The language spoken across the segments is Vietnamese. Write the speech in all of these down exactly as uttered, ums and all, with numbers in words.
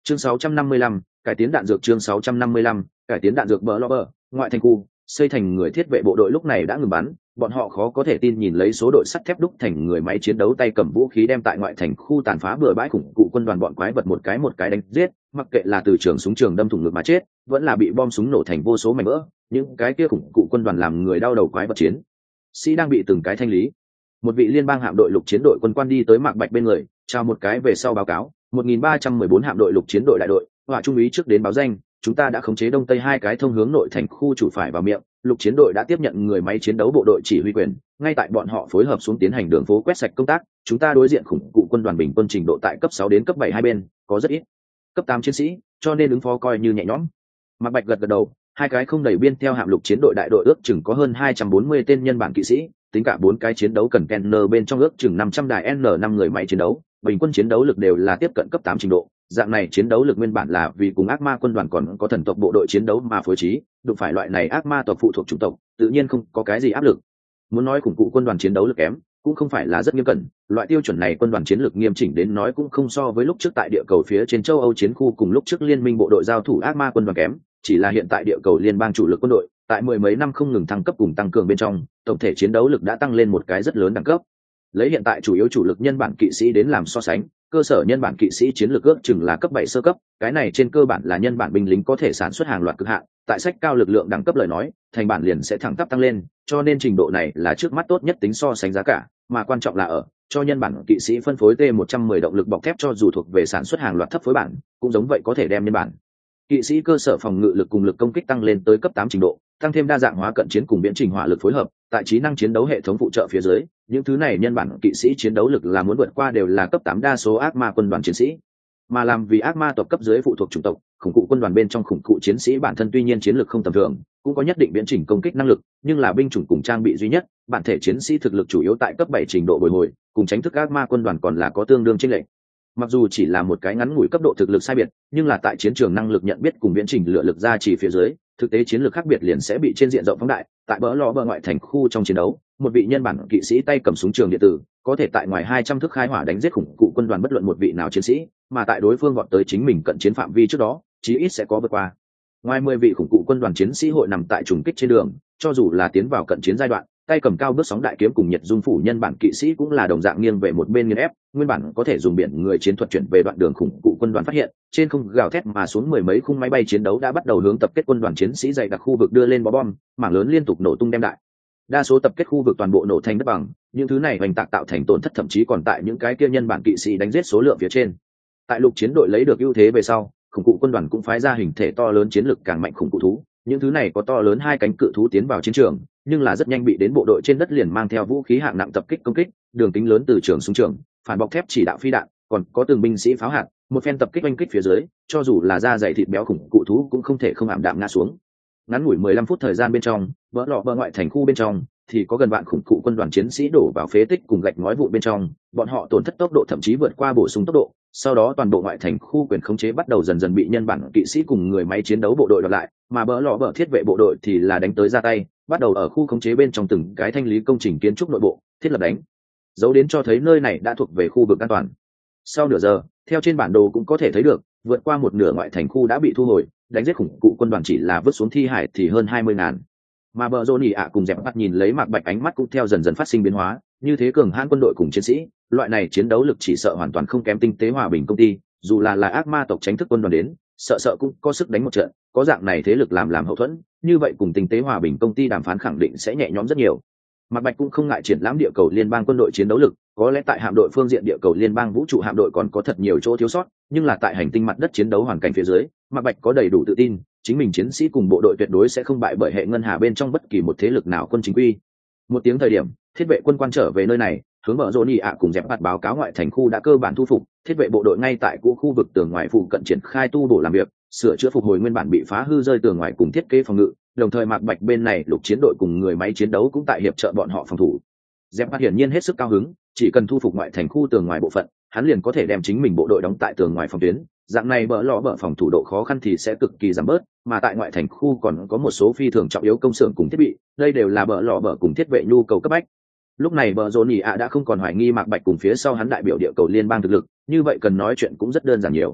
Chương sáu trăm năm mươi lăm, cải tiến đạn dược. Chương sáu trăm năm mươi lăm, cải tiến đạn dược. Bờ lo bờ, ngoại thành khu, xây thành người thiết vệ bộ đội lúc này đã ngừng bắn, bọn họ khó có thể tin nhìn lấy số đội sắt thép đúc thành người máy chiến đấu tay cầm vũ khí đem tại ngoại thành khu tàn phá bừa bãi khủng cụ quân đoàn bọn quái vật một cái một cái đánh giết, mặc kệ là từ trường súng trường đâm thủng ngực mà chết, vẫn là bị bom súng nổ thành vô số mảnh vỡ, những cái kia khủng cụ quân đoàn làm người đau đầu quái vật chiến sĩ đang bị từng cái thanh lý. Một vị liên bang hạm đội lục chiến đội quân quan đi tới Mạc Bạch bên người, chào một cái về sau báo cáo, một nghìn ba trăm mười bốn hạm đội lục chiến đội đại đội, hỏa trung úy trước đến báo danh, chúng ta đã khống chế đông tây hai cái thông hướng nội thành khu chủ phải vào miệng, lục chiến đội đã tiếp nhận người máy chiến đấu bộ đội chỉ huy quyền, ngay tại bọn họ phối hợp xuống tiến hành đường phố quét sạch công tác, chúng ta đối diện khủng cụ quân đoàn bình quân trình độ tại cấp sáu đến cấp bảy hai bên, có rất ít cấp tám chiến sĩ, cho nên ứng phó coi như nhẹ nhõm. Mạc Bạch gật gật đầu, hai cái không đầy biên theo hạm lục chiến đội đại đội ước chừng có hơn hai trăm bốn mươi tên nhân bản kỵ sĩ, tính cả bốn cái chiến đấu cần Kenner bên trong ước chừng năm trăm đài N năm người máy chiến đấu, bình quân chiến đấu lực đều là tiếp cận cấp tám trình độ. Dạng này chiến đấu lực nguyên bản là vì cùng ác ma quân đoàn còn có thần tộc bộ đội chiến đấu mà phối trí, đụng phải loại này ác ma tộc phụ thuộc chủng tộc, tự nhiên không có cái gì áp lực. Muốn nói khủng cụ quân đoàn chiến đấu lực kém, cũng không phải là rất nghiêm cẩn, loại tiêu chuẩn này quân đoàn chiến lược nghiêm chỉnh đến nói cũng không so với lúc trước tại địa cầu phía trên châu Âu chiến khu cùng lúc trước liên minh bộ đội giao thủ ác ma quân đoàn kém, chỉ là hiện tại địa cầu liên bang chủ lực quân đội, tại mười mấy năm không ngừng thăng cấp cùng tăng cường bên trong, tổng thể chiến đấu lực đã tăng lên một cái rất lớn đẳng cấp. Lấy hiện tại chủ yếu chủ lực nhân bản kỵ sĩ đến làm so sánh, cơ sở nhân bản kỵ sĩ chiến lược ước chừng là cấp bảy sơ cấp, cái này trên cơ bản là nhân bản binh lính có thể sản xuất hàng loạt cực hạn, tại sách cao lực lượng đẳng cấp lời nói, thành bản liền sẽ thẳng tắp tăng lên, cho nên trình độ này là trước mắt tốt nhất tính so sánh giá cả, mà quan trọng là ở cho nhân bản kỵ sĩ phân phối T một trăm mười động lực bọc thép cho dù thuộc về sản xuất hàng loạt thấp phối bản, cũng giống vậy có thể đem nhân bản kỵ sĩ cơ sở phòng ngự lực cùng lực công kích tăng lên tới cấp tám trình độ, tăng thêm đa dạng hóa cận chiến cùng viễn trình hỏa lực phối hợp, tại trí năng chiến đấu hệ thống phụ trợ phía dưới, những thứ này nhân bản kỵ sĩ chiến đấu lực là muốn vượt qua đều là cấp tám đa số ác ma quân đoàn chiến sĩ. Mà làm vì ác ma tộc cấp dưới phụ thuộc chủng tộc, khủng cụ quân đoàn bên trong khủng cụ chiến sĩ bản thân tuy nhiên chiến lược không tầm thường, cũng có nhất định viễn trình công kích năng lực, nhưng là binh chủng cùng trang bị duy nhất, bản thể chiến sĩ thực lực chủ yếu tại cấp bảy trình độ bồi hồi, cùng tránh thức ác ma quân đoàn còn là có tương đương chênh lệch. Mặc dù chỉ là một cái ngắn ngủi cấp độ thực lực sai biệt, nhưng là tại chiến trường năng lực nhận biết cùng viễn trình lựa lực ra chỉ phía dưới, thực tế chiến lược khác biệt liền sẽ bị trên diện rộng phóng đại. Tại bờ lò bờ ngoại thành khu trong chiến đấu, một vị nhân bản kỵ sĩ tay cầm súng trường điện tử, có thể tại ngoài hai trăm thước khai hỏa đánh giết khủng cụ quân đoàn bất luận một vị nào chiến sĩ, mà tại đối phương vọt tới chính mình cận chiến phạm vi trước đó, chí ít sẽ có vượt qua. Ngoài mười vị khủng cụ quân đoàn chiến sĩ hội nằm tại trùng kích trên đường, cho dù là tiến vào cận chiến giai đoạn, tay cầm cao bước sóng đại kiếm cùng nhiệt dung phủ nhân bản kỵ sĩ cũng là đồng dạng nghiêng về một bên nghiền ép, nguyên bản có thể dùng biển người chiến thuật chuyển về đoạn đường khủng cụ quân đoàn phát hiện, trên không gào thét mà xuống mười mấy khung máy bay chiến đấu đã bắt đầu hướng tập kết quân đoàn chiến sĩ dày đặc khu vực đưa lên bó bom, mảng lớn liên tục nổ tung đem đại. Đa số tập kết khu vực toàn bộ nổ thành đất bằng, những thứ này hoành tạc tạo thành tổn thất thậm chí còn tại những cái kia nhân bản kỵ sĩ đánh giết số lượng phía trên. Tại lục chiến đội lấy được ưu thế về sau, khủng cụ quân đoàn cũng phái ra hình thể to lớn chiến lực càng mạnh khủng cụ thú, những thứ này có to lớn hai cánh cự thú tiến vào chiến trường, nhưng là rất nhanh bị đến bộ đội trên đất liền mang theo vũ khí hạng nặng tập kích công kích, đường kính lớn từ trường súng trường, phản bọc thép chỉ đạo phi đạn, còn có từng binh sĩ pháo hạt, một phen tập kích oanh kích phía dưới, cho dù là da dày thịt béo khủng cụ thú cũng không thể không ảm đạm ngã xuống. Ngắn ngủi mười lăm phút thời gian bên trong, vỡ lọ bờ ngoại thành khu bên trong thì có gần vạn khủng cụ quân đoàn chiến sĩ đổ vào phế tích cùng gạch ngói vụn bên trong, bọn họ tổn thất tốc độ thậm chí vượt qua bổ sung tốc độ. Sau đó toàn bộ ngoại thành khu quyền khống chế bắt đầu dần dần bị nhân bản kỵ sĩ cùng người máy chiến đấu bộ đội đoạt lại, mà bỡ lọ bờ thiết vệ bộ đội thì là đánh tới ra tay, bắt đầu ở khu khống chế bên trong từng cái thanh lý công trình kiến trúc nội bộ, thiết lập đánh dấu đến cho thấy nơi này đã thuộc về khu vực an toàn. Sau nửa giờ, theo trên bản đồ cũng có thể thấy được, vượt qua một nửa ngoại thành khu đã bị thu hồi, đánh giết khủng cụ quân đoàn chỉ là vứt xuống thi hải thì hơn hai mươi ngàn. Mà bờ rô nỉ ạ cùng dẹp bắt nhìn lấy Mạc Bạch ánh mắt cũng theo dần dần phát sinh biến hóa, như thế cường hãn quân đội cùng chiến sĩ, loại này chiến đấu lực chỉ sợ hoàn toàn không kém tinh tế hòa bình công ty, dù là là ác ma tộc tránh thức quân đoàn đến, sợ sợ cũng có sức đánh một trận, có dạng này thế lực làm làm hậu thuẫn, như vậy cùng tinh tế hòa bình công ty đàm phán khẳng định sẽ nhẹ nhõm rất nhiều. Mạc Bạch cũng không ngại triển lãm địa cầu liên bang quân đội chiến đấu lực, có lẽ tại hạm đội phương diện địa cầu liên bang vũ trụ hạm đội còn có thật nhiều chỗ thiếu sót, nhưng là tại hành tinh mặt đất chiến đấu hoàn cảnh phía dưới, Mạc Bạch có đầy đủ tự tin, chính mình chiến sĩ cùng bộ đội tuyệt đối sẽ không bại bởi hệ ngân hà bên trong bất kỳ một thế lực nào quân chính quy. Một tiếng thời điểm, thiết vệ quân quan trở về nơi này, hướng mở Johnny ạ cùng dẹp bắt báo cáo ngoại thành khu đã cơ bản thu phục, thiết vệ bộ đội ngay tại cũ khu vực tường ngoài phụ cận triển khai tu bổ làm việc, sửa chữa phục hồi nguyên bản bị phá hư rơi tường ngoài cùng thiết kế phòng ngự, đồng thời Mạc Bạch bên này lục chiến đội cùng người máy chiến đấu cũng tại hiệp trợ bọn họ phòng thủ. Dẹp bắt hiển nhiên hết sức cao hứng, chỉ cần thu phục ngoại thành khu tường ngoài bộ phận, hắn liền có thể đem chính mình bộ đội đóng tại tường ngoài phòng tuyến, dạng này bỡ lọ bỡ phòng thủ độ khó khăn thì sẽ cực kỳ giảm bớt, mà tại ngoại thành khu còn có một số phi thường trọng yếu công xưởng cùng thiết bị, đây đều là bỡ lọ bỡ cùng thiết vệ nhu cầu cấp bách. Lúc này bờ Johnny ạ đã không còn hoài nghi Mạc Bạch cùng phía sau hắn đại biểu địa cầu liên bang thực lực, như vậy cần nói chuyện cũng rất đơn giản nhiều.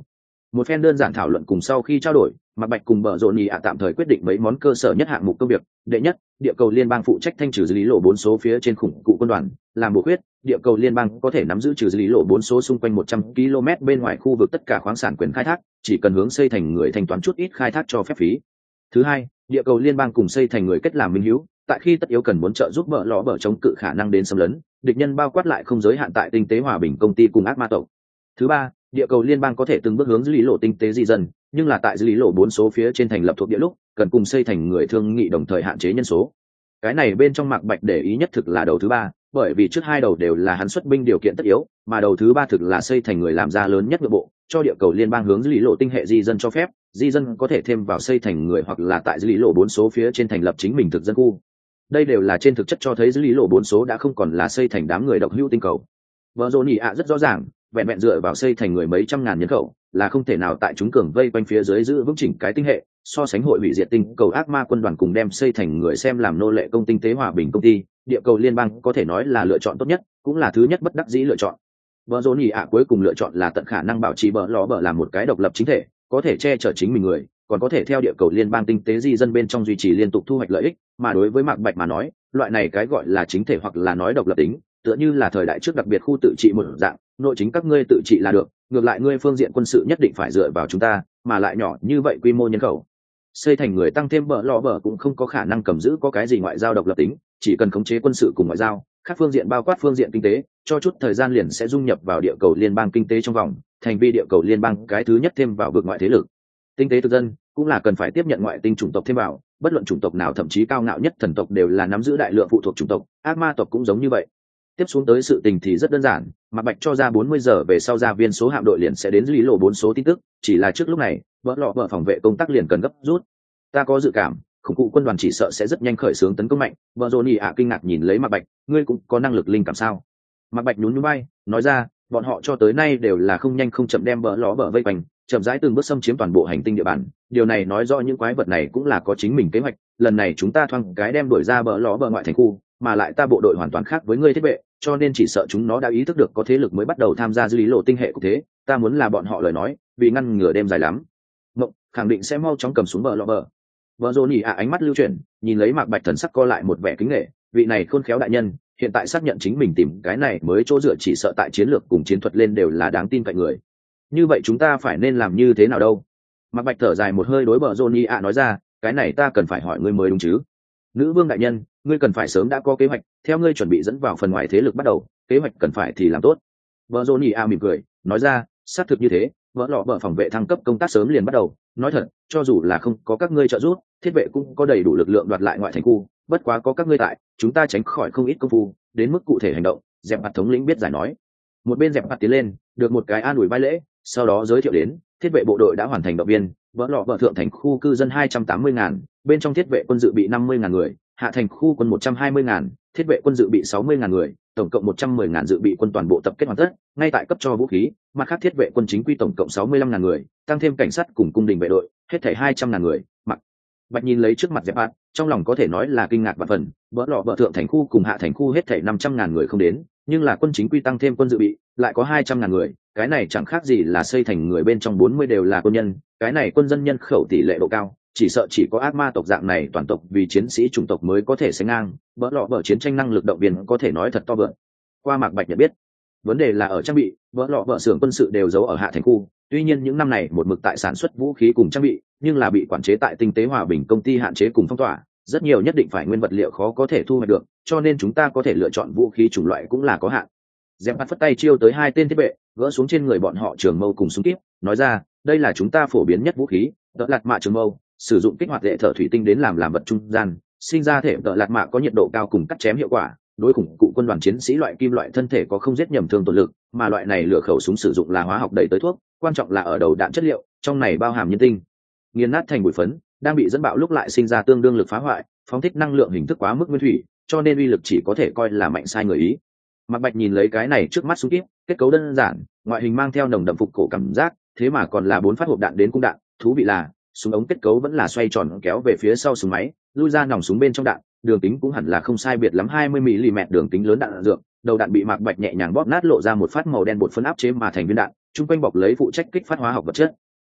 Một phen đơn giản thảo luận cùng sau khi trao đổi, Mạc Bạch cùng Bờ Rộn Nhị ạ tạm thời quyết định mấy món cơ sở nhất hạng mục công việc. Đệ nhất, địa cầu liên bang phụ trách thanh trừ lý lộ bốn số phía trên khủng cụ quân đoàn, làm bổ khuyết, địa cầu liên bang có thể nắm giữ trừ lý lộ bốn số xung quanh một trăm ki lô mét bên ngoài khu vực tất cả khoáng sản quyền khai thác, chỉ cần hướng xây thành người thanh toán chút ít khai thác cho phép phí. Thứ hai, địa cầu liên bang cùng xây thành người kết làm minh hữu, tại khi tất yếu cần muốn trợ giúp bờ ló bờ chống cự khả năng đến xâm lấn, địch nhân bao quát lại không giới hạn tại tinh tế hòa bình công ty cùng ác ma tộc. Thứ ba, địa cầu liên bang có thể từng bước hướng dưới lý lộ tinh tế di dân, nhưng là tại dưới lý lộ bốn số phía trên thành lập thuộc địa lúc cần cùng xây thành người thương nghị đồng thời hạn chế nhân số. Cái này bên trong Mạc Bạch để ý nhất thực là đầu thứ ba, bởi vì trước hai đầu đều là hắn xuất binh điều kiện tất yếu, mà đầu thứ ba thực là xây thành người làm ra lớn nhất nội bộ, cho địa cầu liên bang hướng dưới lý lộ tinh hệ di dân cho phép, di dân có thể thêm vào xây thành người hoặc là tại dưới lý lộ bốn số phía trên thành lập chính mình thực dân khu. Đây đều là trên thực chất cho thấy dưới lý lộ bốn số đã không còn là xây thành đám người độc hữu tinh cầu. Vợ Dồn Nhị ạ rất rõ ràng, vẹn vẹn dựa vào xây thành người mấy trăm ngàn nhân khẩu là không thể nào tại chúng cường vây quanh phía dưới giữ vững chỉnh cái tinh hệ, so sánh hội hủy diệt tinh cầu ác ma quân đoàn cùng đem xây thành người xem làm nô lệ công tinh tế hòa bình công ty, địa cầu liên bang có thể nói là lựa chọn tốt nhất, cũng là thứ nhất bất đắc dĩ lựa chọn. Vợ Dồn Nhị ạ cuối cùng lựa chọn là tận khả năng bảo trì bờ ló bờ làm một cái độc lập chính thể, có thể che chở chính mình người, còn có thể theo địa cầu liên bang tinh tế di dân bên trong duy trì liên tục thu hoạch lợi ích, mà đối với Mạc Bạch mà nói, loại này cái gọi là chính thể hoặc là nói độc lập tính, tựa như là thời đại trước đặc biệt khu tự trị một dạng, nội chính các ngươi tự trị là được, ngược lại ngươi phương diện quân sự nhất định phải dựa vào chúng ta, mà lại nhỏ như vậy quy mô nhân khẩu, xây thành người tăng thêm bờ lò bờ cũng không có khả năng cầm giữ có cái gì ngoại giao độc lập tính, chỉ cần khống chế quân sự cùng ngoại giao, các phương diện bao quát phương diện kinh tế, cho chút thời gian liền sẽ dung nhập vào địa cầu liên bang kinh tế trong vòng, thành vi địa cầu liên bang cái thứ nhất thêm vào vực ngoại thế lực. Tinh tế thực dân cũng là cần phải tiếp nhận ngoại tinh chủng tộc thêm vào, bất luận chủng tộc nào thậm chí cao ngạo nhất thần tộc đều là nắm giữ đại lượng phụ thuộc chủng tộc, ác ma tộc cũng giống như vậy. Tiếp xuống tới sự tình thì rất đơn giản, Mạc Bạch cho ra bốn mươi giờ về sau ra viên số hạm đội liền sẽ đến dưới lộ bốn số tin tức, chỉ là trước lúc này, vỡ lọ vợ phòng vệ công tác liền cần gấp rút. Ta có dự cảm, khủng cụ quân đoàn chỉ sợ sẽ rất nhanh khởi xướng tấn công mạnh. Vợ Johnny ạ kinh ngạc nhìn lấy Mạc Bạch, ngươi cũng có năng lực linh cảm sao? Mạc Bạch nhún nhún vai, nói ra, bọn họ cho tới nay đều là không nhanh không chậm đem vỡ lọ vợ vây quanh, chậm rãi từng bước xâm chiếm toàn bộ hành tinh địa bàn. Điều này nói rõ những quái vật này cũng là có chính mình kế hoạch. Lần này chúng ta thoang cái đem đuổi ra vỡ lọ vợ ngoại thành khu, mà lại ta bộ đội hoàn toàn khác với ngươi thiết vệ, cho nên chỉ sợ chúng nó đã ý thức được có thế lực mới bắt đầu tham gia dư lý lộ tinh hệ của thế. Ta muốn là bọn họ lời nói, vì ngăn ngừa đêm dài lắm, mộng khẳng định sẽ mau chóng cầm xuống bờ lọ bờ. Vợ Johnny ạ ánh mắt lưu chuyển, nhìn lấy Mạc Bạch thần sắc co lại một vẻ kính nể, vị này khôn khéo đại nhân, hiện tại xác nhận chính mình tìm cái này mới chỗ dựa chỉ sợ tại chiến lược cùng chiến thuật lên đều là đáng tin cậy người. Như vậy chúng ta phải nên làm như thế nào đâu? Mạc Bạch thở dài một hơi đối vợ Johnny ạ nói ra, cái này ta cần phải hỏi ngươi mới đúng chứ? Nữ vương đại nhân, ngươi cần phải sớm đã có kế hoạch, theo ngươi chuẩn bị dẫn vào phần ngoài thế lực bắt đầu, kế hoạch cần phải thì làm tốt. Vợ Johnny ạ mỉm cười, nói ra, xác thực như thế, vỡ lọ vợ phòng vệ thăng cấp công tác sớm liền bắt đầu. Nói thật, cho dù là không có các ngươi trợ giúp, thiết vệ cũng có đầy đủ lực lượng đoạt lại ngoại thành khu, bất quá có các ngươi tại, chúng ta tránh khỏi không ít công phu, đến mức cụ thể hành động, dẹp mặt thống lĩnh biết giải nói. Một bên dẹp mặt tiến lên, được một cái an ủi vai lễ, sau đó giới thiệu đến, thiết vệ bộ đội đã hoàn thành động viên, vỡ lọ vợ thượng thành khu cư dân hai trăm tám mươi ngàn, bên trong thiết vệ quân dự bị năm mươi ngàn người, hạ thành khu quân một trăm hai mươi ngàn, thiết vệ quân dự bị sáu mươi ngàn người, tổng cộng một trăm mười ngàn dự bị quân toàn bộ tập kết hoàn tất, ngay tại cấp cho vũ khí, mặt khác thiết vệ quân chính quy tổng cộng sáu mươi lăm ngàn người, tăng thêm cảnh sát cùng cung đình vệ đội, hết thảy hai trăm ngàn người. Mặc Bạch nhìn lấy trước mặt dẹp bạt, trong lòng có thể nói là kinh ngạc vạn phần, vỡ lọ vợ thượng thành khu cùng hạ thành khu hết thảy năm trăm ngàn người không đến, nhưng là quân chính quy tăng thêm quân dự bị, lại có hai trăm ngàn người, cái này chẳng khác gì là xây thành người bên trong bốn mươi đều là quân nhân, cái này quân dân nhân khẩu tỷ lệ độ cao, chỉ sợ chỉ có ác ma tộc dạng này toàn tộc vì chiến sĩ chủng tộc mới có thể sánh ngang, vỡ lọ vợ chiến tranh năng lực động viên có thể nói thật to vượn. Qua Mạc Bạch nhận biết, vấn đề là ở trang bị, vỡ lọ vợ xưởng quân sự đều giấu ở hạ thành khu, tuy nhiên những năm này một mực tại sản xuất vũ khí cùng trang bị, nhưng là bị quản chế tại tinh tế hòa bình công ty hạn chế cùng phong tỏa, rất nhiều nhất định phải nguyên vật liệu khó có thể thu hoạch được, cho nên chúng ta có thể lựa chọn vũ khí chủng loại cũng là có hạn. Dẹp bắt phất tay chiêu tới hai tên thiết vệ, gỡ xuống trên người bọn họ trường mâu cùng súng kíp, nói ra, đây là chúng ta phổ biến nhất vũ khí, đợt lạt mạ trường mâu, sử dụng kích hoạt hệ thở thủy tinh đến làm làm vật trung gian, sinh ra thể đợt lạt mạ có nhiệt độ cao cùng cắt chém hiệu quả, đối khủng cụ quân đoàn chiến sĩ loại kim loại thân thể có không giết nhầm thương tổn lực, mà loại này lửa khẩu súng sử dụng là hóa học đẩy tới thuốc, quan trọng là ở đầu đạn chất liệu, trong này bao hàm nhân tinh, nghiền nát thành bụi phấn, đang bị dẫn bạo lúc lại sinh ra tương đương lực phá hoại, phóng thích năng lượng hình thức quá mức nguyên thủy, cho nên uy lực chỉ có thể coi là mạnh sai người ý. Mạc Bạch nhìn lấy cái này trước mắt súng kíp, kết cấu đơn giản, ngoại hình mang theo nồng đậm phục cổ cảm giác, thế mà còn là bốn phát hộp đạn đến cung đạn, thú vị là súng ống kết cấu vẫn là xoay tròn kéo về phía sau súng máy, lui ra nòng súng bên trong đạn, đường kính cũng hẳn là không sai biệt lắm hai mươi mi li mét đường kính lớn đạn dược, đầu đạn bị Mạc Bạch nhẹ nhàng bóp nát lộ ra một phát màu đen bột phấn áp chế mà thành viên đạn, trung quanh bọc lấy phụ trách kích phát hóa học vật chất.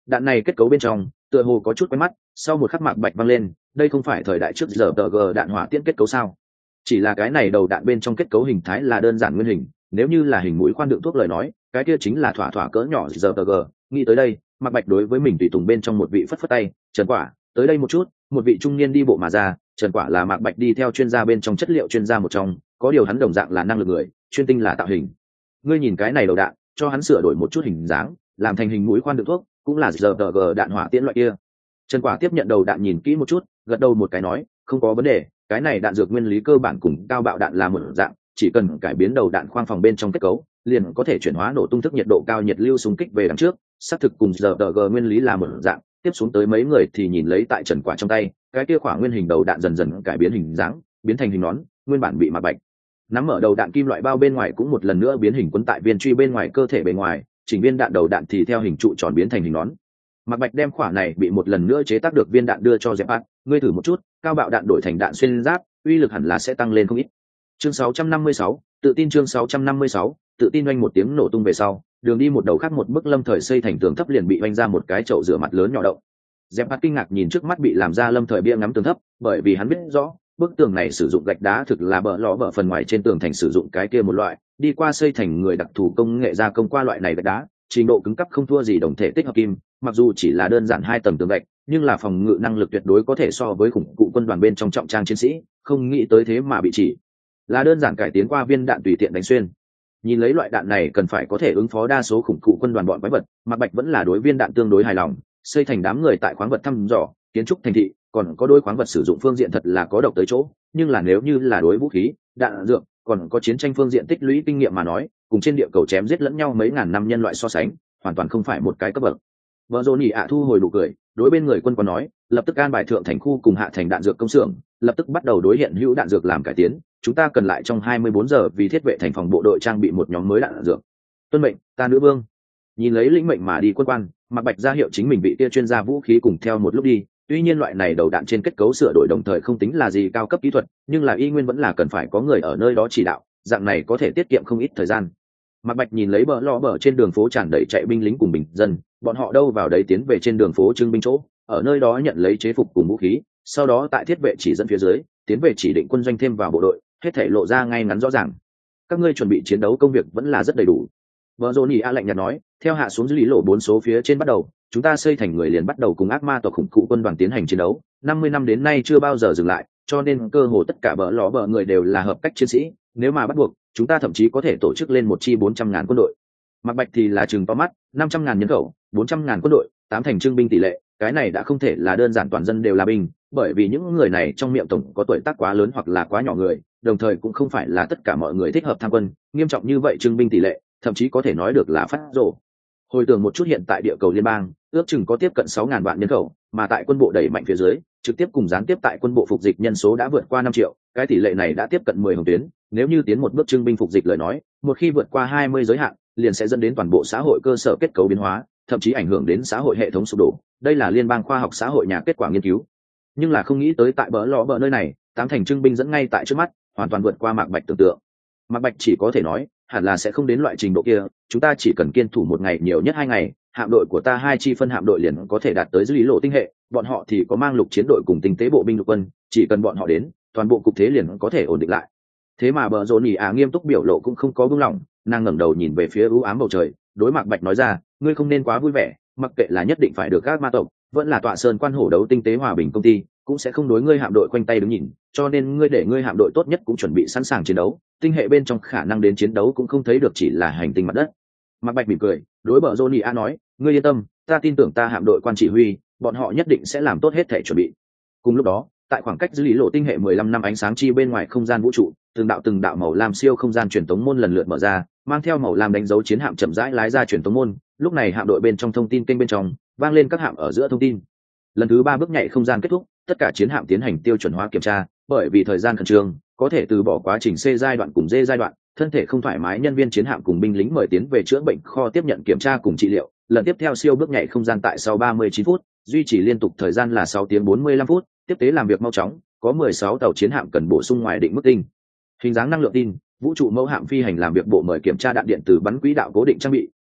Đạn này kết cấu bên trong tựa hồ có chút quen mắt, sau một khắc Mạc Bạch văng lên, đây không phải thời đại trước giờ tờ gờ đạn hỏa tiễn kết cấu sao? Chỉ là cái này đầu đạn bên trong kết cấu hình thái là đơn giản nguyên hình, nếu như là hình mũi khoan đựng thuốc lời nói, cái kia chính là thỏa thỏa cỡ nhỏ giờ tờ gờ. Nghĩ tới đây, Mạc Bạch đối với mình tùy tùng bên trong một vị phất phất tay, Trần Quả, tới đây một chút. Một vị trung niên đi bộ mà ra, Trần Quả là Mạc Bạch đi theo chuyên gia bên trong chất liệu chuyên gia một trong, có điều hắn đồng dạng là năng lực người, chuyên tinh là tạo hình. Ngươi nhìn cái này đầu đạn, cho hắn sửa đổi một chút hình dáng, làm thành hình mũi khoan đựng thuốc, cũng là giờ tờ gờ đạn hỏa tiễn loại kia. Trần Quả tiếp nhận đầu đạn nhìn kỹ một chút, gật đầu một cái nói, không có vấn đề, cái này đạn dược nguyên lý cơ bản cùng cao bạo đạn là một dạng, chỉ cần cải biến đầu đạn khoang phòng bên trong kết cấu, liền có thể chuyển hóa nổ tung thức nhiệt độ cao nhiệt lưu xung kích về đằng trước, xác thực cùng giờ tờ gờ nguyên lý là một dạng. Tiếp xuống tới mấy người thì nhìn lấy tại Trần Quả trong tay, cái kia khoảng nguyên hình đầu đạn dần dần cải biến hình dáng, biến thành hình nón, nguyên bản bị Mạc Bạch nắm ở đầu đạn kim loại bao bên ngoài cũng một lần nữa biến hình quấn tại viên truy bên ngoài cơ thể bên ngoài, chỉnh viên đạn đầu đạn thì theo hình trụ tròn biến thành hình nón. Mạc Bạch đem khỏa này bị một lần nữa chế tác được viên đạn đưa cho Dẹp Bạt, ngươi thử một chút, cao bạo đạn đổi thành đạn xuyên giáp, uy lực hẳn là sẽ tăng lên không ít. Chương sáu trăm năm mươi sáu, tự tin chương sáu trăm năm mươi sáu, tự tin oanh một tiếng nổ tung về sau, đường đi một đầu khác một bức lâm thời xây thành tường thấp liền bị oanh ra một cái chậu rửa mặt lớn nhỏ động. Dẹp Bạt kinh ngạc nhìn trước mắt bị làm ra lâm thời bia ngắm tường thấp, bởi vì hắn biết rõ, bức tường này sử dụng gạch đá thực là bờ ló bờ phần ngoài trên tường thành sử dụng cái kia một loại, đi qua xây thành người đặc thù công nghệ gia công qua loại này gạch đá, trình độ cứng cấp không thua gì đồng thể tích hợp kim, mặc dù chỉ là đơn giản hai tầng tường gạch, nhưng là phòng ngự năng lực tuyệt đối có thể so với khủng cụ quân đoàn bên trong trọng trang chiến sĩ, không nghĩ tới thế mà bị chỉ là đơn giản cải tiến qua viên đạn tùy tiện đánh xuyên. Nhìn lấy loại đạn này cần phải có thể ứng phó đa số khủng cụ quân đoàn bọn quái vật, Mạc Bạch vẫn là đối viên đạn tương đối hài lòng, xây thành đám người tại khoáng vật thăm dò, kiến trúc thành thị, còn có đối khoáng vật sử dụng phương diện thật là có độc tới chỗ, nhưng là nếu như là đối vũ khí, đạn dược, còn có chiến tranh phương diện tích lũy kinh nghiệm mà nói, cùng trên địa cầu chém giết lẫn nhau mấy ngàn năm nhân loại so sánh, hoàn toàn không phải một cái cấp bậc. Vợ Dỗ Nhĩ ạ thu hồi nụ cười, đối bên người quân còn nói, lập tức an bài thượng thành khu cùng hạ thành đạn dược công xưởng, lập tức bắt đầu đối hiện hữu đạn dược làm cải tiến, chúng ta cần lại trong hai mươi bốn giờ vì thiết vệ thành phòng bộ đội trang bị một nhóm mới đạn dược. Tuân mệnh, ta nữ vương. Nhìn lấy lĩnh mệnh mà đi quân quan, Mạc Bạch ra hiệu chính mình bị kia chuyên gia vũ khí cùng theo một lúc đi. Tuy nhiên loại này đầu đạn trên kết cấu sửa đổi đồng thời không tính là gì cao cấp kỹ thuật, nhưng là y nguyên vẫn là cần phải có người ở nơi đó chỉ đạo, dạng này có thể tiết kiệm không ít thời gian. Mạc Bạch nhìn lấy bờ lò bờ trên đường phố tràn đầy chạy binh lính cùng bình dân, bọn họ đâu vào đấy tiến về trên đường phố trưng binh chỗ, ở nơi đó nhận lấy chế phục cùng vũ khí, sau đó tại thiết vệ chỉ dẫn phía dưới, tiến về chỉ định quân doanh thêm vào bộ đội, hết thảy lộ ra ngay ngắn rõ ràng. Các ngươi chuẩn bị chiến đấu công việc vẫn là rất đầy đủ. Vợ Dỗ Nhĩ a lạnh nhạt nói, theo hạ xuống dưới lý lộ bốn số phía trên bắt đầu, chúng ta xây thành người liền bắt đầu cùng ác ma tộc khủng cụ quân đoàn tiến hành chiến đấu, năm mươi năm đến nay chưa bao giờ dừng lại, cho nên cơ hồ tất cả bờ ló bờ người đều là hợp cách chiến sĩ, nếu mà bắt buộc, chúng ta thậm chí có thể tổ chức lên một chi bốn trăm ngàn quân đội. Mạc Bạch thì là chừng to mắt, năm trăm ngàn nhân khẩu, bốn trăm ngàn quân đội, tám thành trưng binh tỷ lệ, cái này đã không thể là đơn giản toàn dân đều là binh, bởi vì những người này trong miệng tổng có tuổi tác quá lớn hoặc là quá nhỏ người, đồng thời cũng không phải là tất cả mọi người thích hợp tham quân, nghiêm trọng như vậy trưng binh tỷ lệ, thậm chí có thể nói được là phát rồ. Hồi tưởng một chút hiện tại địa cầu liên bang, ước chừng có tiếp cận sáu ngàn vạn nhân khẩu, mà tại quân bộ đẩy mạnh phía dưới, trực tiếp cùng gián tiếp tại quân bộ phục dịch nhân số đã vượt qua năm triệu, cái tỷ lệ này đã tiếp cận mười hồng tuyến, nếu như tiến một bước trưng binh phục dịch lời nói, một khi vượt qua hai mươi giới hạn, liền sẽ dẫn đến toàn bộ xã hội cơ sở kết cấu biến hóa, thậm chí ảnh hưởng đến xã hội hệ thống sụp đổ. Đây là liên bang khoa học xã hội nhà kết quả nghiên cứu. Nhưng là không nghĩ tới tại bờ lò bờ nơi này, tám thành trưng binh dẫn ngay tại trước mắt, hoàn toàn vượt qua Mạc Bạch tưởng tượng. Mạc Bạch chỉ có thể nói, hẳn là sẽ không đến loại trình độ kia, chúng ta chỉ cần kiên thủ một ngày nhiều nhất hai ngày, hạm đội của ta hai chi phân hạm đội liền có thể đạt tới dưới lý lộ tinh hệ, bọn họ thì có mang lục chiến đội cùng tinh tế bộ binh lục quân, chỉ cần bọn họ đến, toàn bộ cục thế liền có thể ổn định lại. Thế mà bờ Dỗ Nhĩ á nghiêm túc biểu lộ cũng không có buông lỏng, nàng ngẩng đầu nhìn về phía u ám bầu trời, đối Mạc Bạch nói ra, ngươi không nên quá vui vẻ, mặc kệ là nhất định phải được các ma tộc, vẫn là tọa sơn quan hổ đấu tinh tế hòa bình công ty, cũng sẽ không đối ngươi hạm đội quanh tay đứng nhìn, cho nên ngươi để ngươi hạm đội tốt nhất cũng chuẩn bị sẵn sàng chiến đấu, tinh hệ bên trong khả năng đến chiến đấu cũng không thấy được chỉ là hành tinh mặt đất. Mạc Bạch mỉm cười, đối bờ Dỗ Nhĩ á nói, ngươi yên tâm, ta tin tưởng ta hạm đội quan chỉ huy, bọn họ nhất định sẽ làm tốt hết thể chuẩn bị. Cùng lúc đó, tại khoảng cách dưới lý lộ tinh hệ mười lăm năm ánh sáng chi bên ngoài không gian vũ trụ, từng đạo từng đạo màu lam siêu không gian truyền tống môn lần lượt mở ra, mang theo màu lam đánh dấu chiến hạm chậm rãi lái ra truyền tống môn. Lúc này hạm đội bên trong thông tin kênh bên trong vang lên các hạm ở giữa thông tin. Lần thứ ba bước nhảy không gian kết thúc, tất cả chiến hạm tiến hành tiêu chuẩn hóa kiểm tra, bởi vì thời gian khẩn trương, có thể từ bỏ quá trình C giai đoạn cùng D giai đoạn, thân thể không thoải mái nhân viên chiến hạm cùng binh lính mời tiến về chữa bệnh kho tiếp nhận kiểm tra cùng trị liệu. Lần tiếp theo siêu bước nhảy không gian tại sau ba mươi chín phút, duy trì liên tục thời gian là sáu tiếng bốn mươi lăm phút, tiếp tế làm việc mau chóng, có mười sáu tàu chiến hạm cần bổ sung ngoài định mức tinh hình dáng năng lượng tin, vũ trụ mẫu hạm phi hành làm việc bộ mời kiểm tra đạn điện từ bắn quỹ đạo cố định trang bị,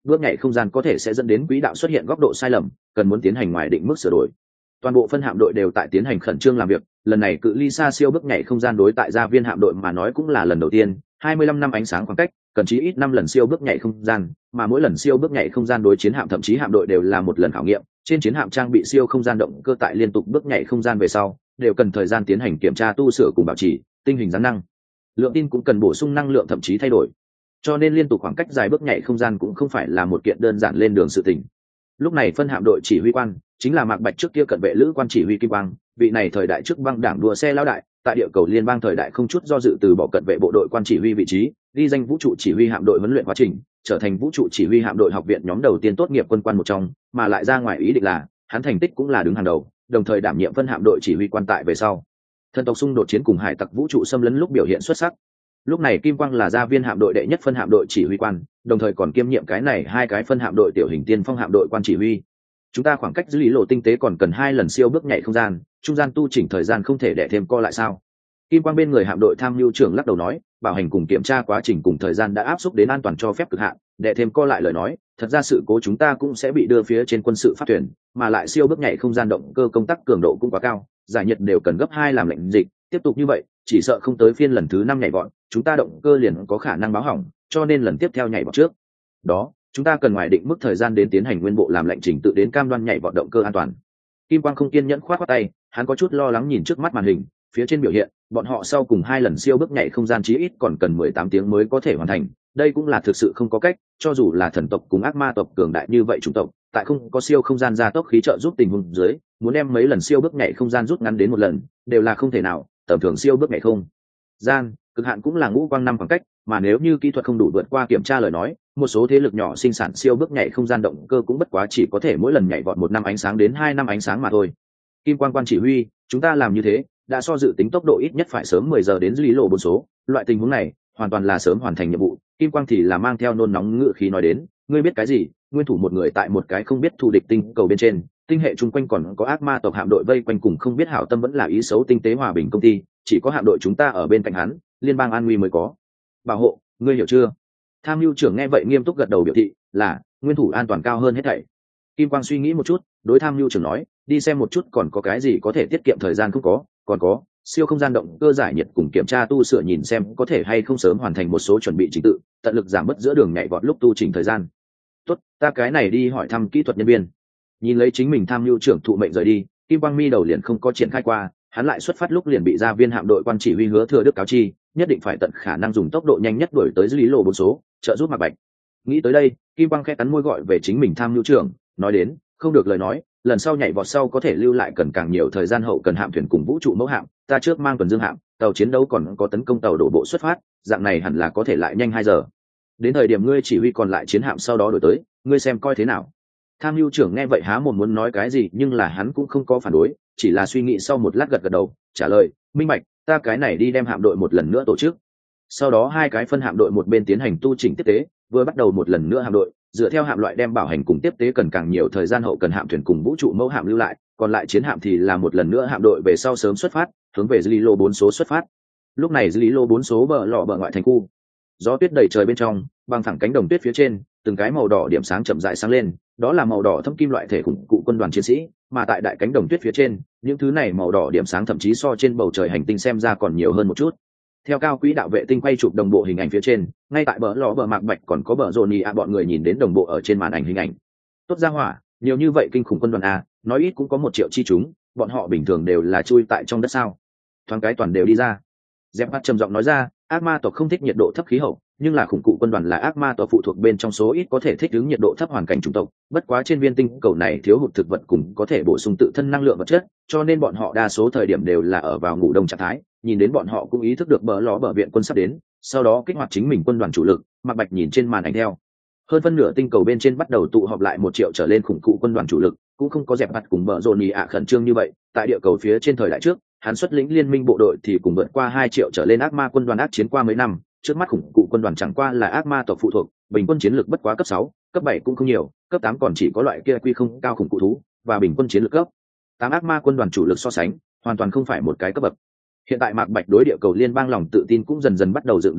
bước nhảy không gian có thể sẽ dẫn đến quỹ đạo xuất hiện góc độ sai lầm, cần muốn tiến hành ngoài định mức sửa đổi. Toàn bộ phân hạm đội đều tại tiến hành khẩn trương làm việc, lần này cự ly xa siêu bước nhảy không gian đối tại gia viên hạm đội mà nói cũng là lần đầu tiên, hai mươi lăm năm ánh sáng khoảng cách, cần chí ít năm lần siêu bước nhảy không gian, mà mỗi lần siêu bước nhảy không gian đối chiến hạm thậm chí hạm đội đều là một lần khảo nghiệm. Trên chiến hạm trang bị siêu không gian động cơ tại liên tục bước nhảy không gian về sau, đều cần thời gian tiến hành kiểm tra tu sửa cùng bảo trì, tinh hình giáng năng. Lượng tin cũng cần bổ sung năng lượng thậm chí thay đổi. Cho nên liên tục khoảng cách dài bước nhảy không gian cũng không phải là một kiện đơn giản lên đường sự tình. Lúc này phân hạm đội chỉ huy quan chính là Mạc Bạch trước kia cận vệ lữ quan chỉ huy Kim Quang, vị này thời đại trước băng đảng đua xe lão đại, tại địa cầu liên bang thời đại không chút do dự từ bỏ cận vệ bộ đội quan chỉ huy vị trí, ghi danh vũ trụ chỉ huy hạm đội huấn luyện quá trình, trở thành vũ trụ chỉ huy hạm đội học viện nhóm đầu tiên tốt nghiệp quân quan một trong, mà lại ra ngoài ý định là hắn thành tích cũng là đứng hàng đầu, đồng thời đảm nhiệm phân hạm đội chỉ huy quan tại về sau. Thần tộc xung đột chiến cùng hải tặc vũ trụ xâm lấn lúc biểu hiện xuất sắc. Lúc này Kim Quang là gia viên hạm đội đệ nhất phân hạm đội chỉ huy quan, đồng thời còn kiêm nhiệm cái này hai cái phân hạm đội tiểu hình tiên phong hạm đội quan chỉ huy. Chúng ta khoảng cách giữ lý lộ tinh tế còn cần hai lần siêu bước nhảy không gian, trung gian tu chỉnh thời gian không thể để thêm co lại sao? Kim Quang bên người hạm đội tham mưu trưởng lắc đầu nói, bảo hành cùng kiểm tra quá trình cùng thời gian đã áp suất đến an toàn cho phép cực hạn, để thêm co lại lời nói, thật ra sự cố chúng ta cũng sẽ bị đưa phía trên quân sự pháp thuyền, mà lại siêu bước nhảy không gian động cơ công tác cường độ cũng quá cao, giải nhiệt đều cần gấp hai làm lệnh dịch, tiếp tục như vậy, chỉ sợ không tới phiên lần thứ năm nhảy vọt, chúng ta động cơ liền có khả năng báo hỏng, cho nên lần tiếp theo nhảy vọt trước. Đó, chúng ta cần ngoài định mức thời gian đến tiến hành nguyên bộ làm lệnh trình tự đến cam đoan nhảy vọt động cơ an toàn. Kim Quang không kiên nhẫn khoát khoát tay, hắn có chút lo lắng nhìn trước mắt màn hình, phía trên biểu hiện, bọn họ sau cùng hai lần siêu bước nhảy không gian chí ít còn cần mười tám tiếng mới có thể hoàn thành, đây cũng là thực sự không có cách, cho dù là thần tộc cùng ác ma tộc cường đại như vậy chủng tộc, tại không có siêu không gian gia tốc khí trợ giúp tình huống dưới, muốn đem mấy lần siêu bước nhảy không gian rút ngắn đến một lần, đều là không thể nào, tầm thường siêu bước nhảy không gian, cực hạn cũng là ngũ quang năm khoảng cách, mà nếu như kỹ thuật không đủ vượt qua kiểm tra lời nói, một số thế lực nhỏ sinh sản siêu bước nhảy không gian động cơ cũng bất quá chỉ có thể mỗi lần nhảy vọt một năm ánh sáng đến hai năm ánh sáng mà thôi. Kim Quang quan chỉ huy, chúng ta làm như thế, đã so dự tính tốc độ ít nhất phải sớm mười giờ đến lý lộ bốn số, loại tình huống này, hoàn toàn là sớm hoàn thành nhiệm vụ. Kim Quang thì là mang theo nôn nóng ngựa khí nói đến, ngươi biết cái gì? Nguyên thủ một người tại một cái không biết thù địch tinh cầu bên trên, tinh hệ chung quanh còn có ác ma tộc hạm đội vây quanh cùng không biết hảo tâm vẫn là ý xấu tinh tế hòa bình công ty, chỉ có hạm đội chúng ta ở bên cạnh hắn, liên bang an nguy mới có bảo hộ, ngươi hiểu chưa? Tham mưu trưởng nghe vậy nghiêm túc gật đầu biểu thị là nguyên thủ an toàn cao hơn hết thảy. Kim Quang suy nghĩ một chút, đối tham mưu trưởng nói, đi xem một chút còn có cái gì có thể tiết kiệm thời gian không có, còn có siêu không gian động cơ giải nhiệt cùng kiểm tra tu sửa nhìn xem có thể hay không sớm hoàn thành một số chuẩn bị trình tự, tận lực giảm bớt giữa đường nhảy vọt lúc tu chỉnh thời gian. Tốt, ta cái này đi hỏi thăm kỹ thuật nhân viên. Nhìn lấy chính mình tham mưu trưởng thụ mệnh rời đi, Kim Quang mi đầu liền không có triển khai qua, hắn lại xuất phát lúc liền bị gia viên hạm đội quan chỉ huy Hứa Thừa Đức cáo chi, nhất định phải tận khả năng dùng tốc độ nhanh nhất đuổi tới dưới lý lộ bốn số, trợ giúp Mạc Bạch. Nghĩ tới đây, Kim Quang khẽ cắn môi gọi về chính mình tham mưu trưởng, nói đến, không được lời nói, lần sau nhảy vọt sau có thể lưu lại cần càng nhiều thời gian hậu cần hạm thuyền cùng vũ trụ mẫu hạm, ta trước mang tuần dương hạm, tàu chiến đấu còn có tấn công tàu đổ bộ xuất phát, dạng này hẳn là có thể lại nhanh hai giờ. Đến thời điểm ngươi chỉ huy còn lại chiến hạm sau đó đổi tới, ngươi xem coi thế nào. Tham mưu trưởng nghe vậy há mồm muốn nói cái gì, nhưng là hắn cũng không có phản đối, chỉ là suy nghĩ sau một lát gật gật đầu, trả lời, minh bạch, ta cái này đi đem hạm đội một lần nữa tổ chức. Sau đó hai cái phân hạm đội một bên tiến hành tu chỉnh tiếp tế, vừa bắt đầu một lần nữa hạm đội, dựa theo hạm loại đem bảo hành cùng tiếp tế cần càng nhiều thời gian hậu cần hạm thuyền cùng vũ trụ mẫu hạm lưu lại, còn lại chiến hạm thì là một lần nữa hạm đội về sau sớm xuất phát, hướng về dưới lý lô bốn số xuất phát. Lúc này dưới lý lô bốn số bờ lọ bờ ngoại thành khu, gió tuyết đầy trời bên trong, bằng thẳng cánh đồng tuyết phía trên, từng cái màu đỏ điểm sáng chậm rãi sáng lên, đó là màu đỏ thâm kim loại thể khủng cụ quân đoàn chiến sĩ, mà tại đại cánh đồng tuyết phía trên, những thứ này màu đỏ điểm sáng thậm chí so trên bầu trời hành tinh xem ra còn nhiều hơn một chút. Theo cao quỹ đạo vệ tinh quay chụp đồng bộ hình ảnh phía trên, ngay tại bờ lò bờ Mạc Bạch còn có bờ Johnny a bọn người nhìn đến đồng bộ ở trên màn ảnh hình ảnh. Tốt ra hỏa, nhiều như vậy kinh khủng quân đoàn a, nói ít cũng có một triệu chi chúng, bọn họ bình thường đều là chui tại trong đất sao? Thoáng cái toàn đều đi ra. Dẹp Bát trầm giọng nói ra, ác ma tộc không thích nhiệt độ thấp khí hậu, nhưng là khủng cụ quân đoàn là ác ma tộc phụ thuộc bên trong số ít có thể thích ứng nhiệt độ thấp hoàn cảnh chủng tộc, bất quá trên viên tinh cầu này thiếu hụt thực vật cùng có thể bổ sung tự thân năng lượng vật chất, cho nên bọn họ đa số thời điểm đều là ở vào ngủ đông trạng thái. Nhìn đến bọn họ cũng ý thức được bờ ló bờ viện quân sắp đến, sau đó kích hoạt chính mình quân đoàn chủ lực. Mạc Bạch nhìn trên màn ảnh theo, hơn phân nửa tinh cầu bên trên bắt đầu tụ họp lại một triệu trở lên khủng cụ quân đoàn chủ lực, cũng không có Dẹp Bát cùng bờ Johnny ạ khẩn trương như vậy. Tại địa cầu phía trên thời đại trước, hắn xuất lĩnh liên minh bộ đội thì cùng vượt qua hai triệu trở lên ác ma quân đoàn ác chiến qua mấy năm, trước mắt khủng cụ quân đoàn chẳng qua là ác ma tộc phụ thuộc, bình quân chiến lược bất quá cấp sáu, cấp bảy cũng không nhiều, cấp tám còn chỉ có loại kia quy không cao khủng cụ thú, và bình quân chiến lược cấp tám ác ma quân đoàn chủ lực so sánh, hoàn toàn không phải một cái cấp bậc. Hiện tại Mạc Bạch đối địa cầu liên bang lòng tự tin cũng dần dần bắt đầu dựng đứng lên,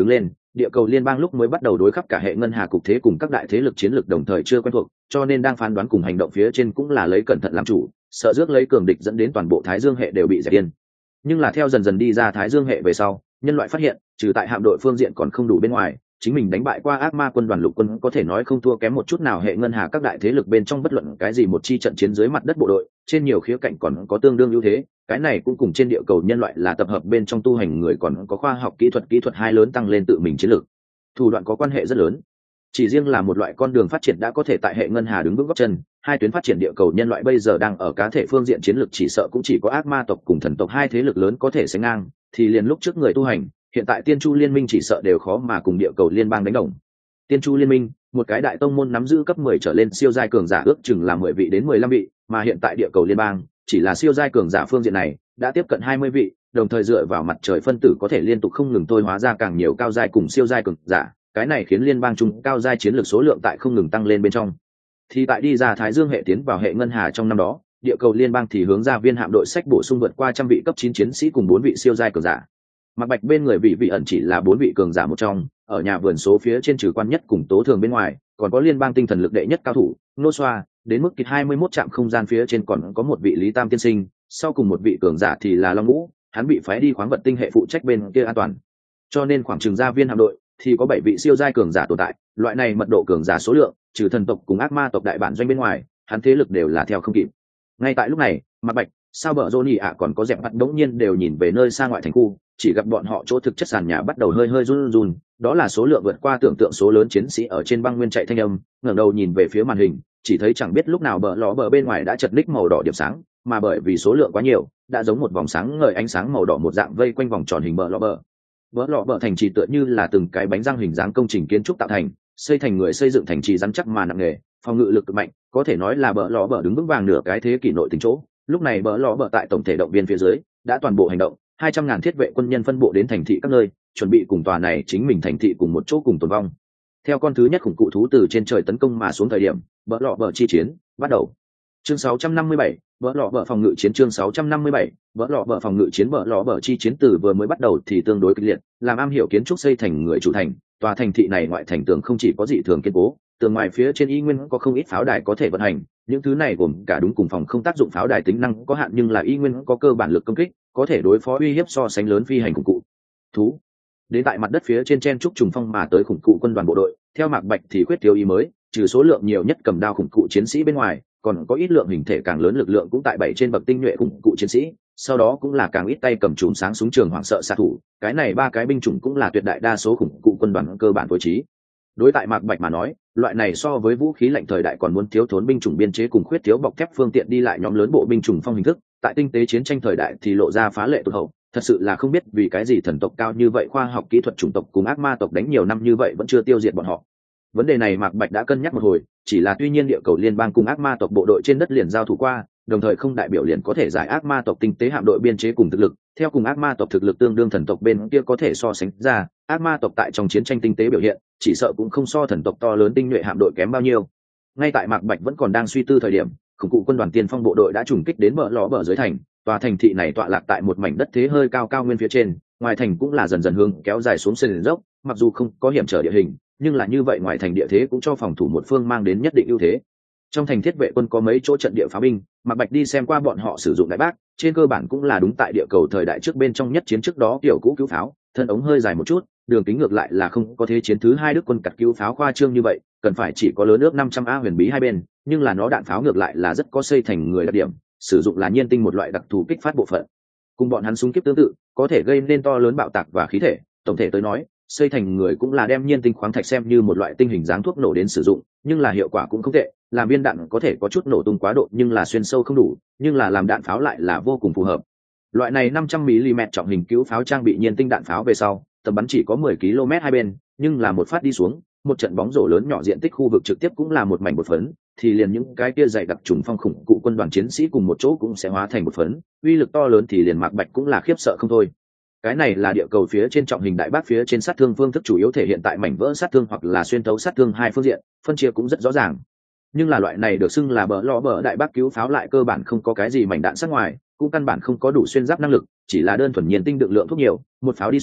địa cầu liên bang lúc mới bắt đầu đối khắp cả hệ ngân hà cục thế cùng các đại thế lực chiến lược đồng thời chưa quen thuộc, cho nên đang phán đoán cùng hành động phía trên cũng là lấy cẩn thận làm chủ, sợ rước lấy cường địch dẫn đến toàn bộ Thái Dương hệ đều bị dẹp yên. Nhưng là theo dần dần đi ra Thái Dương hệ về sau, nhân loại phát hiện trừ tại hạm đội phương diện còn không đủ bên ngoài, chính mình đánh bại qua ác ma quân đoàn lục quân có thể nói không thua kém một chút nào hệ ngân hà các đại thế lực bên trong bất luận cái gì một chi trận chiến dưới mặt đất bộ đội, trên nhiều khía cạnh còn có tương đương ưu thế. Cái này cũng cùng trên địa cầu nhân loại là tập hợp bên trong tu hành người còn có khoa học kỹ thuật kỹ thuật hai lớn tăng lên tự mình chiến lược thủ đoạn có quan hệ rất lớn. Chỉ riêng là một loại con đường phát triển đã có thể tại hệ ngân hà đứng vững góc chân, hai tuyến phát triển địa cầu nhân loại bây giờ đang ở cá thể phương diện chiến lược chỉ sợ cũng chỉ có ác ma tộc cùng thần tộc hai thế lực lớn có thể sánh ngang, thì liền lúc trước người tu hành, hiện tại tiên chu liên minh chỉ sợ đều khó mà cùng địa cầu liên bang đánh đồng. Tiên chu liên minh, một cái đại tông môn nắm giữ cấp mười trở lên siêu giai cường giả ước chừng là mười vị đến mười lăm vị, mà hiện tại địa cầu liên bang chỉ là siêu giai cường giả phương diện này đã tiếp cận hai mươi vị, đồng thời dựa vào mặt trời phân tử có thể liên tục không ngừng thôi hóa ra càng nhiều cao giai cùng siêu giai cường giả, cái này khiến liên bang chung cao giai chiến lược số lượng tại không ngừng tăng lên bên trong. Thì tại đi ra Thái Dương hệ tiến vào hệ ngân hà trong năm đó, địa cầu liên bang thì hướng ra viên hạm đội sách bổ sung vượt qua trăm vị cấp chín chiến sĩ cùng bốn vị siêu giai cường giả. Mạc Bạch bên người vị vị ẩn chỉ là bốn vị cường giả một trong, ở nhà vườn số phía trên trừ quan nhất cùng tố thường bên ngoài, còn có liên bang tinh thần lực đệ nhất cao thủ, Nô Xoa, đến mức kịch hai mươi mốt trạm không gian phía trên còn có một vị Lý Tam tiên sinh, sau cùng một vị cường giả thì là Long Ngũ, hắn bị phái đi khoáng vật tinh hệ phụ trách bên kia an toàn. Cho nên khoảng chừng ra viên hạm đội thì có bảy vị siêu giai cường giả tồn tại, loại này mật độ cường giả số lượng, trừ thần tộc cùng ác ma tộc đại bản doanh bên ngoài, hắn thế lực đều là theo không kịp. Ngay tại lúc này, Mạc Bạch, Sao Bở Johnny ạ còn có Dẹp Mặt đống nhiên đều nhìn về nơi xa ngoại thành khu, chỉ gặp bọn họ chỗ thực chất sàn nhà bắt đầu hơi hơi run run, đó là số lượng vượt qua tưởng tượng số lớn chiến sĩ ở trên băng nguyên chạy thanh âm, ngẩng đầu nhìn về phía màn hình, chỉ thấy chẳng biết lúc nào bờ ló bờ bên ngoài đã chật ních màu đỏ điểm sáng, mà bởi vì số lượng quá nhiều, đã giống một vòng sáng ngời ánh sáng màu đỏ một dạng vây quanh vòng tròn hình bờ ló bờ. Bờ ló bờ thành trì tựa như là từng cái bánh răng hình dáng công trình kiến trúc tạo thành, xây thành người xây dựng thành trì rắn chắc mà nặng nề, phòng ngự lực cực mạnh, có thể nói là bờ ló bờ đứng vững vàng nửa cái thế kỷ nội tình chỗ. Lúc này bờ ló bờ tại tổng thể động viên phía dưới đã toàn bộ hành động, hai trăm ngàn thiết vệ quân nhân phân bộ đến thành thị các nơi, chuẩn bị cùng tòa này chính mình thành thị cùng một chỗ cùng tồn vong. Theo con thứ nhất khủng cụ thú từ trên trời tấn công mà xuống thời điểm, bờ lọ bờ chi chiến bắt đầu. Chương sáu trăm năm mươi bảy, bờ lọ bờ phòng ngự chiến chương sáu trăm năm mươi bảy, bờ lọ bờ phòng ngự chiến bờ lọ bờ chi chiến từ vừa mới bắt đầu thì tương đối kịch liệt, làm am hiểu kiến trúc xây thành người chủ thành, tòa thành thị này ngoại thành tường không chỉ có dị thường kiên cố, tường ngoài phía trên y nguyên có không ít pháo đài có thể vận hành, những thứ này gồm cả đúng cùng phòng không tác dụng pháo đài tính năng có hạn nhưng là y nguyên có cơ bản lực công kích, có thể đối phó uy hiếp so sánh lớn phi hành khủng cụ thú. Đến tại mặt đất phía trên chen trúc trùng phong mà tới khủng cụ quân đoàn bộ đội, theo Mạc Bạch thì khuyết thiếu ý mới, trừ số lượng nhiều nhất cầm đao khủng cụ chiến sĩ bên ngoài, còn có ít lượng hình thể càng lớn lực lượng cũng tại bảy trên bậc tinh nhuệ khủng cụ chiến sĩ, sau đó cũng là càng ít tay cầm chùm sáng súng trường hoảng sợ xạ thủ, cái này ba cái binh chủng cũng là tuyệt đại đa số khủng cụ quân đoàn cơ bản phối trí. Đối tại Mạc Bạch mà nói, loại này so với vũ khí lạnh thời đại còn muốn thiếu thốn binh chủng biên chế cùng khuyết thiếu bọc thép phương tiện đi lại nhóm lớn bộ binh chủng phong hình thức, tại tinh tế chiến tranh thời đại thì lộ ra phá lệ tụt hậu, thật sự là không biết vì cái gì thần tộc cao như vậy khoa học kỹ thuật chủng tộc cùng ác ma tộc đánh nhiều năm như vậy vẫn chưa tiêu diệt bọn họ. Vấn đề này Mạc Bạch đã cân nhắc một hồi, chỉ là tuy nhiên địa cầu liên bang cùng ác ma tộc bộ đội trên đất liền giao thủ qua, đồng thời không đại biểu liền có thể giải ác ma tộc tinh tế hạm đội biên chế cùng thực lực, theo cùng ác ma tộc thực lực tương đương thần tộc bên kia có thể so sánh ra, ác ma tộc tại trong chiến tranh tinh tế biểu hiện, chỉ sợ cũng không so thần tộc to lớn tinh nhuệ hạm đội kém bao nhiêu. Ngay tại Mạc Bạch vẫn còn đang suy tư thời điểm, khủng cụ quân đoàn tiên phong bộ đội đã trùng kích đến bờ ló bờ dưới thành, tòa thành thị này tọa lạc tại một mảnh đất thế hơi cao cao nguyên phía trên, ngoài thành cũng là dần dần hướng kéo dài xuống sườn dốc, mặc dù không có hiểm trở địa hình, nhưng là như vậy ngoài thành địa thế cũng cho phòng thủ một phương mang đến nhất định ưu thế. Trong thành thiết vệ quân có mấy chỗ trận địa pháo binh, Mạc Bạch đi xem qua bọn họ sử dụng đại bác, trên cơ bản cũng là đúng tại địa cầu thời đại trước bên trong nhất chiến trước đó kiểu cũ cứu pháo, thân ống hơi dài một chút, đường kính ngược lại là không có thế chiến thứ hai đức quân cặt cứu pháo khoa trương như vậy, cần phải chỉ có lớn ước năm trăm a huyền bí hai bên, nhưng là nó đạn pháo ngược lại là rất có xây thành người đặc điểm, sử dụng là nhiên tinh một loại đặc thù kích phát bộ phận. Cùng bọn hắn súng kíp tương tự, có thể gây nên to lớn bạo tạc và khí thể, tổng thể tới nói, xây thành người cũng là đem nhiên tinh khoáng thạch xem như một loại tinh hình dáng thuốc nổ đến sử dụng, nhưng là hiệu quả cũng không tệ, làm viên đạn có thể có chút nổ tung quá độ nhưng là xuyên sâu không đủ, nhưng là làm đạn pháo lại là vô cùng phù hợp. Loại này năm trăm mi-li-mét trọng hình cứu pháo trang bị nhiên tinh đạn pháo về sau, tầm bắn chỉ có mười ki lô mét hai bên, nhưng là một phát đi xuống, một trận bóng rổ lớn nhỏ diện tích khu vực trực tiếp cũng là một mảnh bột phấn, thì liền những cái kia dày đặc trùng phong khủng cụ quân đoàn chiến sĩ cùng một chỗ cũng sẽ hóa thành bột phấn, uy lực to lớn thì liền Mạc Bạch cũng là khiếp sợ không thôi. Cái này là địa cầu phía trên trọng hình đại bác phía trên sát thương phương thức chủ yếu thể hiện tại mảnh vỡ sát thương hoặc là xuyên thấu sát thương hai phương diện, phân chia cũng rất rõ ràng. Nhưng là loại này được xưng là bờ ló bờ đại bác cứu pháo lại cơ bản không có cái gì mảnh đạn sát ngoài, cũng căn bản không có đủ xuyên giáp năng lực, chỉ là đơn thuần nhiên tinh đựng lượng thuốc nhiều, một pháo đi xuống,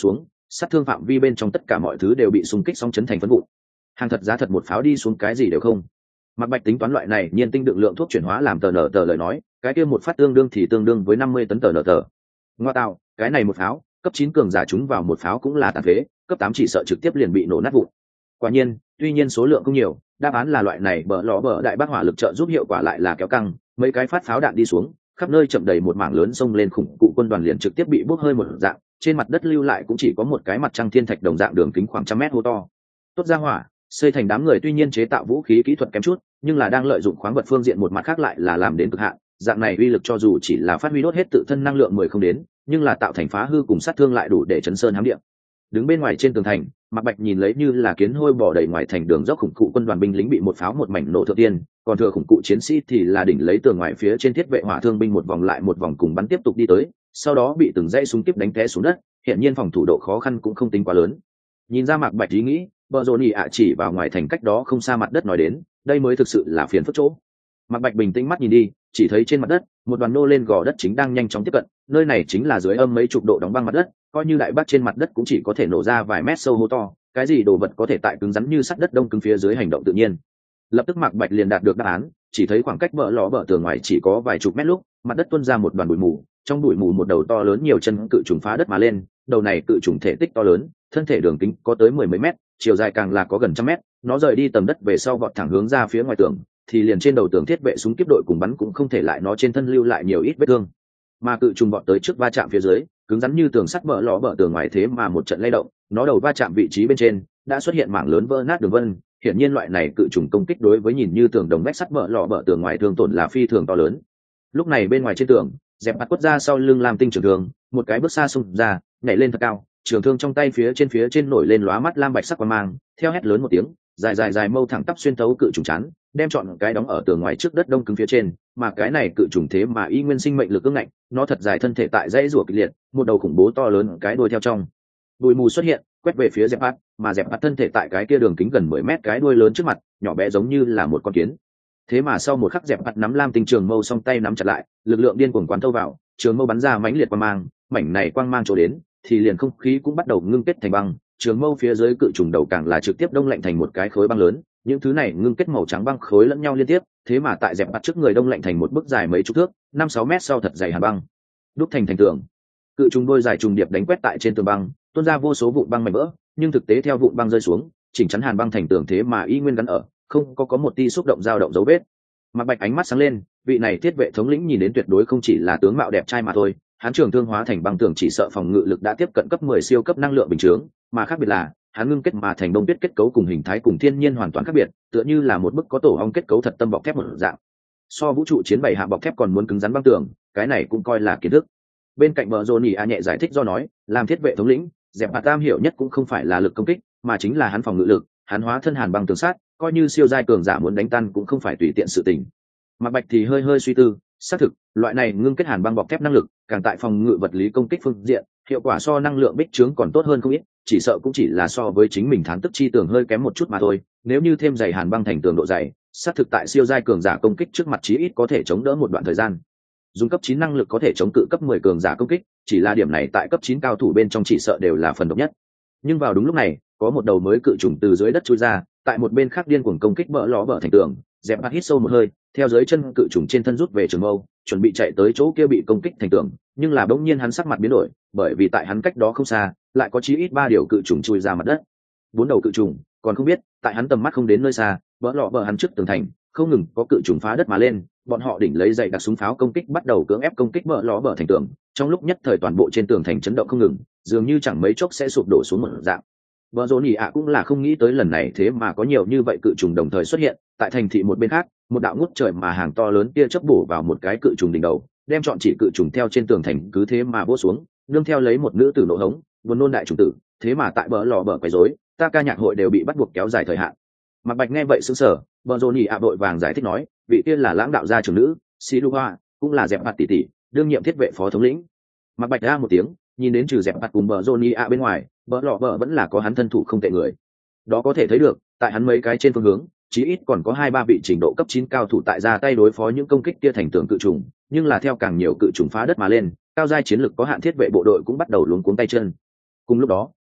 sát thương phạm vi bên trong tất cả mọi thứ đều bị xung kích sóng chấn thành phân vụn. Hàng thật giá thật một pháo đi xuống cái gì đều không. Mạc Bạch tính toán loại này nhiên tinh đựng lượng thuốc chuyển hóa làm tờ nở tờ lời nói, cái kia một phát tương đương thì tương đương với năm mươi tấn tờ nở tờ. Ngoa tạo, cái này một pháo, cấp chín cường giả chúng vào một pháo cũng là tàn phế, cấp tám chỉ sợ trực tiếp liền bị nổ nát vụn. Quả nhiên, tuy nhiên số lượng không nhiều, đáp án là loại này bờ ló bờ đại bác hỏa lực trợ giúp hiệu quả lại là kéo căng, mấy cái phát pháo đạn đi xuống, khắp nơi chậm đầy một mảng lớn sông lên khủng cụ quân đoàn liền trực tiếp bị bốc hơi một dạng, trên mặt đất lưu lại cũng chỉ có một cái mặt trăng thiên thạch đồng dạng đường kính khoảng trăm mét hô to. Tốt ra hỏa, xây thành đám người tuy nhiên chế tạo vũ khí kỹ thuật kém chút, nhưng là đang lợi dụng khoáng vật phương diện một mặt khác lại là làm đến cực hạn, dạng này uy lực cho dù chỉ là phát huy đốt hết tự thân năng lượng mười không đến, nhưng là tạo thành phá hư cùng sát thương lại đủ để chấn sơn hám địa. Đứng bên ngoài trên tường thành, Mạc Bạch nhìn lấy như là kiến hôi bỏ đầy ngoài thành đường dốc khủng cụ quân đoàn binh lính bị một pháo một mảnh nổ thượng tiên, còn thừa khủng cụ chiến sĩ thì là đỉnh lấy tường ngoài phía trên thiết vệ hỏa thương binh một vòng lại một vòng cùng bắn tiếp tục đi tới, sau đó bị từng dãy súng tiếp đánh té xuống đất, hiện nhiên phòng thủ độ khó khăn cũng không tính quá lớn. Nhìn ra Mạc Bạch ý nghĩ, Bờ Rồ Nhĩ ạ chỉ vào ngoài thành cách đó không xa mặt đất nói đến, đây mới thực sự là phiền phức chỗ. Mạc Bạch bình tĩnh mắt nhìn đi, chỉ thấy trên mặt đất, một đoàn nô lên gò đất chính đang nhanh chóng tiếp cận, nơi này chính là dưới âm mấy chục độ đóng băng mặt đất, coi như đại bác trên mặt đất cũng chỉ có thể nổ ra vài mét sâu hố to, cái gì đồ vật có thể tại cứng rắn như sắt đất đông cứng phía dưới hành động tự nhiên. Lập tức Mạc Bạch liền đạt được đáp án, chỉ thấy khoảng cách bờ ló bờ tường ngoài chỉ có vài chục mét lúc, mặt đất tuôn ra một đoàn bụi mù, trong bụi mù một đầu to lớn nhiều chân cự trùng phá đất mà lên, đầu này cự trùng thể tích to lớn, thân thể đường kính có tới mười mấy mét, chiều dài càng là có gần trăm mét, nó rời đi tầm đất về sau vọt thẳng hướng ra phía ngoài tường, thì liền trên đầu tường thiết vệ súng kiếp đội cùng bắn cũng không thể lại nó trên thân lưu lại nhiều ít vết thương. Mà cự trùng vọt tới trước va chạm phía dưới, cứng rắn như tường sắt bờ ló bờ tường ngoài thế mà một trận lay động, nó đầu va chạm vị trí bên trên đã xuất hiện mảng lớn vỡ nát đường vân, hiển nhiên loại này cự trùng công kích đối với nhìn như tường đồng vách sắt bờ ló bờ tường ngoài thương tổn là phi thường to lớn. Lúc này bên ngoài trên tường, dẹp bắt quất ra sau lưng làm tinh trường thương, một cái bước xa xông ra, nhảy lên thật cao, trường thương trong tay phía trên phía trên nổi lên lóa mắt lam bạch sắc quang mang, theo hét lớn một tiếng, dài dài dài mâu thẳng tắp xuyên thấu cự trùng chán, đem chọn cái đóng ở tường ngoài trước đất đông cứng phía trên, mà cái này cự trùng thế mà y nguyên sinh mệnh lực ương ngạnh, nó thật dài thân thể tại dãy rủa kịch liệt, một đầu khủng bố to lớn cái đuôi theo trong bụi mù xuất hiện, quét về phía dẹp bắt, mà dẹp bắt thân thể tại cái kia đường kính gần mười mét cái đuôi lớn trước mặt, nhỏ bé giống như là một con kiến. Thế mà sau một khắc dẹp bắt nắm lam tinh trường mâu song tay nắm chặt lại, lực lượng điên cuồng quán thâu vào, trường mâu bắn ra mãnh liệt quang mang, mảnh này quang mang chỗ đến, thì liền không khí cũng bắt đầu ngưng kết thành băng, trường mâu phía dưới cự trùng đầu càng là trực tiếp đông lạnh thành một cái khối băng lớn, những thứ này ngưng kết màu trắng băng khối lẫn nhau liên tiếp, thế mà tại dẹp bắt trước người đông lạnh thành một bức dài mấy chục thước, năm sáu mét sau thật dày hàn băng, đúc thành thành tường. Cự trùng đôi dài trùng điệp đánh quét tại trên tường băng, tuôn ra vô số vụn băng mảnh vỡ, nhưng thực tế theo vụn băng rơi xuống, chỉnh chắn hàn băng thành tường thế mà y nguyên gắn ở, không có có một tia xúc động dao động dấu vết. Mạc Bạch ánh mắt sáng lên, vị này thiết vệ thống lĩnh nhìn đến tuyệt đối không chỉ là tướng mạo đẹp trai mà thôi, hắn trường thương hóa thành băng tường chỉ sợ phòng ngự lực đã tiếp cận cấp mười siêu cấp năng lượng bình thường, mà khác biệt là, hắn ngưng kết mà thành đông tuyết kết cấu cùng hình thái cùng thiên nhiên hoàn toàn khác biệt, tựa như là một bức có tổ ong kết cấu thật tâm bọc thép một dạng. So vũ trụ chiến bảy hạ bọc thép còn muốn cứng rắn băng tường, cái này cũng coi là kiến thức. Bên cạnh bờ Johnny a nhẹ giải thích do nói, làm thiết vệ thống lĩnh, dẹp hạt tam hiểu nhất cũng không phải là lực công kích, mà chính là hắn phòng ngự lực, hắn hóa thân hàn băng tường sát, coi như siêu giai cường giả muốn đánh tan cũng không phải tùy tiện sự tình. Mạc Bạch thì hơi hơi suy tư, xác thực, loại này ngưng kết hàn băng bọc thép năng lực, càng tại phòng ngự vật lý công kích phương diện, hiệu quả so năng lượng bích trướng còn tốt hơn không ít, chỉ sợ cũng chỉ là so với chính mình thán tức chi tường hơi kém một chút mà thôi, nếu như thêm dày hàn băng thành tường độ dày, xác thực tại siêu giai cường giả công kích trước mặt chí ít có thể chống đỡ một đoạn thời gian. Dùng cấp chín năng lực có thể chống cự cấp mười cường giả công kích, chỉ là điểm này tại cấp chín cao thủ bên trong chỉ sợ đều là phần độc nhất. Nhưng vào đúng lúc này, có một đầu mới cự trùng từ dưới đất chui ra, tại một bên khác điên cuồng công kích bỡ ló bỡ thành tường, dẹp bắt hít sâu một hơi, theo dưới chân cự trùng trên thân rút về trường mâu, chuẩn bị chạy tới chỗ kia bị công kích thành tường, nhưng là bỗng nhiên hắn sắc mặt biến đổi, bởi vì tại hắn cách đó không xa, lại có chí ít ba điều cự trùng chui ra mặt đất. Bốn đầu cự trùng, còn không biết, tại hắn tầm mắt không đến nơi xa, bỡ ló bỡ hắn trước tường thành, không ngừng có cự trùng phá đất mà lên, bọn họ đỉnh lấy dày đặc súng pháo công kích bắt đầu cưỡng ép công kích bỡ ló bỡ thành tường, trong lúc nhất thời toàn bộ trên tường thành chấn động không ngừng, dường như chẳng mấy chốc sẽ sụp đổ xuống một dạng. Bờ Rồ Nhĩ ạ cũng là không nghĩ tới lần này thế mà có nhiều như vậy cự trùng đồng thời xuất hiện, tại thành thị một bên khác, một đạo ngút trời mà hàng to lớn kia chớp bổ vào một cái cự trùng đỉnh đầu, đem chọn chỉ cự trùng theo trên tường thành cứ thế mà vỗ xuống, nương theo lấy một nữ tử nộ hống, buồn nôn đại trùng tử, thế mà tại bờ lò bờ quấy rối, ta ca nhạc hội đều bị bắt buộc kéo dài thời hạn. Mạc Bạch nghe vậy sững sờ, Bờ Rồ Nhĩ ạ vội vàng giải thích nói, vị tiên là lãng đạo gia trưởng nữ, Sĩ Đu Hoa, cũng là dẹp mặt tỷ tỷ, đương nhiệm thiết vệ phó thống lĩnh. Mạc Bạch ra một tiếng, nhìn đến trừ dẹp mặt cùng Bờ Rồ Nhĩ ạ bên ngoài, bờ lò bờ vẫn là có hắn thân thủ không tệ người. Đó có thể thấy được, tại hắn mấy cái trên phương hướng, chí ít còn có hai ba vị trình độ cấp chín cao thủ tại ra tay đối phó những công kích kia thành tường cự trùng, nhưng là theo càng nhiều cự trùng phá đất mà lên, cao giai chiến lực có hạn thiết vệ bộ đội cũng bắt đầu luống cuống tay chân. Cùng lúc đó,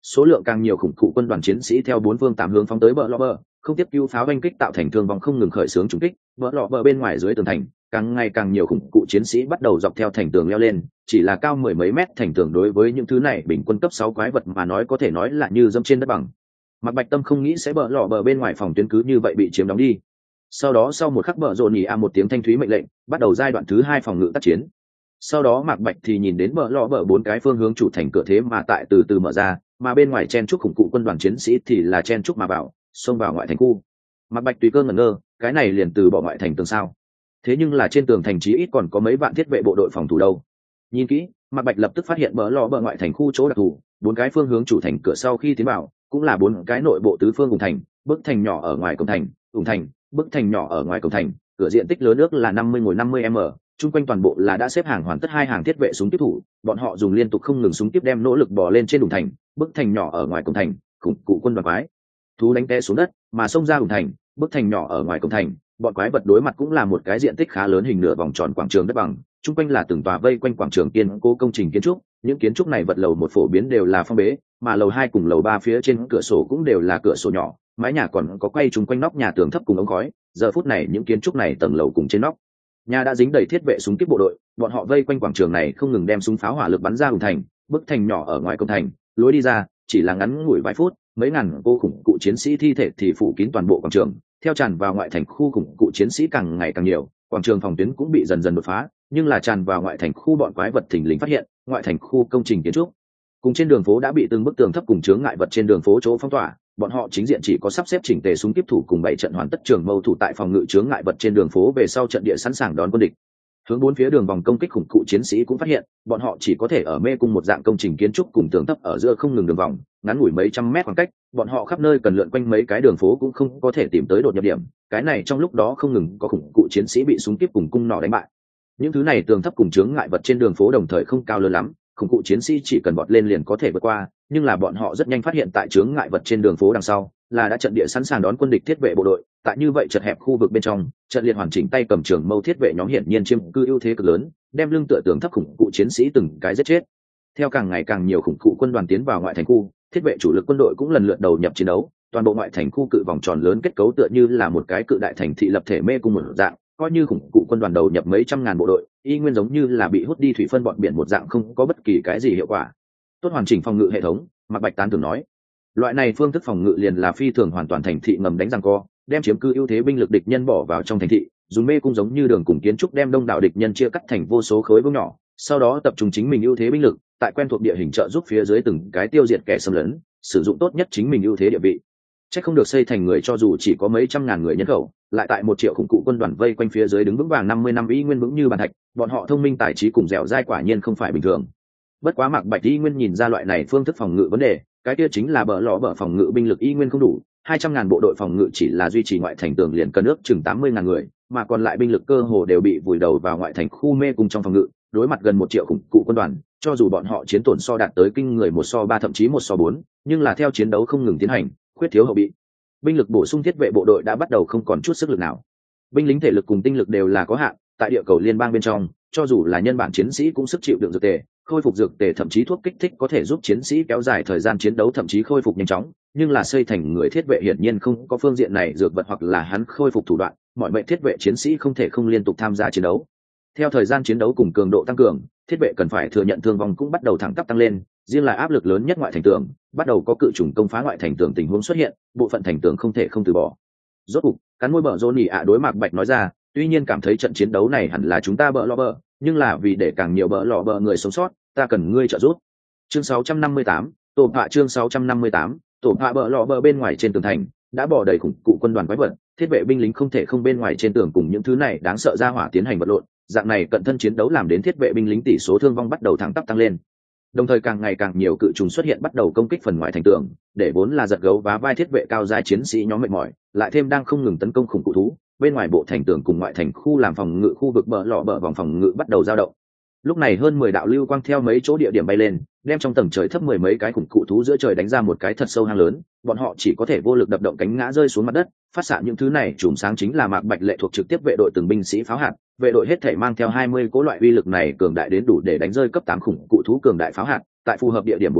số lượng càng nhiều khủng cụ quân đoàn chiến sĩ theo bốn phương tám hướng phóng tới bờ lò bờ, không tiếp cứu pháo oanh kích tạo thành thương vong không ngừng khởi xướng trúng kích. Bờ lò bờ bên ngoài dưới tường thành, càng ngày càng nhiều khủng cụ chiến sĩ bắt đầu dọc theo thành tường leo lên, chỉ là cao mười mấy mét thành tường đối với những thứ này bình quân cấp sáu quái vật mà nói có thể nói là như dẫm trên đất bằng. Mạc Bạch Tâm không nghĩ sẽ bờ lò bờ bên ngoài phòng tuyến cứ như vậy bị chiếm đóng đi. Sau đó sau một khắc bờ rộn nhỉ a một tiếng thanh thúy mệnh lệnh, bắt đầu giai đoạn thứ hai phòng ngự tác chiến. Sau đó Mạc Bạch thì nhìn đến bờ lò bờ bốn cái phương hướng chủ thành cửa thế mà tại từ từ mở ra, mà bên ngoài chen trúc khủng cụ quân đoàn chiến sĩ thì là chen trúc mà vào, xông vào ngoại thành khu. Mạc Bạch tùy cơ ngẩn ngơ, cái này liền từ bỏ ngoại thành tường sao? Thế nhưng là trên tường thành chí ít còn có mấy vạn thiết vệ bộ đội phòng thủ đâu. Nhìn kỹ, Mạc Bạch lập tức phát hiện bờ lò bờ ngoại thành khu chỗ đặc thù, bốn cái phương hướng chủ thành cửa sau khi tiến vào, cũng là bốn cái nội bộ tứ phương cùng thành, bức thành nhỏ ở ngoài cổng thành, cùng thành, bức thành nhỏ ở ngoài cổng thành, cửa diện tích lớn ước là năm mươi ngồi năm mươi m, chung quanh toàn bộ là đã xếp hàng hoàn tất hai hàng thiết vệ súng tiếp thủ, bọn họ dùng liên tục không ngừng súng tiếp đem nỗ lực bò lên trên đùng thành, bức thành nhỏ ở ngoài cổng thành, khủng cụ quân đoàn quái thú đánh té xuống đất, mà xông ra đùng thành, bức thành nhỏ ở ngoài cổng thành, bọn quái vật đối mặt cũng là một cái diện tích khá lớn hình nửa vòng tròn quảng trường đất bằng, chung quanh là từng tòa vây quanh quảng trường kiên cố công trình kiến trúc, những kiến trúc này vật lầu một phổ biến đều là phong bế, mà lầu hai cùng lầu ba phía trên cửa sổ cũng đều là cửa sổ nhỏ, mái nhà còn có quay chung quanh nóc nhà tường thấp cùng ống khói. Giờ phút này những kiến trúc này tầng lầu cùng trên nóc nhà đã dính đầy thiết vệ súng kíp bộ đội, bọn họ vây quanh quảng trường này không ngừng đem súng pháo hỏa lực bắn ra hùng thành, bức thành nhỏ ở ngoài công thành, lối đi ra chỉ là ngắn ngủi vài phút, mấy ngàn cô khủng cụ chiến sĩ thi thể thì phủ kín toàn bộ quảng trường. Theo tràn vào ngoại thành khu khủng cụ chiến sĩ càng ngày càng nhiều, quảng trường phòng tuyến cũng bị dần dần đột phá, nhưng là tràn vào ngoại thành khu bọn quái vật thình lình phát hiện, ngoại thành khu công trình kiến trúc cùng trên đường phố đã bị từng bức tường thấp cùng chướng ngại vật trên đường phố chỗ phong tỏa, bọn họ chính diện chỉ có sắp xếp chỉnh tề súng tiếp thủ cùng bảy trận hoàn tất trường mâu thủ tại phòng ngự chướng ngại vật trên đường phố về sau trận địa sẵn sàng đón quân địch. Hướng bốn phía đường vòng công kích khủng cụ chiến sĩ cũng phát hiện, bọn họ chỉ có thể ở mê cung một dạng công trình kiến trúc cùng tường thấp ở giữa không ngừng đường vòng, ngắn ngủi mấy trăm mét khoảng cách, bọn họ khắp nơi cần lượn quanh mấy cái đường phố cũng không có thể tìm tới đột nhập điểm. Cái này trong lúc đó không ngừng có khủng cụ chiến sĩ bị súng tiếp cùng cung nỏ đánh bại. Những thứ này tường thấp cùng chướng ngại vật trên đường phố đồng thời không cao lớn lắm, khủng cụ chiến sĩ chỉ cần bọt lên liền có thể vượt qua, nhưng là bọn họ rất nhanh phát hiện tại chướng ngại vật trên đường phố đằng sau là đã trận địa sẵn sàng đón quân địch thiết vệ bộ đội. Tại như vậy chật hẹp khu vực bên trong, trận liệt hoàn chỉnh tay cầm trường mâu thiết vệ nhóm hiển nhiên chiếm cư ưu thế cực lớn, đem lưng tựa tường thấp khủng cụ chiến sĩ từng cái giết chết. Theo càng ngày càng nhiều khủng cụ quân đoàn tiến vào ngoại thành khu, thiết vệ chủ lực quân đội cũng lần lượt đầu nhập chiến đấu, toàn bộ ngoại thành khu cự vòng tròn lớn kết cấu tựa như là một cái cự đại thành thị lập thể mê cung một dạng, coi như khủng cụ quân đoàn đầu nhập mấy trăm ngàn bộ đội, y nguyên giống như là bị hút đi thủy phân bọn biển một dạng, không có bất kỳ cái gì hiệu quả. Tốt hoàn chỉnh phòng ngự hệ thống, Mạc Bạch tán thường nói, loại này phương thức phòng ngự liền là phi thường hoàn toàn thành thị ngầm đánh giằng co, đem chiếm cư ưu thế binh lực địch nhân bỏ vào trong thành thị, dùng mê cung giống như đường cùng kiến trúc đem đông đảo địch nhân chia cắt thành vô số khối vương nhỏ, sau đó tập trung chính mình ưu thế binh lực, tại quen thuộc địa hình trợ giúp phía dưới từng cái tiêu diệt kẻ xâm lấn, sử dụng tốt nhất chính mình ưu thế địa vị. Chắc không được xây thành người cho dù chỉ có mấy trăm ngàn người nhân khẩu, lại tại một triệu khủng cụ quân đoàn vây quanh phía dưới đứng vững vàng năm mươi năm y nguyên vững như bàn thạch, bọn họ thông minh tài trí cùng dẻo dai quả nhiên không phải bình thường. Bất quá Mạc Bạch y nguyên nhìn ra loại này phương thức phòng ngự vấn đề, cái kia chính là bờ lò bờ phòng ngự binh lực y nguyên không đủ, hai trăm ngàn bộ đội phòng ngự chỉ là duy trì ngoại thành tường liền cần ước chừng tám mươi ngàn người, mà còn lại binh lực cơ hồ đều bị vùi đầu vào ngoại thành khu mê cung trong phòng ngự, đối mặt gần một triệu khủng cụ quân đoàn, cho dù bọn họ chiến tổn so đạt tới kinh người một so ba thậm chí một so bốn, nhưng là theo chiến đấu không ngừng tiến hành, khuyết thiếu hậu bị, binh lực bổ sung thiết vệ bộ đội đã bắt đầu không còn chút sức lực nào. Binh lính thể lực cùng tinh lực đều là có hạn, tại địa cầu liên bang bên trong, cho dù là nhân bản chiến sĩ cũng sức chịu đựng dược tề, khôi phục dược tề thậm chí thuốc kích thích có thể giúp chiến sĩ kéo dài thời gian chiến đấu thậm chí khôi phục nhanh chóng, nhưng là xây thành người thiết vệ hiển nhiên không có phương diện này dược vật hoặc là hắn khôi phục thủ đoạn, mọi mệnh thiết vệ chiến sĩ không thể không liên tục tham gia chiến đấu. Theo thời gian chiến đấu cùng cường độ tăng cường, thiết vệ cần phải thừa nhận thương vong cũng bắt đầu thẳng tắp tăng lên, riêng là áp lực lớn nhất ngoại thành tường, bắt đầu có cự trùng công phá ngoại thành tường tình huống xuất hiện, bộ phận thành tường không thể không từ bỏ. Rốt cục, cắn môi bờ Johnny ạ đối Mạc Bạch nói ra, tuy nhiên cảm thấy trận chiến đấu này hẳn là chúng ta bỡ lò bờ, nhưng là vì để càng nhiều bỡ lò bờ người sống sót, ta cần ngươi trợ giúp. Chương sáu trăm năm mươi tám, tổ hạ chương sáu trăm năm mươi tám, tổ hạ bỡ lò bờ bên ngoài trên tường thành đã bỏ đầy khủng cụ quân đoàn quái vật, thiết vệ binh lính không thể không bên ngoài trên tường cùng những thứ này đáng sợ ra hỏa tiến hành vật lộn, dạng này cận thân chiến đấu làm đến thiết vệ binh lính tỷ số thương vong bắt đầu thẳng tắp tăng lên. Đồng thời càng ngày càng nhiều cự trùng xuất hiện bắt đầu công kích phần ngoài thành tường, để vốn là giật gấu vá vai thiết vệ cao giai chiến sĩ nhóm mệt mỏi, lại thêm đang không ngừng tấn công khủng cụ thú, bên ngoài bộ thành tường cùng ngoại thành khu làm phòng ngự khu vực bờ lọ bờ vòng phòng ngự bắt đầu dao động. Lúc này hơn mười đạo lưu quang theo mấy chỗ địa điểm bay lên, đem trong tầng trời thấp mười mấy cái khủng cụ thú giữa trời đánh ra một cái thật sâu hang lớn, bọn họ chỉ có thể vô lực đập động cánh ngã rơi xuống mặt đất, phát xạ những thứ này chùm sáng chính là Mạc Bạch lệ thuộc trực tiếp vệ đội từng binh sĩ pháo hạt, vệ đội hết thể mang theo hai mươi cố loại uy lực này cường đại đến đủ để đánh rơi cấp tám khủng cụ thú cường đại pháo hạt, tại phù hợp địa điểm bố trí,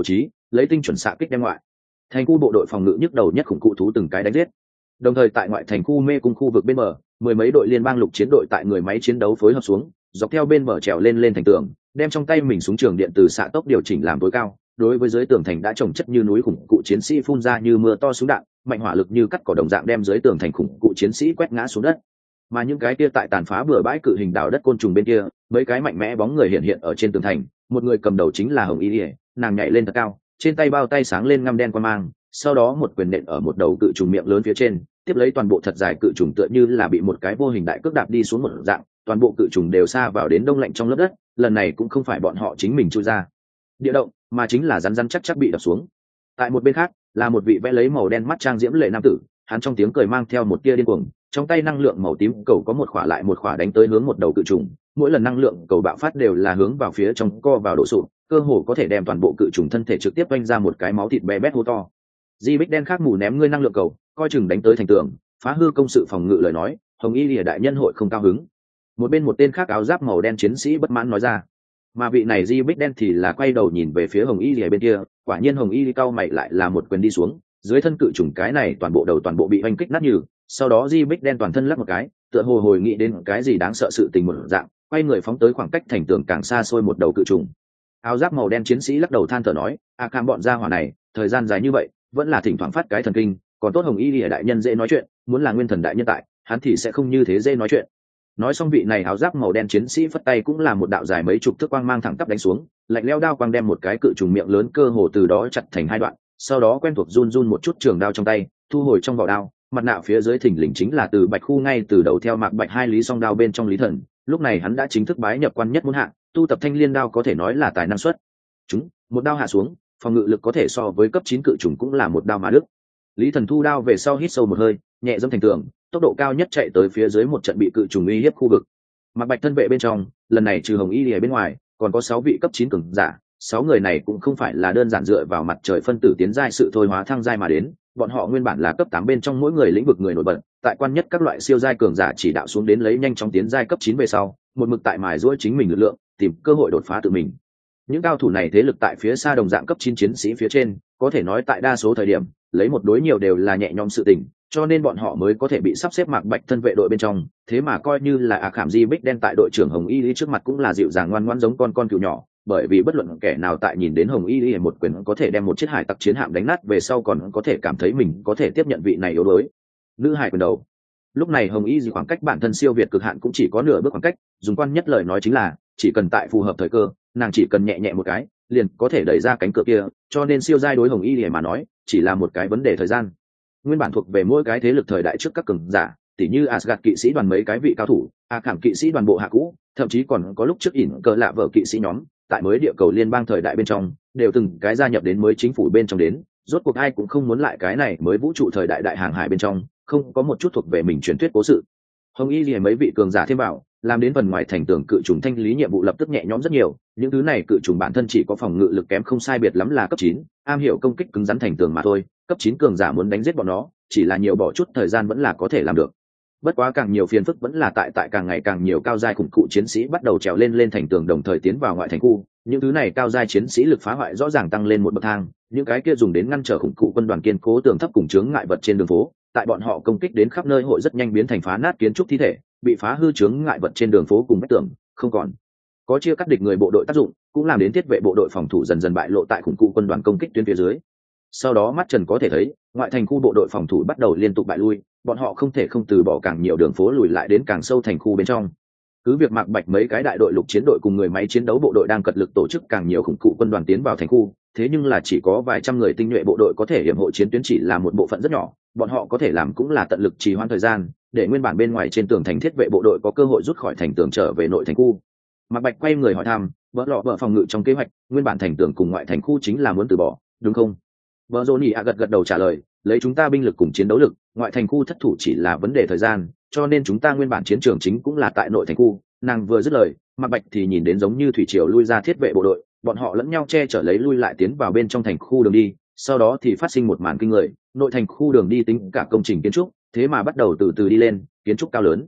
lấy tinh chuẩn xạ kích đem ngoại thành khu bộ đội phòng ngự nhức đầu nhất khủng cụ thú từng cái đánh giết. Đồng thời tại ngoại thành khu mê cung khu vực bên bờ, mười mấy đội liên bang lục chiến đội tại người máy chiến đấu phối hợp xuống, dọc theo bên bờ trèo lên lên thành tường, đem trong tay mình súng trường điện từ xạ tốc điều chỉnh làm tối cao. Đối với dưới tường thành đã trồng chất như núi khủng cụ chiến sĩ phun ra như mưa to súng đạn, mạnh hỏa lực như cắt cỏ đồng dạng đem dưới tường thành khủng cụ chiến sĩ quét ngã xuống đất. Mà những cái kia tại tàn phá bừa bãi cự hình đào đất côn trùng bên kia, mấy cái mạnh mẽ bóng người hiện hiện ở trên tường thành, một người cầm đầu chính là Hồng Y Lìa, nàng nhảy lên thật cao, trên tay bao tay sáng lên ngăm đen quan mang, sau đó một quyền nện ở một đầu cự trùng miệng lớn phía trên, tiếp lấy toàn bộ thật dài cự trùng tựa như là bị một cái vô hình đại cước đạp đi xuống một dạng, toàn bộ cự trùng đều xa vào đến đông lạnh trong lớp đất. Lần này cũng không phải bọn họ chính mình chui ra địa động, mà chính là rắn rắn chắc chắc bị đập xuống. Tại một bên khác là một vị vẽ lấy màu đen mắt trang diễm lệ nam tử, hắn trong tiếng cười mang theo một tia điên cuồng, trong tay năng lượng màu tím cầu có một khỏa lại một khỏa đánh tới hướng một đầu cự trùng, mỗi lần năng lượng cầu bạo phát đều là hướng vào phía trong co vào độ sụp, cơ hồ có thể đem toàn bộ cự trùng thân thể trực tiếp vanh ra một cái máu thịt bé bét hố to. Di Bích đen khác mù ném ngươi năng lượng cầu, coi chừng đánh tới thành tường, phá hư công sự phòng ngự lời nói, Hồng Y Lìa đại nhân hội không cao hứng. Một bên một tên khác áo giáp màu đen chiến sĩ bất mãn nói ra. Mà vị này Di Bích đen thì là quay đầu nhìn về phía Hồng Y Lìa bên kia, quả nhiên Hồng Y cao mày lại là một quyền đi xuống, dưới thân cự trùng cái này toàn bộ đầu toàn bộ bị oanh kích nát nhừ, sau đó Di Bích đen toàn thân lắc một cái, tựa hồ hồi nghĩ đến cái gì đáng sợ sự tình một dạng, quay người phóng tới khoảng cách thành tường càng xa xôi một đầu cự trùng. Áo giáp màu đen chiến sĩ lắc đầu than thở nói, a cam bọn gia hỏa này thời gian dài như vậy vẫn là thỉnh thoảng phát cái thần kinh, còn tốt Hồng Y Lìa đại nhân dễ nói chuyện, muốn là nguyên thần đại nhân tại hắn thì sẽ không như thế dễ nói chuyện. Nói xong vị này áo giáp màu đen chiến sĩ phất tay cũng là một đạo dài mấy chục thước quang mang thẳng tắp đánh xuống, lạnh lẽo đao quang đem một cái cự trùng miệng lớn cơ hồ từ đó chặt thành hai đoạn, sau đó quen thuộc run run một chút trường đao trong tay, thu hồi trong vỏ đao, mặt nạ phía dưới thình lình chính là từ Bạch khu ngay từ đầu theo Mạc Bạch hai lý song đao bên trong Lý Thần, lúc này hắn đã chính thức bái nhập quan nhất muốn hạng, tu tập thanh liên đao có thể nói là tài năng xuất. Chúng, một đao hạ xuống, phòng ngự lực có thể so với cấp chín cự trùng cũng là một đao mà đức. Lý Thần thu đao về sau hít sâu một hơi, nhẹ dẫm thành tường, tốc độ cao nhất chạy tới phía dưới một trận bị cự trùng uy hiếp khu vực. Mạc Bạch thân vệ bên trong, lần này trừ Hồng Y Lìa bên ngoài, còn có sáu vị cấp chín cường giả, sáu người này cũng không phải là đơn giản dựa vào mặt trời phân tử tiến giai sự thôi hóa thăng giai mà đến, bọn họ nguyên bản là cấp tám bên trong mỗi người lĩnh vực người nổi bật, tại quan nhất các loại siêu giai cường giả chỉ đạo xuống đến lấy nhanh chóng tiến giai cấp chín về sau, một mực tại mài giũa chính mình lực lượng, tìm cơ hội đột phá tự mình. Những cao thủ này thế lực tại phía xa đồng dạng cấp chín chiến sĩ phía trên, có thể nói tại đa số thời điểm, lấy một đối nhiều đều là nhẹ nhõm sự tình, cho nên bọn họ mới có thể bị sắp xếp Mạc Bạch thân vệ đội bên trong, thế mà coi như là ả khảm Di Bích đen tại đội trưởng Hồng Y Lý trước mặt cũng là dịu dàng ngoan ngoãn giống con con cừu nhỏ, bởi vì bất luận kẻ nào tại nhìn đến Hồng Y Lý một quyền có thể đem một chiếc hải tặc chiến hạm đánh nát về sau còn có thể cảm thấy mình có thể tiếp nhận vị này yếu đuối nữ hải quyền đầu. Lúc này Hồng Y Lý khoảng cách bản thân siêu việt cực hạn cũng chỉ có nửa bước khoảng cách, dùng quan nhất lời nói chính là chỉ cần tại phù hợp thời cơ, nàng chỉ cần nhẹ nhẹ một cái liền có thể đẩy ra cánh cửa kia, cho nên siêu giai đối Hồng Y Lý mà nói chỉ là một cái vấn đề thời gian. Nguyên bản thuộc về mỗi cái thế lực thời đại trước các cường giả, tỉ như Asgard kỵ sĩ đoàn mấy cái vị cao thủ, A Khảm kỵ sĩ đoàn bộ hạ cũ, thậm chí còn có lúc trước ỉn cờ lạ vợ kỵ sĩ nhóm, tại mới địa cầu liên bang thời đại bên trong, đều từng cái gia nhập đến mới chính phủ bên trong đến, rốt cuộc ai cũng không muốn lại cái này mới vũ trụ thời đại đại hàng hải bên trong, không có một chút thuộc về mình truyền thuyết cố sự. Hồng Y Lìa mấy vị cường giả thêm vào, làm đến phần ngoài thành tường cự trùng thanh lý nhiệm vụ lập tức nhẹ nhõm rất nhiều, những thứ này cự trùng bản thân chỉ có phòng ngự lực kém không sai biệt lắm là cấp chín, am hiểu công kích cứng rắn thành tường mà thôi, cấp chín cường giả muốn đánh giết bọn nó, chỉ là nhiều bỏ chút thời gian vẫn là có thể làm được. Bất quá càng nhiều phiền phức vẫn là tại tại càng ngày càng nhiều cao giai khủng cụ chiến sĩ bắt đầu trèo lên lên thành tường đồng thời tiến vào ngoại thành khu, những thứ này cao giai chiến sĩ lực phá hoại rõ ràng tăng lên một bậc thang, những cái kia dùng đến ngăn trở khủng cụ quân đoàn kiên cố tường thấp cùng chướng ngại vật trên đường phố, tại bọn họ công kích đến khắp nơi hội rất nhanh biến thành phá nát kiến trúc thi thể, bị phá hư chướng ngại vật trên đường phố cùng vách tường, không còn có chia cắt địch người bộ đội tác dụng, cũng làm đến thiết vệ bộ đội phòng thủ dần dần bại lộ tại khủng cụ quân đoàn công kích tuyến phía dưới. Sau đó mắt trần có thể thấy, ngoại thành khu bộ đội phòng thủ bắt đầu liên tục bại lui, bọn họ không thể không từ bỏ càng nhiều đường phố lùi lại đến càng sâu thành khu bên trong. Cứ việc Mạc Bạch mấy cái đại đội lục chiến đội cùng người máy chiến đấu bộ đội đang cật lực tổ chức càng nhiều khủng cụ quân đoàn tiến vào thành khu, thế nhưng là chỉ có vài trăm người tinh nhuệ bộ đội có thể hiểm hộ chiến tuyến chỉ là một bộ phận rất nhỏ, bọn họ có thể làm cũng là tận lực trì hoãn thời gian, để nguyên bản bên ngoài trên tường thành thiết vệ bộ đội có cơ hội rút khỏi thành tường trở về nội thành khu. Mạc Bạch quay người hỏi thăm, vỡ lọ vợ phòng ngự trong kế hoạch, nguyên bản thành tường cùng ngoại thành khu chính là muốn từ bỏ, đúng không? Vợ Johnny a gật gật đầu trả lời, lấy chúng ta binh lực cùng chiến đấu lực, ngoại thành khu thất thủ chỉ là vấn đề thời gian, cho nên chúng ta nguyên bản chiến trường chính cũng là tại nội thành khu. Nàng vừa dứt lời, Mạc Bạch thì nhìn đến giống như thủy triều lui ra thiết vệ bộ đội, bọn họ lẫn nhau che chở lấy lui lại tiến vào bên trong thành khu đường đi, sau đó thì phát sinh một màn kinh người, nội thành khu đường đi tính cả công trình kiến trúc, thế mà bắt đầu từ từ đi lên, kiến trúc cao lớn.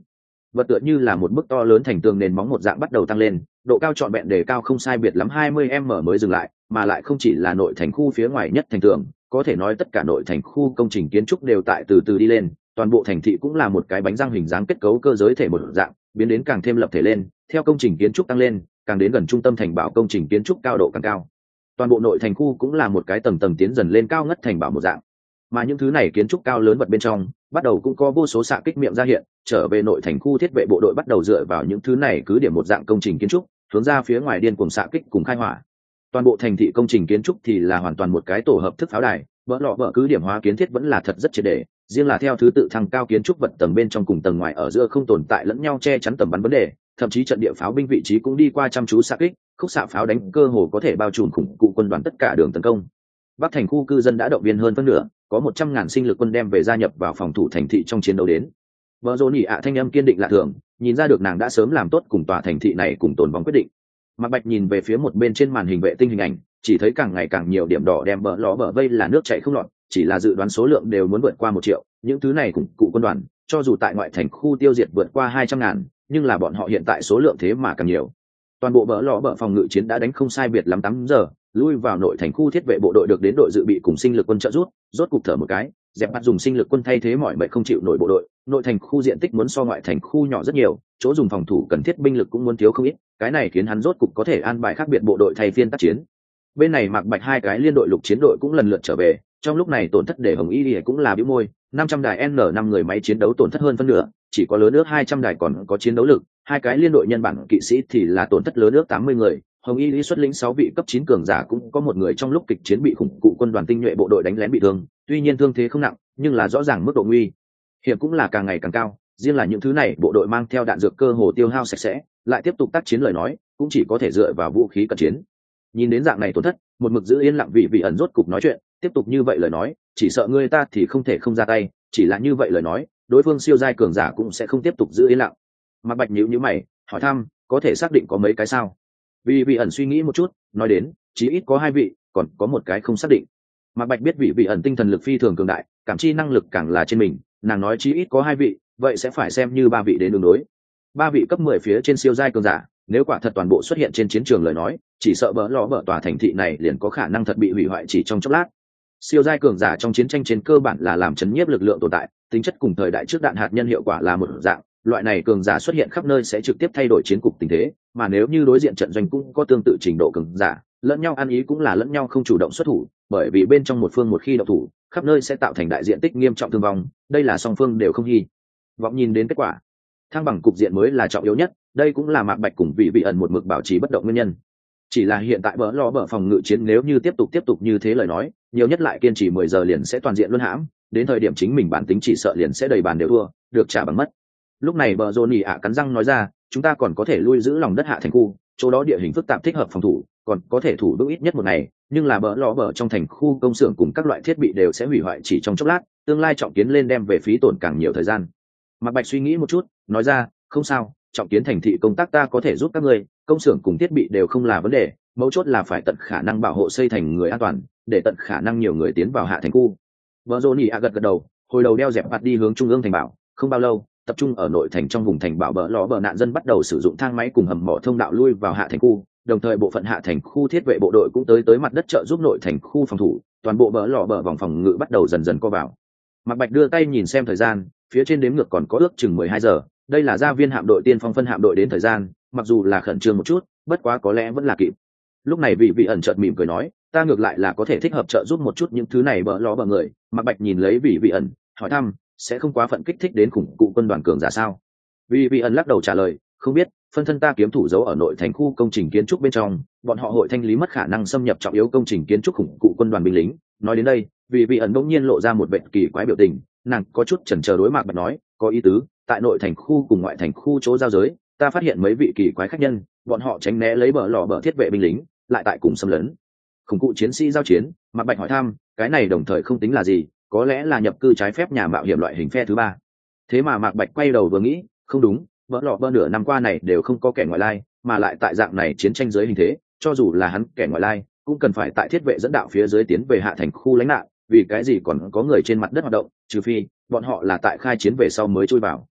vật tựa như là một bức to lớn thành tường nền móng một dạng bắt đầu tăng lên, độ cao trọn vẹn đề cao không sai biệt lắm hai mươi mét mới dừng lại, mà lại không chỉ là nội thành khu phía ngoài nhất thành tường, có thể nói tất cả nội thành khu công trình kiến trúc đều tại từ từ đi lên, toàn bộ thành thị cũng là một cái bánh răng hình dáng kết cấu cơ giới thể một dạng, biến đến càng thêm lập thể lên, theo công trình kiến trúc tăng lên, càng đến gần trung tâm thành bảo công trình kiến trúc cao độ càng cao. Toàn bộ nội thành khu cũng là một cái tầng tầng tiến dần lên cao ngất thành bảo một dạng. Mà những thứ này kiến trúc cao lớn vật bên trong, bắt đầu cũng có vô số xạ kích miệng ra hiện, trở về nội thành khu thiết vệ bộ đội bắt đầu dựa vào những thứ này cứ điểm một dạng công trình kiến trúc, hướng ra phía ngoài điên cuồng xạ kích cùng khai hỏa. Toàn bộ thành thị công trình kiến trúc thì là hoàn toàn một cái tổ hợp thức pháo đài, vỡ lọ vỡ cứ điểm hóa kiến thiết vẫn là thật rất triệt để, riêng là theo thứ tự thăng cao kiến trúc vật tầng bên trong cùng tầng ngoài ở giữa không tồn tại lẫn nhau che chắn tầm bắn vấn đề, thậm chí trận địa pháo binh vị trí cũng đi qua chăm chú xạ kích, khúc xạ pháo đánh cơ hồ có thể bao trùm khủng cụ quân đoàn tất cả đường tấn công. Bắc thành khu cư dân đã động viên hơn phân nửa, có một trăm ngàn sinh lực quân đem về gia nhập vào phòng thủ thành thị trong chiến đấu đến. Vợ Dỗ Nhĩ ạ thanh âm kiên định lạ thường, nhìn ra được nàng đã sớm làm tốt cùng tòa thành thị này cùng tồn vong quyết định. Mạc Bạch nhìn về phía một bên trên màn hình vệ tinh hình ảnh, chỉ thấy càng ngày càng nhiều điểm đỏ đem bờ ló bờ vây là nước chảy không lọt, chỉ là dự đoán số lượng đều muốn vượt qua một triệu, những thứ này cùng cụ quân đoàn, cho dù tại ngoại thành khu tiêu diệt vượt qua hai trăm ngàn, nhưng là bọn họ hiện tại số lượng thế mà càng nhiều. Toàn bộ bờ ló bờ phòng ngự chiến đã đánh không sai biệt lắm tám giờ, lui vào nội thành khu thiết vệ bộ đội được đến đội dự bị cùng sinh lực quân trợ rút, rốt cục thở một cái, dẹp bắt dùng sinh lực quân thay thế mọi mệnh không chịu nổi bộ đội, nội thành khu diện tích muốn so ngoại thành khu nhỏ rất nhiều, chỗ dùng phòng thủ cần thiết binh lực cũng muốn thiếu không ít, cái này khiến hắn rốt cục có thể an bài khác biệt bộ đội thay phiên tác chiến. Bên này Mạc Bạch hai cái liên đội lục chiến đội cũng lần lượt trở về, trong lúc này tổn thất để Hồng Y Lìa cũng là bĩu môi, năm trăm đài N năm người máy chiến đấu tổn thất hơn phân nửa, chỉ có lớn nước hai trăm đài còn có chiến đấu lực, hai cái liên đội nhân bản kỵ sĩ thì là tổn thất lớn nước tám mươi người. Hồng Y Lý xuất lĩnh sáu vị cấp chín cường giả cũng có một người trong lúc kịch chiến bị khủng cụ quân đoàn tinh nhuệ bộ đội đánh lén bị thương, tuy nhiên thương thế không nặng, nhưng là rõ ràng mức độ nguy hiểm cũng là càng ngày càng cao, riêng là những thứ này bộ đội mang theo đạn dược cơ hồ tiêu hao sạch sẽ, lại tiếp tục tác chiến lời nói, cũng chỉ có thể dựa vào vũ khí cận chiến. Nhìn đến dạng này tổn thất, một mực giữ yên lặng vị vị ẩn rốt cục nói chuyện, tiếp tục như vậy lời nói, chỉ sợ người ta thì không thể không ra tay, chỉ là như vậy lời nói, đối phương siêu giai cường giả cũng sẽ không tiếp tục giữ yên lặng. Mạc Bạch nhíu nhíu mày, hỏi thăm, có thể xác định có mấy cái sao? Vị vị ẩn suy nghĩ một chút, nói đến, chí ít có hai vị, còn có một cái không xác định. Mạc Bạch biết vị vị ẩn tinh thần lực phi thường cường đại, cảm chi năng lực càng là trên mình, nàng nói chí ít có hai vị, vậy sẽ phải xem như ba vị đến đường đối. Ba vị cấp mười phía trên siêu giai cường giả, nếu quả thật toàn bộ xuất hiện trên chiến trường lời nói, chỉ sợ bỡ ló bỡ tòa thành thị này liền có khả năng thật bị hủy hoại chỉ trong chốc lát. Siêu giai cường giả trong chiến tranh trên cơ bản là làm chấn nhiếp lực lượng tồn tại, tính chất cùng thời đại trước đạn hạt nhân hiệu quả là một dạng, loại này cường giả xuất hiện khắp nơi sẽ trực tiếp thay đổi chiến cục tình thế, mà nếu như đối diện trận doanh cũng có tương tự trình độ cường giả, lẫn nhau ăn ý cũng là lẫn nhau không chủ động xuất thủ, bởi vì bên trong một phương một khi động thủ, khắp nơi sẽ tạo thành đại diện tích nghiêm trọng thương vong, đây là song phương đều không hy vọng nhìn đến kết quả. Thăng bằng cục diện mới là trọng yếu nhất, đây cũng là Mạc Bạch cùng vị vị ẩn một mực bảo trì bất động nguyên nhân. Chỉ là hiện tại bỡ ló bỡ phòng ngự chiến nếu như tiếp tục tiếp tục như thế lời nói, nhiều nhất lại kiên trì mười giờ liền sẽ toàn diện luân hãm, đến thời điểm chính mình bản tính chỉ sợ liền sẽ đầy bàn đều thua, được trả bằng mất. Lúc này bờ Dỗ Nhĩ ạ cắn răng nói ra, chúng ta còn có thể lui giữ lòng đất hạ thành khu, chỗ đó địa hình phức tạp thích hợp phòng thủ, còn có thể thủ vững ít nhất một ngày, nhưng là bờ ló bờ trong thành khu công xưởng cùng các loại thiết bị đều sẽ hủy hoại chỉ trong chốc lát, tương lai trọng kiến lên đem về phí tổn càng nhiều thời gian. Mạc Bạch suy nghĩ một chút, nói ra, không sao, trọng kiến thành thị công tác ta có thể giúp các ngươi, công xưởng cùng thiết bị đều không là vấn đề, mấu chốt là phải tận khả năng bảo hộ xây thành người an toàn, để tận khả năng nhiều người tiến vào hạ thành khu. Bờ Dỗ Nhĩ ạ gật gật đầu, hồi đầu đeo dẹp mặt đi hướng trung ương thành bảo, không bao lâu, tập trung ở nội thành trong vùng thành bảo bờ ló bờ nạn dân bắt đầu sử dụng thang máy cùng hầm mỏ thông đạo lui vào hạ thành khu, đồng thời bộ phận hạ thành khu thiết vệ bộ đội cũng tới tới mặt đất trợ giúp nội thành khu phòng thủ, toàn bộ bờ ló bờ vòng phòng ngự bắt đầu dần dần co vào. Mạc Bạch đưa tay nhìn xem thời gian, phía trên đếm ngược còn có ước chừng mười hai giờ, đây là gia viên hạm đội tiên phong phân hạm đội đến thời gian, mặc dù là khẩn trương một chút, bất quá có lẽ vẫn là kịp. Lúc này vị vị ẩn chợt mỉm cười nói, ta ngược lại là có thể thích hợp trợ giúp một chút những thứ này bờ ló bờ người. Mạc Bạch nhìn lấy vị vị ẩn, hỏi thăm, sẽ không quá phận kích thích đến khủng cụ quân đoàn cường giả sao? Vị vị ẩn lắc đầu trả lời, không biết, phân thân ta kiếm thủ giấu ở nội thành khu công trình kiến trúc bên trong, bọn họ hội thanh lý mất khả năng xâm nhập trọng yếu công trình kiến trúc khủng cụ quân đoàn binh lính. Nói đến đây, vị vị ẩn bỗng nhiên lộ ra một vẻ kỳ quái biểu tình, nàng có chút chần chờ đối Mạc Bạch nói, có ý tứ, tại nội thành khu cùng ngoại thành khu chỗ giao giới, ta phát hiện mấy vị kỳ quái khách nhân, bọn họ tránh né lấy bờ lò bờ thiết vệ binh lính, lại tại cùng xâm lấn khủng cụ chiến sĩ giao chiến. Mạc Bạch hỏi thăm, cái này đồng thời không tính là gì, có lẽ là nhập cư trái phép nhà mạo hiểm loại hình phe thứ ba. Thế mà Mạc Bạch quay đầu vừa nghĩ, không đúng, bờ lò bờ nửa năm qua này đều không có kẻ ngoại lai, mà lại tại dạng này chiến tranh dưới hình thế, cho dù là hắn kẻ ngoại lai, cũng cần phải tại thiết vệ dẫn đạo phía dưới tiến về hạ thành khu lánh nạn, vì cái gì còn có người trên mặt đất hoạt động, trừ phi bọn họ là tại khai chiến về sau mới chui vào.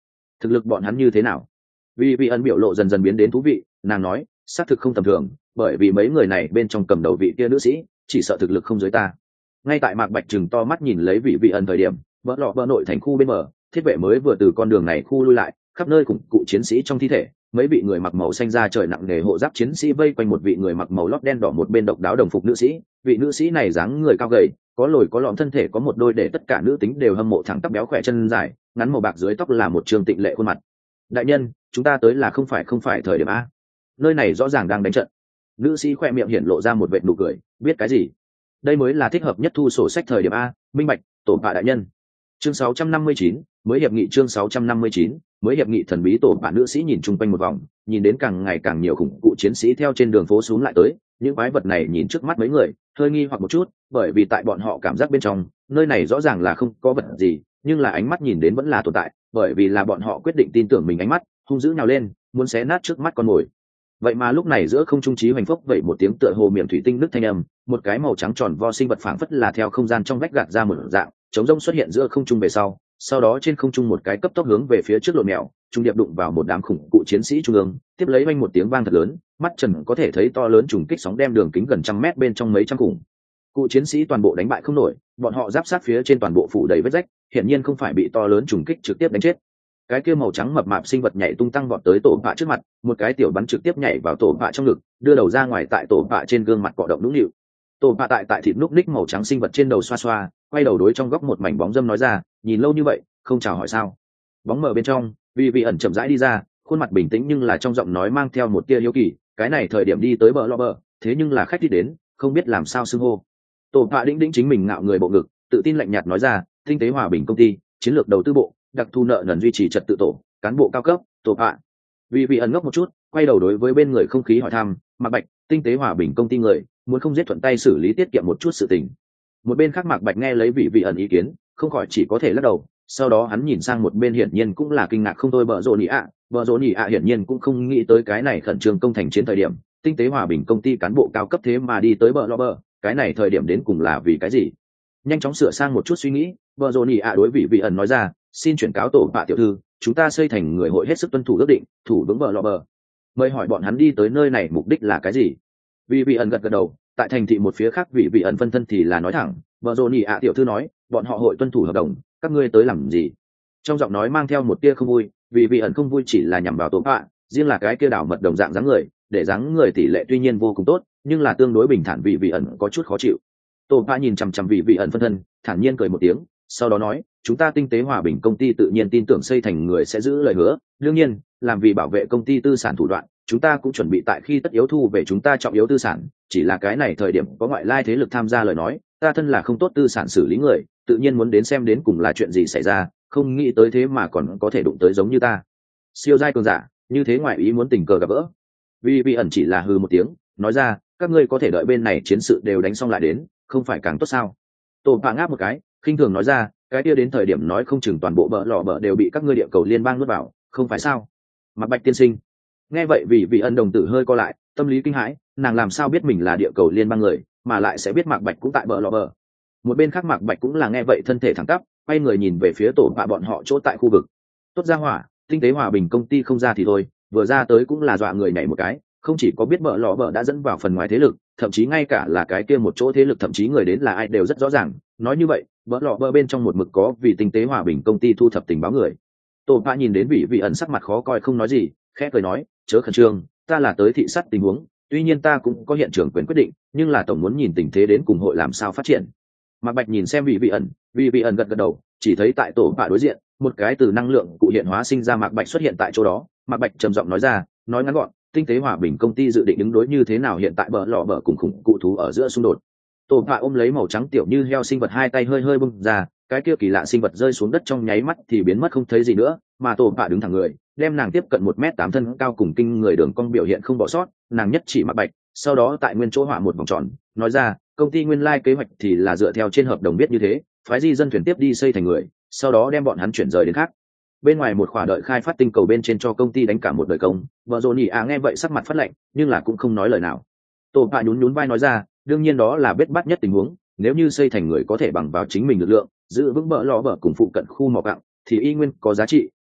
thực lực bọn hắn như thế nào? Vì vị ẩn biểu lộ dần dần biến đến thú vị, nàng nói xác thực không tầm thường, bởi vì mấy người này bên trong cầm đầu vị kia nữ sĩ chỉ sợ thực lực không dưới ta. Ngay tại Mạc Bạch chừng to mắt nhìn lấy vị vị ẩn thời điểm, vỡ lọ vỡ nội thành khu bên bờ, thiết vệ mới vừa từ con đường này khu lui lại, khắp nơi cùng cụ chiến sĩ trong thi thể, mấy vị người mặc màu xanh da trời nặng nề hộ giáp chiến sĩ vây quanh một vị người mặc màu lót đen đỏ một bên độc đáo đồng phục nữ sĩ. Vị nữ sĩ này dáng người cao gầy, có lồi có lõm thân thể, có một đôi để tất cả nữ tính đều hâm mộ thẳng tắp béo khỏe chân dài, ngắn màu bạc dưới tóc là một trường tịnh lệ khuôn mặt. Đại nhân, chúng ta tới là không phải không phải thời điểm a. Nơi này rõ ràng đang đánh trận. Nữ sĩ khoe miệng hiện lộ ra một vệt nụ cười, biết cái gì? Đây mới là thích hợp nhất thu sổ sách thời điểm a, minh bạch, tổ bạ đại nhân. Chương sáu trăm năm mươi chín, mới hiệp nghị chương sáu trăm năm mươi chín, mới hiệp nghị thần bí tổ bạ nữ sĩ nhìn chung quanh một vòng, nhìn đến càng ngày càng nhiều khủng cụ chiến sĩ theo trên đường phố xuống lại tới, những quái vật này nhìn trước mắt mấy người, hơi nghi hoặc một chút, bởi vì tại bọn họ cảm giác bên trong, nơi này rõ ràng là không có vật gì, nhưng là ánh mắt nhìn đến vẫn là tồn tại, bởi vì là bọn họ quyết định tin tưởng mình ánh mắt, hung dữ nhào lên, muốn xé nát trước mắt con mồi. Vậy mà lúc này giữa không trung trí hoành phốc vậy một tiếng tựa hồ miệng thủy tinh nứt thanh âm, một cái màu trắng tròn vo sinh vật phảng phất là theo không gian trong vách gạt ra một dạng, chống rông xuất hiện giữa không trung về sau, sau đó trên không trung một cái cấp tốc hướng về phía trước lộn mèo, trung điệp đụng vào một đám khủng cụ chiến sĩ trung ương, tiếp lấy vang một tiếng vang thật lớn, mắt trần có thể thấy to lớn trùng kích sóng đem đường kính gần trăm mét bên trong mấy trăm khủng cụ chiến sĩ toàn bộ đánh bại không nổi, bọn họ giáp sát phía trên toàn bộ phủ đầy vết rách, hiển nhiên không phải bị to lớn trùng kích trực tiếp đánh chết. Cái kia màu trắng mập mạp sinh vật nhảy tung tăng vọt tới tổ bạ trước mặt, một cái tiểu bắn trực tiếp nhảy vào tổ bạ trong ngực, đưa đầu ra ngoài tại tổ bạ trên gương mặt cọ động nũng nịu. Tổ bạ tại tại thịt núc ních màu trắng sinh vật trên đầu xoa xoa, quay đầu đối trong góc một mảnh bóng dâm nói ra, nhìn lâu như vậy không chào hỏi sao? Bóng mờ bên trong, vì vị ẩn chậm rãi đi ra, khuôn mặt bình tĩnh nhưng là trong giọng nói mang theo một tia hiếu kỳ, cái này thời điểm đi tới bờ lo bờ, thế nhưng là khách đi đến, không biết làm sao xưng hô. Tổ bạ đĩnh đĩnh chính mình ngạo người bộ ngực, tự tin lạnh nhạt nói ra, tinh tế hòa bình công ty, chiến lược đầu tư bộ, đặc thu nợ nần duy trì trật tự tổ, cán bộ cao cấp, tổ bạ. Vì vị ẩn ngốc một chút, quay đầu đối với bên người không khí hỏi thăm, Mạc Bạch, tinh tế hòa bình công ty người, muốn không giết thuận tay xử lý tiết kiệm một chút sự tình. Một bên khác Mạc Bạch nghe lấy vị vị ẩn ý kiến, không khỏi chỉ có thể lắc đầu, sau đó hắn nhìn sang một bên hiển nhiên cũng là kinh ngạc không thôi bờ rộn nhị ạ, bờ rộn nhị ạ hiển nhiên cũng không nghĩ tới cái này khẩn trương công thành chiến thời điểm, tinh tế hòa bình công ty cán bộ cao cấp thế mà đi tới bờ lo bờ, cái này thời điểm đến cùng là vì cái gì? Nhanh chóng sửa sang một chút suy nghĩ, bờ rộn nhị ạ đối vị vị ẩn nói ra, xin chuyển cáo tổ bạ tiểu thư, chúng ta xây thành người hội hết sức tuân thủ ước định, thủ vững bờ lo bờ. Mời hỏi bọn hắn đi tới nơi này mục đích là cái gì? Vị vị ẩn gật gật đầu, tại thành thị một phía khác vị vị ẩn phân thân thì là nói thẳng, bờ rộn nhị ạ tiểu thư nói, bọn họ hội tuân thủ hợp đồng, các ngươi tới làm gì? Trong giọng nói mang theo một tia không vui, vì vị ẩn không vui chỉ là nhằm vào tổ bạ, riêng là cái kia đảo mật đồng dạng dáng người, để dáng người tỷ lệ tuy nhiên vô cùng tốt, nhưng là tương đối bình thản vì vị ẩn có chút khó chịu. Tổ bạ nhìn chằm chằm vị vị ẩn phân thân, thản nhiên cười một tiếng, sau đó nói, chúng ta tinh tế hòa bình công ty tự nhiên tin tưởng xây thành người sẽ giữ lời hứa, đương nhiên, làm vì bảo vệ công ty tư sản thủ đoạn, chúng ta cũng chuẩn bị tại khi tất yếu thu về chúng ta trọng yếu tư sản, chỉ là cái này thời điểm có ngoại lai thế lực tham gia lời nói, ta thân là không tốt tư sản xử lý người, tự nhiên muốn đến xem đến cùng là chuyện gì xảy ra, không nghĩ tới thế mà còn có thể đụng tới giống như ta siêu giai cường giả như thế, ngoại ý muốn tình cờ gặp gỡ. Vì vị ẩn chỉ là hừ một tiếng, nói ra, các ngươi có thể đợi bên này chiến sự đều đánh xong lại đến, không phải càng tốt sao? Tổ bạ ngáp một cái, khinh thường nói ra, cái kia đến thời điểm nói không chừng toàn bộ bờ lò bờ đều bị các ngươi địa cầu liên bang nuốt vào, không phải sao? Mạc Bạch tiên sinh nghe vậy vì vị ẩn đồng tử hơi co lại, tâm lý kinh hãi, nàng làm sao biết mình là địa cầu liên bang người, mà lại sẽ biết Mạc Bạch cũng tại bờ lò bờ. Một bên khác Mạc Bạch cũng là nghe vậy thân thể thẳng tắp, quay người nhìn về phía tổ bạ bọn họ chỗ tại khu vực. Tốt ra hỏa, tinh tế hòa bình công ty không ra thì thôi, vừa ra tới cũng là dọa người nhảy một cái, không chỉ có biết bờ lò bờ đã dẫn vào phần ngoài thế lực, thậm chí ngay cả là cái kia một chỗ thế lực thậm chí người đến là ai đều rất rõ ràng. Nói như vậy, bờ lò bờ bên trong một mực có vì tinh tế hòa bình công ty thu thập tình báo người. Tổ bạ nhìn đến vị vị ẩn sắc mặt khó coi không nói gì, khẽ cười nói, chớ khẩn trương, ta là tới thị sát tình huống, tuy nhiên ta cũng có hiện trường quyền quyết định, nhưng là tổng muốn nhìn tình thế đến cùng hội làm sao phát triển. Mạc Bạch nhìn xem vị vị ẩn, vị vị ẩn gật gật đầu, chỉ thấy tại tổ bạ đối diện, một cái từ năng lượng cụ hiện hóa sinh ra Mạc Bạch xuất hiện tại chỗ đó. Mạc Bạch trầm giọng nói ra, nói ngắn gọn, tinh tế hòa bình công ty dự định đứng đối như thế nào hiện tại bờ lò bờ cùng khủng cụ thú ở giữa xung đột. Tổ bạ ôm lấy màu trắng tiểu như heo sinh vật, hai tay hơi hơi bung ra, cái kia kỳ lạ sinh vật rơi xuống đất trong nháy mắt thì biến mất không thấy gì nữa, mà tổ bạ đứng thẳng người, đem nàng tiếp cận một mét tám thân cao cùng kinh người đường cong biểu hiện không bỏ sót, nàng nhất chỉ Mạc Bạch, sau đó tại nguyên chỗ họa một vòng tròn, nói ra, công ty nguyên lai kế hoạch thì là dựa theo trên hợp đồng biết như thế, phái di dân thuyền tiếp đi xây thành người, sau đó đem bọn hắn chuyển rời đến khác. Bên ngoài một khỏa đợi khai phát tinh cầu bên trên cho công ty đánh cả một đời công. Vợ dồn nhỉ à nghe vậy sắc mặt phát lạnh, nhưng là cũng không nói lời nào. Tổ bạ nhún nhún vai nói ra, đương nhiên đó là biết bắt nhất tình huống, nếu như xây thành người có thể bằng vào chính mình lực lượng giữ vững bờ lò bờ cùng phụ cận khu mỏ cặng thì y nguyên có giá trị,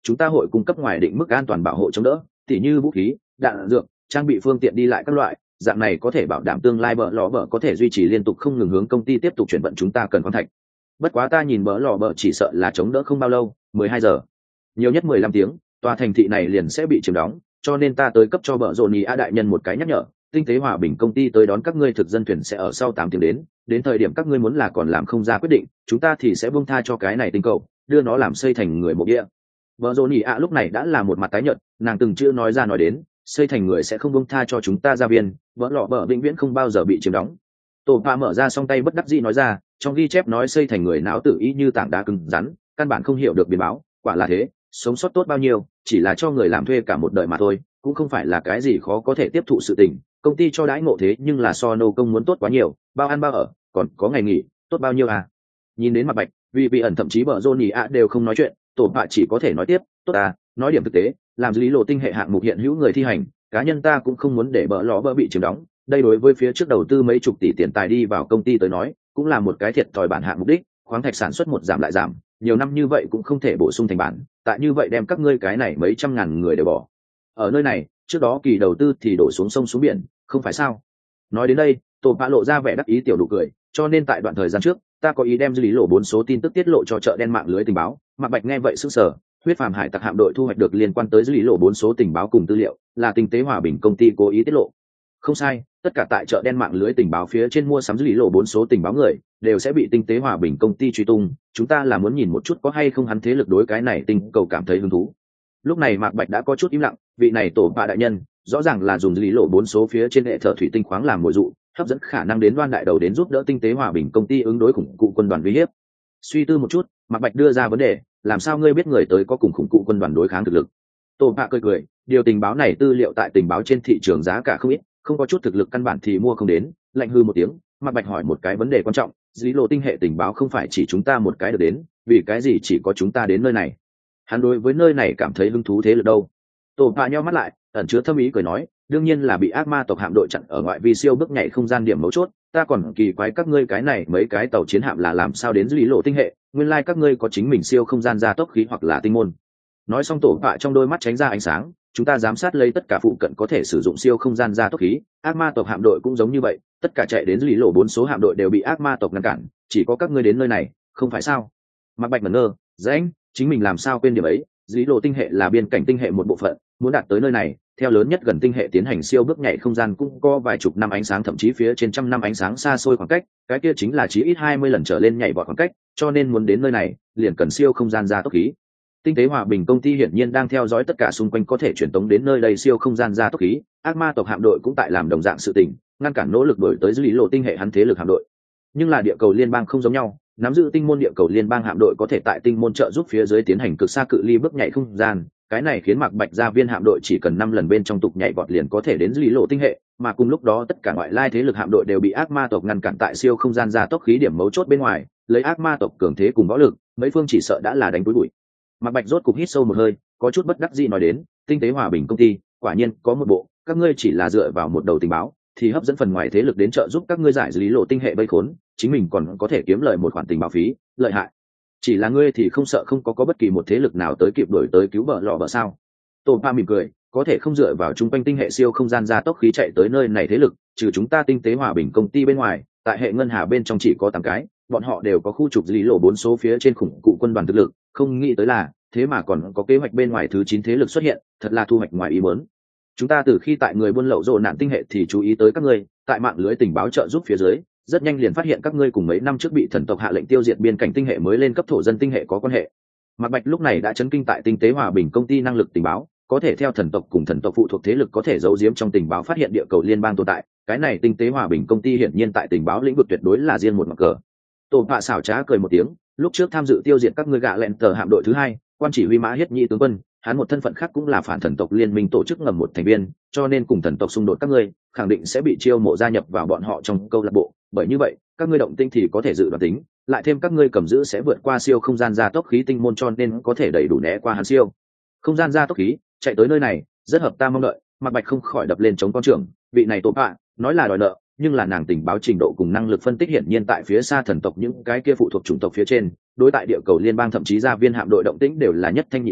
chúng ta hội cung cấp ngoài định mức an toàn bảo hộ chống đỡ, tỉ như vũ khí, đạn dược, trang bị phương tiện đi lại các loại, dạng này có thể bảo đảm tương lai bờ lò bờ có thể duy trì liên tục không ngừng hướng công ty tiếp tục chuyển vận chúng ta cần khoáng thạch. Bất quá ta nhìn bờ lò bờ chỉ sợ là chống đỡ không bao lâu, mười hai giờ, nhiều nhất mười lăm tiếng, tòa thành thị này liền sẽ bị chiếm đóng, cho nên ta tới cấp cho bờ rộn ý a đại nhân một cái nhắc nhở, tinh tế hòa bình công ty tới đón các ngươi thực dân thuyền sẽ ở sau tám tiếng đến, đến thời điểm các ngươi muốn là còn làm không ra quyết định, chúng ta thì sẽ buông tha cho cái này tinh cầu, đưa nó làm xây thành người mộ địa. Bờ rộn ý a lúc này đã là một mặt tái nhợt, nàng từng chưa nói ra nói đến, xây thành người sẽ không buông tha cho chúng ta ra viên, vỡ lọ bờ vĩnh viễn không bao giờ bị chiếm đóng. Tổ pa mở ra song tay bất đắc dĩ nói ra, trong ghi chép nói xây thành người não tự ý như tảng đá cứng rắn, căn bản không hiểu được biến báo, quả là thế, sống sót tốt bao nhiêu, chỉ là cho người làm thuê cả một đời mà thôi, cũng không phải là cái gì khó có thể tiếp thụ sự tình. Công ty cho đãi ngộ thế nhưng là so nô công muốn tốt quá nhiều, bao ăn bao ở, còn có ngày nghỉ, tốt bao nhiêu à? Nhìn đến mặt Bạch, vì vị ẩn thậm chí bờ Johnny ạ đều không nói chuyện, tổ pa chỉ có thể nói tiếp, tốt à, nói điểm thực tế, làm lý lộ tinh hệ hạng mục hiện hữu người thi hành, cá nhân ta cũng không muốn để bờ lò bờ bị chiếm đóng. Đây đối với phía trước đầu tư mấy chục tỷ tiền tài đi vào công ty tới nói, cũng là một cái thiệt thòi bản hạng mục đích, khoáng thạch sản xuất một giảm lại giảm, nhiều năm như vậy cũng không thể bổ sung thành bản, tại như vậy đem các ngươi cái này mấy trăm ngàn người đều bỏ ở nơi này, trước đó kỳ đầu tư thì đổ xuống sông xuống biển, không phải sao? Nói đến đây, Tô Bạ lộ ra vẻ đắc ý tiểu nụ cười, cho nên tại đoạn thời gian trước, ta có ý đem dư lý lộ bốn số tin tức tiết lộ cho chợ đen mạng lưới tình báo. Mạc Bạch nghe vậy sững sờ, huyết phàm hải tặc hạm đội thu hoạch được liên quan tới dư lý lộ bốn số tình báo cùng tư liệu, là tinh tế hòa bình công ty cố ý tiết lộ. Không sai, tất cả tại chợ đen mạng lưới tình báo phía trên mua sắm dư lý lộ bốn số tình báo người đều sẽ bị tinh tế hòa bình công ty truy tung. Chúng ta là muốn nhìn một chút có hay không hắn thế lực đối cái này tinh cầu cảm thấy hứng thú. Lúc này Mạc Bạch đã có chút im lặng, vị này tổ bạ đại nhân rõ ràng là dùng dư lý lộ bốn số phía trên hệ thợ thủy tinh khoáng làm mồi dụ, hấp dẫn khả năng đến đoan đại đầu đến giúp đỡ tinh tế hòa bình công ty ứng đối khủng cụ quân đoàn uy hiếp. Suy tư một chút, Mạc Bạch đưa ra vấn đề, làm sao ngươi biết người tới có cùng khủng cụ quân đoàn đối kháng thực lực? Tổ bạ cười cười, điều tình báo này tư liệu tại tình báo trên thị trường giá cả không ít, không có chút thực lực căn bản thì mua không đến. Lạnh hư một tiếng, Mạc Bạch hỏi một cái vấn đề quan trọng, dữ lộ tinh hệ tình báo không phải chỉ chúng ta một cái được đến, vì cái gì chỉ có chúng ta đến nơi này? Hắn đối với nơi này cảm thấy hứng thú thế lực đâu? Tổ bạ nheo mắt lại, ẩn chứa thâm ý cười nói, đương nhiên là bị ác ma tộc hạm đội chặn ở ngoại vi siêu bước nhảy không gian điểm mấu chốt. Ta còn kỳ quái các ngươi cái này mấy cái tàu chiến hạm là làm sao đến dữ lộ tinh hệ, nguyên lai like các ngươi có chính mình siêu không gian gia tốc khí hoặc là tinh môn. Nói xong tổ bạ trong đôi mắt tránh ra ánh sáng, chúng ta giám sát lấy tất cả phụ cận có thể sử dụng siêu không gian gia tốc khí, ác ma tộc hạm đội cũng giống như vậy, tất cả chạy đến dữ lộ bốn số hạm đội đều bị ác ma tộc ngăn cản, chỉ có các ngươi đến nơi này, không phải sao? Mạc Bạch ngẩn ngơ, rãnh, chính mình làm sao quên điểm ấy, dữ lộ tinh hệ là biên cảnh tinh hệ một bộ phận, muốn đạt tới nơi này, theo lớn nhất gần tinh hệ tiến hành siêu bước nhảy không gian cũng có vài chục năm ánh sáng, thậm chí phía trên trăm năm ánh sáng xa xôi khoảng cách, cái kia chính là chí ít hai mươi lần trở lên nhảy vọt khoảng cách, cho nên muốn đến nơi này, liền cần siêu không gian gia tốc khí. Tinh tế hòa bình công ty hiển nhiên đang theo dõi tất cả xung quanh có thể truyền tống đến nơi đây siêu không gian gia tốc khí, ác ma tộc hạm đội cũng tại làm đồng dạng sự tình, ngăn cản nỗ lực đổi tới dữ lý lộ tinh hệ hắn thế lực hạm đội. Nhưng là địa cầu liên bang không giống nhau, nắm giữ tinh môn địa cầu liên bang hạm đội có thể tại tinh môn trợ giúp phía dưới tiến hành cực xa cự ly bước nhảy không gian, cái này khiến Mạc Bạch gia viên hạm đội chỉ cần năm lần bên trong tục nhảy vọt liền có thể đến dữ lý lộ tinh hệ, mà cùng lúc đó tất cả ngoại lai thế lực hạm đội đều bị ác ma tộc ngăn cản tại siêu không gian gia tốc khí điểm mấu chốt bên ngoài, lấy ác ma tộc cường thế cùng võ lực, mấy phương chỉ sợ đã là đánh túi bụi. Mạc Bạch rốt cục hít sâu một hơi, có chút bất đắc dĩ nói đến, tinh tế hòa bình công ty, quả nhiên có một bộ, các ngươi chỉ là dựa vào một đầu tình báo, thì hấp dẫn phần ngoài thế lực đến trợ giúp các ngươi giải dữ lý lộ tinh hệ vây khốn, chính mình còn có thể kiếm lợi một khoản tình báo phí, lợi hại. Chỉ là ngươi thì không sợ không có có bất kỳ một thế lực nào tới kịp đuổi tới cứu bờ lọ bờ sao? Tô Pa mỉm cười, có thể không dựa vào trung quanh tinh hệ siêu không gian gia tốc khí chạy tới nơi này thế lực, trừ chúng ta tinh tế hòa bình công ty bên ngoài, tại hệ ngân hà bên trong chỉ có tám cái, bọn họ đều có khu trục dữ lý lộ bốn số phía trên khủng cụ quân đoàn thực lực, không nghĩ tới là thế mà còn có kế hoạch bên ngoài thứ chín thế lực xuất hiện, thật là thu hoạch ngoài ý muốn. Chúng ta từ khi tại người buôn lậu rồ nạn tinh hệ thì chú ý tới các ngươi, tại mạng lưới tình báo trợ giúp phía dưới, rất nhanh liền phát hiện các ngươi cùng mấy năm trước bị thần tộc hạ lệnh tiêu diệt biên cảnh tinh hệ mới lên cấp thổ dân tinh hệ có quan hệ. Mạc Bạch lúc này đã chấn kinh tại tinh tế hòa bình công ty năng lực tình báo, có thể theo thần tộc cùng thần tộc phụ thuộc thế lực có thể giấu giếm trong tình báo phát hiện địa cầu liên bang tồn tại, cái này tinh tế hòa bình công ty hiển nhiên tại tình báo lĩnh vực tuyệt đối là riêng một mặt cờ. Tổ Phạ xảo trá cười một tiếng, lúc trước tham dự tiêu diệt các ngươi gạ lẹn tờ hạm đội thứ hai, quan chỉ huy Mã Hiết Nhị tướng quân, hắn một thân phận khác cũng là phản thần tộc liên minh tổ chức ngầm một thành viên, cho nên cùng thần tộc xung đột các ngươi, khẳng định sẽ bị chiêu mộ gia nhập vào bọn họ trong câu lạc bộ, bởi như vậy, các ngươi động tinh thì có thể dự đoán tính, lại thêm các ngươi cầm giữ sẽ vượt qua siêu không gian gia tốc khí tinh môn cho nên có thể đầy đủ né qua hắn siêu không gian gia tốc khí, chạy tới nơi này, rất hợp ta mong đợi. Mạc Bạch không khỏi đập lên chống con trưởng, vị này Tổ Phạ, nói là đòi nợ, nhưng là nàng tình báo trình độ cùng năng lực phân tích hiển nhiên tại phía xa thần tộc những cái kia phụ thuộc chủng tộc phía trên, đối tại địa cầu liên bang thậm chí gia viên hạm đội động tĩnh đều là nhất thanh nhị sở,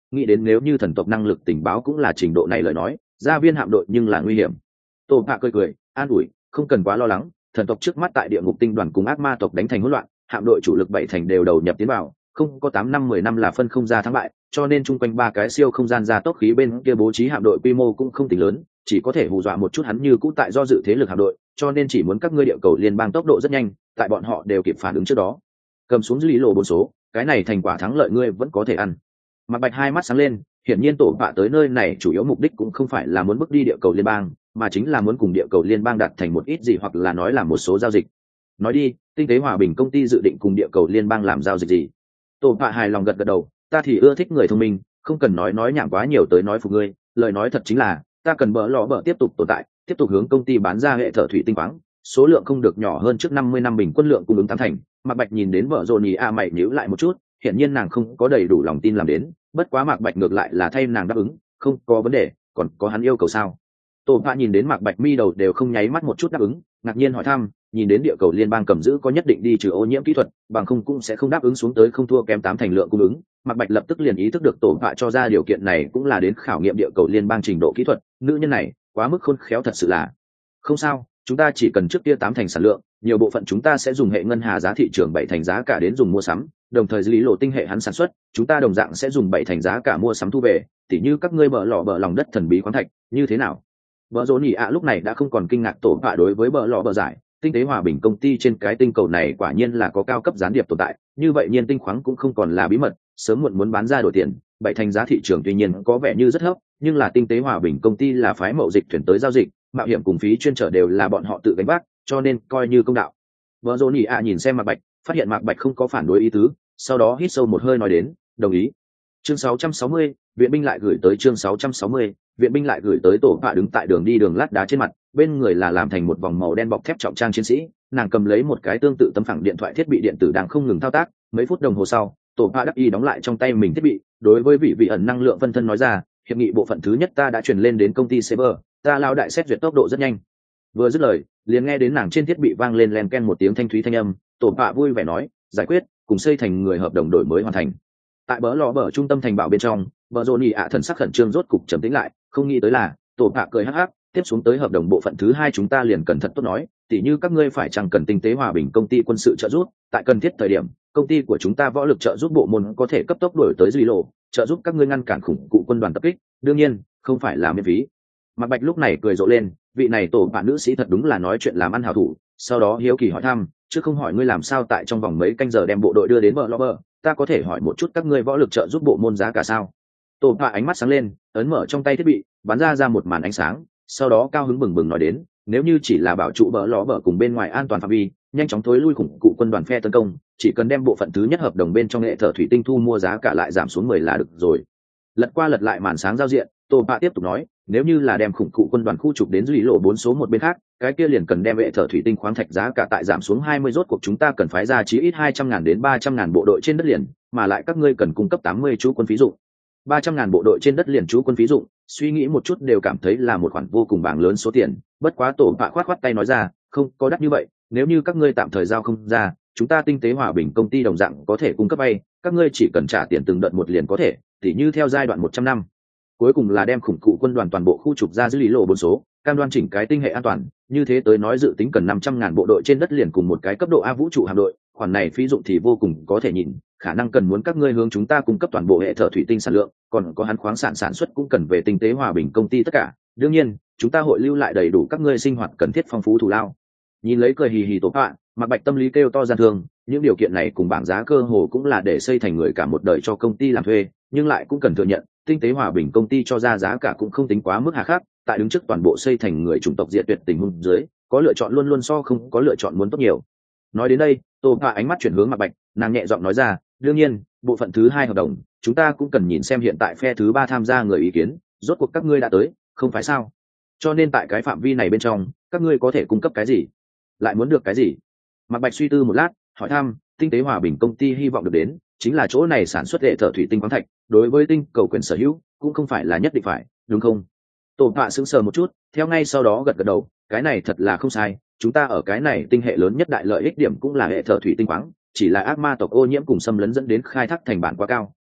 nghĩ đến nếu như thần tộc năng lực tình báo cũng là trình độ này lời nói gia viên hạm đội nhưng là nguy hiểm. Tô Pạ cười cười an ủi, không cần quá lo lắng, thần tộc trước mắt tại địa ngục tinh đoàn cùng ác ma tộc đánh thành hỗn loạn, hạm đội chủ lực bảy thành đều đầu nhập tiến vào, không có tám năm mười năm là phân không ra thắng bại, cho nên chung quanh ba cái siêu không gian gia tốc khí bên kia bố trí hạm đội quy mô cũng không tính lớn, chỉ có thể hù dọa một chút hắn như cũ tại do dự thế lực hạm đội, cho nên chỉ muốn các ngươi địa cầu liên bang tốc độ rất nhanh, tại bọn họ đều kịp phản ứng trước đó cầm xuống dư lý lộ bốn số, cái này thành quả thắng lợi ngươi vẫn có thể ăn. Mạc Bạch hai mắt sáng lên, hiển nhiên Tổ Pạ tới nơi này chủ yếu mục đích cũng không phải là muốn bước đi địa cầu liên bang, mà chính là muốn cùng địa cầu liên bang đạt thành một ít gì hoặc là nói là một số giao dịch. Nói đi, tinh tế hòa bình công ty dự định cùng địa cầu liên bang làm giao dịch gì? Tổ Pạ hài lòng gật gật đầu, ta thì ưa thích người thông minh, không cần nói nói nhảm quá nhiều tới nói phục ngươi, lời nói thật chính là ta cần bỡ lọ bỡ tiếp tục tồn tại, tiếp tục hướng công ty bán ra hệ thở thủy tinh khoáng, số lượng không được nhỏ hơn trước năm mươi năm bình quân lượng cung ứng tám thành. Mạc Bạch nhìn đến vợ Dồn nhì a mày nhíu lại một chút, hiển nhiên nàng không có đầy đủ lòng tin làm đến, bất quá Mạc Bạch ngược lại là thay nàng đáp ứng, không có vấn đề, còn có hắn yêu cầu sao? Tô Pạ nhìn đến Mạc Bạch mi đầu đều không nháy mắt một chút đáp ứng, ngạc nhiên hỏi thăm, nhìn đến địa cầu liên bang cầm giữ có nhất định đi trừ ô nhiễm kỹ thuật, bằng không cũng sẽ không đáp ứng xuống tới không thua kém tám thành lượng cung ứng. Mạc Bạch lập tức liền ý thức được Tổ Pạ cho ra điều kiện này cũng là đến khảo nghiệm địa cầu liên bang trình độ kỹ thuật, nữ nhân này quá mức khôn khéo thật sự là. Không sao, chúng ta chỉ cần trước kia tám thành sản lượng, nhiều bộ phận chúng ta sẽ dùng hệ ngân hà giá thị trường bảy thành giá cả đến dùng mua sắm, đồng thời lý lộ tinh hệ hắn sản xuất, chúng ta đồng dạng sẽ dùng bảy thành giá cả mua sắm thu về, tỉ như các ngươi bờ lò bờ lòng đất thần bí khoáng thạch, như thế nào? Bờ rốn nhỉ ạ lúc này đã không còn kinh ngạc Tổ Pạ đối với bờ lò bờ giải, tinh tế hòa bình công ty trên cái tinh cầu này quả nhiên là có cao cấp gián điệp tồn tại, như vậy nhiên tinh khoáng cũng không còn là bí mật, sớm muộn muốn bán ra đổi tiền, bảy thành giá thị trường tuy nhiên có vẻ như rất thấp, nhưng là tinh tế hòa bình công ty là phái mậu dịch thuyền tới giao dịch, mạo hiểm cùng phí chuyên trở đều là bọn họ tự gánh vác, cho nên coi như công đạo. Bờ rốn nhỉ ạ nhìn xem Mạc Bạch, phát hiện Mạc Bạch không có phản đối ý tứ, sau đó hít sâu một hơi nói đến, đồng ý. Chương sáu trăm sáu mươi, viện binh lại gửi tới chương sáu trăm sáu mươi, viện binh lại gửi tới. Tổ Pạ đứng tại đường đi đường lát đá trên mặt, bên người là làm thành một vòng màu đen bọc thép trọng trang chiến sĩ, nàng cầm lấy một cái tương tự tấm phẳng điện thoại thiết bị điện tử đang không ngừng thao tác, mấy phút đồng hồ sau, Tổ Pạ đắc y đóng lại trong tay mình thiết bị, đối với vị vị ẩn năng lượng phân thân nói ra, hiệp nghị bộ phận thứ nhất ta đã truyền lên đến công ty Saber, ta lao đại xét duyệt tốc độ rất nhanh. Vừa dứt lời, liền nghe đến nàng trên thiết bị vang lên len ken một tiếng thanh thúy thanh âm, Tổ Pạ vui vẻ nói, giải quyết, cùng xây thành người hợp đồng đổi mới hoàn thành. Tại bờ lò bờ trung tâm thành bảo bên trong, vợ dồn nhị ạ thần sắc khẩn trương rốt cục trầm tĩnh lại, không nghĩ tới là Tổ Pạ cười hắc hắc, tiếp xuống tới hợp đồng bộ phận thứ hai chúng ta liền cẩn thận tốt nói, tỉ như các ngươi phải chẳng cần tinh tế hòa bình công ty quân sự trợ giúp, tại cần thiết thời điểm công ty của chúng ta võ lực trợ giúp bộ môn có thể cấp tốc đổi tới duy lộ, trợ giúp các ngươi ngăn cản khủng cụ quân đoàn tập kích, đương nhiên không phải là miễn phí. Mạc Bạch lúc này cười rộ lên, vị này Tổ Pạ nữ sĩ thật đúng là nói chuyện làm ăn hảo thủ, sau đó hiếu kỳ hỏi thăm, chứ không hỏi ngươi làm sao tại trong vòng mấy canh giờ đem bộ đội đưa đến bờ lò bờ, ta có thể hỏi một chút các ngươi võ lực trợ giúp bộ môn giá cả sao? Tổ Pạ ánh mắt sáng lên, ấn mở trong tay thiết bị, bắn ra ra một màn ánh sáng, sau đó cao hứng bừng bừng nói đến, nếu như chỉ là bảo trụ bờ lò bờ cùng bên ngoài an toàn phạm vi, nhanh chóng thối lui khủng cụ quân đoàn phe tấn công, chỉ cần đem bộ phận thứ nhất hợp đồng bên trong hệ thở thủy tinh thu mua giá cả lại giảm xuống mười là được rồi. Lật qua lật lại màn sáng giao diện, Tổ Pạ tiếp tục nói, nếu như là đem khủng cụ quân đoàn khu trục đến duy lộ bốn số một bên khác, cái kia liền cần đem hệ thở thủy tinh khoáng thạch giá cả tại giảm xuống hai mươi, rốt cuộc chúng ta cần phái ra chí ít hai trăm ngàn đến ba trăm ngàn bộ đội trên đất liền, mà lại các ngươi cần cung cấp tám mươi chú quân phí dụng. ba trăm ngàn bộ đội trên đất liền chú quân phí dụng, suy nghĩ một chút đều cảm thấy là một khoản vô cùng bảng lớn số tiền, bất quá Tổ Pạ khoát khoát tay nói ra, không có đắt như vậy, nếu như các ngươi tạm thời giao không ra, chúng ta tinh tế hòa bình công ty đồng dạng có thể cung cấp vay, các ngươi chỉ cần trả tiền từng đợt một liền có thể, tỉ như theo giai đoạn một trăm năm. Cuối cùng là đem khủng cụ quân đoàn toàn bộ khu trục ra dưới lý lộ bốn số, cam đoan chỉnh cái tinh hệ an toàn, như thế tới nói dự tính cần năm trăm ngàn bộ đội trên đất liền cùng một cái cấp độ A vũ trụ hạm đội, khoản này phí dụng thì vô cùng có thể nhìn, khả năng cần muốn các ngươi hướng chúng ta cung cấp toàn bộ hệ thở thủy tinh sản lượng, còn có hắn khoáng sản sản xuất cũng cần về tinh tế hòa bình công ty tất cả, đương nhiên, chúng ta hội lưu lại đầy đủ các ngươi sinh hoạt cần thiết phong phú thù lao. Nhìn lấy cười hì hì Tổ Pạ, Mạc Bạch tâm lý kêu to gian thương, những điều kiện này cùng bảng giá cơ hồ cũng là để xây thành người cả một đời cho công ty làm thuê, nhưng lại cũng cần thừa nhận, tinh tế hòa bình công ty cho ra giá cả cũng không tính quá mức hà khắc, tại đứng trước toàn bộ xây thành người chủng tộc diệt tuyệt tình huống dưới, có lựa chọn luôn luôn so không có lựa chọn muốn tốt nhiều. Nói đến đây, Tô Pạ ánh mắt chuyển hướng Mạc Bạch, nàng nhẹ giọng nói ra, đương nhiên, bộ phận thứ hai hợp đồng, chúng ta cũng cần nhìn xem hiện tại phe thứ ba tham gia người ý kiến, rốt cuộc các ngươi đã tới, không phải sao? Cho nên tại cái phạm vi này bên trong, các ngươi có thể cung cấp cái gì? Lại muốn được cái gì? Mạc Bạch suy tư một lát, hỏi thăm, tinh tế hòa bình công ty hy vọng được đến, chính là chỗ này sản xuất hệ thở thủy tinh khoáng thạch, đối với tinh cầu quyền sở hữu, cũng không phải là nhất định phải, đúng không? Tổ Pạ sững sờ một chút, theo ngay sau đó gật gật đầu, cái này thật là không sai, chúng ta ở cái này tinh hệ lớn nhất đại lợi ích điểm cũng là hệ thở thủy tinh khoáng, chỉ là ác ma tộc ô nhiễm cùng xâm lấn dẫn đến khai thác thành bản quá cao,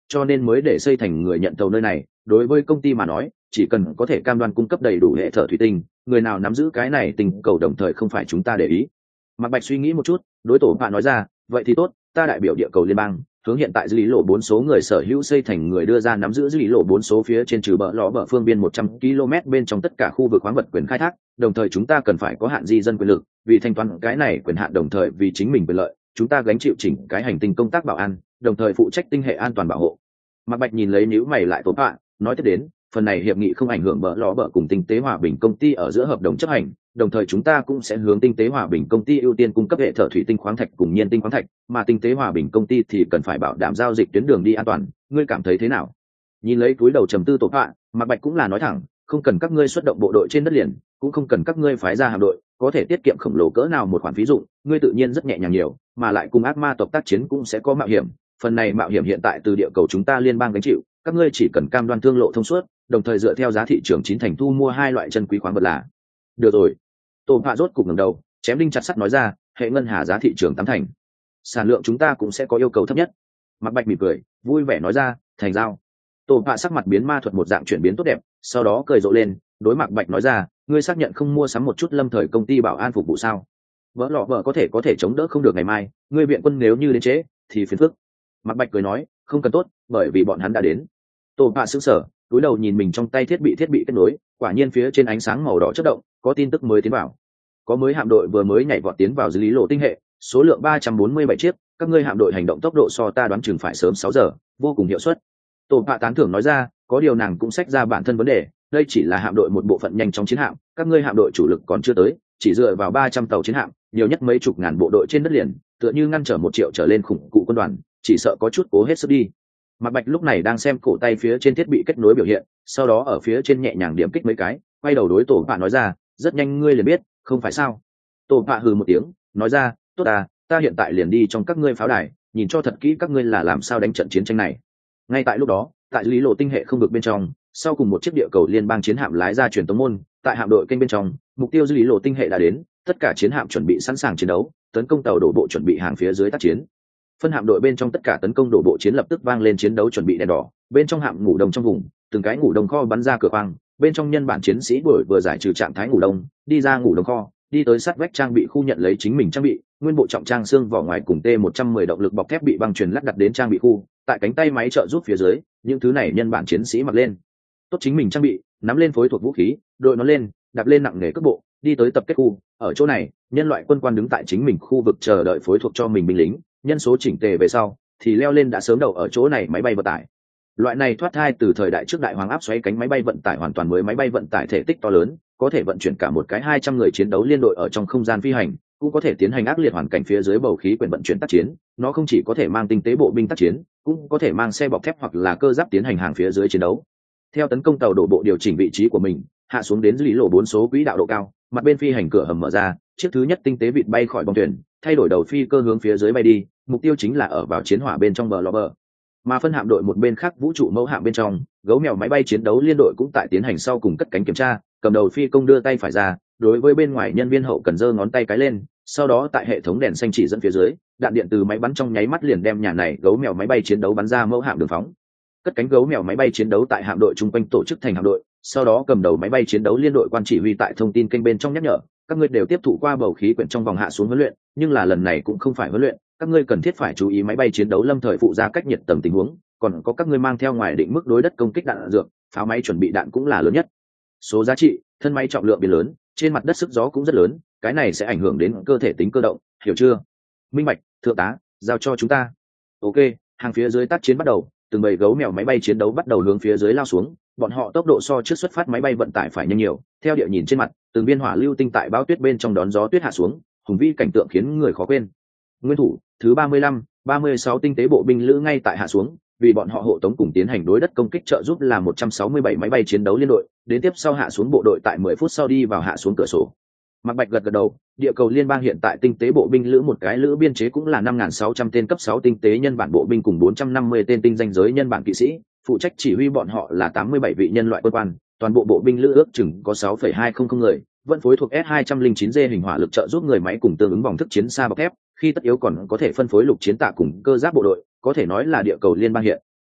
cho nên mới để xây thành người nhận tàu nơi này. Đối với công ty mà nói, chỉ cần có thể cam đoan cung cấp đầy đủ hệ thở thủy tinh, người nào nắm giữ cái này tình cầu đồng thời không phải chúng ta để ý. Mạc Bạch suy nghĩ một chút, đối tổ bạn nói ra, vậy thì tốt, ta đại biểu địa cầu liên bang, hướng hiện tại dư lý lộ bốn số người sở hữu xây thành người đưa ra nắm giữ dư lý lộ bốn số phía trên trừ bờ ló bờ phương biên một trăm ki lô mét bên trong tất cả khu vực khoáng vật quyền khai thác, đồng thời chúng ta cần phải có hạn di dân quyền lực, vì thanh toán cái này quyền hạn đồng thời vì chính mình quyền lợi, chúng ta gánh chịu chỉnh cái hành tinh công tác bảo an, đồng thời phụ trách tinh hệ an toàn bảo hộ. Mạc Bạch nhìn lấy nhíu mày lại tổ bạn, nói tiếp đến, phần này hiệp nghị không ảnh hưởng bờ ló bờ cùng tinh tế hòa bình công ty ở giữa hợp đồng chấp hành, đồng thời chúng ta cũng sẽ hướng tinh tế hòa bình công ty ưu tiên cung cấp hệ thở thủy tinh khoáng thạch cùng nhiên tinh khoáng thạch, mà tinh tế hòa bình công ty thì cần phải bảo đảm giao dịch tuyến đường đi an toàn, ngươi cảm thấy thế nào? Nhìn lấy túi đầu trầm tư tổ bạn, Mạc Bạch cũng là nói thẳng, không cần các ngươi xuất động bộ đội trên đất liền, cũng không cần các ngươi phái ra hạm đội, có thể tiết kiệm khổng lồ cỡ nào một khoản phí dụng, ngươi tự nhiên rất nhẹ nhàng nhiều, mà lại cùng ác ma tộc tác chiến cũng sẽ có mạo hiểm, phần này mạo hiểm hiện tại từ địa cầu chúng ta liên bang gánh chịu, các ngươi chỉ cần cam đoan thương lộ thông suốt, đồng thời dựa theo giá thị trường chín thành thu mua hai loại chân quý khoáng vật là được rồi. Tổ Phạ rốt cục ngẩng đầu, chém đinh chặt sắt nói ra, hệ ngân hà giá thị trường tám thành, sản lượng chúng ta cũng sẽ có yêu cầu thấp nhất. Mạc Bạch mỉm cười, vui vẻ nói ra, thành giao. Tổ Phạ sắc mặt biến ma thuật một dạng chuyển biến tốt đẹp, sau đó cười rộ lên, đối Mạc Bạch nói ra, ngươi xác nhận không mua sắm một chút lâm thời công ty bảo an phục vụ sao? Vỡ lọ vợ có thể có thể chống đỡ không được ngày mai, ngươi viện quân nếu như đến trễ thì phiền phức. Mạc Bạch cười nói, không cần tốt, bởi vì bọn hắn đã đến. Tổ Phạ sững sờ, cúi đầu nhìn mình trong tay thiết bị thiết bị kết nối, quả nhiên phía trên ánh sáng màu đỏ chớp động, có tin tức mới tiến vào. Có mới hạm đội vừa mới nhảy vọt tiến vào dưới lý lộ tinh hệ, số lượng ba trăm bốn mươi bảy chiếc, các ngươi hạm đội hành động tốc độ so ta đoán chừng phải sớm sáu giờ, vô cùng hiệu suất. Tổ Phạ tán thưởng nói ra, có điều nàng cũng xách ra bản thân vấn đề, đây chỉ là hạm đội một bộ phận nhanh chóng chiến hạm, các ngươi hạm đội chủ lực còn chưa tới, chỉ dựa vào ba trăm tàu chiến hạm, nhiều nhất mấy chục ngàn bộ đội trên đất liền, tựa như ngăn trở một triệu trở lên khủng cụ quân đoàn, chỉ sợ có chút cố hết sức đi. Mạc Bạch lúc này đang xem cổ tay phía trên thiết bị kết nối biểu hiện, sau đó ở phía trên nhẹ nhàng điểm kích mấy cái, quay đầu đối Tổ Phạ nói ra, rất nhanh ngươi liền biết, không phải sao? Tổ Phạ hừ một tiếng, nói ra, tốt à, ta hiện tại liền đi trong các ngươi pháo đài, nhìn cho thật kỹ các ngươi là làm sao đánh trận chiến tranh này. Ngay tại lúc đó, tại lý lộ tinh hệ không vực bên trong, sau cùng một chiếc địa cầu liên bang chiến hạm lái ra truyền tống môn, tại hạm đội kênh bên trong, mục tiêu dưới lý lộ tinh hệ đã đến, tất cả chiến hạm chuẩn bị sẵn sàng chiến đấu, tấn công tàu đổ bộ chuẩn bị hàng phía dưới tác chiến. Phân hạm đội bên trong tất cả tấn công đổ bộ chiến lập tức vang lên chiến đấu chuẩn bị đèn đỏ, bên trong hạm ngủ đông trong vùng, từng cái ngủ đông kho bắn ra cửa khoang, bên trong nhân bản chiến sĩ buổi vừa giải trừ trạng thái ngủ đông, đi ra ngủ đông kho, đi tới sát vách trang bị khu nhận lấy chính mình trang bị, nguyên bộ trọng trang xương vỏ ngoài cùng T một trăm mười động lực bọc thép bị băng truyền lắp đặt đến trang bị khu, tại cánh tay máy trợ giúp phía dưới, những thứ này nhân bản chiến sĩ mặc lên tốt chính mình trang bị, nắm lên phối thuộc vũ khí, đội nó lên, đạp lên nặng nghề cước bộ, đi tới tập kết khu. Ở chỗ này, nhân loại quân quan đứng tại chính mình khu vực chờ đợi phối thuộc cho mình binh lính, nhân số chỉnh tề về sau thì leo lên đã sớm đậu ở chỗ này máy bay vận tải. Loại này thoát thai từ thời đại trước đại hoàng áp xoáy cánh máy bay vận tải hoàn toàn mới máy bay vận tải thể tích to lớn, có thể vận chuyển cả một cái hai trăm người chiến đấu liên đội ở trong không gian phi hành, cũng có thể tiến hành ác liệt hoàn cảnh phía dưới bầu khí quyển vận chuyển tác chiến. Nó không chỉ có thể mang tinh tế bộ binh tác chiến, cũng có thể mang xe bọc thép hoặc là cơ giáp tiến hành hàng phía dưới chiến đấu. Theo tấn công tàu đổ bộ điều chỉnh vị trí của mình, hạ xuống đến dưới lý lộ bốn số quỹ đạo độ cao, mặt bên phi hành cửa hầm mở ra, chiếc thứ nhất tinh tế vịt bay khỏi bong thuyền, thay đổi đầu phi cơ hướng phía dưới bay đi, mục tiêu chính là ở vào chiến hỏa bên trong bờ lò bờ. Mà phân hạm đội một bên khác vũ trụ mẫu hạm bên trong, gấu mèo máy bay chiến đấu liên đội cũng tại tiến hành sau cùng cất cánh kiểm tra, cầm đầu phi công đưa tay phải ra, đối với bên ngoài nhân viên hậu cần giơ ngón tay cái lên, sau đó tại hệ thống đèn xanh chỉ dẫn phía dưới, đạn điện từ máy bắn trong nháy mắt liền đem nhà này gấu mèo máy bay chiến đấu bắn ra mẫu hạm đường phóng. Cất cánh gấu mèo máy bay chiến đấu tại hạm đội chung quanh tổ chức thành hạm đội, sau đó cầm đầu máy bay chiến đấu liên đội quan chỉ huy tại thông tin kênh bên trong nhắc nhở, các ngươi đều tiếp thụ qua bầu khí quyển trong vòng hạ xuống huấn luyện, nhưng là lần này cũng không phải huấn luyện, các ngươi cần thiết phải chú ý máy bay chiến đấu lâm thời phụ ra cách nhiệt tầng tình huống, còn có các ngươi mang theo ngoài định mức đối đất công kích đạn dược, pháo máy chuẩn bị đạn cũng là lớn nhất. Số giá trị, thân máy trọng lượng biến lớn, trên mặt đất sức gió cũng rất lớn, cái này sẽ ảnh hưởng đến cơ thể tính cơ động, hiểu chưa? Minh bạch, thượng tá, giao cho chúng ta. Ok, hàng phía dưới tác chiến bắt đầu, từng bầy gấu mèo máy bay chiến đấu bắt đầu hướng phía dưới lao xuống, bọn họ tốc độ so trước xuất phát máy bay vận tải phải nhanh nhiều. Theo địa nhìn trên mặt, từng viên hỏa lưu tinh tại bão tuyết bên trong đón gió tuyết hạ xuống, hùng vĩ cảnh tượng khiến người khó quên. Nguyên thủ thứ ba mươi lăm, ba mươi sáu tinh tế bộ binh lữ ngay tại hạ xuống, vì bọn họ hộ tống cùng tiến hành đối đất công kích trợ giúp là một trăm sáu mươi bảy máy bay chiến đấu liên đội, đến tiếp sau hạ xuống bộ đội tại mười phút sau đi vào hạ xuống cửa sổ. Mạc Bạch gật gật đầu, địa cầu liên bang hiện tại tinh tế bộ binh lữ một cái lữ biên chế cũng là năm nghìn sáu trăm tên cấp sáu tinh tế nhân bản bộ binh cùng bốn trăm năm mươi tên tinh danh giới nhân bản kỵ sĩ, phụ trách chỉ huy bọn họ là tám mươi bảy vị nhân loại quân quan, toàn bộ bộ binh lữ ước chừng có sáu phẩy hai không không người, vẫn phối thuộc S hai không chín G hình hỏa lực trợ giúp người máy cùng tương ứng vòng thức chiến xa bọc thép, khi tất yếu còn có thể phân phối lục chiến tạ cùng cơ giáp bộ đội, có thể nói là địa cầu liên bang hiện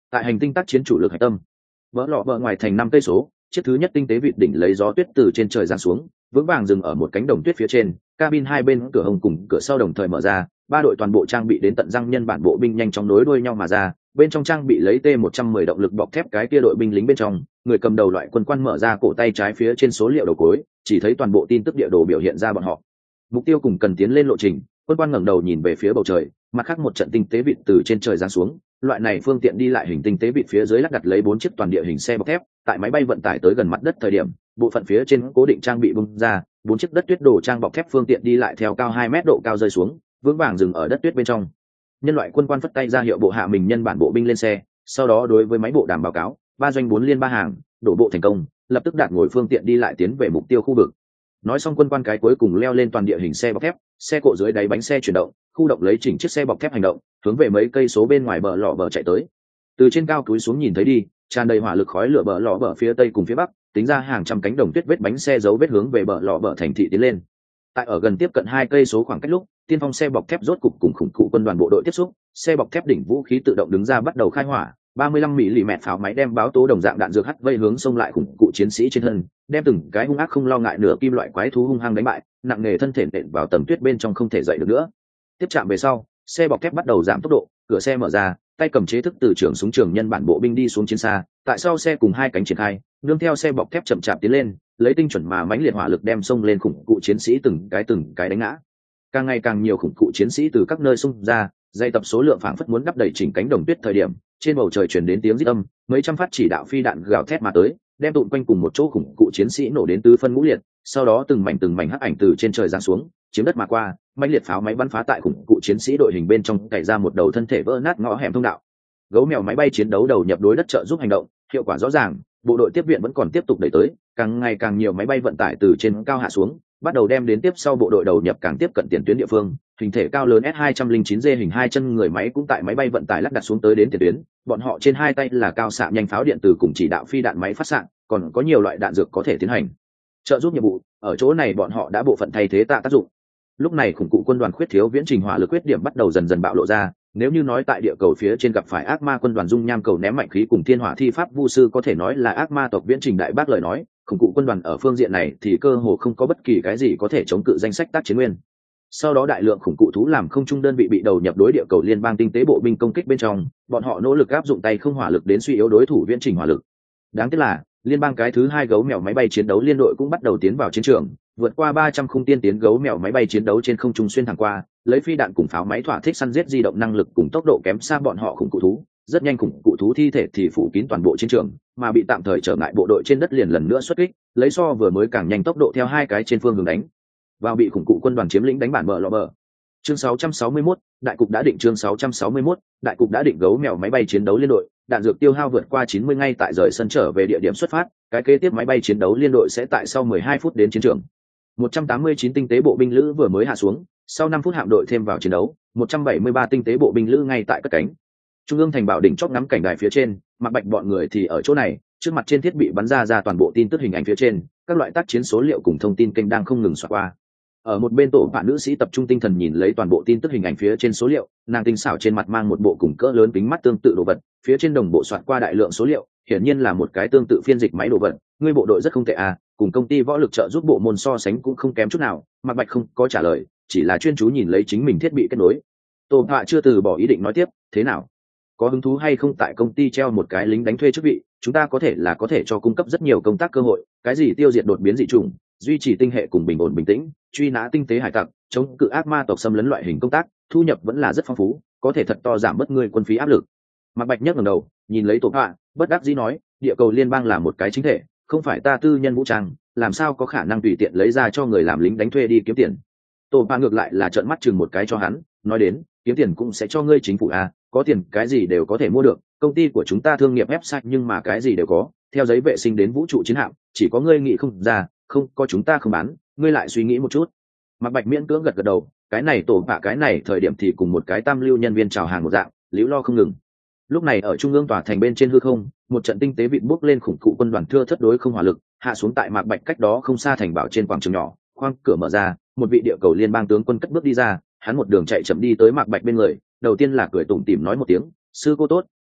tại hành tinh tác chiến chủ lực hạch tâm vỡ lọ vỡ ngoài thành năm cây số, chiếc thứ nhất tinh tế vịt đỉnh lấy gió tuyết từ trên trời giáng xuống, vững vàng dừng ở một cánh đồng tuyết phía trên. Cabin hai bên cửa hông cùng cửa sau đồng thời mở ra, ba đội toàn bộ trang bị đến tận răng nhân bản bộ binh nhanh chóng nối đuôi nhau mà ra. Bên trong trang bị lấy T một trăm mười động lực bọc thép cái kia đội binh lính bên trong, người cầm đầu loại quân quan mở ra cổ tay trái phía trên số liệu đầu cuối, chỉ thấy toàn bộ tin tức địa đồ biểu hiện ra bọn họ mục tiêu cùng cần tiến lên lộ trình. Quân quan ngẩng đầu nhìn về phía bầu trời, mặt khác một trận tinh tế vịt từ trên trời giáng xuống. Loại này phương tiện đi lại hình tinh tế vịt phía dưới lắp đặt lấy bốn chiếc toàn địa hình xe bọc thép, tại máy bay vận tải tới gần mặt đất thời điểm, bộ phận phía trên cố định trang bị bung ra, bốn chiếc đất tuyết đồ trang bọc thép phương tiện đi lại theo cao hai mét độ cao rơi xuống, vững vàng dừng ở đất tuyết bên trong. Nhân loại quân quan phất tay ra hiệu bộ hạ mình nhân bản bộ binh lên xe, sau đó đối với máy bộ đàm báo cáo, ba doanh bốn liên ba hàng, đổ bộ thành công, lập tức đạt ngồi phương tiện đi lại tiến về mục tiêu khu vực. Nói xong quân quan cái cuối cùng leo lên toàn địa hình xe bọc thép, xe cộ dưới đáy bánh xe chuyển động, khu động lấy chỉnh chiếc xe bọc thép hành động, hướng về mấy cây số bên ngoài bờ lọ bờ chạy tới. Từ trên cao cúi xuống nhìn thấy đi, tràn đầy hỏa lực khói lửa bờ lọ bờ phía tây cùng phía bắc, tính ra hàng trăm cánh đồng tuyết vết bánh xe dấu vết hướng về bờ lọ bờ thành thị tiến lên. Tại ở gần tiếp cận hai cây số khoảng cách lúc, tiên phong xe bọc thép rốt cục cùng khủng cụ quân đoàn bộ đội tiếp xúc, xe bọc thép đỉnh vũ khí tự động đứng ra bắt đầu khai hỏa. ba mươi lăm mi-li-mét pháo máy đem báo tố đồng dạng đạn dược hắt vây hướng xông lại khủng cụ chiến sĩ trên thân, đem từng cái hung ác không lo ngại nửa kim loại quái thú hung hăng đánh bại, nặng nề thân thể nện vào tầm tuyết bên trong không thể dậy được nữa. Tiếp chạm về sau, xe bọc thép bắt đầu giảm tốc độ, cửa xe mở ra, tay cầm chế thức từ trường súng trường nhân bản bộ binh đi xuống chiến xa, tại sau xe cùng hai cánh triển khai, nương theo xe bọc thép chậm chạp tiến lên, lấy tinh chuẩn mà mãnh liệt hỏa lực đem xông lên khủng cụ chiến sĩ từng cái từng cái đánh ngã. Càng ngày càng nhiều khủng cụ chiến sĩ từ các nơi xung ra, dày tập số lượng phảng phất muốn đắp đầy chỉnh cánh đồng tuyết thời điểm, trên bầu trời truyền đến tiếng rít âm, mấy trăm phát chỉ đạo phi đạn gào thét mà tới, đem tụn quanh cùng một chỗ khủng cụ chiến sĩ nổ đến tứ phân ngũ liệt, sau đó từng mảnh từng mảnh hắc ảnh từ trên trời giáng xuống, chiếm đất mà qua, mãnh liệt pháo máy bắn phá tại khủng cụ chiến sĩ đội hình bên trong, cày ra một đầu thân thể vỡ nát ngõ hẻm thông đạo. Gấu mèo máy bay chiến đấu đầu nhập đối đất trợ giúp hành động, hiệu quả rõ ràng, bộ đội tiếp viện vẫn còn tiếp tục đẩy tới, càng ngày càng nhiều máy bay vận tải từ trên cao hạ xuống, bắt đầu đem đến tiếp sau bộ đội đầu nhập càng tiếp cận tiền tuyến địa phương. Hình thể cao lớn S hai không chín D hình hai chân người máy cũng tại máy bay vận tải lắp đặt xuống tới đến tiền tuyến, bọn họ trên hai tay là cao xạ nhanh pháo điện từ cùng chỉ đạo phi đạn máy phát xạ, còn có nhiều loại đạn dược có thể tiến hành trợ giúp nhiệm vụ. Ở chỗ này bọn họ đã bộ phận thay thế tạ tác dụng. Lúc này khủng cụ quân đoàn khuyết thiếu viễn trình hỏa lực khuyết điểm bắt đầu dần dần bạo lộ ra. Nếu như nói tại địa cầu phía trên gặp phải ác ma quân đoàn dung nham cầu ném mạnh khí cùng thiên hỏa thi pháp vu sư có thể nói là ác ma tộc viễn trình đại bác lời nói, khủng cụ quân đoàn ở phương diện này thì cơ hồ không có bất kỳ cái gì có thể chống cự danh sách tác chiến nguyên. Sau đó đại lượng khủng cụ thú làm không trung đơn vị bị đầu nhập đối địa cầu liên bang tinh tế bộ binh công kích bên trong, bọn họ nỗ lực áp dụng tay không hỏa lực đến suy yếu đối thủ viễn trình hỏa lực. Đáng tiếc là liên bang cái thứ hai gấu mèo máy bay chiến đấu liên đội cũng bắt đầu tiến vào chiến trường, vượt qua ba trăm khung tiên tiến gấu mèo máy bay chiến đấu trên không trung xuyên thẳng qua, lấy phi đạn cùng pháo máy thỏa thích săn giết di động năng lực cùng tốc độ kém xa bọn họ khủng cụ thú. Rất nhanh khủng cụ thú thi thể thì phủ kín toàn bộ chiến trường, mà bị tạm thời trở ngại bộ đội trên đất liền lần nữa xuất kích, lấy so vừa mới càng nhanh tốc độ theo hai cái trên phương hướng đánh vào bị khủng cụ quân đoàn chiếm lĩnh đánh bản bờ lọ bờ. Chương sáu trăm sáu mươi mốt, đại cục đã định. Chương sáu trăm sáu mươi mốt, đại cục đã định. Gấu mèo máy bay chiến đấu liên đội, đạn dược tiêu hao vượt qua chín mươi ngay tại rời sân trở về địa điểm xuất phát, cái kế tiếp máy bay chiến đấu liên đội sẽ tại sau mười hai phút đến chiến trường. một trăm tám mươi chín tinh tế bộ binh lữ vừa mới hạ xuống, sau năm phút hạm đội thêm vào chiến đấu, một trăm bảy mươi ba tinh tế bộ binh lữ ngay tại cất cánh. Trung ương thành bảo đỉnh chót ngắm cảnh đài phía trên, Mạc Bạch bọn người thì ở chỗ này, trước mặt trên thiết bị bắn ra ra toàn bộ tin tức hình ảnh phía trên, các loại tác chiến số liệu cùng thông tin kênh đang không ngừng xoạc qua. Ở một bên tổ bạn nữ sĩ tập trung tinh thần nhìn lấy toàn bộ tin tức hình ảnh phía trên số liệu, nàng tinh xảo trên mặt mang một bộ cùng cỡ lớn kính mắt tương tự đồ vật, phía trên đồng bộ soạt qua đại lượng số liệu, hiển nhiên là một cái tương tự phiên dịch máy đồ vật. Ngươi bộ đội rất không tệ à, cùng công ty võ lực trợ giúp bộ môn so sánh cũng không kém chút nào. Mạc Bạch không có trả lời, chỉ là chuyên chú nhìn lấy chính mình thiết bị kết nối. Tổ bạn chưa từ bỏ ý định nói tiếp, thế nào? Có hứng thú hay không tại công ty treo một cái lính đánh thuê chức vị, chúng ta có thể là có thể cho cung cấp rất nhiều công tác cơ hội, cái gì tiêu diệt đột biến dị chủng, duy trì tinh hệ cùng bình ổn bình tĩnh, truy nã tinh tế hải tặc, chống cự ác ma tộc xâm lấn loại hình công tác, thu nhập vẫn là rất phong phú, có thể thật to giảm bớt ngươi quân phí áp lực. Mạc Bạch nhấc ngẩng đầu, nhìn lấy tổ họa, bất đắc dĩ nói, địa cầu liên bang là một cái chính thể, không phải ta tư nhân vũ trang, làm sao có khả năng tùy tiện lấy ra cho người làm lính đánh thuê đi kiếm tiền. Tổ họa ngược lại là trợn mắt chừng một cái cho hắn, nói đến, kiếm tiền cũng sẽ cho ngươi chính phủ à, có tiền cái gì đều có thể mua được, công ty của chúng ta thương nghiệp website nhưng mà cái gì đều có, theo giấy vệ sinh đến vũ trụ chiến hạm, chỉ có ngươi nghĩ không ra, không có chúng ta không bán, ngươi lại suy nghĩ một chút. Mạc Bạch miễn cưỡng gật gật đầu, cái này tổ bạ cái này thời điểm thì cùng một cái tam lưu nhân viên chào hàng một dạng, liễu lo không ngừng. Lúc này ở trung ương tòa thành bên trên hư không, một trận tinh tế vịt bốc lên khủng cụ quân đoàn thưa thất đối không hỏa lực, hạ xuống tại Mạc Bạch cách đó không xa thành bảo trên quảng trường nhỏ, khoang cửa mở ra, một vị địa cầu liên bang tướng quân cất bước đi ra, hắn một đường chạy chậm đi tới Mạc Bạch bên người, đầu tiên là cười tủm tỉm nói một tiếng, sư cô tốt,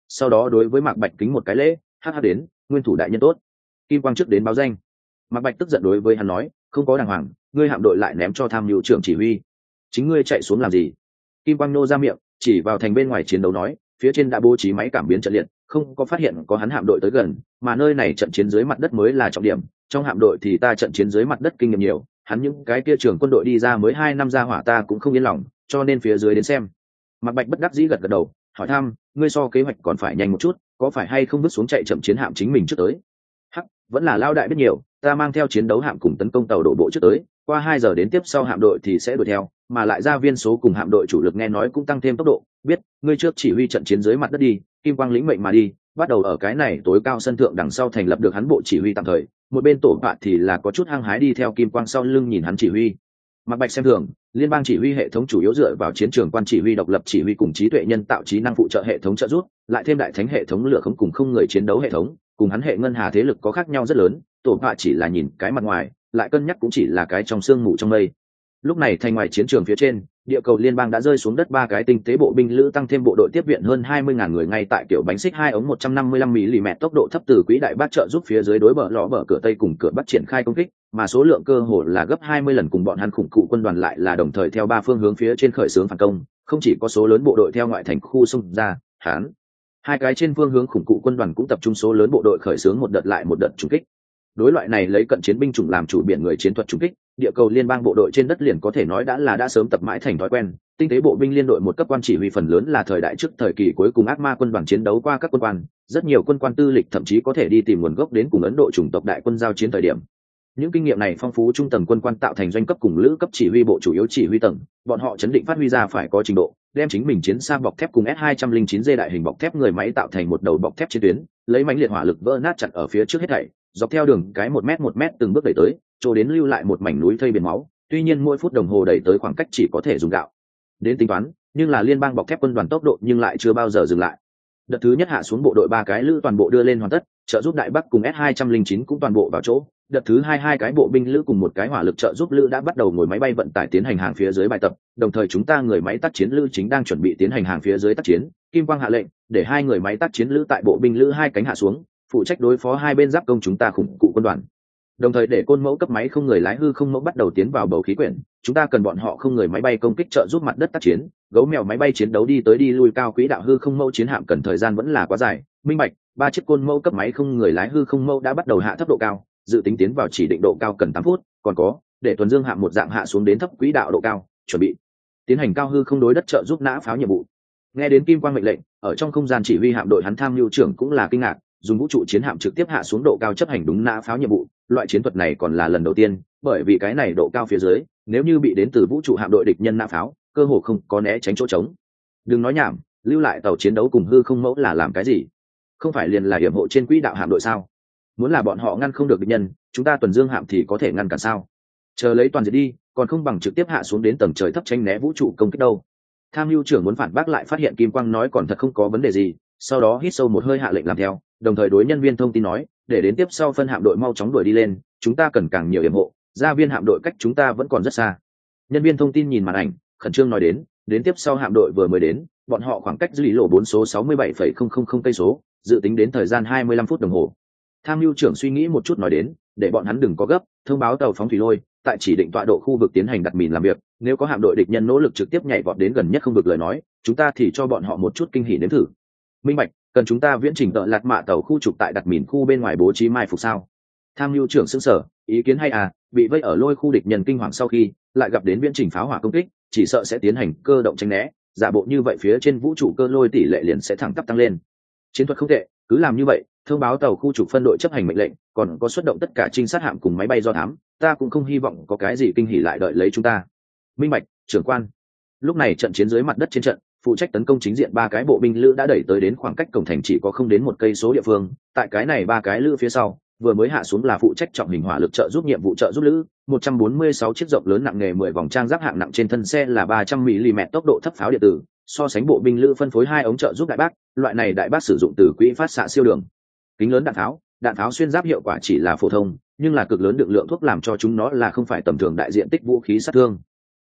sau đó đối với Mạc Bạch kính một cái lễ, hắc hắc đến, nguyên thủ đại nhân tốt. Kim Quang trước đến báo danh. Mạc Bạch tức giận đối với hắn nói, không có đàng hoàng, ngươi hạm đội lại ném cho tham mưu trưởng chỉ huy, chính ngươi chạy xuống làm gì? Kim Quang nô ra miệng, chỉ vào thành bên ngoài chiến đấu nói, phía trên đã bố trí máy cảm biến trận liệt, không có phát hiện có hắn hạm đội tới gần, mà nơi này trận chiến dưới mặt đất mới là trọng điểm, trong hạm đội thì ta trận chiến dưới mặt đất kinh nghiệm nhiều, hắn những cái kia trưởng quân đội đi ra mới hai năm ra hỏa ta cũng không yên lòng, cho nên phía dưới đến xem. Mạc Bạch bất đắc dĩ gật gật đầu, hỏi thăm, ngươi so kế hoạch còn phải nhanh một chút, có phải hay không vứt xuống chạy chậm chiến hạm chính mình trước tới? Hắc, vẫn là lao đại biết nhiều, ta mang theo chiến đấu hạm cùng tấn công tàu đổ bộ trước tới, qua hai giờ đến tiếp sau hạm đội thì sẽ đuổi theo, mà lại ra viên số cùng hạm đội chủ lực nghe nói cũng tăng thêm tốc độ, biết, ngươi trước chỉ huy trận chiến dưới mặt đất đi, Kim Quang lĩnh mệnh mà đi, bắt đầu ở cái này tối cao sân thượng đằng sau thành lập được hắn bộ chỉ huy tạm thời, một bên tổ bạ thì là có chút hăng hái đi theo Kim Quang sau lưng nhìn hắn chỉ huy. Mạc Bạch xem thường, liên bang chỉ huy hệ thống chủ yếu dựa vào chiến trường quan chỉ huy độc lập chỉ huy cùng trí tuệ nhân tạo trí năng phụ trợ hệ thống trợ giúp, lại thêm đại thánh hệ thống lửa không cùng không người chiến đấu hệ thống, cùng hắn hệ ngân hà thế lực có khác nhau rất lớn, tổ bạ chỉ là nhìn cái mặt ngoài, lại cân nhắc cũng chỉ là cái trong xương mù trong mây. Lúc này thành ngoài chiến trường phía trên, địa cầu liên bang đã rơi xuống đất ba cái tinh tế bộ binh lữ tăng thêm bộ đội tiếp viện hơn hai mươi ngàn người ngay tại kiểu bánh xích hai ống một trăm năm mươi lăm mi-li-mét tốc độ thấp từ quỹ đại bác trợ giúp phía dưới đối bờ lõ bờ cửa tây cùng cửa bắc triển khai công kích, mà số lượng cơ hồ là gấp hai mươi lần cùng bọn hắn khủng cụ quân đoàn lại là đồng thời theo ba phương hướng phía trên khởi xướng phản công, không chỉ có số lớn bộ đội theo ngoại thành khu xung ra, hán hai cái trên phương hướng khủng cụ quân đoàn cũng tập trung số lớn bộ đội khởi xướng một đợt lại một đợt trúng kích. Đối loại này lấy cận chiến binh chủng làm chủ biển người chiến thuật trúng kích, địa cầu liên bang bộ đội trên đất liền có thể nói đã là đã sớm tập mãi thành thói quen. Tinh tế bộ binh liên đội một cấp quan chỉ huy phần lớn là thời đại trước thời kỳ cuối cùng ác ma quân đoàn chiến đấu qua các quân quan, rất nhiều quân quan tư lịch thậm chí có thể đi tìm nguồn gốc đến cùng Ấn Độ chủng tộc đại quân giao chiến thời điểm. Những kinh nghiệm này phong phú trung tầng quân quan tạo thành doanh cấp cùng lữ cấp chỉ huy bộ chủ yếu chỉ huy tầng, bọn họ chấn định phát huy ra phải có trình độ, đem chính mình chiến xa bọc thép cùng S hai không chín D đại hình bọc thép người máy tạo thành một đầu bọc thép chiến tuyến, lấy mãnh liệt hỏa lực vỡ nát chặn ở phía trước hết thảy, dọc theo đường cái một mét một mét từng bước đẩy tới, chỗ đến lưu lại một mảnh núi thây biển máu, tuy nhiên mỗi phút đồng hồ đẩy tới khoảng cách chỉ có thể dùng gạo đến tính toán, nhưng là liên bang bọc thép quân đoàn tốc độ nhưng lại chưa bao giờ dừng lại. Đợt thứ nhất hạ xuống bộ đội ba cái lữ toàn bộ đưa lên hoàn tất, trợ giúp đại bắc cùng S hai không chín cũng toàn bộ vào chỗ. Đợt thứ hai hai cái bộ binh lữ cùng một cái hỏa lực trợ giúp lữ đã bắt đầu ngồi máy bay vận tải tiến hành hàng phía dưới bài tập, đồng thời chúng ta người máy tác chiến lữ chính đang chuẩn bị tiến hành hàng phía dưới tác chiến. Kim Quang hạ lệnh để hai người máy tác chiến lữ tại bộ binh lữ hai cánh hạ xuống, phụ trách đối phó hai bên giáp công chúng ta khủng cụ quân đoàn, đồng thời để côn mẫu cấp máy không người lái hư không mẫu bắt đầu tiến vào bầu khí quyển, chúng ta cần bọn họ không người máy bay công kích trợ giúp mặt đất tác chiến, gấu mèo máy bay chiến đấu đi tới đi lui cao quỹ đạo hư không mẫu chiến hạm cần thời gian vẫn là quá dài. Minh bạch, ba chiếc côn mẫu cấp máy không người lái hư không mẫu đã bắt đầu hạ thấp độ cao, dự tính tiến vào chỉ định độ cao cần tám phút, còn có để tuần dương hạm một dạng hạ xuống đến thấp quỹ đạo độ cao, chuẩn bị tiến hành cao hư không đối đất trợ giúp nã pháo nhiệm vụ. Nghe đến Kim Quang mệnh lệnh, ở trong không gian chỉ huy hạm đội hắn tham mưu trưởng cũng là kinh ngạc, dùng vũ trụ chiến hạm trực tiếp hạ xuống độ cao chấp hành đúng nã pháo nhiệm vụ, loại chiến thuật này còn là lần đầu tiên, bởi vì cái này độ cao phía dưới, nếu như bị đến từ vũ trụ hạm đội địch nhân nã pháo, cơ hồ không có né tránh chỗ trống. Đừng nói nhảm, lưu lại tàu chiến đấu cùng hư không mẫu là làm cái gì? Không phải liền là hiểm hộ trên quỹ đạo hạm đội sao? Muốn là bọn họ ngăn không được địch nhân, chúng ta tuần dương hạm thì có thể ngăn cản sao? Chờ lấy toàn diệt đi, còn không bằng trực tiếp hạ xuống đến tầng trời thấp tránh né vũ trụ công kích đâu. Tham mưu trưởng muốn phản bác lại phát hiện Kim Quang nói còn thật không có vấn đề gì, sau đó hít sâu một hơi hạ lệnh làm theo, đồng thời đối nhân viên thông tin nói, để đến tiếp sau phân hạm đội mau chóng đuổi đi lên, chúng ta cần càng nhiều yểm hộ, gia viên hạm đội cách chúng ta vẫn còn rất xa. Nhân viên thông tin nhìn màn ảnh, khẩn trương nói đến, đến tiếp sau hạm đội vừa mới đến, bọn họ khoảng cách dư lý lộ bốn số sáu mươi bảy phẩy không không không cây số, dự tính đến thời gian hai mươi lăm phút đồng hồ. Tham mưu trưởng suy nghĩ một chút nói đến, để bọn hắn đừng có gấp, thông báo tàu phóng thủy lôi, tại chỉ định tọa độ khu vực tiến hành đặt mìn làm việc, nếu có hạm đội địch nhân nỗ lực trực tiếp nhảy vọt đến gần nhất không vực lời nói, chúng ta thì cho bọn họ một chút kinh hỉ nếm thử. Minh bạch, cần chúng ta viễn trình tợ lạt mạ tàu khu trục tại đặt mìn khu bên ngoài bố trí mai phục sao? Tham mưu trưởng sững sở, ý kiến hay à, bị vây ở lôi khu địch nhân kinh hoàng sau khi lại gặp đến viễn trình pháo hỏa công kích, chỉ sợ sẽ tiến hành cơ động tránh né, giả bộ như vậy phía trên vũ trụ cơ lôi tỷ lệ liền sẽ thẳng tắp tăng lên. Chiến thuật không tệ, cứ làm như vậy, thông báo tàu khu trục phân đội chấp hành mệnh lệnh, còn có xuất động tất cả trinh sát hạm cùng máy bay do thám, ta cũng không hy vọng có cái gì kinh hỉ lại đợi lấy chúng ta. Minh bạch, trưởng quan. Lúc này trận chiến dưới mặt đất trên trận, phụ trách tấn công chính diện ba cái bộ binh lữ đã đẩy tới đến khoảng cách cổng thành chỉ có không đến một cây số địa phương, tại cái này ba cái lữ phía sau vừa mới hạ xuống là phụ trách trọng hình hỏa lực trợ giúp nhiệm vụ trợ giúp lữ, một trăm bốn mươi sáu chiếc rộng lớn nặng nghề mười vòng trang giáp hạng nặng trên thân xe là ba trăm mi-li-mét tốc độ thấp pháo điện tử, so sánh bộ binh lữ phân phối hai ống trợ giúp đại bác, loại này đại bác sử dụng từ quỹ phát xạ siêu đường kính lớn đạn tháo, đạn tháo xuyên giáp hiệu quả chỉ là phổ thông, nhưng là cực lớn lượng lượng thuốc làm cho chúng nó là không phải tầm thường đại diện tích vũ khí sát thương.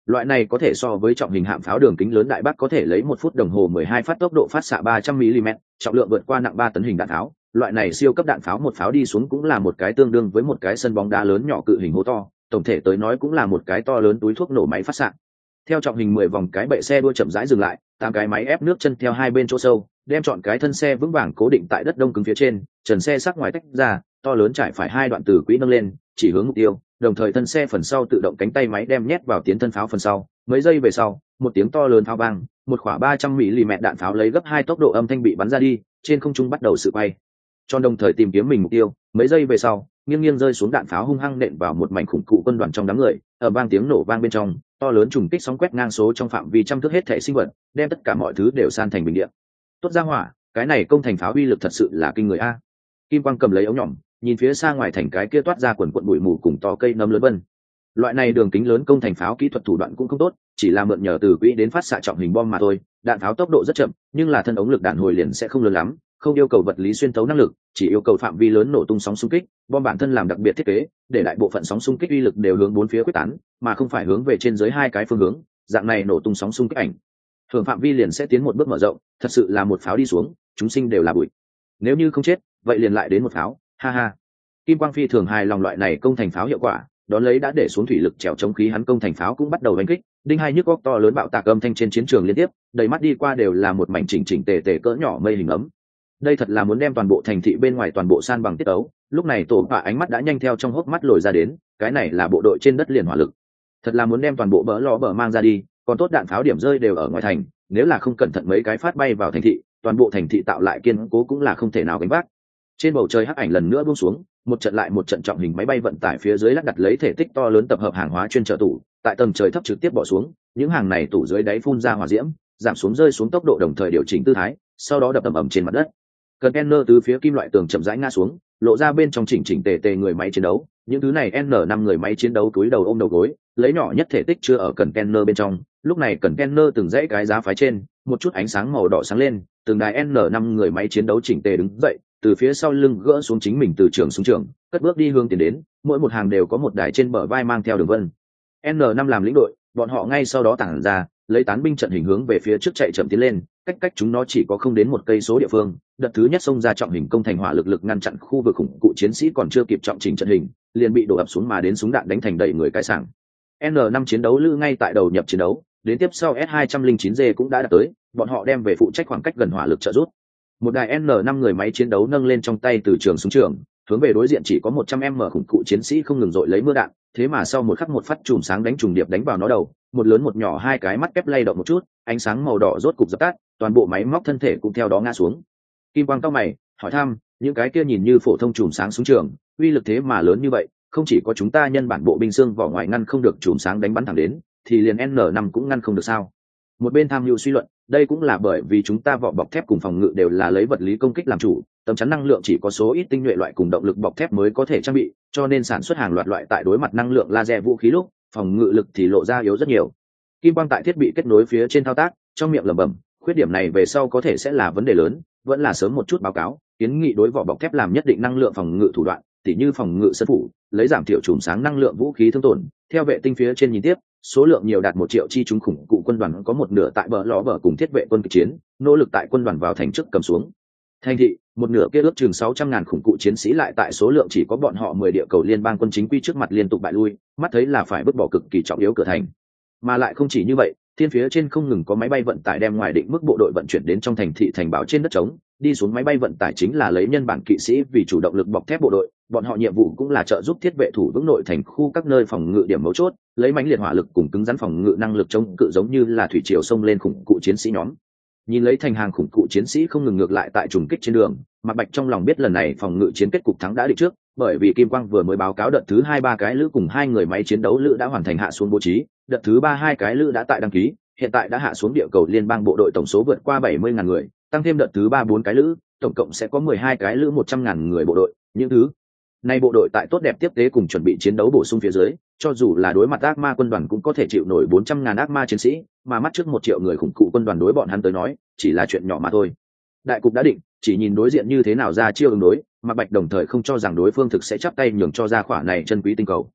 Loại này có thể so với trọng hình hạm pháo đường kính lớn đại bác có thể lấy một phút đồng hồ mười hai phát tốc độ phát xạ ba trăm mi-li-mét, trọng lượng vượt qua nặng ba tấn hình đạn pháo. Loại này siêu cấp đạn pháo một pháo đi xuống cũng là một cái tương đương với một cái sân bóng đá lớn nhỏ cự hình hố to, tổng thể tới nói cũng là một cái to lớn túi thuốc nổ máy phát xạ. Theo trọng hình mười vòng cái bệ xe đua chậm rãi dừng lại, tám cái máy ép nước chân theo hai bên chỗ sâu, đem chọn cái thân xe vững vàng cố định tại đất đông cứng phía trên, trần xe sắc ngoài tách ra, to lớn trải phải hai đoạn từ quỹ nâng lên, chỉ hướng mục tiêu, đồng thời thân xe phần sau tự động cánh tay máy đem nhét vào tiến thân pháo phần sau. Mấy giây về sau, một tiếng to lớn pháo vang, một quả ba trăm mi-li-mét đạn pháo lấy gấp hai tốc độ âm thanh bị bắn ra đi, trên không trung bắt đầu sự quay. Cho đồng thời tìm kiếm mình mục tiêu, mấy giây về sau, nghiêng nghiêng rơi xuống đạn pháo hung hăng nện vào một mảnh khủng cụ quân đoàn trong đám người, ở vang tiếng nổ vang bên trong, to lớn trùng kích sóng quét ngang số trong phạm vi trăm thước hết thể sinh vật, đem tất cả mọi thứ đều san thành bình địa. Tốt ra hỏa, cái này công thành pháo uy lực thật sự là kinh người a. Kim Quang cầm lấy ống nhỏm, nhìn phía xa ngoài thành cái kia toát ra quần quần bụi mù cùng to cây nấm lớn vân. Loại này đường kính lớn công thành pháo kỹ thuật thủ đoạn cũng không tốt, chỉ là mượn nhờ từ quỹ đến phát xạ trọng hình bom mà thôi. Đạn pháo tốc độ rất chậm, nhưng là thân ống lực đạn hồi liền sẽ không lớn lắm, không yêu cầu vật lý xuyên thấu năng lực, chỉ yêu cầu phạm vi lớn nổ tung sóng xung kích. Bom bản thân làm đặc biệt thiết kế, để đại bộ phận sóng xung kích uy lực đều hướng bốn phía quyết tán, mà không phải hướng về trên dưới hai cái phương hướng. Dạng này nổ tung sóng xung kích ảnh, thường phạm vi liền sẽ tiến một bước mở rộng. Thật sự là một pháo đi xuống, chúng sinh đều là bụi. Nếu như không chết, vậy liền lại đến một pháo, ha ha. Kim Quang phi thường hài lòng loại này công thành pháo hiệu quả, đón lấy đã để xuống thủy lực trèo chống khí hắn công thành pháo cũng bắt đầu đánh kích, đinh hai nhức óc to lớn bạo tạc âm thanh trên chiến trường liên tiếp, đầy mắt đi qua đều là một mảnh chỉnh chỉnh tề tề cỡ nhỏ mây hình ấm. Đây thật là muốn đem toàn bộ thành thị bên ngoài toàn bộ san bằng tiết ấu. Lúc này tổ bạ ánh mắt đã nhanh theo trong hốc mắt lồi ra đến, cái này là bộ đội trên đất liền hỏa lực, thật là muốn đem toàn bộ bỡ lò bờ mang ra đi. Còn tốt đạn pháo điểm rơi đều ở ngoài thành, nếu là không cẩn thận mấy cái phát bay vào thành thị, toàn bộ thành thị tạo lại kiên cố cũng là không thể nào gánh vác. Trên bầu trời hắc ảnh lần nữa buông xuống, một trận lại một trận trọng hình máy bay vận tải phía dưới lắp đặt lấy thể tích to lớn tập hợp hàng hóa chuyên chở tủ, tại tầng trời thấp trực tiếp bỏ xuống, những hàng này tủ dưới đáy phun ra hỏa diễm, giảm xuống rơi xuống tốc độ đồng thời điều chỉnh tư thái, sau đó đập ầm ầm trên mặt đất. Container từ phía kim loại tường chậm rãi ngã xuống, lộ ra bên trong chỉnh chỉnh tề tề người máy chiến đấu, những thứ này N năm người máy chiến đấu túi đầu ôm đầu gối, lấy nhỏ nhất thể tích chưa ở container bên trong. Lúc này container từng dãy cái giá phái trên, một chút ánh sáng màu đỏ sáng lên, từng đài N năm người máy chiến đấu chỉnh tề đứng dậy, từ phía sau lưng gỡ xuống chính mình từ trường xuống trường, cất bước đi hướng tiến đến, mỗi một hàng đều có một đài trên bờ vai mang theo đường vân. N năm làm lĩnh đội, bọn họ ngay sau đó tản ra, lấy tán binh trận hình hướng về phía trước chạy chậm tiến lên, cách cách chúng nó chỉ có không đến một cây số địa phương. Đợt thứ nhất xông ra trọng hình công thành hỏa lực lực ngăn chặn khu vực khủng cụ chiến sĩ còn chưa kịp trọng chỉnh trận hình, liền bị đổ ập xuống mà đến súng đạn đánh thành đầy người cái sảng. N năm chiến đấu lữ ngay tại đầu nhập chiến đấu, đến tiếp sau S hai không chín G cũng đã đạt tới, bọn họ đem về phụ trách khoảng cách gần hỏa lực trợ giúp. Một đài N năm người máy chiến đấu nâng lên trong tay từ trường xuống trường, hướng về đối diện chỉ có một trăm m khủng cụ chiến sĩ không ngừng dội lấy mưa đạn, thế mà sau một khắc một phát chùm sáng đánh trùng điệp đánh vào nó đầu, một lớn một nhỏ hai cái mắt kép lay động một chút, ánh sáng màu đỏ rốt cục dập tắt, toàn bộ máy móc thân thể cũng theo đó ngã xuống. Kim Quang cao mày, hỏi thăm, những cái kia nhìn như phổ thông chùm sáng xuống trường, uy lực thế mà lớn như vậy, không chỉ có chúng ta nhân bản bộ binh xương vỏ ngoài ngăn không được chùm sáng đánh bắn thẳng đến, thì liền N năm cũng ngăn không được sao? Một bên tham mưu suy luận, đây cũng là bởi vì chúng ta vỏ bọc thép cùng phòng ngự đều là lấy vật lý công kích làm chủ, tấm chắn năng lượng chỉ có số ít tinh nhuệ loại cùng động lực bọc thép mới có thể trang bị, cho nên sản xuất hàng loạt loại tại đối mặt năng lượng laser vũ khí lúc, phòng ngự lực thì lộ ra yếu rất nhiều. Kim Quang tại thiết bị kết nối phía trên thao tác, trong miệng lẩm bẩm, khuyết điểm này về sau có thể sẽ là vấn đề lớn, vẫn là sớm một chút báo cáo, kiến nghị đối vỏ bọc thép làm nhất định năng lượng phòng ngự thủ đoạn, tỉ như phòng ngự sân phủ, lấy giảm thiểu chùm sáng năng lượng vũ khí thương tổn. Theo vệ tinh phía trên nhìn tiếp, số lượng nhiều đạt một triệu chi chúng khủng cụ quân đoàn có một nửa tại bờ ló bờ cùng thiết vệ quân kịch chiến, nỗ lực tại quân đoàn vào thành trước cầm xuống thành thị, một nửa kia ước chừng sáu trăm ngàn khủng cụ chiến sĩ lại tại số lượng chỉ có bọn họ mười địa cầu liên bang quân chính quy trước mặt liên tục bại lui, mắt thấy là phải vứt bỏ cực kỳ trọng yếu cửa thành. Mà lại không chỉ như vậy, thiên phía trên không ngừng có máy bay vận tải đem ngoài định mức bộ đội vận chuyển đến trong thành thị thành bảo trên đất trống, đi xuống máy bay vận tải chính là lấy nhân bản kỵ sĩ vì chủ động lực bọc thép bộ đội, bọn họ nhiệm vụ cũng là trợ giúp thiết vệ thủ vững nội thành khu các nơi phòng ngự điểm mấu chốt, lấy mãnh liệt hỏa lực cùng cứng rắn phòng ngự năng lực chống cự giống như là thủy triều xông lên khủng cụ chiến sĩ nhóm. Nhìn lấy thành hàng khủng cụ chiến sĩ không ngừng ngược lại tại trùng kích trên đường, Mạc Bạch trong lòng biết lần này phòng ngự chiến kết cục thắng đã định trước, bởi vì Kim Quang vừa mới báo cáo đợt thứ hai ba cái lữ cùng hai người máy chiến đấu lữ đã hoàn thành hạ xuống bố trí, đợt thứ ba hai cái lữ đã tại đăng ký, hiện tại đã hạ xuống địa cầu liên bang bộ đội tổng số vượt qua bảy mươi ngàn người, tăng thêm đợt thứ ba bốn cái lữ, tổng cộng sẽ có mười hai cái lữ một trăm ngàn người bộ đội. Những thứ này bộ đội tại tốt đẹp tiếp tế cùng chuẩn bị chiến đấu bổ sung phía dưới, cho dù là đối mặt ác ma quân đoàn cũng có thể chịu nổi bốn trăm ngàn ác ma chiến sĩ, mà mắt trước một triệu người khủng cụ quân đoàn đối bọn hắn tới nói chỉ là chuyện nhỏ mà thôi. Đại cục đã định, chỉ nhìn đối diện như thế nào ra chiêu ứng đối, Mạc Bạch đồng thời không cho rằng đối phương thực sẽ chắp tay nhường cho ra khỏa này chân quý tinh cầu.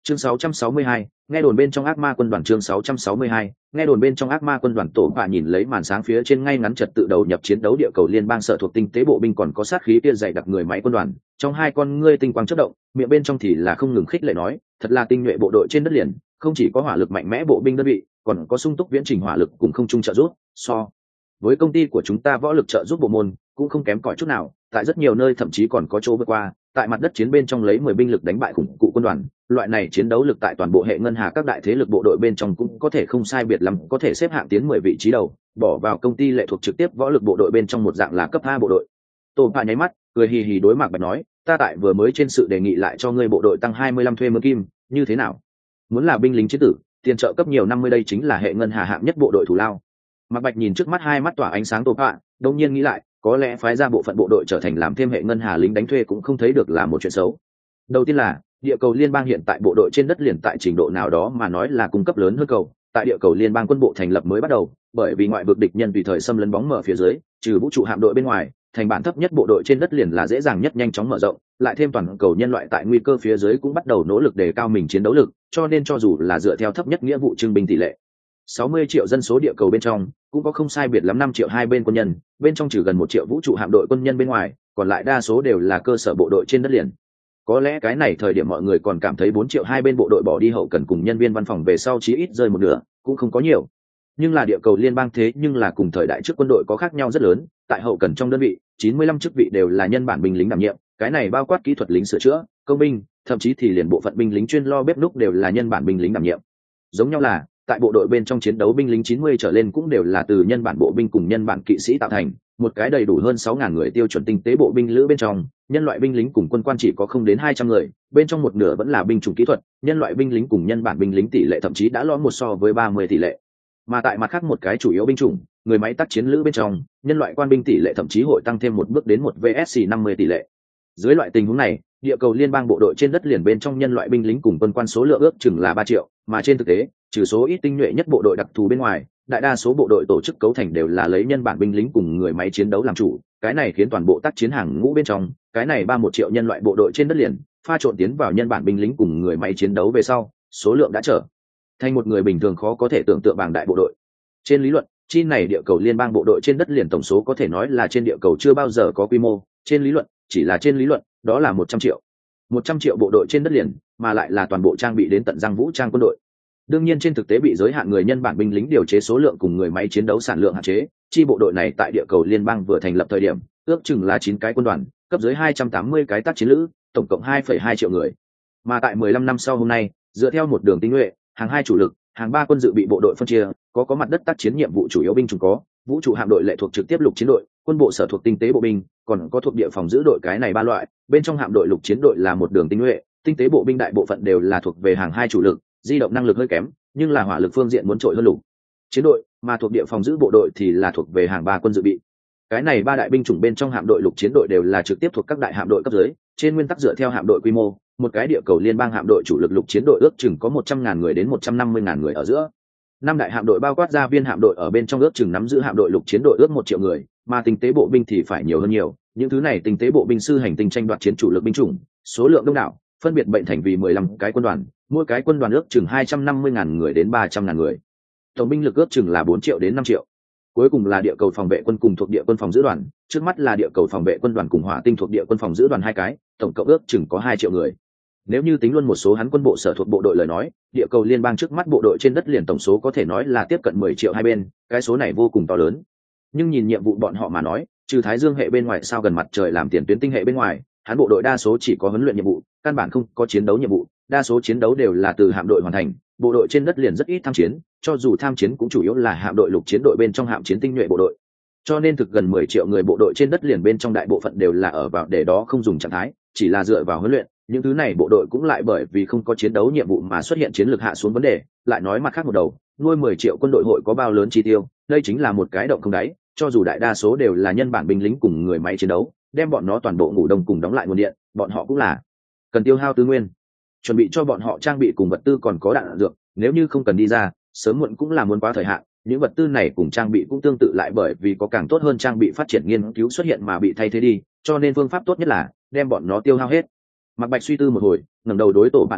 Chương sáu trăm sáu mươi hai, nghe đồn bên trong ác ma quân đoàn chương sáu trăm sáu mươi hai, nghe đồn bên trong ác ma quân đoàn tổ và nhìn lấy màn sáng phía trên ngay ngắn trật tự đầu nhập chiến đấu địa cầu liên bang sở thuộc tinh tế bộ binh còn có sát khí kia dày đặc người máy quân đoàn, trong hai con ngươi tinh quang chớp động, miệng bên trong thì là không ngừng khích lệ nói, thật là tinh nhuệ bộ đội trên đất liền, không chỉ có hỏa lực mạnh mẽ bộ binh đơn vị, còn có sung túc viễn trình hỏa lực cùng không trung trợ giúp, so với công ty của chúng ta võ lực trợ giúp bộ môn cũng không kém cỏi chút nào, tại rất nhiều nơi thậm chí còn có chỗ vượt qua, tại mặt đất chiến bên trong lấy mười binh lực đánh bại khủng cụ quân đoàn, loại này chiến đấu lực tại toàn bộ hệ ngân hà các đại thế lực bộ đội bên trong cũng có thể không sai biệt lắm, có thể xếp hạng tiến mười vị trí đầu, bỏ vào công ty lệ thuộc trực tiếp võ lực bộ đội bên trong một dạng là cấp A bộ đội. Tô Phạ nháy mắt, cười hì hì đối Mạc Bạch nói, ta tại vừa mới trên sự đề nghị lại cho ngươi bộ đội tăng hai mươi lăm thuê mướn kim, như thế nào? Muốn là binh lính chiến tử, tiền trợ cấp nhiều năm mươi đây chính là hệ ngân hà hạng nhất bộ đội thủ lao. Mạc Bạch nhìn trước mắt hai mắt tỏa ánh sáng Tô Phạ, đột nhiên nghĩ lại, có lẽ phái ra bộ phận bộ đội trở thành làm thêm hệ ngân hà lính đánh thuê cũng không thấy được là một chuyện xấu. Đầu tiên là địa cầu liên bang hiện tại bộ đội trên đất liền tại trình độ nào đó mà nói là cung cấp lớn hơn cầu, tại địa cầu liên bang quân bộ thành lập mới bắt đầu, bởi vì ngoại vực địch nhân tùy thời xâm lấn bóng mở phía dưới, trừ vũ trụ hạm đội bên ngoài, thành bản thấp nhất bộ đội trên đất liền là dễ dàng nhất nhanh chóng mở rộng, lại thêm toàn cầu nhân loại tại nguy cơ phía dưới cũng bắt đầu nỗ lực đề cao mình chiến đấu lực, cho nên cho dù là dựa theo thấp nhất nghĩa vụ trưng binh tỷ lệ sáu mươi triệu dân số địa cầu bên trong cũng có không sai biệt lắm năm triệu hai bên quân nhân, bên trong trừ gần một triệu vũ trụ hạm đội quân nhân bên ngoài, còn lại đa số đều là cơ sở bộ đội trên đất liền. Có lẽ cái này thời điểm mọi người còn cảm thấy bốn triệu hai bên bộ đội bỏ đi hậu cần cùng nhân viên văn phòng về sau chí ít rơi một nửa, cũng không có nhiều. Nhưng là địa cầu liên bang thế nhưng là cùng thời đại trước quân đội có khác nhau rất lớn, tại hậu cần trong đơn vị, chín mươi lăm chức vị đều là nhân bản binh lính đảm nhiệm, cái này bao quát kỹ thuật lính sửa chữa, công binh, thậm chí thì liền bộ phận binh lính chuyên lo bếp núc đều là nhân bản binh lính đảm nhiệm. Giống nhau là tại bộ đội bên trong chiến đấu binh lính chín mươi trở lên cũng đều là từ nhân bản bộ binh cùng nhân bản kỵ sĩ tạo thành, một cái đầy đủ hơn sáu nghìn người tiêu chuẩn tinh tế bộ binh lữ bên trong, nhân loại binh lính cùng quân quan chỉ có không đến hai trăm người, bên trong một nửa vẫn là binh chủng kỹ thuật, nhân loại binh lính cùng nhân bản binh lính tỷ lệ thậm chí đã lõm một so với ba mươi tỷ lệ. Mà tại mặt khác một cái chủ yếu binh chủng, người máy tác chiến lữ bên trong, nhân loại quan binh tỷ lệ thậm chí hội tăng thêm một bước đến một vs năm mươi tỷ lệ. Dưới loại tình huống này, địa cầu liên bang bộ đội trên đất liền bên trong nhân loại binh lính cùng quân quan số lượng ước chừng là ba triệu, mà trên thực tế, trừ số ít tinh nhuệ nhất bộ đội đặc thù bên ngoài, đại đa số bộ đội tổ chức cấu thành đều là lấy nhân bản binh lính cùng người máy chiến đấu làm chủ, cái này khiến toàn bộ tác chiến hàng ngũ bên trong, cái này ba một triệu nhân loại bộ đội trên đất liền, pha trộn tiến vào nhân bản binh lính cùng người máy chiến đấu về sau, số lượng đã trở thành một người bình thường khó có thể tưởng tượng bảng đại bộ đội. Trên lý luận, chi này địa cầu liên bang bộ đội trên đất liền tổng số có thể nói là trên địa cầu chưa bao giờ có quy mô, trên lý luận, chỉ là trên lý luận, đó là một trăm triệu. một trăm triệu bộ đội trên đất liền, mà lại là toàn bộ trang bị đến tận răng vũ trang quân đội. Đương nhiên trên thực tế bị giới hạn người nhân bản binh lính điều chế số lượng cùng người máy chiến đấu sản lượng hạn chế, chi bộ đội này tại địa cầu liên bang vừa thành lập thời điểm, ước chừng là chín cái quân đoàn, cấp dưới hai trăm tám mươi cái tác chiến lữ, tổng cộng hai phẩy hai triệu người. Mà tại mười lăm năm sau hôm nay, dựa theo một đường tinh nhuệ, hàng hai chủ lực, hàng ba quân dự bị bộ đội phân chia, có có mặt đất tác chiến nhiệm vụ chủ yếu binh chủng có, vũ trụ hạm đội lệ thuộc trực tiếp lục chiến đội, quân bộ sở thuộc tinh tế bộ binh, còn có thuộc địa phòng giữ đội cái này ba loại, bên trong hạm đội lục chiến đội là một đường tinh nhuệ, tinh tế bộ binh đại bộ phận đều là thuộc về hàng hai chủ lực, di động năng lực hơi kém, nhưng là hỏa lực phương diện muốn trội hơn lục chiến đội, mà thuộc địa phòng giữ bộ đội thì là thuộc về hàng ba quân dự bị. Cái này ba đại binh chủng bên trong hạm đội lục chiến đội đều là trực tiếp thuộc các đại hạm đội cấp dưới, trên nguyên tắc dựa theo hạm đội quy mô, một cái địa cầu liên bang hạm đội chủ lực lục chiến đội ước chừng có một trăm ngàn người đến một trăm năm mươi ngàn người ở giữa. Năm đại hạm đội bao quát ra viên hạm đội ở bên trong ước chừng nắm giữ hạm đội lục chiến đội ước một triệu người, mà tinh tế bộ binh thì phải nhiều hơn nhiều. Những thứ này tinh tế bộ binh sư hành tinh tranh đoạt chiến chủ lực binh chủng, số lượng đông đảo, phân biệt bệnh thành vì mười lăm cái quân đoàn, mỗi cái quân đoàn ước chừng hai trăm năm mươi ngàn người đến ba trăm ngàn người. Tổng binh lực ước chừng là bốn triệu đến năm triệu. Cuối cùng là địa cầu phòng vệ quân cùng thuộc địa quân phòng giữ đoàn, trước mắt là địa cầu phòng vệ quân đoàn cùng hỏa tinh thuộc địa quân phòng giữ đoàn hai cái, tổng cộng ước chừng có hai triệu người. Nếu như tính luôn một số hắn quân bộ sở thuộc bộ đội lời nói, địa cầu liên bang trước mắt bộ đội trên đất liền tổng số có thể nói là tiếp cận mười triệu hai bên, cái số này vô cùng to lớn. Nhưng nhìn nhiệm vụ bọn họ mà nói, trừ Thái Dương hệ bên ngoài sao gần mặt trời làm tiền tuyến tinh hệ bên ngoài, hắn bộ đội đa số chỉ có huấn luyện nhiệm vụ, căn bản không có chiến đấu nhiệm vụ, đa số chiến đấu đều là từ hạm đội hoàn thành, bộ đội trên đất liền rất ít tham chiến, cho dù tham chiến cũng chủ yếu là hạm đội lục chiến đội bên trong hạm chiến tinh nhuệ bộ đội. Cho nên thực gần mười triệu người bộ đội trên đất liền bên trong đại bộ phận đều là ở vào để đó không dùng trạng thái, chỉ là dựa vào huấn luyện, những thứ này bộ đội cũng lại bởi vì không có chiến đấu nhiệm vụ mà xuất hiện chiến lược hạ xuống vấn đề. Lại nói mặt khác một đầu, nuôi mười triệu quân đội hội có bao lớn chi tiêu, đây chính là một cái động không đáy, cho dù đại đa số đều là nhân bản binh lính cùng người máy chiến đấu, đem bọn nó toàn bộ ngủ đông cùng đóng lại nguồn điện, bọn họ cũng là cần tiêu hao tư nguyên, chuẩn bị cho bọn họ trang bị cùng vật tư còn có đạn dược, nếu như không cần đi ra, sớm muộn cũng là muốn quá thời hạn, những vật tư này cùng trang bị cũng tương tự lại bởi vì có càng tốt hơn trang bị phát triển nghiên cứu xuất hiện mà bị thay thế đi, cho nên phương pháp tốt nhất là đem bọn nó tiêu hao hết. Mạc Bạch suy tư một hồi, ngẩng đầu đối Tổ Bà nói,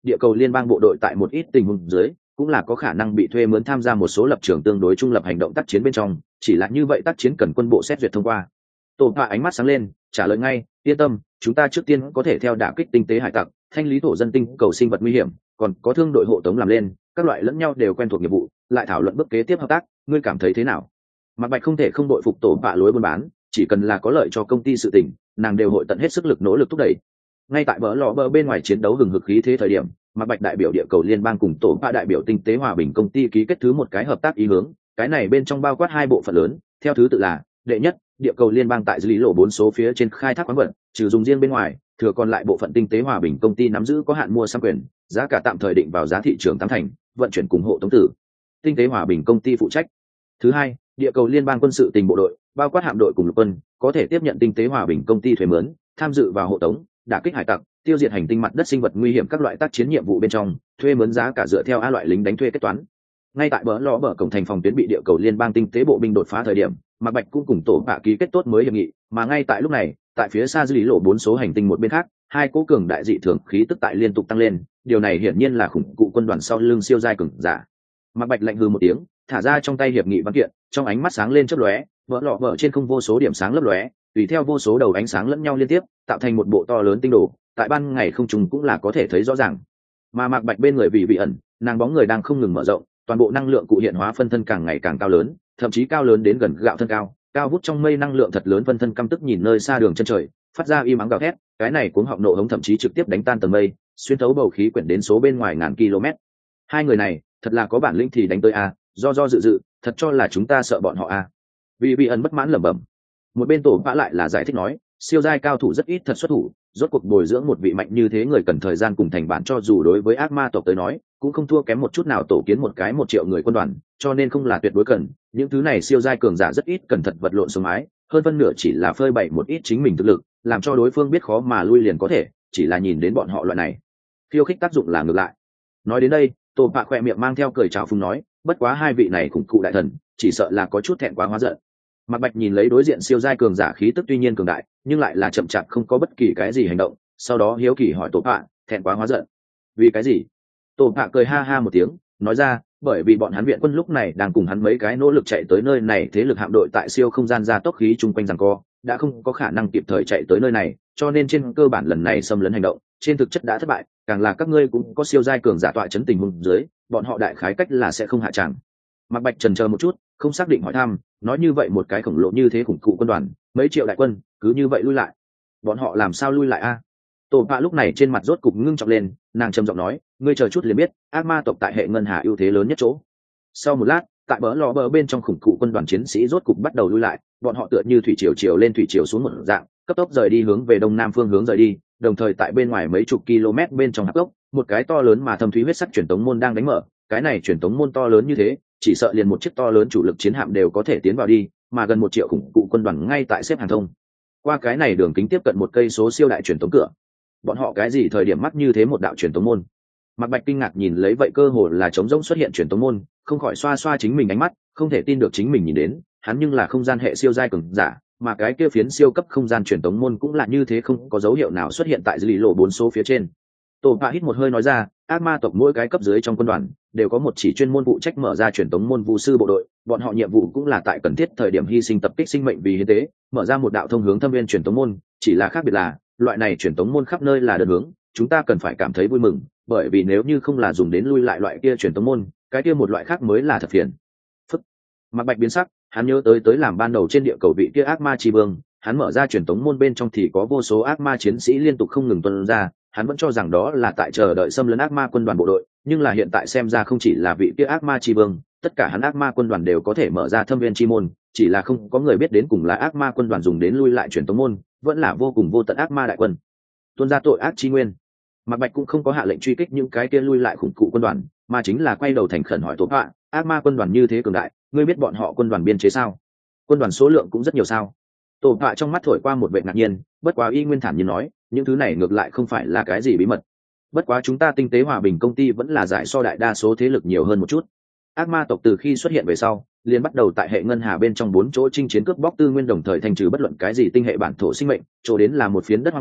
địa cầu liên bang bộ đội tại một ít tình huống dưới cũng là có khả năng bị thuê mướn tham gia một số lập trường tương đối trung lập hành động tác chiến bên trong, chỉ là như vậy tác chiến cần quân bộ xét duyệt thông qua. Tổ Pạ ánh mắt sáng lên, trả lời ngay, yên tâm, chúng ta trước tiên có thể theo đả kích tinh tế hải tặc, thanh lý thổ dân tinh cầu sinh vật nguy hiểm, còn có thương đội hộ tống làm lên, các loại lẫn nhau đều quen thuộc nghiệp vụ, lại thảo luận bước kế tiếp hợp tác, ngươi cảm thấy thế nào? Mạc Bạch không thể không đội phục Tổ Pạ lối buôn bán, chỉ cần là có lợi cho công ty sự tình, nàng đều hội tận hết sức lực nỗ lực thúc đẩy. Ngay tại bờ lò bờ bên ngoài chiến đấu hừng hực khí thế thời điểm, Mạc Bạch đại biểu địa cầu liên bang cùng Tổ Pạ đại biểu tinh tế hòa bình công ty ký kết thứ một cái hợp tác ý hướng, cái này bên trong bao quát hai bộ phận lớn, theo thứ tự là đệ nhất, địa cầu liên bang tại lý lộ bốn số phía trên khai thác khoáng vật, trừ dùng riêng bên ngoài, thừa còn lại bộ phận tinh tế hòa bình công ty nắm giữ có hạn mua sắm quyền, giá cả tạm thời định vào giá thị trường tám thành, vận chuyển cùng hộ tống tử. Tinh tế hòa bình công ty phụ trách. Thứ hai, địa cầu liên bang quân sự tình bộ đội, bao quát hạm đội cùng lục quân, có thể tiếp nhận tinh tế hòa bình công ty thuê mướn, tham dự vào hộ tống, đả kích hải tặc, tiêu diệt hành tinh mặt đất sinh vật nguy hiểm các loại tác chiến nhiệm vụ bên trong, thuê mướn giá cả dựa theo a loại lính đánh thuê kết toán. Ngay tại bờ lò bờ cổng thành phòng tuyến bị địa cầu liên bang tinh tế bộ binh đột phá thời điểm, Mạc Bạch cũng cùng Tổ Pạ ký kết tốt mới hiệp nghị, mà ngay tại lúc này, tại phía xa dưới lý lộ bốn số hành tinh một bên khác, hai cố cường đại dị thường khí tức tại liên tục tăng lên, điều này hiển nhiên là khủng cụ quân đoàn sau lưng siêu giai cường giả. Mạc Bạch lạnh hừ một tiếng, thả ra trong tay hiệp nghị văn kiện, trong ánh mắt sáng lên chớp lóe, vỡ lọ vỡ trên không vô số điểm sáng lấp lóe, tùy theo vô số đầu ánh sáng lẫn nhau liên tiếp, tạo thành một bộ to lớn tinh đồ, tại ban ngày không trùng cũng là có thể thấy rõ ràng. Mà Mạc Bạch bên người vị vị ẩn, nàng bóng người đang không ngừng mở rộng, toàn bộ năng lượng cụ hiện hóa phân thân càng ngày càng cao lớn, thậm chí cao lớn đến gần gạo thân cao, cao vút trong mây năng lượng thật lớn phân thân căm tức nhìn nơi xa đường chân trời, phát ra im ắng gào thét, cái này cuống họng nộ hống thậm chí trực tiếp đánh tan tầng mây, xuyên thấu bầu khí quyển đến số bên ngoài ngàn km. Hai người này, thật là có bản lĩnh thì đánh tới a, do do dự dự, thật cho là chúng ta sợ bọn họ a. Vì vị ẩn bất mãn lẩm bẩm. Một bên Tổ Pạ lại là giải thích nói, siêu giai cao thủ rất ít thật xuất thủ, rốt cuộc bồi dưỡng một vị mạnh như thế người cần thời gian cùng thành bản, cho dù đối với ác ma tộc tới nói cũng không thua kém một chút nào tổ kiến một cái một triệu người quân đoàn, cho nên không là tuyệt đối cần, những thứ này siêu giai cường giả rất ít cần thật vật lộn sống mái, hơn phân nửa chỉ là phơi bày một ít chính mình thực lực, làm cho đối phương biết khó mà lui liền có thể, chỉ là nhìn đến bọn họ loại này khiêu khích tác dụng là ngược lại. Nói đến đây, Tổ Pạ khỏe miệng mang theo cười chào phúng nói, bất quá hai vị này cũng cụ đại thần, chỉ sợ là có chút thẹn quá hóa giận. Mạc Bạch nhìn lấy đối diện siêu giai cường giả khí tức tuy nhiên cường đại, nhưng lại là chậm chạp không có bất kỳ cái gì hành động, sau đó hiếu kỳ hỏi Tổ Pạ, thẹn quá hóa giận. Vì cái gì? Tổ Pạ cười ha ha một tiếng, nói ra, bởi vì bọn hắn viện quân lúc này đang cùng hắn mấy cái nỗ lực chạy tới nơi này, thế lực hạm đội tại siêu không gian gia tốc khí chung quanh giằng co, đã không có khả năng kịp thời chạy tới nơi này, cho nên trên cơ bản lần này xâm lấn hành động, trên thực chất đã thất bại, càng là các ngươi cũng có siêu giai cường giả tọa chấn tình huống dưới, bọn họ đại khái cách là sẽ không hạ tràng. Mạc Bạch chần chờ một chút, không xác định hỏi thăm, nói như vậy một cái khổng lồ như thế khủng cụ quân đoàn, mấy triệu đại quân, cứ như vậy lui lại. Bọn họ làm sao lui lại a? Tổ Pạ lúc này trên mặt rốt cục ngưng trọng lên, nàng trầm giọng nói, ngươi chờ chút liền biết, ác ma tộc tại hệ ngân hà ưu thế lớn nhất chỗ. Sau một lát, tại bờ lò bờ bên trong khủng cụ quân đoàn chiến sĩ rốt cục bắt đầu lui lại, bọn họ tựa như thủy triều triều lên thủy triều xuống một dạng, cấp tốc rời đi hướng về đông nam phương hướng rời đi, đồng thời tại bên ngoài mấy chục km bên trong hạp gốc, một cái to lớn mà thâm thúy huyết sắc truyền tống môn đang đánh mở, cái này truyền tống môn to lớn như thế, chỉ sợ liền một chiếc to lớn chủ lực chiến hạm đều có thể tiến vào đi, mà gần một triệu khủng cụ quân đoàn ngay tại xếp hàng thông qua cái này đường kính tiếp cận một cây số siêu đại truyền tống cửa. Bọn họ cái gì thời điểm mắc như thế một đạo truyền tống môn? Mạc Bạch kinh ngạc nhìn lấy vậy cơ hồ là trống rỗng xuất hiện truyền tống môn, không khỏi xoa xoa chính mình ánh mắt, không thể tin được chính mình nhìn đến, hắn nhưng là không gian hệ siêu giai cường giả, mà cái kia phiến siêu cấp không gian truyền tống môn cũng là như thế, không có dấu hiệu nào xuất hiện tại lý lộ bốn số phía trên. Tổ Pạ hít một hơi nói ra, ác ma tộc mỗi cái cấp dưới trong quân đoàn đều có một chỉ chuyên môn phụ trách mở ra truyền tống môn vu sư bộ đội, bọn họ nhiệm vụ cũng là tại cần thiết thời điểm hy sinh tập kích sinh mệnh vì hiến tế, mở ra một đạo thông hướng thâm viên truyền tống môn, chỉ là khác biệt là loại này truyền tống môn khắp nơi là đơn hướng, chúng ta cần phải cảm thấy vui mừng, bởi vì nếu như không là dùng đến lui lại loại kia truyền tống môn, cái kia một loại khác mới là thật phiền phức. Mạc Bạch biến sắc, hắn nhớ tới tới làm ban đầu trên địa cầu vị kia ác ma chi vương, hắn mở ra truyền tống môn bên trong thì có vô số ác ma chiến sĩ liên tục không ngừng tuôn ra, hắn vẫn cho rằng đó là tại chờ đợi xâm lấn ác ma quân đoàn bộ đội, nhưng là hiện tại xem ra không chỉ là vị kia ác ma chi vương, tất cả hắn ác ma quân đoàn đều có thể mở ra thâm viên chi môn, chỉ là không có người biết đến cùng là ác ma quân đoàn dùng đến lui lại truyền tống môn, vẫn là vô cùng vô tận ác ma đại quân tuôn ra tội ác chi nguyên. Mạc Bạch cũng không có hạ lệnh truy kích những cái kia lui lại khủng cụ quân đoàn, mà chính là quay đầu thành khẩn hỏi Tổ Pạ, ác ma quân đoàn như thế cường đại, ngươi biết bọn họ quân đoàn biên chế sao? Quân đoàn số lượng cũng rất nhiều sao? Tổ Pạ trong mắt thổi qua một vẻ ngạc nhiên, bất quá y nguyên thản nhiên nói, những thứ này ngược lại không phải là cái gì bí mật. Bất quá chúng ta tinh tế hòa bình công ty vẫn là giải so đại đa số thế lực nhiều hơn một chút. Ác ma tộc từ khi xuất hiện về sau, liền bắt đầu tại hệ ngân hà bên trong bốn chỗ chinh chiến cướp bóc tư nguyên, đồng thời thanh trừ bất luận cái gì tinh hệ bản thổ sinh mệnh, chỗ đến là một phiến đất hoang vu,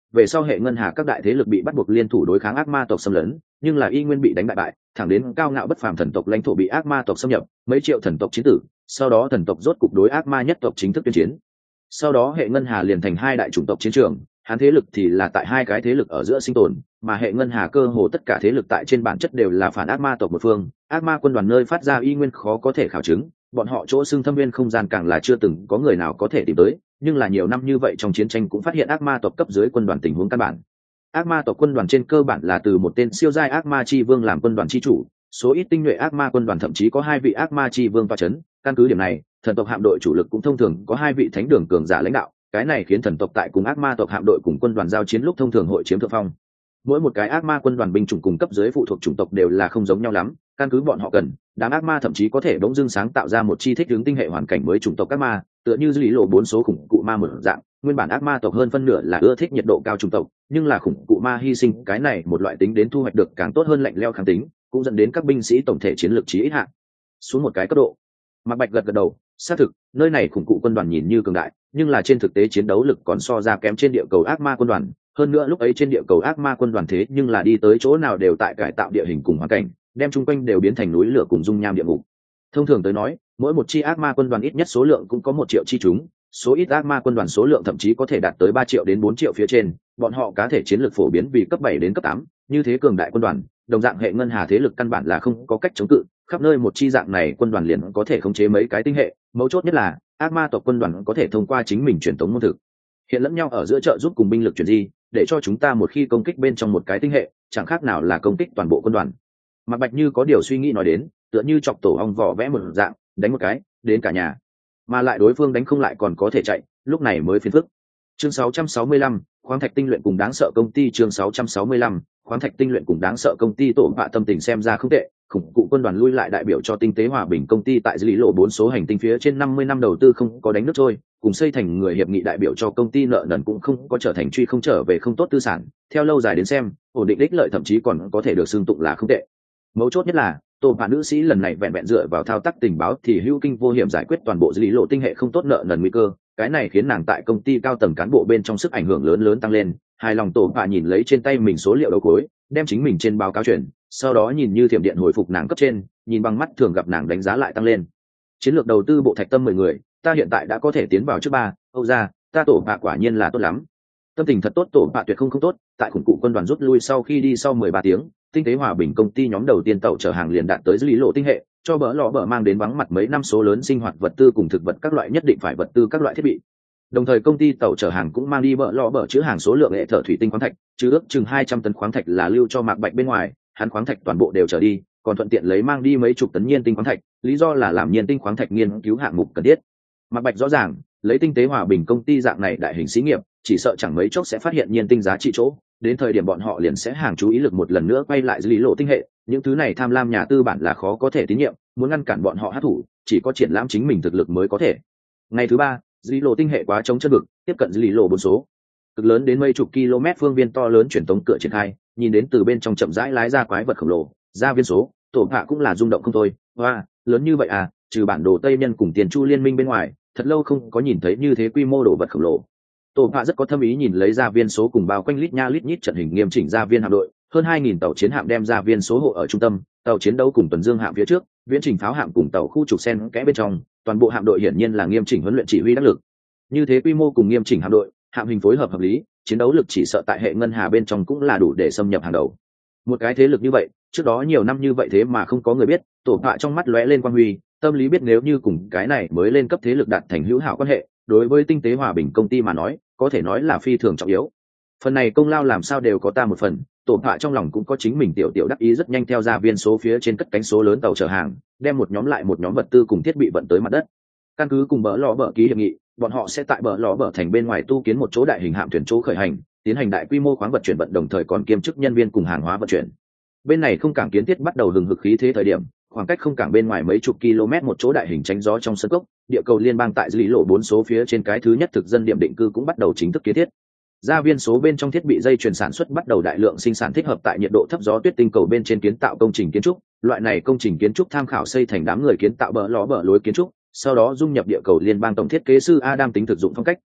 về sau hệ ngân hà các đại thế lực bị bắt buộc liên thủ đối kháng ác ma tộc xâm lấn, nhưng là y nguyên bị đánh bại bại, thẳng đến cao ngạo bất phàm thần tộc lãnh thổ bị ác ma tộc xâm nhập, mấy triệu thần tộc chiến tử, sau đó thần tộc rốt cục đối ác ma nhất tộc chính thức tuyên chiến. Sau đó hệ ngân hà liền thành hai đại chủng tộc chiến trường, hắn thế lực thì là tại hai cái thế lực ở giữa sinh tồn, mà hệ ngân hà cơ hồ tất cả thế lực tại trên bản chất đều là phản ác ma tộc một phương. Ác ma quân đoàn nơi phát ra y nguyên khó có thể khảo chứng, bọn họ chỗ xưng thâm viên không gian càng là chưa từng có người nào có thể tìm tới, nhưng là nhiều năm như vậy trong chiến tranh cũng phát hiện ác ma tộc cấp dưới quân đoàn tình huống căn bản. Ác ma tộc quân đoàn trên cơ bản là từ một tên siêu giai ác ma chi vương làm quân đoàn chi chủ, số ít tinh nhuệ ác ma quân đoàn thậm chí có hai vị ác ma chi vương toa chấn. Căn cứ điểm này, thần tộc hạm đội chủ lực cũng thông thường có hai vị thánh đường cường giả lãnh đạo, cái này khiến thần tộc tại cùng ác ma tộc hạm đội cùng quân đoàn giao chiến lúc thông thường hội chiếm thượng phong. Mỗi một cái ác ma quân đoàn binh chủng cùng cấp dưới phụ thuộc chủng tộc đều là không giống nhau lắm, căn cứ bọn họ cần, đám ác ma thậm chí có thể bỗng dưng sáng tạo ra một chi thích ứng tinh hệ hoàn cảnh mới chủng tộc ác ma, tựa như lý lộ bốn số khủng cụ ma một dạng. Nguyên bản ác ma tộc hơn phân nửa là ưa thích nhiệt độ cao chủng tộc, nhưng là khủng cụ ma hy sinh cái này một loại tính đến thu hoạch được càng tốt hơn lạnh leo kháng tính, cũng dẫn đến các binh sĩ tổng thể chiến lược chí ít hạ xuống một cái cấp độ. Mạc Bạch gật gật đầu, xác thực, nơi này khủng cụ quân đoàn nhìn như cường đại, nhưng là trên thực tế chiến đấu lực còn so ra kém trên địa cầu ác ma quân đoàn. Hơn nữa lúc ấy trên địa cầu ác ma quân đoàn thế nhưng là đi tới chỗ nào đều tại cải tạo địa hình cùng hoàn cảnh, đem chung quanh đều biến thành núi lửa cùng dung nham địa ngục. Thông thường tới nói, mỗi một chi ác ma quân đoàn ít nhất số lượng cũng có một triệu chi chúng, số ít ác ma quân đoàn số lượng thậm chí có thể đạt tới ba triệu đến bốn triệu phía trên, bọn họ cá thể chiến lược phổ biến vì cấp bảy đến cấp tám, như thế cường đại quân đoàn, đồng dạng hệ ngân hà thế lực căn bản là không có cách chống cự, khắp nơi một chi dạng này quân đoàn liền có thể khống chế mấy cái tinh hệ, mấu chốt nhất là ác ma tộc quân đoàn có thể thông qua chính mình truyền tống môn thực hiện lẫn nhau ở giữa trợ giúp cùng binh lực chuyển di, để cho chúng ta một khi công kích bên trong một cái tinh hệ chẳng khác nào là công kích toàn bộ quân đoàn. Mạc Bạch như có điều suy nghĩ nói đến, tựa như chọc tổ ong vỏ vẽ một dạng, đánh một cái đến cả nhà, mà lại đối phương đánh không lại còn có thể chạy, lúc này mới phiền phức. Chương sáu trăm sáu mươi lăm, khoáng thạch tinh luyện cùng đáng sợ công ty. Chương sáu trăm sáu mươi lăm, khoáng thạch tinh luyện cùng đáng sợ công ty. Tổ Vạ tâm tình xem ra không tệ, khủng cụ quân đoàn lui lại đại biểu cho tinh tế hòa bình công ty tại dưới lý lộ bốn số hành tinh phía trên năm mươi năm đầu tư không có đánh nước trôi, cùng xây thành người hiệp nghị đại biểu cho công ty nợ nần cũng không có trở thành truy không trở về không tốt tư sản. Theo lâu dài đến xem, ổn định ích lợi thậm chí còn có thể được xưng tụng là không tệ. Mấu chốt nhất là Tổ Vạ nữ sĩ lần này vẹn vẹn dựa vào thao tác tình báo thì hữu kinh vô hiểm giải quyết toàn bộ dưới lý lộ tinh hệ không tốt nợ nần nguy cơ, cái này khiến nàng tại công ty cao tầng cán bộ bên trong sức ảnh hưởng lớn lớn tăng lên. Hài lòng Tổ Vạ nhìn lấy trên tay mình số liệu đầu cuối, đem chính mình trên báo cáo chuyển, sau đó nhìn như thiểm điện hồi phục nàng cấp trên, nhìn bằng mắt thường gặp nàng đánh giá lại tăng lên. Chiến lược đầu tư bộ Thạch Tâm mười người, ta hiện tại đã có thể tiến vào trước ba, Âu gia, ta Tổ Vạ quả nhiên là tốt lắm. Tâm tình thật tốt. Tổ Vạ tuyệt không không tốt, tại khủng cụ quân đoàn rút lui sau khi đi sau mười ba tiếng, tinh tế hòa bình công ty nhóm đầu tiên tàu chở hàng liền đạt tới dưới lý lộ tinh hệ, cho bỡ lọ bỡ mang đến vắng mặt mấy năm số lớn sinh hoạt vật tư cùng thực vật các loại nhất định phải vật tư các loại thiết bị. Đồng thời công ty tàu chở hàng cũng mang đi bỡ lọ bỡ chứa hàng số lượng hệ thở thủy tinh khoáng thạch, chứa ước chừng hai trăm tấn khoáng thạch là lưu cho Mạc Bạch bên ngoài, hắn khoáng thạch toàn bộ đều trở đi, còn thuận tiện lấy mang đi mấy chục tấn nhiên tinh khoáng thạch, lý do là làm nhiên tinh khoáng thạch nghiên cứu hạng mục cần thiết. Mạc Bạch rõ ràng, lấy tinh tế hòa bình công ty dạng này đại hình xí nghiệp, chỉ sợ chẳng mấy chốc sẽ phát hiện nhiên tinh giá trị chỗ, đến thời điểm bọn họ liền sẽ hàng chú ý lực một lần nữa quay lại dưới lý lộ tinh hệ, những thứ này tham lam nhà tư bản là khó có thể tín nhiệm, muốn ngăn cản bọn họ hấp thụ, chỉ có triển lãm chính mình thực lực mới có thể. Ngày thứ ba, dưới lý lộ tinh hệ quá trống chân vực, tiếp cận dưới lý lộ bốn số, cực lớn đến mấy chục km phương viên to lớn truyền tống cửa triển khai, nhìn đến từ bên trong chậm rãi lái ra quái vật khổng lồ, ra viên số, Tổ Vạ cũng là rung động không thôi. Hoa, lớn như vậy à, trừ bản đồ Tây Nhân cùng tiền chu liên minh bên ngoài, thật lâu không có nhìn thấy như thế quy mô đồ vật khổng lồ. Tổ Vạ rất có thâm ý nhìn lấy ra viên số cùng bao quanh lít nha lít nhít trận hình nghiêm chỉnh ra viên hạm đội, hơn hai nghìn tàu chiến hạm đem ra viên số hộ ở trung tâm, tàu chiến đấu cùng tuần dương hạm phía trước, viễn trình pháo hạm cùng tàu khu trục sen kẽ bên trong, toàn bộ hạm đội hiển nhiên là nghiêm chỉnh huấn luyện chỉ huy đắc lực. Như thế quy mô cùng nghiêm chỉnh hạm đội, hạm hình phối hợp hợp lý, chiến đấu lực chỉ sợ tại hệ ngân hà bên trong cũng là đủ để xâm nhập hàng đầu. Một cái thế lực như vậy, trước đó nhiều năm như vậy thế mà không có người biết. Tổ Vạ trong mắt lóe lên quang huy, tâm lý biết nếu như cùng cái này mới lên cấp thế lực đạt thành hữu hảo quan hệ, đối với tinh tế hòa bình công ty mà nói, có thể nói là phi thường trọng yếu. Phần này công lao làm sao đều có ta một phần. Tổ Vạ trong lòng cũng có chính mình tiểu tiểu đắc ý, rất nhanh theo ra viên số phía trên cất cánh số lớn tàu chở hàng, đem một nhóm lại một nhóm vật tư cùng thiết bị vận tới mặt đất. Căn cứ cùng bỡ lọ bỡ ký hiệp nghị, bọn họ sẽ tại bỡ lọ bỡ thành bên ngoài tu kiến một chỗ đại hình hạm thuyền chỗ khởi hành, tiến hành đại quy mô khoáng vật chuyển vận, đồng thời còn kiêm chức nhân viên cùng hàng hóa vận chuyển. Bên này không cảng kiến thiết bắt đầu hừng hực khí thế thời điểm, khoảng cách không cảng bên ngoài mấy chục km một chỗ đại hình tránh gió trong sân cốc, địa cầu liên bang tại dưới lý lộ bốn số phía trên cái thứ nhất thực dân điểm định cư cũng bắt đầu chính thức kiến thiết. Gia viên số bên trong thiết bị dây chuyền sản xuất bắt đầu đại lượng sinh sản thích hợp tại nhiệt độ thấp gió tuyết tinh cầu bên trên kiến tạo công trình kiến trúc. Loại này công trình kiến trúc tham khảo xây thành đám người kiến tạo bờ ló bờ lối kiến trúc, sau đó dung nhập địa cầu liên bang tổng thiết kế sư Adam tính thực dụng phong cách,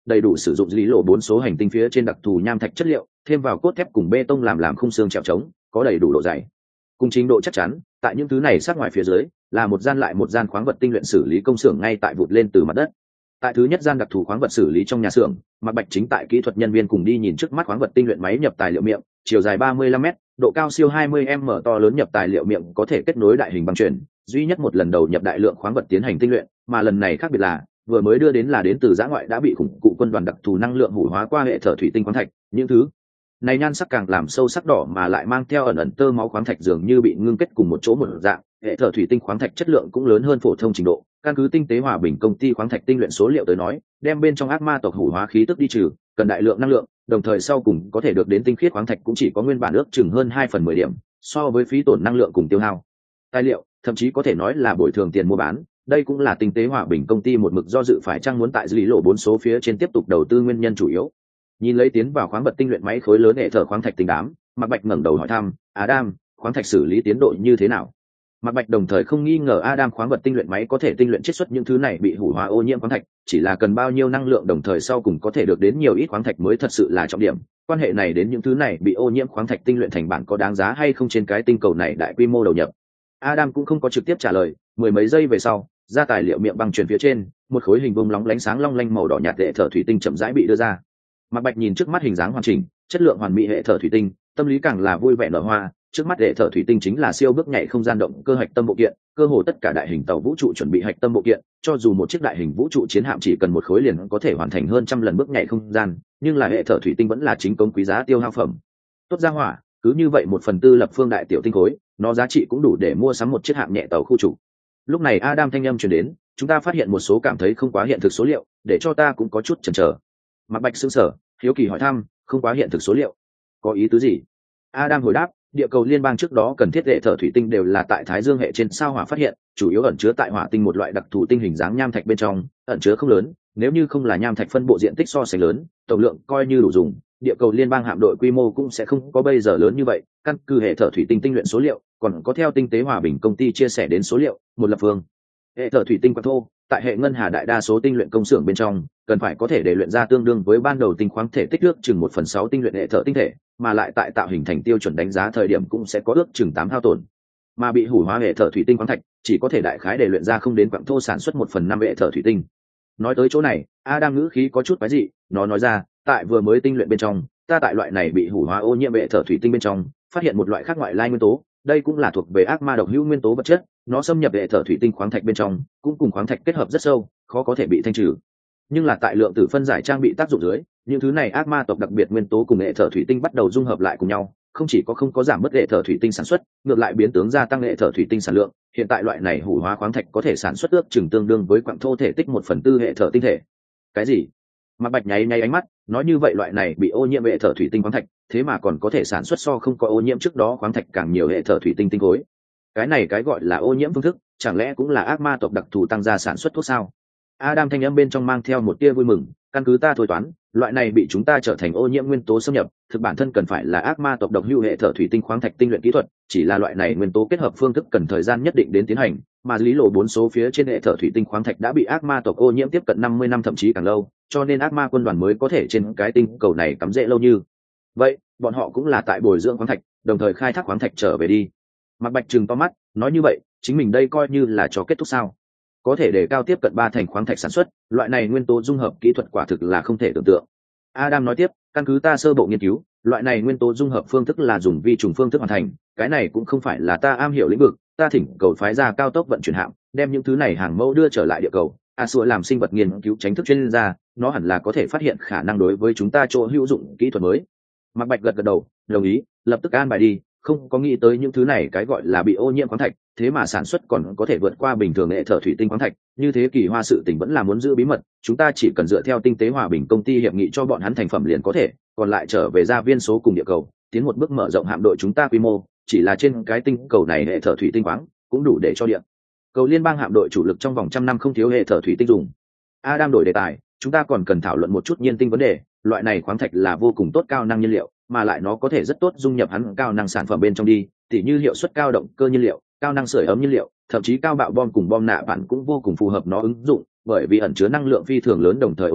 đầy đủ sử dụng lý lộ bốn số hành tinh phía trên đặc thù nham thạch chất liệu, thêm vào cốt thép cùng bê tông làm làm khung xương trèo trống, có đầy đủ độ dày cùng trình độ chắc chắn. Tại những thứ này sát ngoài phía dưới là một gian lại một gian khoáng vật tinh luyện xử lý công xưởng ngay tại vụt lên từ mặt đất. Tại thứ nhất gian đặc thù khoáng vật xử lý trong nhà xưởng, Mạc Bạch chính tại kỹ thuật nhân viên cùng đi nhìn trước mắt khoáng vật tinh luyện máy nhập tài liệu miệng, chiều dài ba mươi lăm mét, độ cao siêu hai mươi mét to lớn nhập tài liệu miệng có thể kết nối đại hình băng chuyển, duy nhất một lần đầu nhập đại lượng khoáng vật tiến hành tinh luyện, mà lần này khác biệt là vừa mới đưa đến là đến từ giã ngoại đã bị khủng cụ quân đoàn đặc thù năng lượng hủ hóa qua hệ thở thủy tinh khoáng thạch, những thứ này nhan sắc càng làm sâu sắc đỏ mà lại mang theo ẩn ẩn tơ máu khoáng thạch dường như bị ngưng kết cùng một chỗ một dạng. Hệ thở thủy tinh khoáng thạch chất lượng cũng lớn hơn phổ thông trình độ, căn cứ tinh tế hòa bình công ty khoáng thạch tinh luyện số liệu tới nói, đem bên trong ác ma tộc hủ hóa khí tức đi trừ cần đại lượng năng lượng, đồng thời sau cùng có thể được đến tinh khiết khoáng thạch cũng chỉ có nguyên bản ước chừng hơn hai phần mười điểm, so với phí tổn năng lượng cùng tiêu hao tài liệu thậm chí có thể nói là bồi thường tiền mua bán. Đây cũng là tinh tế hòa bình công ty một mực do dự phải chăng muốn tại lý lộ bốn số phía trên tiếp tục đầu tư nguyên nhân chủ yếu. Nhìn lấy tiến vào khoáng vật tinh luyện máy khối lớn hệ thở khoáng thạch tinh đám, Mạc Bạch ngẩng đầu hỏi thăm, Adam, khoáng thạch xử lý tiến độ như thế nào? Mạc Bạch đồng thời không nghi ngờ Adam khoáng vật tinh luyện máy có thể tinh luyện chiết xuất những thứ này bị hủ hóa ô nhiễm khoáng thạch, chỉ là cần bao nhiêu năng lượng đồng thời sau cùng có thể được đến nhiều ít khoáng thạch mới thật sự là trọng điểm. Quan hệ này đến những thứ này bị ô nhiễm khoáng thạch tinh luyện thành bản có đáng giá hay không trên cái tinh cầu này đại quy mô đầu nhập. Adam cũng không có trực tiếp trả lời, mười mấy giây về sau, ra tài liệu miệng băng truyền phía trên, một khối hình vuông lóng lánh sáng long lanh màu đỏ nhạt hệ thở thủy tinh chậm rãi bị đưa ra. Mạc Bạch nhìn trước mắt hình dáng hoàn chỉnh, chất lượng hoàn mỹ hệ thở thủy tinh, tâm lý càng là vui vẻ nở hoa. Trước mắt hệ thở thủy tinh chính là siêu bước nhảy không gian động cơ hạch tâm bộ kiện, cơ hồ tất cả đại hình tàu vũ trụ chuẩn bị hạch tâm bộ kiện, cho dù một chiếc đại hình vũ trụ chiến hạm chỉ cần một khối liền có thể hoàn thành hơn trăm lần bước nhảy không gian, nhưng là hệ thở thủy tinh vẫn là chính công quý giá tiêu hao phẩm. Tốt ra hỏa, cứ như vậy một phần tư lập phương đại tiểu tinh khối, nó giá trị cũng đủ để mua sắm một chiếc hạm nhẹ tàu khu trục. Lúc này Adam thanh âm truyền đến, chúng ta phát hiện một số cảm thấy không quá hiện thực số liệu, để cho ta cũng có chút chần chờ. Mạc Bạch sững sờ, hiếu kỳ hỏi thăm, không quá hiện thực số liệu, có ý tứ gì? Adam hồi đáp, địa cầu liên bang trước đó cần thiết hệ thở thủy tinh đều là tại Thái Dương hệ trên sao hỏa phát hiện, chủ yếu ẩn chứa tại hỏa tinh một loại đặc thù tinh hình dáng nham thạch bên trong, ẩn chứa không lớn, nếu như không là nham thạch phân bộ diện tích so sánh lớn, tổng lượng coi như đủ dùng, địa cầu liên bang hạm đội quy mô cũng sẽ không có bây giờ lớn như vậy. Căn cứ hệ thở thủy tinh tinh luyện số liệu, còn có theo tinh tế hòa bình công ty chia sẻ đến số liệu, một lập phương hệ thở thủy tinh quặng thô tại hệ ngân hà đại đa số tinh luyện công xưởng bên trong cần phải có thể để luyện ra tương đương với ban đầu tinh khoáng thể tích ước chừng một phần sáu tinh luyện hệ thở tinh thể, mà lại tại tạo hình thành tiêu chuẩn đánh giá thời điểm cũng sẽ có ước chừng tám hao tổn, mà bị hủ hóa hệ thở thủy tinh khoáng thạch chỉ có thể đại khái để luyện ra không đến quặng thô sản xuất một phần năm hệ thở thủy tinh. Nói tới chỗ này, Adam ngữ khí có chút quái dị, nó nói ra, tại vừa mới tinh luyện bên trong, ta tại loại này bị hủ hóa ô nhiễm hệ thở thủy tinh bên trong phát hiện một loại khác ngoại lai nguyên tố, đây cũng là thuộc về ác ma độc hữu nguyên tố vật chất, nó xâm nhập hệ thở thủy tinh khoáng thạch bên trong, cũng cùng khoáng thạch kết hợp rất sâu, khó có thể bị thanh trừ. Nhưng là tại lượng tử phân giải trang bị tác dụng dưới, những thứ này ác ma tộc đặc biệt nguyên tố cùng hệ thở thủy tinh bắt đầu dung hợp lại cùng nhau, không chỉ có không có giảm mất hệ thở thủy tinh sản xuất, ngược lại biến tướng gia tăng hệ thở thủy tinh sản lượng. Hiện tại loại này hủ hóa khoáng thạch có thể sản xuất ước chừng tương đương với quặng thô thể tích một phần tư hệ thở tinh thể. Cái gì? Mạc Bạch nháy nháy ánh mắt, nói như vậy loại này bị ô nhiễm hệ thở thủy tinh khoáng thạch, thế mà còn có thể sản xuất so không có ô nhiễm trước đó khoáng thạch càng nhiều hệ thở thủy tinh tinh khối. Cái này cái gọi là ô nhiễm phương thức, chẳng lẽ cũng là ác ma tộc đặc thù tăng gia sản xuất thuốc sao? Adam thanh âm bên trong mang theo một tia vui mừng, căn cứ ta thôi toán, loại này bị chúng ta trở thành ô nhiễm nguyên tố xâm nhập, thực bản thân cần phải là ác ma tộc độc hữu hệ thở thủy tinh khoáng thạch tinh luyện kỹ thuật, chỉ là loại này nguyên tố kết hợp phương thức cần thời gian nhất định đến tiến hành, mà lý lộ bốn số phía trên hệ thở thủy tinh khoáng thạch đã bị ác ma tộc ô nhiễm tiếp cận năm mươi năm thậm chí càng lâu, cho nên ác ma quân đoàn mới có thể trên cái tinh cầu này cắm rễ lâu như vậy. Bọn họ cũng là tại bồi dưỡng khoáng thạch, đồng thời khai thác khoáng thạch trở về đi. Mạc Bạch trừng to mắt, nói như vậy, chính mình đây coi như là cho kết thúc sao? Có thể để cao tiếp cận ba thành khoáng thạch sản xuất, loại này nguyên tố dung hợp kỹ thuật quả thực là không thể tưởng tượng. Adam nói tiếp, căn cứ ta sơ bộ nghiên cứu, loại này nguyên tố dung hợp phương thức là dùng vi trùng phương thức hoàn thành, cái này cũng không phải là ta am hiểu lĩnh vực, ta thỉnh cầu phái ra cao tốc vận chuyển hạm, đem những thứ này hàng mẫu đưa trở lại địa cầu. Asua làm sinh vật nghiên cứu tránh thức chuyên gia, nó hẳn là có thể phát hiện khả năng đối với chúng ta chỗ hữu dụng kỹ thuật mới. Mạc Bạch gật gật đầu, đồng ý, lập tức an bài đi. Không có nghĩ tới những thứ này cái gọi là bị ô nhiễm khoáng thạch, thế mà sản xuất còn có thể vượt qua bình thường hệ thở thủy tinh khoáng thạch, như thế kỳ hoa sự tình vẫn là muốn giữ bí mật, chúng ta chỉ cần dựa theo tinh tế hòa bình công ty hiệp nghị cho bọn hắn thành phẩm liền có thể, còn lại trở về gia viên số cùng địa cầu, tiến một bước mở rộng hạm đội chúng ta quy mô, chỉ là trên cái tinh cầu này hệ thở thủy tinh khoáng cũng đủ để cho địa cầu liên bang hạm đội chủ lực trong vòng trăm năm không thiếu hệ thở thủy tinh dùng. Adam đổi đề tài, chúng ta còn cần thảo luận một chút nhiên tinh vấn đề, loại này khoáng thạch là vô cùng tốt cao năng nhiên liệu, mà lại nó có thể rất tốt dung nhập hắn cao năng sản phẩm bên trong đi, tỉ như hiệu suất cao động cơ nhiên liệu, cao năng sưởi ấm nhiên liệu, thậm chí cao bạo bom cùng bom nạ bản cũng vô cùng phù hợp nó ứng dụng, bởi vì ẩn chứa năng lượng phi thường lớn đồng thời ổn định,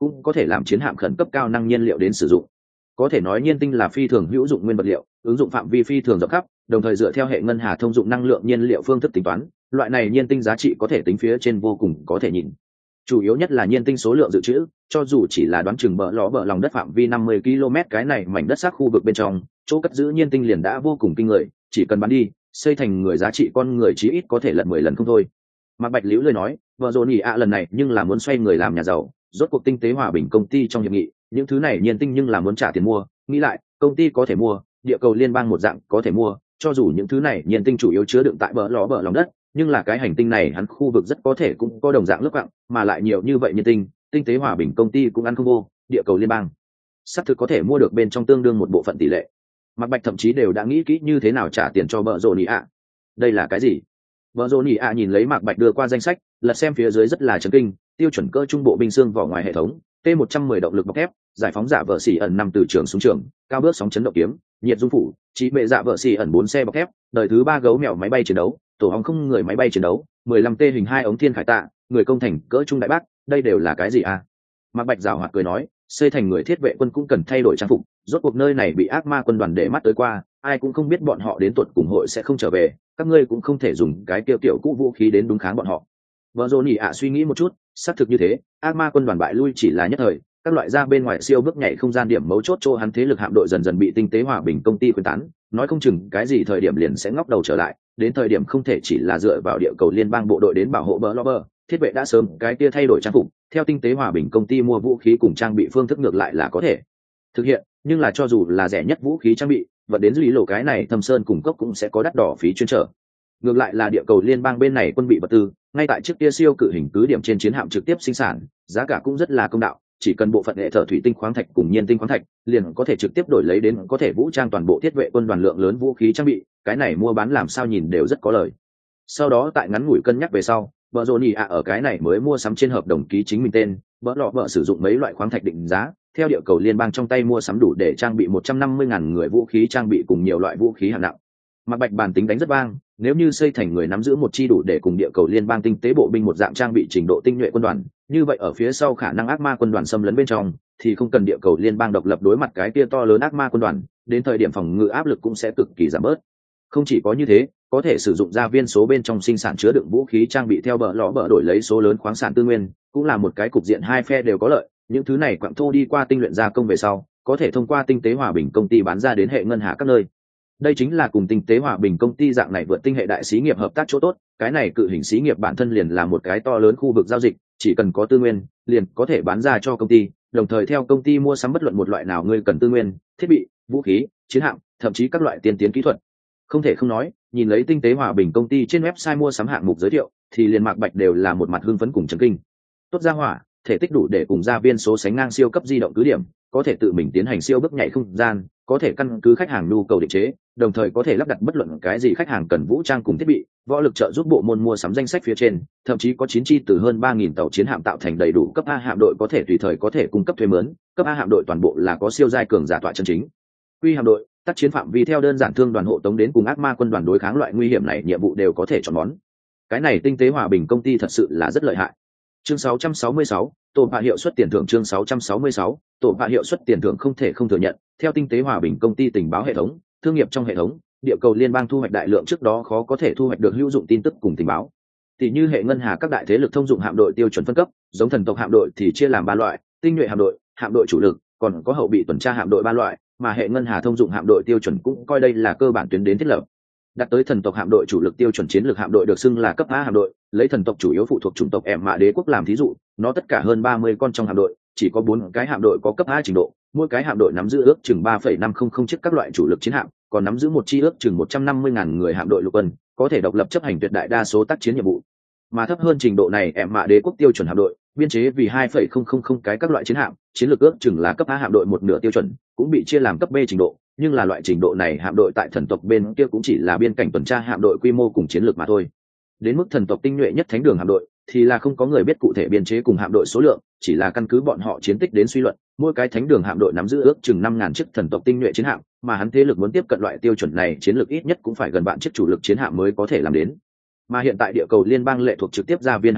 cũng có thể làm chiến hạm khẩn cấp cao năng nhiên liệu đến sử dụng. Có thể nói nhiên tinh là phi thường hữu dụng nguyên vật liệu, ứng dụng phạm vi phi thường rộng khắp, đồng thời dựa theo hệ ngân hà thông dụng năng lượng nhiên liệu phương thức tính toán, loại này nhiên tinh giá trị có thể tính phía trên vô cùng có thể nhìn. Chủ yếu nhất là nhiên tinh số lượng dự trữ, cho dù chỉ là đoán chừng bờ ló bờ lòng đất phạm vi năm mươi ki lô mét cái này mảnh đất xác khu vực bên trong, chỗ cất giữ nhiên tinh liền đã vô cùng kinh người, chỉ cần bán đi, xây thành người giá trị con người chí ít có thể lật mười lần không thôi. Mạc Bạch liễu lời nói, vợ dồn nhỉ ạ lần này nhưng là muốn xoay người làm nhà giàu, rốt cuộc tinh tế hòa bình công ty trong hiệp nghị, những thứ này nhiên tinh nhưng là muốn trả tiền mua, nghĩ lại, công ty có thể mua, địa cầu liên bang một dạng có thể mua, cho dù những thứ này nhiên tinh chủ yếu chứa đựng tại bờ ló bờ lòng đất, nhưng là cái hành tinh này hắn khu vực rất có thể cũng có đồng dạng lớp quặng, mà lại nhiều như vậy nhiên tinh, tinh tế hòa bình công ty cũng ăn không vô, địa cầu liên bang xác thực có thể mua được bên trong tương đương một bộ phận tỷ lệ. Mạc Bạch thậm chí đều đã nghĩ kỹ như thế nào trả tiền cho bờ rồ nỉ ạ. Đây là cái gì? Bờ rồ nỉ ạ nhìn lấy Mạc Bạch đưa qua danh sách, lật xem phía dưới rất là chấn kinh, tiêu chuẩn cơ trung bộ binh xương vỏ ngoài hệ thống, T một trăm mười động lực bọc thép, giải phóng giả vợ xỉ ẩn năm từ trường xuống trường, cao bước sóng chấn động kiếm, nhiệt dung phủ, trí bệ dạ vợ xỉ ẩn bốn xe bọc thép, đời thứ ba gấu mèo máy bay chiến đấu, tổ hóng không người máy bay chiến đấu, mười lăm T hình hai ống thiên khải tạ, người công thành cỡ trung đại bác, đây đều là cái gì à? Mạc Bạch giảo hoạt cười nói, xây thành người thiết vệ quân cũng cần thay đổi trang phục, rốt cuộc nơi này bị ác ma quân đoàn để mắt tới qua, ai cũng không biết bọn họ đến tuột cùng hội sẽ không trở về, các ngươi cũng không thể dùng cái kiểu kiểu cũ vũ khí đến đúng kháng bọn họ. Vợ Dồn nhỉ ạ suy nghĩ một chút, xác thực như thế, ác ma quân đoàn bại lui chỉ là nhất thời, các loại ra bên ngoài siêu bước nhảy không gian điểm mấu chốt chỗ hắn thế lực hạm đội dần dần bị tinh tế hòa bình công ty khuyến tán, nói không chừng cái gì thời điểm liền sẽ ngóc đầu trở lại, đến thời điểm không thể chỉ là dựa vào địa cầu liên bang bộ đội đến bảo hộ bờ ló bờ, thiết vệ đã sớm cái kia thay đổi trang phục, theo tinh tế hòa bình công ty mua vũ khí cùng trang bị phương thức ngược lại là có thể thực hiện, nhưng là cho dù là rẻ nhất vũ khí trang bị, vận đến duy lộ cái này thâm sơn cùng cốc cũng sẽ có đắt đỏ phí chuyên trở. Ngược lại là địa cầu liên bang bên này quân bị vật tư, ngay tại trước kia siêu cự hình cứ điểm trên chiến hạm trực tiếp sinh sản, giá cả cũng rất là công đạo, chỉ cần bộ phận hệ thợ thủy tinh khoáng thạch cùng nhiên tinh khoáng thạch, liền có thể trực tiếp đổi lấy đến có thể vũ trang toàn bộ thiết vệ quân đoàn lượng lớn vũ khí trang bị, cái này mua bán làm sao nhìn đều rất có lời. Sau đó tại ngắn ngủi cân nhắc về sau, vợ Johnny ạ ở cái này mới mua sắm trên hợp đồng ký chính mình tên, vợ lọ vợ sử dụng mấy loại khoáng thạch định giá, theo địa cầu liên bang trong tay mua sắm đủ để trang bị một trăm năm mươi ngàn người vũ khí trang bị cùng nhiều loại vũ khí hạng nặng. Mạc Bạch bản tính đánh rất vang, nếu như xây thành người nắm giữ một chi đủ để cùng địa cầu liên bang tinh tế bộ binh một dạng trang bị trình độ tinh nhuệ quân đoàn, như vậy ở phía sau khả năng ác ma quân đoàn xâm lấn bên trong, thì không cần địa cầu liên bang độc lập đối mặt cái kia to lớn ác ma quân đoàn, đến thời điểm phòng ngự áp lực cũng sẽ cực kỳ giảm bớt. Không chỉ có như thế, có thể sử dụng ra viên số bên trong sinh sản chứa đựng vũ khí trang bị theo bờ lõ bờ đổi lấy số lớn khoáng sản tư nguyên, cũng là một cái cục diện hai phe đều có lợi. Những thứ này quặng thô đi qua tinh luyện gia công về sau, có thể thông qua tinh tế hòa bình công ty bán ra đến hệ ngân hà các nơi. Đây chính là cùng tinh tế hòa bình công ty dạng này vượt tinh hệ đại xí nghiệp hợp tác chỗ tốt. Cái này cự hình xí nghiệp bản thân liền là một cái to lớn khu vực giao dịch, chỉ cần có tư nguyên, liền có thể bán ra cho công ty, đồng thời theo công ty mua sắm bất luận một loại nào ngươi cần tư nguyên, thiết bị, vũ khí, chiến hạm, thậm chí các loại tiên tiến kỹ thuật. Không thể không nói, nhìn lấy tinh tế hòa bình công ty trên website mua sắm hạng mục giới thiệu, thì liền Mạc Bạch đều là một mặt hưng phấn cùng chấn kinh. Tốt ra hỏa, thể tích đủ để cùng gia viên số sánh ngang siêu cấp di động cứ điểm, có thể tự mình tiến hành siêu bước nhảy không gian, có thể căn cứ khách hàng nhu cầu định chế, đồng thời có thể lắp đặt bất luận cái gì khách hàng cần vũ trang cùng thiết bị, võ lực trợ giúp bộ môn mua sắm danh sách phía trên, thậm chí có chín chi từ hơn ba nghìn tàu chiến hạm tạo thành đầy đủ cấp A hạm đội có thể tùy thời có thể cung cấp thuê mướn, cấp A hạm đội toàn bộ là có siêu giai cường giả tọa chân chính. Quy hạm đội, tác chiến phạm vi theo đơn giản thương đoàn hộ tống đến cùng ác ma quân đoàn đối kháng loại nguy hiểm này nhiệm vụ đều có thể chọn món. Cái này tinh tế hòa bình công ty thật sự là rất lợi hại. Chương sáu trăm sáu mươi sáu, tổ bạ hiệu suất tiền thưởng chương sáu trăm sáu mươi sáu, tổ bạ hiệu suất tiền thưởng không thể không thừa nhận, theo tinh tế hòa bình công ty tình báo hệ thống, thương nghiệp trong hệ thống, địa cầu liên bang thu hoạch đại lượng trước đó khó có thể thu hoạch được hữu dụng tin tức cùng tình báo. Tỷ như hệ ngân hà các đại thế lực thông dụng hạm đội tiêu chuẩn phân cấp, giống thần tộc hạm đội thì chia làm ba loại, tinh nhuệ hạm đội, hạm đội chủ lực, còn có hậu bị tuần tra hạm đội ba loại, mà hệ ngân hà thông dụng hạm đội tiêu chuẩn cũng coi đây là cơ bản tuyến đến thiết lập. Đặt tới thần tộc hạm đội chủ lực tiêu chuẩn chiến lược hạm đội được xưng là cấp A hạm đội, lấy thần tộc chủ yếu phụ thuộc chủng tộc ẻm mạ đế quốc làm thí dụ, nó tất cả hơn ba mươi con trong hạm đội, chỉ có bốn cái hạm đội có cấp A trình độ, mỗi cái hạm đội nắm giữ ước chừng ba phẩy năm không không chiếc các loại chủ lực chiến hạm, còn nắm giữ một chi ước chừng một trăm năm mươi ngàn người hạm đội lục quân, có thể độc lập chấp hành tuyệt đại đa số tác chiến nhiệm vụ. Mà thấp hơn trình độ này ẻm mạ đế quốc tiêu chuẩn hạm đội, biên chế vì hai phẩy không không không cái các loại chiến hạm, chiến lược ước chừng là cấp A hạm đội một nửa tiêu chuẩn, cũng bị chia làm cấp B trình độ, nhưng là loại trình độ này hạm đội tại thần tộc bên kia cũng chỉ là biên cảnh tuần tra hạm đội quy mô cùng chiến lược mà thôi. Đến mức thần tộc tinh nhuệ nhất thánh đường hạm đội thì là không có người biết cụ thể biên chế cùng hạm đội số lượng, chỉ là căn cứ bọn họ chiến tích đến suy luận, mỗi cái thánh đường hạm đội nắm giữ ước chừng năm ngàn chiếc thần tộc tinh nhuệ chiến hạm, mà hắn thế lực muốn tiếp cận loại tiêu chuẩn này chiến lược ít nhất cũng phải gần vạn chiếc chủ lực chiến hạm mới có thể làm đến. Mà hiện tại địa cầu liên bang lệ thuộc trực tiếp gia viên hạm đội,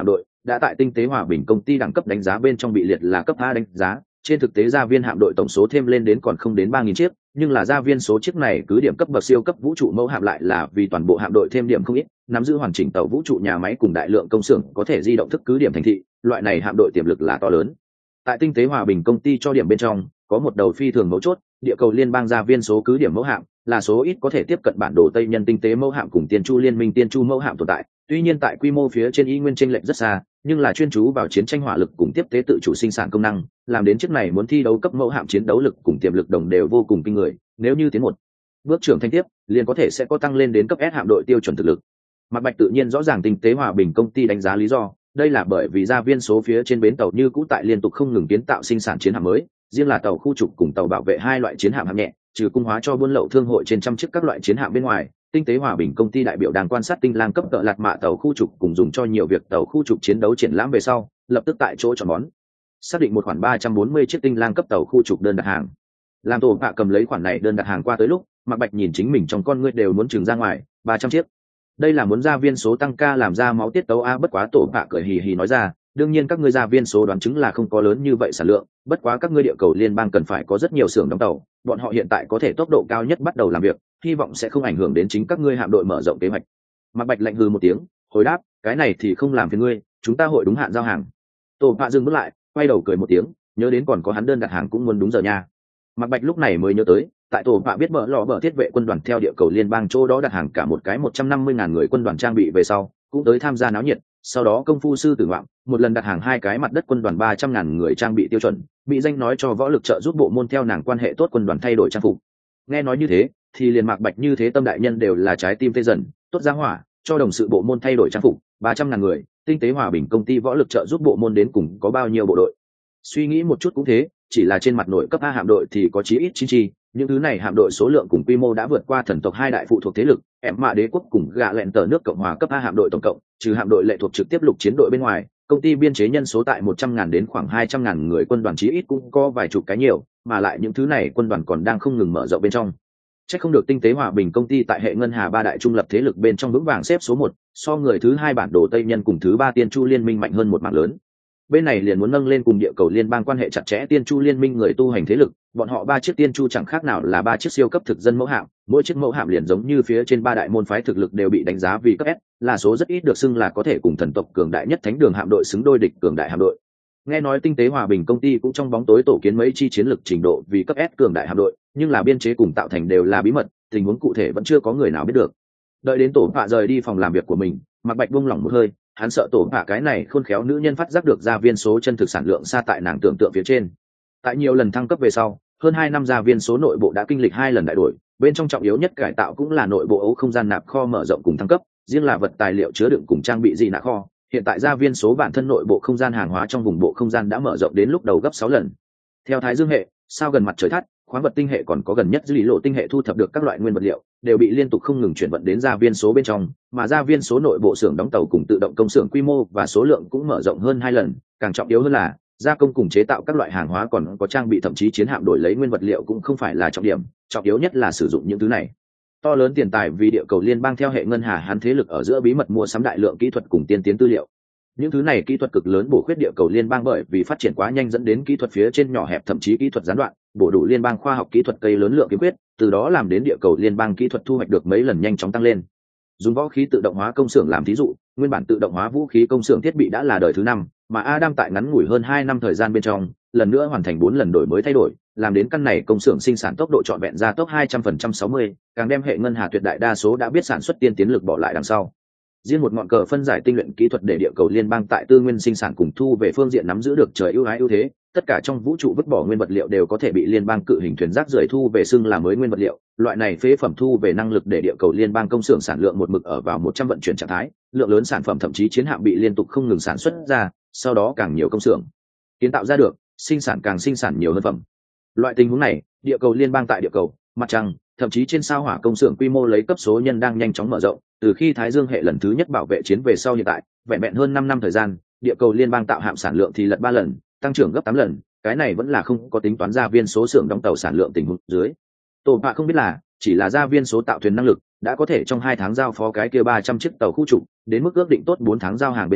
đã tại tinh tế hòa bình công ty đẳng cấp đánh giá bên trong bị liệt là cấp A đánh giá. Trên thực tế gia viên hạm đội tổng số thêm lên đến còn không đến ba nghìn chiếc, nhưng là gia viên số chiếc này cứ điểm cấp bậc siêu cấp vũ trụ mẫu hạm lại là vì toàn bộ hạm đội thêm điểm không ít, nắm giữ hoàn chỉnh tàu vũ trụ nhà máy cùng đại lượng công xưởng có thể di động thức cứ điểm thành thị, loại này hạm đội tiềm lực là to lớn. Tại tinh tế hòa bình công ty cho điểm bên trong, có một đầu phi thường mấu chốt, địa cầu liên bang gia viên số cứ điểm mẫu hạm là số ít có thể tiếp cận bản đồ Tây Nhân tinh tế mẫu hạm cùng Tiên Chu liên minh Tiên Chu mẫu hạm tồn tại. Tuy nhiên tại quy mô phía trên y nguyên chênh lệch rất xa, nhưng là chuyên chú vào chiến tranh hỏa lực cùng tiếp tế tự chủ sinh sản công năng, làm đến chiếc này muốn thi đấu cấp mẫu hạm chiến đấu lực cùng tiềm lực đồng đều vô cùng kinh người, nếu như tiến một bước trưởng thanh tiếp, liền có thể sẽ có tăng lên đến cấp S hạm đội tiêu chuẩn thực lực. Mạc Bạch tự nhiên rõ ràng tinh tế hòa bình công ty đánh giá lý do, đây là bởi vì gia viên số phía trên bến tàu như cũ tại liên tục không ngừng kiến tạo sinh sản chiến hạm mới, riêng là tàu khu trục cùng tàu bảo vệ hai loại chiến hạm hạng nhẹ, trừ cung hóa cho buôn lậu thương hội trên trăm chiếc các loại chiến hạm bên ngoài, tinh tế hòa bình công ty đại biểu đang quan sát tinh lang cấp tợ lạt mạ tàu khu trục cùng dùng cho nhiều việc tàu khu trục chiến đấu triển lãm về sau, lập tức tại chỗ chọn món, xác định một khoản ba trăm bốn mươi chiếc tinh lang cấp tàu khu trục đơn đặt hàng. Làm tổ bạ cầm lấy khoản này đơn đặt hàng qua tới lúc, Mạc Bạch nhìn chính mình trong con ngươi đều muốn trừng ra ngoài, ba trăm chiếc. Đây là muốn gia viên số tăng ca làm ra máu tiết tấu a, bất quá tổ bạ cười hì hì nói ra, đương nhiên các ngươi gia viên số đoán chứng là không có lớn như vậy sản lượng, bất quá các ngươi địa cầu liên bang cần phải có rất nhiều xưởng đóng tàu, bọn họ hiện tại có thể tốc độ cao nhất bắt đầu làm việc, hy vọng sẽ không ảnh hưởng đến chính các ngươi hạm đội mở rộng kế hoạch. Mạc Bạch lạnh hừ một tiếng, hồi đáp, cái này thì không làm phiền ngươi, chúng ta hội đúng hạn giao hàng. Tổ bạ dừng bước lại, quay đầu cười một tiếng, nhớ đến còn có hắn đơn đặt hàng cũng muốn đúng giờ nha. Mạc Bạch lúc này mới nhớ tới, tại tổ bạ biết bỡ lò bỡ thiết vệ quân đoàn theo địa cầu liên bang chỗ đó đặt hàng cả một cái một trăm năm mươi ngàn người quân đoàn trang bị về sau, cũng tới tham gia náo nhiệt, sau đó công phu sư tử ngoạm, một lần đặt hàng hai cái mặt đất quân đoàn ba trăm ngàn người trang bị tiêu chuẩn, bị danh nói cho võ lực trợ giúp bộ môn theo nàng quan hệ tốt quân đoàn thay đổi trang phục. Nghe nói như thế, thì liền Mạc Bạch như thế tâm đại nhân đều là trái tim tê dần, tốt ra hỏa, cho đồng sự bộ môn thay đổi trang phục, ba trăm ngàn người, tinh tế hòa bình công ty võ lực trợ giúp bộ môn đến cùng có bao nhiêu bộ đội. Suy nghĩ một chút cũng thế, chỉ là trên mặt nội cấp A hạm đội thì có chí ít chín chi, những thứ này hạm đội số lượng cùng quy mô đã vượt qua thần tộc hai đại phụ thuộc thế lực, em mạ đế quốc cùng gạ lẹn tờ nước cộng hòa cấp A hạm đội tổng cộng, trừ hạm đội lệ thuộc trực tiếp lục chiến đội bên ngoài, công ty biên chế nhân số tại một trăm ngàn đến khoảng hai trăm ngàn người quân đoàn chí ít cũng có vài chục cái nhiều, mà lại những thứ này quân đoàn còn đang không ngừng mở rộng bên trong. Chắc không được tinh tế hòa bình công ty tại hệ ngân hà ba đại trung lập thế lực bên trong vững vàng xếp số một, so người thứ hai bản đồ Tây Nhân cùng thứ ba Tiên Chu liên minh mạnh hơn một mảng lớn. Bên này liền muốn nâng lên cùng địa cầu liên bang quan hệ chặt chẽ Tiên Chu liên minh người tu hành thế lực, bọn họ ba chiếc Tiên Chu chẳng khác nào là ba chiếc siêu cấp thực dân mẫu hạm, mỗi chiếc mẫu hạm liền giống như phía trên ba đại môn phái thực lực đều bị đánh giá vì cấp S, là số rất ít được xưng là có thể cùng thần tộc cường đại nhất thánh đường hạm đội xứng đôi địch cường đại hạm đội. Nghe nói tinh tế hòa bình công ty cũng trong bóng tối tổ kiến mấy chi chiến lực trình độ vì cấp S cường đại hạm đội, nhưng là biên chế cùng tạo thành đều là bí mật, tình huống cụ thể vẫn chưa có người nào biết được. Đợi đến tổ phạ rời đi phòng làm việc của mình, Mạc Bạch buông lỏng một hơi, hắn sợ tổ phạ cái này khôn khéo nữ nhân phát giác được gia viên số chân thực sản lượng xa tại nàng tưởng tượng phía trên. Tại nhiều lần thăng cấp về sau, hơn hai năm gia viên số nội bộ đã kinh lịch hai lần đại đổi, bên trong trọng yếu nhất cải tạo cũng là nội bộ ấu không gian nạp kho mở rộng cùng thăng cấp, riêng là vật tài liệu chứa đựng cùng trang bị gì nạp kho, hiện tại gia viên số bản thân nội bộ không gian hàng hóa trong vùng bộ không gian đã mở rộng đến lúc đầu gấp sáu lần. Theo Thái Dương hệ, sao gần mặt trời thắt, khoáng vật tinh hệ còn có gần nhất dữ lý lộ tinh hệ thu thập được các loại nguyên vật liệu đều bị liên tục không ngừng chuyển vận đến gia viên số bên trong, mà gia viên số nội bộ xưởng đóng tàu cùng tự động công xưởng quy mô và số lượng cũng mở rộng hơn hai lần, càng trọng yếu hơn là gia công cùng chế tạo các loại hàng hóa còn có trang bị thậm chí chiến hạm đổi lấy nguyên vật liệu cũng không phải là trọng điểm, trọng yếu nhất là sử dụng những thứ này to lớn tiền tài vì địa cầu liên bang theo hệ ngân hà hắn thế lực ở giữa bí mật mua sắm đại lượng kỹ thuật cùng tiên tiến tư liệu. Những thứ này kỹ thuật cực lớn bổ khuyết địa cầu liên bang bởi vì phát triển quá nhanh dẫn đến kỹ thuật phía trên nhỏ hẹp thậm chí kỹ thuật gián đoạn, bổ đủ liên bang khoa học kỹ thuật cây lớn lượng kiếm quyết, từ đó làm đến địa cầu liên bang kỹ thuật thu hoạch được mấy lần nhanh chóng tăng lên. Dùng võ khí tự động hóa công xưởng làm thí dụ, nguyên bản tự động hóa vũ khí công xưởng thiết bị đã là đời thứ năm, mà Adam tại ngắn ngủi hơn hai năm thời gian bên trong, lần nữa hoàn thành bốn lần đổi mới thay đổi, làm đến căn này công xưởng sinh sản tốc độ trọn vẹn ra tốc hai trăm phần trăm sáu mươi, càng đem hệ ngân hà tuyệt đại đa số đã biết sản xuất tiên tiến lực bỏ lại đằng sau. Riêng một ngọn cờ phân giải tinh luyện kỹ thuật để địa cầu liên bang tại tư nguyên sinh sản cùng thu về phương diện nắm giữ được trời ưu ái ưu thế, tất cả trong vũ trụ vứt bỏ nguyên vật liệu đều có thể bị liên bang cự hình thuyền rác rưởi thu về xưng là mới nguyên vật liệu, loại này phế phẩm thu về năng lực để địa cầu liên bang công xưởng sản lượng một mực ở vào một trăm vận chuyển trạng thái, lượng lớn sản phẩm thậm chí chiến hạm bị liên tục không ngừng sản xuất ra, sau đó càng nhiều công xưởng kiến tạo ra được, sinh sản càng sinh sản nhiều hơn phẩm. Loại tình huống này, địa cầu liên bang tại địa cầu, mặt trăng, thậm chí trên sao hỏa công xưởng quy mô lấy cấp số nhân đang nhanh chóng mở rộng, từ khi Thái Dương hệ lần thứ nhất bảo vệ chiến về sau hiện tại, vẹn vẹn hơn năm năm thời gian, địa cầu liên bang tạo hạm sản lượng thì lật ba lần, tăng trưởng gấp tám lần, cái này vẫn là không có tính toán gia viên số xưởng đóng tàu sản lượng tình huống dưới. Tổ bạ không biết là, chỉ là gia viên số tạo thuyền năng lực, đã có thể trong hai tháng giao phó cái kia ba trăm chiếc tàu khu trục, đến mức ước định tốt bốn tháng giao hàng bên trong,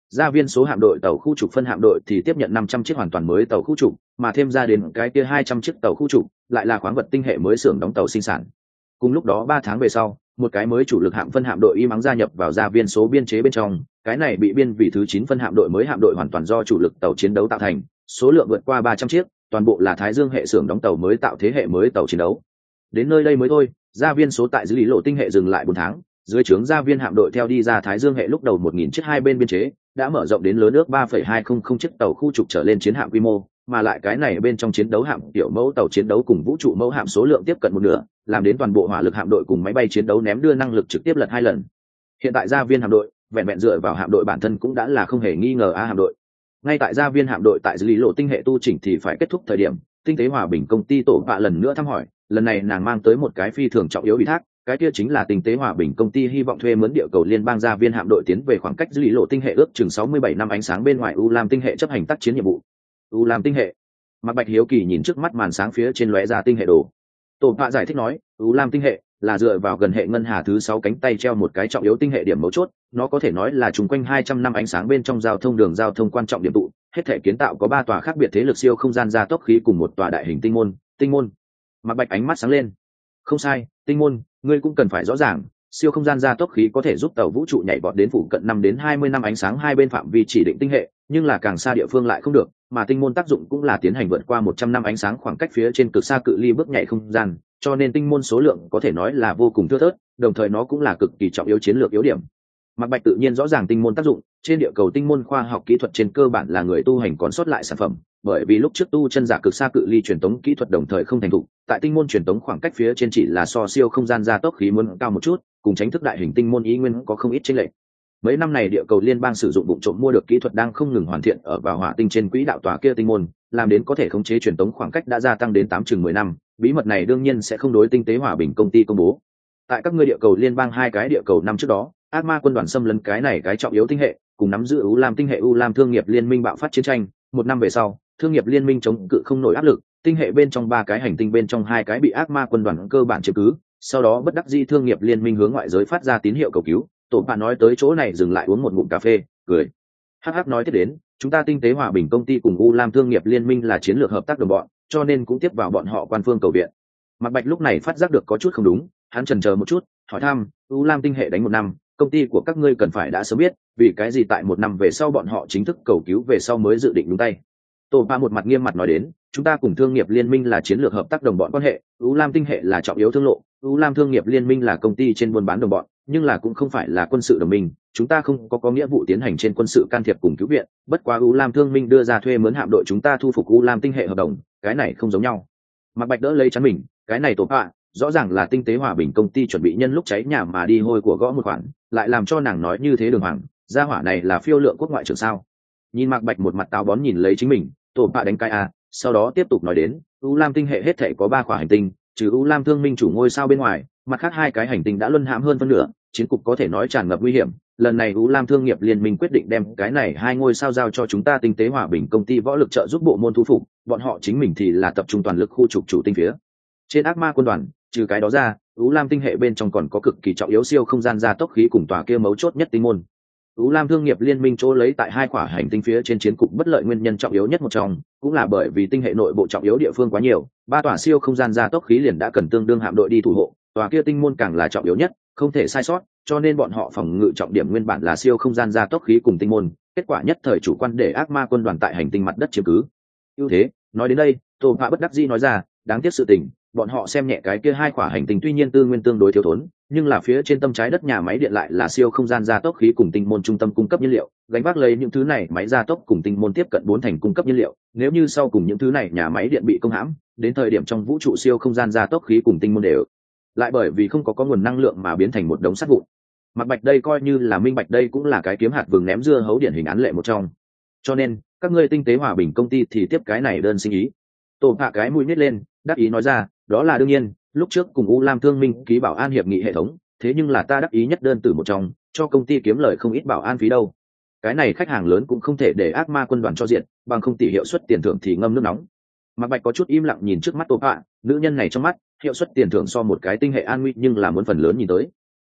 gia viên số hạm đội tàu khu trục phân hạm đội thì tiếp nhận năm trăm chiếc hoàn toàn mới tàu khu trục, mà thêm ra đến cái kia hai trăm chiếc tàu khu trục lại là khoáng vật tinh hệ mới xưởng đóng tàu sinh sản. Cùng lúc đó ba tháng về sau, một cái mới chủ lực hạm phân hạm đội y mắng gia nhập vào gia viên số biên chế bên trong, cái này bị biên vì thứ chín phân hạm đội mới hạm đội hoàn toàn do chủ lực tàu chiến đấu tạo thành, số lượng vượt qua ba trăm chiếc, toàn bộ là Thái Dương hệ xưởng đóng tàu mới tạo thế hệ mới tàu chiến đấu. Đến nơi đây mới thôi, gia viên số tại dưới lý lộ tinh hệ dừng lại bốn tháng, dưới trướng gia viên hạm đội theo đi ra Thái Dương hệ lúc đầu một nghìn chiếc hai bên biên chế, đã mở rộng đến lớn ước ba phẩy hai không không chiếc tàu khu trục trở lên chiến hạm quy mô, mà lại cái này bên trong chiến đấu hạm tiểu mẫu tàu chiến đấu cùng vũ trụ mẫu hạm số lượng tiếp cận một nửa, làm đến toàn bộ hỏa lực hạm đội cùng máy bay chiến đấu ném đưa năng lực trực tiếp lật hai lần. Hiện tại gia viên hạm đội vẹn vẹn dựa vào hạm đội bản thân cũng đã là không hề nghi ngờ a hạm đội. Ngay tại gia viên hạm đội tại dưới lý lộ tinh hệ tu chỉnh thì phải kết thúc thời điểm, tinh tế hòa bình công ty tổ vạ lần nữa thăm hỏi, lần này nàng mang tới một cái phi thường trọng yếu ủy thác, cái kia chính là tinh tế hòa bình công ty hy vọng thuê mướn địa cầu liên bang gia viên hạm đội tiến về khoảng cách dưới lý lộ tinh hệ ước chừng sáu mươi bảy năm ánh sáng bên ngoài u lam tinh hệ chấp hành tác chiến nhiệm vụ. U lam tinh hệ. Mạc Bạch hiếu kỳ nhìn trước mắt màn sáng phía trên lóe ra tinh hệ đồ. Tổ vạ giải thích nói, u lam tinh hệ là dựa vào gần hệ ngân hà thứ sáu cánh tay treo một cái trọng yếu tinh hệ điểm mấu chốt, nó có thể nói là chung quanh hai trăm năm ánh sáng bên trong giao thông đường giao thông quan trọng điểm tụ, hết thể kiến tạo có ba tòa khác biệt thế lực siêu không gian gia tốc khí cùng một tòa đại hình tinh môn, tinh môn. Mạc Bạch ánh mắt sáng lên. Không sai, tinh môn, ngươi cũng cần phải rõ ràng, siêu không gian gia tốc khí có thể giúp tàu vũ trụ nhảy vọt đến phụ cận năm đến hai mươi năm ánh sáng hai bên phạm vi chỉ định tinh hệ, nhưng là càng xa địa phương lại không được, mà tinh môn tác dụng cũng là tiến hành vượt qua một trăm năm ánh sáng khoảng cách phía trên cực xa cự ly bước nhảy không gian, cho nên tinh môn số lượng có thể nói là vô cùng thưa thớt, đồng thời nó cũng là cực kỳ trọng yếu chiến lược yếu điểm. Mạc Bạch tự nhiên rõ ràng tinh môn tác dụng, trên địa cầu tinh môn khoa học kỹ thuật trên cơ bản là người tu hành còn sót lại sản phẩm, bởi vì lúc trước tu chân giả cực xa cự ly truyền tống kỹ thuật đồng thời không thành thục, tại tinh môn truyền tống khoảng cách phía trên chỉ là so siêu không gian gia tốc khí muốn cao một chút, cùng tránh thức đại hình tinh môn ý nguyên có không ít chênh lệch. Mấy năm này địa cầu liên bang sử dụng vụ trộm mua được kỹ thuật đang không ngừng hoàn thiện ở vào hỏa tinh trên quỹ đạo tòa kia tinh môn, làm đến có thể khống chế truyền tống khoảng cách đã gia tăng đến tám chừng mười năm, bí mật này đương nhiên sẽ không đối tinh tế hòa bình công ty công bố. Tại các ngươi địa cầu liên bang hai cái địa cầu năm trước đó, ác ma quân đoàn xâm lấn cái này cái trọng yếu tinh hệ, cùng nắm giữ u lam tinh hệ u lam thương nghiệp liên minh bạo phát chiến tranh. Một năm về sau, thương nghiệp liên minh chống cự không nổi áp lực, tinh hệ bên trong ba cái hành tinh bên trong hai cái bị ác ma quân đoàn cơ bản chiếm cứ. Sau đó bất đắc dĩ thương nghiệp liên minh hướng ngoại giới phát ra tín hiệu cầu cứu. Tổ bạn nói tới chỗ này dừng lại uống một ngụm cà phê, cười. Hắc hắc nói tiếp đến, chúng ta tinh tế hòa bình công ty cùng u lam thương nghiệp liên minh là chiến lược hợp tác đồng bọn, cho nên cũng tiếp vào bọn họ quan phương cầu viện. Mạc Bạch lúc này phát giác được có chút không đúng, hắn chần chờ một chút, hỏi thăm, u lam tinh hệ đánh một năm, công ty của các ngươi cần phải đã sớm biết, vì cái gì tại một năm về sau bọn họ chính thức cầu cứu về sau mới dự định đúng tay. Tổ ba một mặt nghiêm mặt nói đến, chúng ta cùng thương nghiệp liên minh là chiến lược hợp tác đồng bọn quan hệ, u lam tinh hệ là trọng yếu thương lộ, u lam thương nghiệp liên minh là công ty trên buôn bán đồng bọn, nhưng là cũng không phải là quân sự đồng minh, chúng ta không có có nghĩa vụ tiến hành trên quân sự can thiệp cùng cứu viện, bất quá u lam thương minh đưa ra thuê mướn hạm đội chúng ta thu phục u lam tinh hệ hợp đồng, cái này không giống nhau. Mạc Bạch đỡ lấy chắn mình, cái này tổ ba rõ ràng là tinh tế hòa bình công ty chuẩn bị nhân lúc cháy nhà mà đi hôi của gõ một khoản, lại làm cho nàng nói như thế đường hoàng, gia hỏa này là phiêu lượng quốc ngoại trưởng sao? Nhìn Mạc Bạch một mặt táo bón nhìn lấy chính mình, tổ bạ đánh cái a, sau đó tiếp tục nói đến, u lam tinh hệ hết thể có ba khỏa hành tinh, trừ u lam thương minh chủ ngôi sao bên ngoài, mặt khác hai cái hành tinh đã luân hãm hơn phân nửa, chiến cục có thể nói tràn ngập nguy hiểm. Lần này u lam thương nghiệp liên minh quyết định đem cái này hai ngôi sao giao cho chúng ta tinh tế hòa bình công ty võ lực trợ giúp bộ môn thu phục, bọn họ chính mình thì là tập trung toàn lực khu trục chủ tinh phía trên ác ma quân đoàn. Trừ cái đó ra, u lam tinh hệ bên trong còn có cực kỳ trọng yếu siêu không gian gia tốc khí cùng tòa kia mấu chốt nhất tinh môn. U lam thương nghiệp liên minh chỗ lấy tại hai quả hành tinh phía trên chiến cục bất lợi nguyên nhân trọng yếu nhất một trong, cũng là bởi vì tinh hệ nội bộ trọng yếu địa phương quá nhiều, ba tòa siêu không gian gia tốc khí liền đã cần tương đương hạm đội đi thủ hộ, tòa kia tinh môn càng là trọng yếu nhất, không thể sai sót, cho nên bọn họ phòng ngự trọng điểm nguyên bản là siêu không gian gia tốc khí cùng tinh môn, kết quả nhất thời chủ quan để ác ma quân đoàn tại hành tinh mặt đất chiếm cứ ưu thế. Nói đến đây, Tô Phạ bất đắc dĩ nói ra, đáng tiếc sự tình, bọn họ xem nhẹ cái kia hai quả hành tinh tuy nhiên tư nguyên tương đối thiếu thốn, nhưng là phía trên tâm trái đất nhà máy điện lại là siêu không gian gia tốc khí cùng tinh môn trung tâm cung cấp nhiên liệu, gánh vác lấy những thứ này máy gia tốc cùng tinh môn tiếp cận bốn thành cung cấp nhiên liệu, nếu như sau cùng những thứ này nhà máy điện bị công hãm, đến thời điểm trong vũ trụ siêu không gian gia tốc khí cùng tinh môn đều lại bởi vì không có có nguồn năng lượng mà biến thành một đống sắt vụn. Mặc Bạch đây coi như là minh bạch, đây cũng là cái kiếm hạt vừng ném dưa hấu điển hình án lệ một trong. Cho nên, các ngươi tinh tế hòa bình công ty thì tiếp cái này đơn sinh ý. Tổ Phạ cái mũi nhếch lên, đáp ý nói ra, đó là đương nhiên, lúc trước cùng U Lam Thương Minh ký bảo an hiệp nghị hệ thống, thế nhưng là ta đáp ý nhất đơn từ một trong, cho công ty kiếm lời không ít bảo an phí đâu. Cái này khách hàng lớn cũng không thể để ác ma quân đoàn cho diện, bằng không tỷ hiệu suất tiền thưởng thì ngâm nước nóng. Mạc Bạch có chút im lặng nhìn trước mắt Tô Phạ, nữ nhân này trong mắt, hiệu suất tiền thưởng so một cái tinh hệ an nguy nhưng là muốn phần lớn nhìn tới.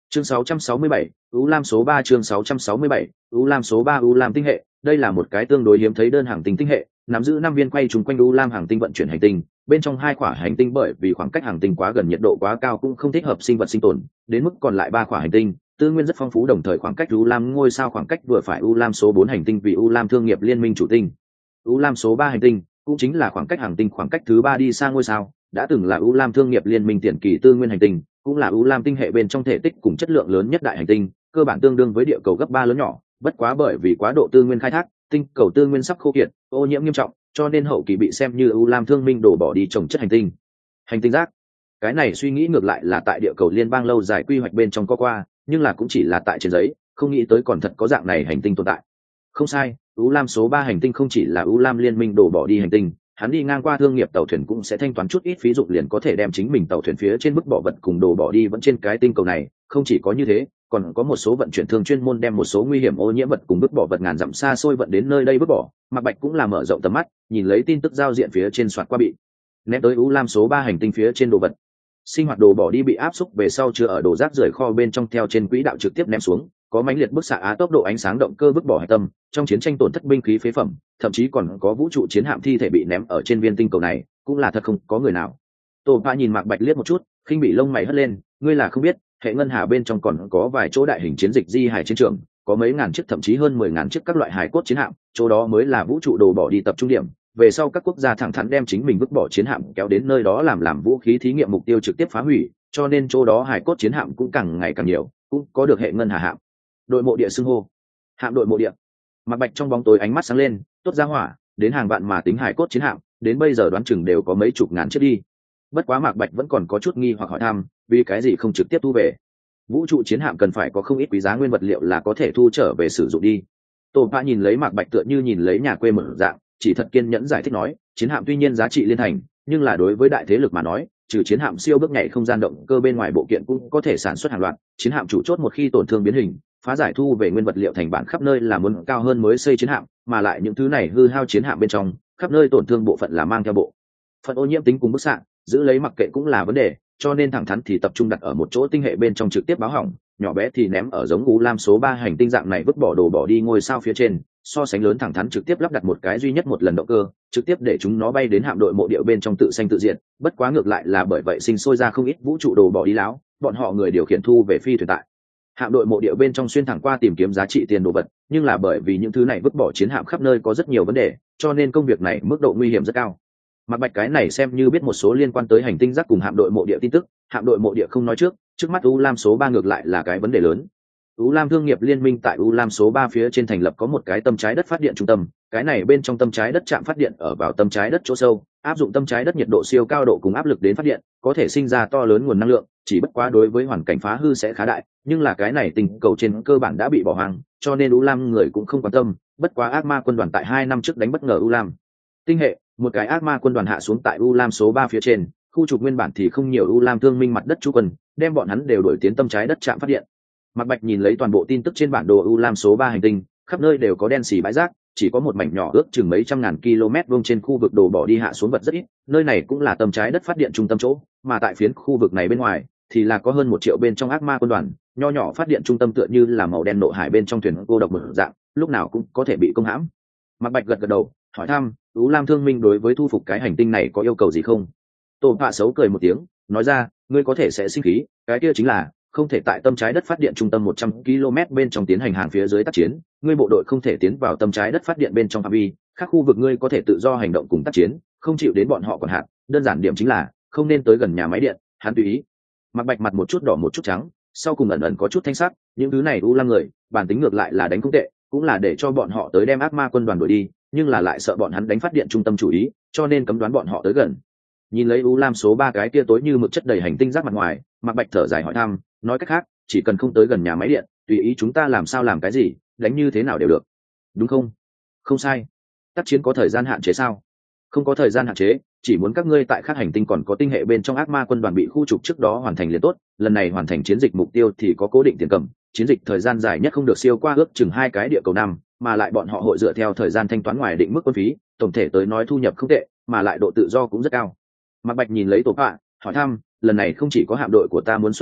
Chương sáu trăm sáu mươi bảy, U Lam số ba chương sáu trăm sáu mươi bảy, U Lam số ba U Lam tinh hệ, đây là một cái tương đối hiếm thấy đơn hàng tinh tinh hệ, nắm giữ năm viên quay trùng quanh U Lam hàng tinh vận chuyển hành tinh, bên trong hai quả hành tinh bởi vì khoảng cách hàng tinh quá gần nhiệt độ quá cao cũng không thích hợp sinh vật sinh tồn, đến mức còn lại ba quả hành tinh, tư nguyên rất phong phú đồng thời khoảng cách U Lam ngôi sao khoảng cách vừa phải U Lam số bốn hành tinh vì U Lam thương nghiệp liên minh chủ tinh. U Lam số ba hành tinh cũng chính là khoảng cách hàng tinh khoảng cách thứ ba đi xa ngôi sao, đã từng là U Lam thương nghiệp liên minh tiền kỳ tư nguyên hành tinh, cũng là U Lam tinh hệ bên trong thể tích cùng chất lượng lớn nhất đại hành tinh, cơ bản tương đương với địa cầu gấp ba lớn nhỏ, bất quá bởi vì quá độ tư nguyên khai thác, tinh cầu tư nguyên sắp khô kiệt, ô nhiễm nghiêm trọng, cho nên hậu kỳ bị xem như U Lam thương minh đổ bỏ đi trồng chất hành tinh. Hành tinh rác. Cái này suy nghĩ ngược lại là tại địa cầu liên bang lâu dài quy hoạch bên trong có qua, nhưng là cũng chỉ là tại trên giấy, không nghĩ tới còn thật có dạng này hành tinh tồn tại. Không sai, U Lam số ba hành tinh không chỉ là U Lam liên minh đổ bỏ đi hành tinh, hắn đi ngang qua thương nghiệp tàu thuyền cũng sẽ thanh toán chút ít phí dụng liền có thể đem chính mình tàu thuyền phía trên bức bỏ vật cùng đồ bỏ đi vẫn trên cái tinh cầu này, không chỉ có như thế, còn có một số vận chuyển thương chuyên môn đem một số nguy hiểm ô nhiễm vật cùng bức bỏ vật ngàn dặm xa xôi vận đến nơi đây bức bỏ. Mạc Bạch cũng là mở rộng tầm mắt, nhìn lấy tin tức giao diện phía trên soạt qua bị ném tới U Lam số ba hành tinh phía trên đồ vật. Sinh hoạt đồ bỏ đi bị áp xúc về sau chưa ở đồ rác rời kho bên trong theo trên quỹ đạo trực tiếp ném xuống, có mãnh liệt bức xạ á tốc độ ánh sáng động cơ bức bỏ hạch tâm, trong chiến tranh tổn thất binh khí phế phẩm, thậm chí còn có vũ trụ chiến hạm thi thể bị ném ở trên viên tinh cầu này, cũng là thật không có người nào. Tô Pa nhìn Mạc Bạch liếc một chút, khinh bị lông mày hất lên, ngươi là không biết, hệ ngân hà bên trong còn có vài chỗ đại hình chiến dịch di hải chiến trường, có mấy ngàn chiếc thậm chí hơn mười ngàn chiếc các loại hải cốt chiến hạm, chỗ đó mới là vũ trụ đồ bỏ đi tập trung điểm. Về sau các quốc gia thẳng thắn đem chính mình vứt bỏ chiến hạm kéo đến nơi đó làm làm vũ khí thí nghiệm mục tiêu trực tiếp phá hủy, cho nên chỗ đó hải cốt chiến hạm cũng càng ngày càng nhiều, cũng có được hệ ngân hà hạm đội mộ địa xưng hô. Hạm đội mộ địa. Mạc Bạch trong bóng tối ánh mắt sáng lên, tốt ra hỏa, đến hàng vạn mà tính hải cốt chiến hạm, đến bây giờ đoán chừng đều có mấy chục ngàn chiếc đi. Bất quá Mạc Bạch vẫn còn có chút nghi hoặc hỏi thăm, vì cái gì không trực tiếp thu về? Vũ trụ chiến hạm cần phải có không ít quý giá nguyên vật liệu là có thể thu trở về sử dụng đi. Tô Pa nhìn lấy Mạc Bạch tựa như nhìn lấy nhà quê mở dạng, chỉ thật kiên nhẫn giải thích nói, chiến hạm tuy nhiên giá trị liên thành, nhưng là đối với đại thế lực mà nói, trừ chiến hạm siêu bước nhảy không gian động cơ bên ngoài bộ kiện cũng có thể sản xuất hàng loạt, chiến hạm chủ chốt một khi tổn thương biến hình, phá giải thu về nguyên vật liệu thành bản khắp nơi là muốn cao hơn mới xây chiến hạm, mà lại những thứ này hư hao chiến hạm bên trong, khắp nơi tổn thương bộ phận là mang theo bộ phận ô nhiễm tính cùng bức xạ, giữ lấy mặc kệ cũng là vấn đề, cho nên thẳng thắn thì tập trung đặt ở một chỗ tinh hệ bên trong trực tiếp báo hỏng, nhỏ bé thì ném ở giống U Lam số ba hành tinh dạng này vứt bỏ đồ bỏ đi ngôi sao phía trên, so sánh lớn thẳng thắn trực tiếp lắp đặt một cái duy nhất một lần động cơ, trực tiếp để chúng nó bay đến hạm đội mộ địa bên trong tự sanh tự diệt, bất quá ngược lại là bởi vậy sinh sôi ra không ít vũ trụ đồ bỏ đi láo, bọn họ người điều khiển thu về phi thuyền tại hạm đội mộ địa bên trong xuyên thẳng qua tìm kiếm giá trị tiền đồ vật, nhưng là bởi vì những thứ này vứt bỏ chiến hạm khắp nơi có rất nhiều vấn đề, cho nên công việc này mức độ nguy hiểm rất cao. Mạc Bạch cái này xem như biết một số liên quan tới hành tinh rác cùng hạm đội mộ địa tin tức, hạm đội mộ địa không nói trước, trước mắt U Lam số ba ngược lại là cái vấn đề lớn. U Lam thương nghiệp liên minh tại U Lam số ba phía trên thành lập có một cái tâm trái đất phát điện trung tâm, cái này bên trong tâm trái đất trạm phát điện ở vào tâm trái đất chỗ sâu, áp dụng tâm trái đất nhiệt độ siêu cao độ cùng áp lực đến phát điện, có thể sinh ra to lớn nguồn năng lượng, chỉ bất quá đối với hoàn cảnh phá hư sẽ khá đại, nhưng là cái này tình cầu trên cơ bản đã bị bỏ hoang, cho nên U Lam người cũng không quan tâm, bất quá ác ma quân đoàn tại hai năm trước đánh bất ngờ U Lam tinh hệ, một cái ác ma quân đoàn hạ xuống tại U Lam số ba phía trên, khu trục nguyên bản thì không nhiều U Lam thương minh mặt đất trú quân, đem bọn hắn đều đuổi tiến tâm trái đất trạm phát điện. Mạc Bạch nhìn lấy toàn bộ tin tức trên bản đồ U Lam số ba hành tinh, khắp nơi đều có đen xì bãi rác, chỉ có một mảnh nhỏ ước chừng mấy trăm ngàn km vuông trên khu vực đồ bỏ đi hạ xuống vật rất ít, nơi này cũng là tâm trái đất phát điện trung tâm chỗ, mà tại phiến khu vực này bên ngoài thì là có hơn một triệu bên trong ác ma quân đoàn, nho nhỏ phát điện trung tâm tựa như là màu đen nộ hải bên trong thuyền cô độc mở dạng, lúc nào cũng có thể bị công hãm. Mạc Bạch gật gật đầu, hỏi thăm, U Lam thương minh đối với thu phục cái hành tinh này có yêu cầu gì không? Tô Phạ xấu cười một tiếng, nói ra, ngươi có thể sẽ sinh khí, cái kia chính là không thể tại tâm trái đất phát điện trung tâm một trăm ki lô mét bên trong tiến hành hàng phía dưới tác chiến, ngươi bộ đội không thể tiến vào tâm trái đất phát điện bên trong phạm vi, các khu vực ngươi có thể tự do hành động cùng tác chiến, không chịu đến bọn họ quản hạt, đơn giản điểm chính là không nên tới gần nhà máy điện, hắn tùy ý. Mạc Bạch mặt một chút đỏ một chút trắng, sau cùng ẩn ẩn có chút thanh sắc, những thứ này U Lam người, bản tính ngược lại là đánh không tệ, cũng là để cho bọn họ tới đem ác ma quân đoàn đuổi đi, nhưng là lại sợ bọn hắn đánh phát điện trung tâm chủ ý, cho nên cấm đoán bọn họ tới gần. Nhìn lấy U Lam số ba cái kia tối như mực chất đầy hành tinh rác mặt ngoài, Mạc Bạch thở dài hỏi thăm, nói cách khác, chỉ cần không tới gần nhà máy điện, tùy ý chúng ta làm sao làm cái gì, đánh như thế nào đều được, đúng không? Không sai. Tác chiến có thời gian hạn chế sao? Không có thời gian hạn chế, chỉ muốn các ngươi tại các hành tinh còn có tinh hệ bên trong ác ma quân đoàn bị khu trục trước đó hoàn thành liền tốt, lần này hoàn thành chiến dịch mục tiêu thì có cố định tiền cầm, chiến dịch thời gian dài nhất không được siêu qua ước chừng hai cái địa cầu năm, mà lại bọn họ hội dựa theo thời gian thanh toán ngoài định mức quân phí, tổng thể tới nói thu nhập không tệ, mà lại độ tự do cũng rất cao. Mạc Bạch nhìn lấy Tổ Phạ, hỏi thăm, lần này không chỉ có hạm đội của ta muốn xuất động,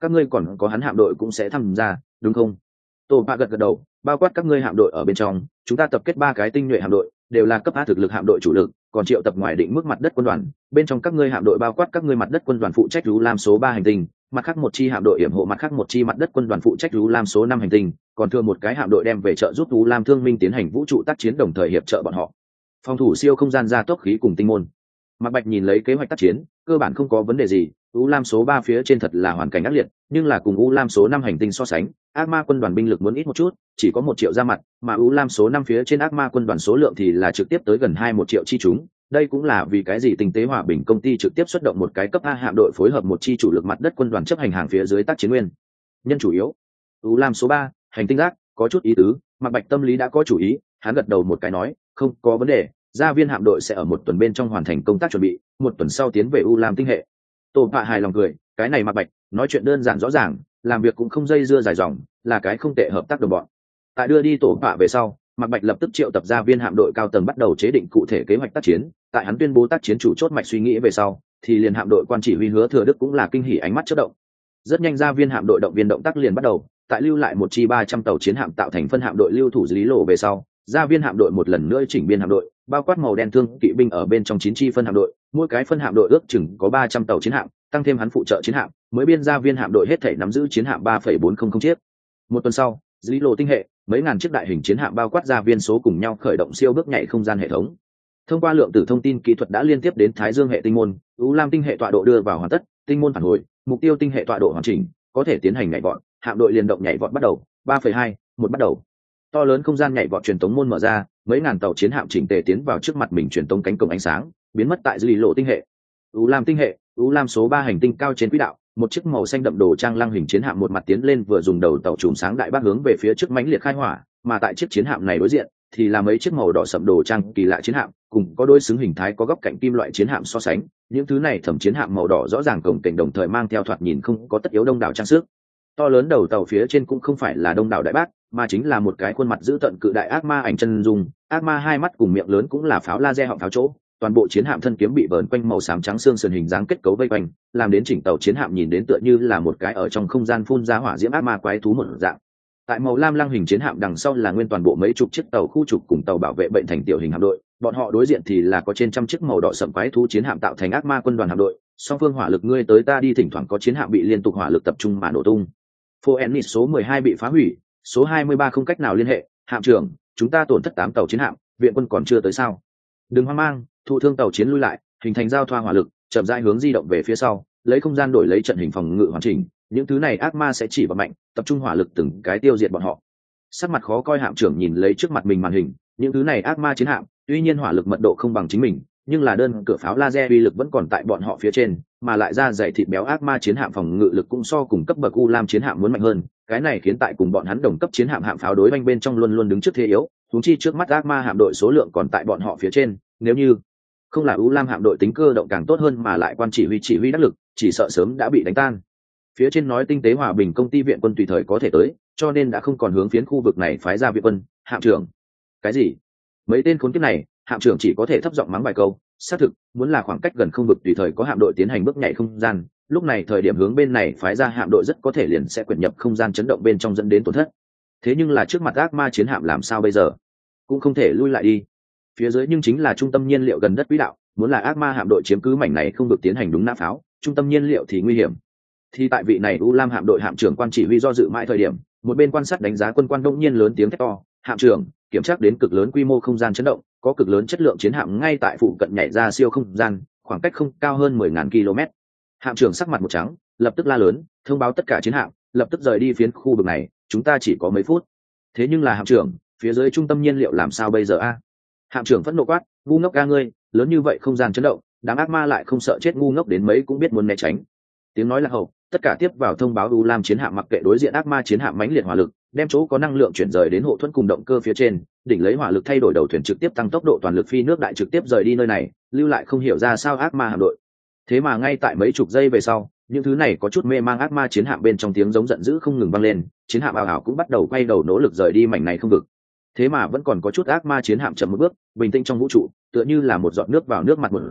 các ngươi còn có hắn hạm đội cũng sẽ tham gia đúng không? Tô Bạ gật gật đầu, bao quát các ngươi hạm đội ở bên trong, chúng ta tập kết ba cái tinh nhuệ hạm đội, đều là cấp A thực lực hạm đội chủ lực, còn triệu tập ngoài định mức mặt đất quân đoàn, bên trong các ngươi hạm đội bao quát các ngươi mặt đất quân đoàn phụ trách Lũ Lam số ba hành tinh, mặt khác một chi hạm đội yểm hộ mặt khác một chi mặt đất quân đoàn phụ trách Lũ Lam số năm hành tinh, còn thừa một cái hạm đội đem về trợ giúp Lũ Lam thương minh tiến hành vũ trụ tác chiến đồng thời hiệp trợ bọn họ. Phòng thủ siêu không gian gia tốc khí cùng tinh môn. Mạc Bạch nhìn lấy kế hoạch tác chiến, cơ bản không có vấn đề gì, U Lam số ba phía trên thật là hoàn cảnh ác liệt, nhưng là cùng U Lam số năm hành tinh so sánh, ác ma quân đoàn binh lực muốn ít một chút, chỉ có một triệu ra mặt, mà U Lam số năm phía trên ác ma quân đoàn số lượng thì là trực tiếp tới gần hai một triệu chi chúng. Đây cũng là vì cái gì Tinh tế hòa bình công ty trực tiếp xuất động một cái cấp A hạm đội phối hợp một chi chủ lực mặt đất quân đoàn chấp hành hàng phía dưới tác chiến nguyên. Nhân chủ yếu, U Lam số ba, hành tinh rác, có chút ý tứ, Mạc Bạch tâm lý đã có chủ ý, hắn gật đầu một cái nói, không có vấn đề, gia viên hạm đội sẽ ở một tuần bên trong hoàn thành công tác chuẩn bị, một tuần sau tiến về U Lam tinh hệ. Tô Bạ hài lòng cười, cái này Mạc Bạch, nói chuyện đơn giản rõ ràng, làm việc cũng không dây dưa dài dòng, là cái không tệ hợp tác đồng bọn. Tại đưa đi Tổ Bạ về sau, Mạc Bạch lập tức triệu tập gia viên hạm đội cao tầng bắt đầu chế định cụ thể kế hoạch tác chiến. Tại hắn tuyên bố tác chiến chủ chốt mạch suy nghĩ về sau, thì liền hạm đội quan chỉ huy Hứa Thừa Đức cũng là kinh hỉ ánh mắt chớp động. Rất nhanh gia viên hạm đội động viên động tác liền bắt đầu, tại lưu lại một chi ba trăm tàu chiến hạm tạo thành phân hạm đội lưu thủ lý lộ về sau, gia viên hạm đội một lần nữa chỉnh biên hạm đội, bao quát màu đen thương kỵ binh ở bên trong chín chi phân hạm đội, mỗi cái phân hạm đội ước chừng có ba trăm tàu chiến hạm, tăng thêm hắn phụ trợ chiến hạm, mới biên gia viên hạm đội hết thể nắm giữ chiến hạm ba phẩy bốn không không chiếc. Một tuần sau, lý lộ tinh hệ, mấy ngàn chiếc đại hình chiến hạm bao quát gia viên số cùng nhau khởi động siêu bước nhảy không gian hệ thống. Thông qua lượng tử thông tin kỹ thuật đã liên tiếp đến Thái Dương hệ tinh môn, U Lam tinh hệ tọa độ đưa vào hoàn tất, tinh môn phản hồi, mục tiêu tinh hệ tọa độ hoàn chỉnh, có thể tiến hành nhảy vọt, hạm đội liên động nhảy vọt bắt đầu, ba phẩy hai, một bắt đầu. To lớn không gian nhảy vọt truyền tống môn mở ra, mấy ngàn tàu chiến hạm chỉnh tề tiến vào trước mặt mình truyền tống cánh cổng ánh sáng, biến mất tại lý lộ tinh hệ. U Lam tinh hệ, U Lam số ba hành tinh cao trên quỹ đạo, một chiếc màu xanh đậm đồ trang lăng hình chiến hạm một mặt tiến lên vừa dùng đầu tàu chùm sáng đại bác hướng về phía trước mãnh liệt khai hỏa, mà tại chiếc chiến hạm này đối diện thì là mấy chiếc màu đỏ sẫm đồ trang kỳ lạ chiến hạm, cùng có đôi xứng hình thái có góc cạnh kim loại chiến hạm so sánh, những thứ này thẩm chiến hạm màu đỏ rõ ràng cổng cảnh đồng thời mang theo thoạt nhìn không có tất yếu đông đảo trang sức. To lớn đầu tàu phía trên cũng không phải là đông đảo đại bác, mà chính là một cái khuôn mặt dữ tợn cự đại ác ma ảnh chân dung, ác ma hai mắt cùng miệng lớn cũng là pháo laser họng pháo chỗ. Toàn bộ chiến hạm thân kiếm bị vờn quanh màu xám trắng xương sườn hình dáng kết cấu vây quanh, làm đến chỉnh tàu chiến hạm nhìn đến tựa như là một cái ở trong không gian phun ra hỏa diễm ác ma quái thú một dạng. Tại màu lam lăng hình chiến hạm đằng sau là nguyên toàn bộ mấy chục chiếc tàu khu trục cùng tàu bảo vệ bệnh thành tiểu hình hạm đội, bọn họ đối diện thì là có trên trăm chiếc màu đỏ sẫm quái thú chiến hạm tạo thành ác ma quân đoàn hạm đội, song phương hỏa lực ngươi tới ta đi, thỉnh thoảng có chiến hạm bị liên tục hỏa lực tập trung mà nổ tung. Phoenix số mười hai bị phá hủy, số hai mươi ba không cách nào liên hệ, hạm trưởng, chúng ta tổn thất tám tàu chiến hạm, viện quân còn chưa tới sao? Đừng hoang mang, thụ thương tàu chiến lui lại, hình thành giao thoa hỏa lực, chậm rãi hướng di động về phía sau, lấy không gian đổi lấy trận hình phòng ngự hoàn chỉnh, những thứ này ác ma sẽ chỉ vào mạnh, tập trung hỏa lực từng cái tiêu diệt bọn họ. Sắc mặt khó coi hạm trưởng nhìn lấy trước mặt mình màn hình, những thứ này ác ma chiến hạm, tuy nhiên hỏa lực mật độ không bằng chính mình, nhưng là đơn cửa pháo laser uy lực vẫn còn tại bọn họ phía trên, mà lại ra dày thịt béo ác ma chiến hạm phòng ngự lực cũng so cùng cấp bậc U Lam chiến hạm muốn mạnh hơn, cái này khiến tại cùng bọn hắn đồng cấp chiến hạm hạm pháo đối banh bên trong luôn luôn đứng trước thế yếu, huống chi trước mắt ác ma hạm đội số lượng còn tại bọn họ phía trên, nếu như không là U Lam hạm đội tính cơ động càng tốt hơn mà lại quan chỉ huy chỉ huy đắc lực, chỉ sợ sớm đã bị đánh tan. Phía trên nói tinh tế hòa bình công ty viện quân tùy thời có thể tới, cho nên đã không còn hướng phiến khu vực này phái ra viện quân. Hạm trưởng, cái gì? Mấy tên khốn kiếp này, hạm trưởng chỉ có thể thấp giọng mắng vài câu. Xác thực, muốn là khoảng cách gần không vực tùy thời có hạm đội tiến hành bước nhảy không gian, lúc này thời điểm hướng bên này phái ra hạm đội rất có thể liền sẽ quyển nhập không gian chấn động bên trong dẫn đến tổn thất. Thế nhưng là trước mặt ác ma chiến hạm làm sao bây giờ? Cũng không thể lui lại đi. Phía dưới nhưng chính là trung tâm nhiên liệu gần đất quỹ đạo, muốn là ác ma hạm đội chiếm cứ mảnh này không được tiến hành đúng nã pháo, trung tâm nhiên liệu thì nguy hiểm. Thì tại vị này U Lam hạm đội hạm trưởng quan chỉ huy do dự mãi thời điểm, một bên quan sát đánh giá quân quan đông nhiên lớn tiếng thét to, hạm trưởng, kiểm tra đến cực lớn quy mô không gian chấn động, có cực lớn chất lượng chiến hạm ngay tại phụ cận nhảy ra siêu không gian, khoảng cách không cao hơn mười nghìn ki lô mét. Hạm trưởng sắc mặt một trắng, lập tức la lớn, thông báo tất cả chiến hạm, lập tức rời đi phiến khu vực này, chúng ta chỉ có mấy phút. Thế nhưng là hạm trưởng, phía dưới trung tâm nhiên liệu làm sao bây giờ a? Hạm trưởng phẫn nộ quát, ngu ngốc ga ngươi, lớn như vậy không gian chấn động, đám ác ma lại không sợ chết, ngu ngốc đến mấy cũng biết muốn né tránh. Tiếng nói là hậu, tất cả tiếp vào thông báo U Lam chiến hạm mặc kệ đối diện ác ma chiến hạm mãnh liệt hỏa lực, đem chỗ có năng lượng chuyển rời đến hộ thuẫn cùng động cơ phía trên, đỉnh lấy hỏa lực thay đổi đầu thuyền trực tiếp tăng tốc độ toàn lực phi nước đại trực tiếp rời đi nơi này, lưu lại không hiểu ra sao ác ma hạm đội. Thế mà ngay tại mấy chục giây về sau, những thứ này có chút mê mang ác ma chiến hạm bên trong tiếng giống giận dữ không ngừng vang lên, chiến hạm ảo ảo cũng bắt đầu quay đầu nỗ lực rời đi mảnh này không vực. Thế mà vẫn còn có chút ác ma chiến hạm chậm một bước, bình tĩnh trong vũ trụ, tựa như là một giọt nước vào nước mặt một dạng,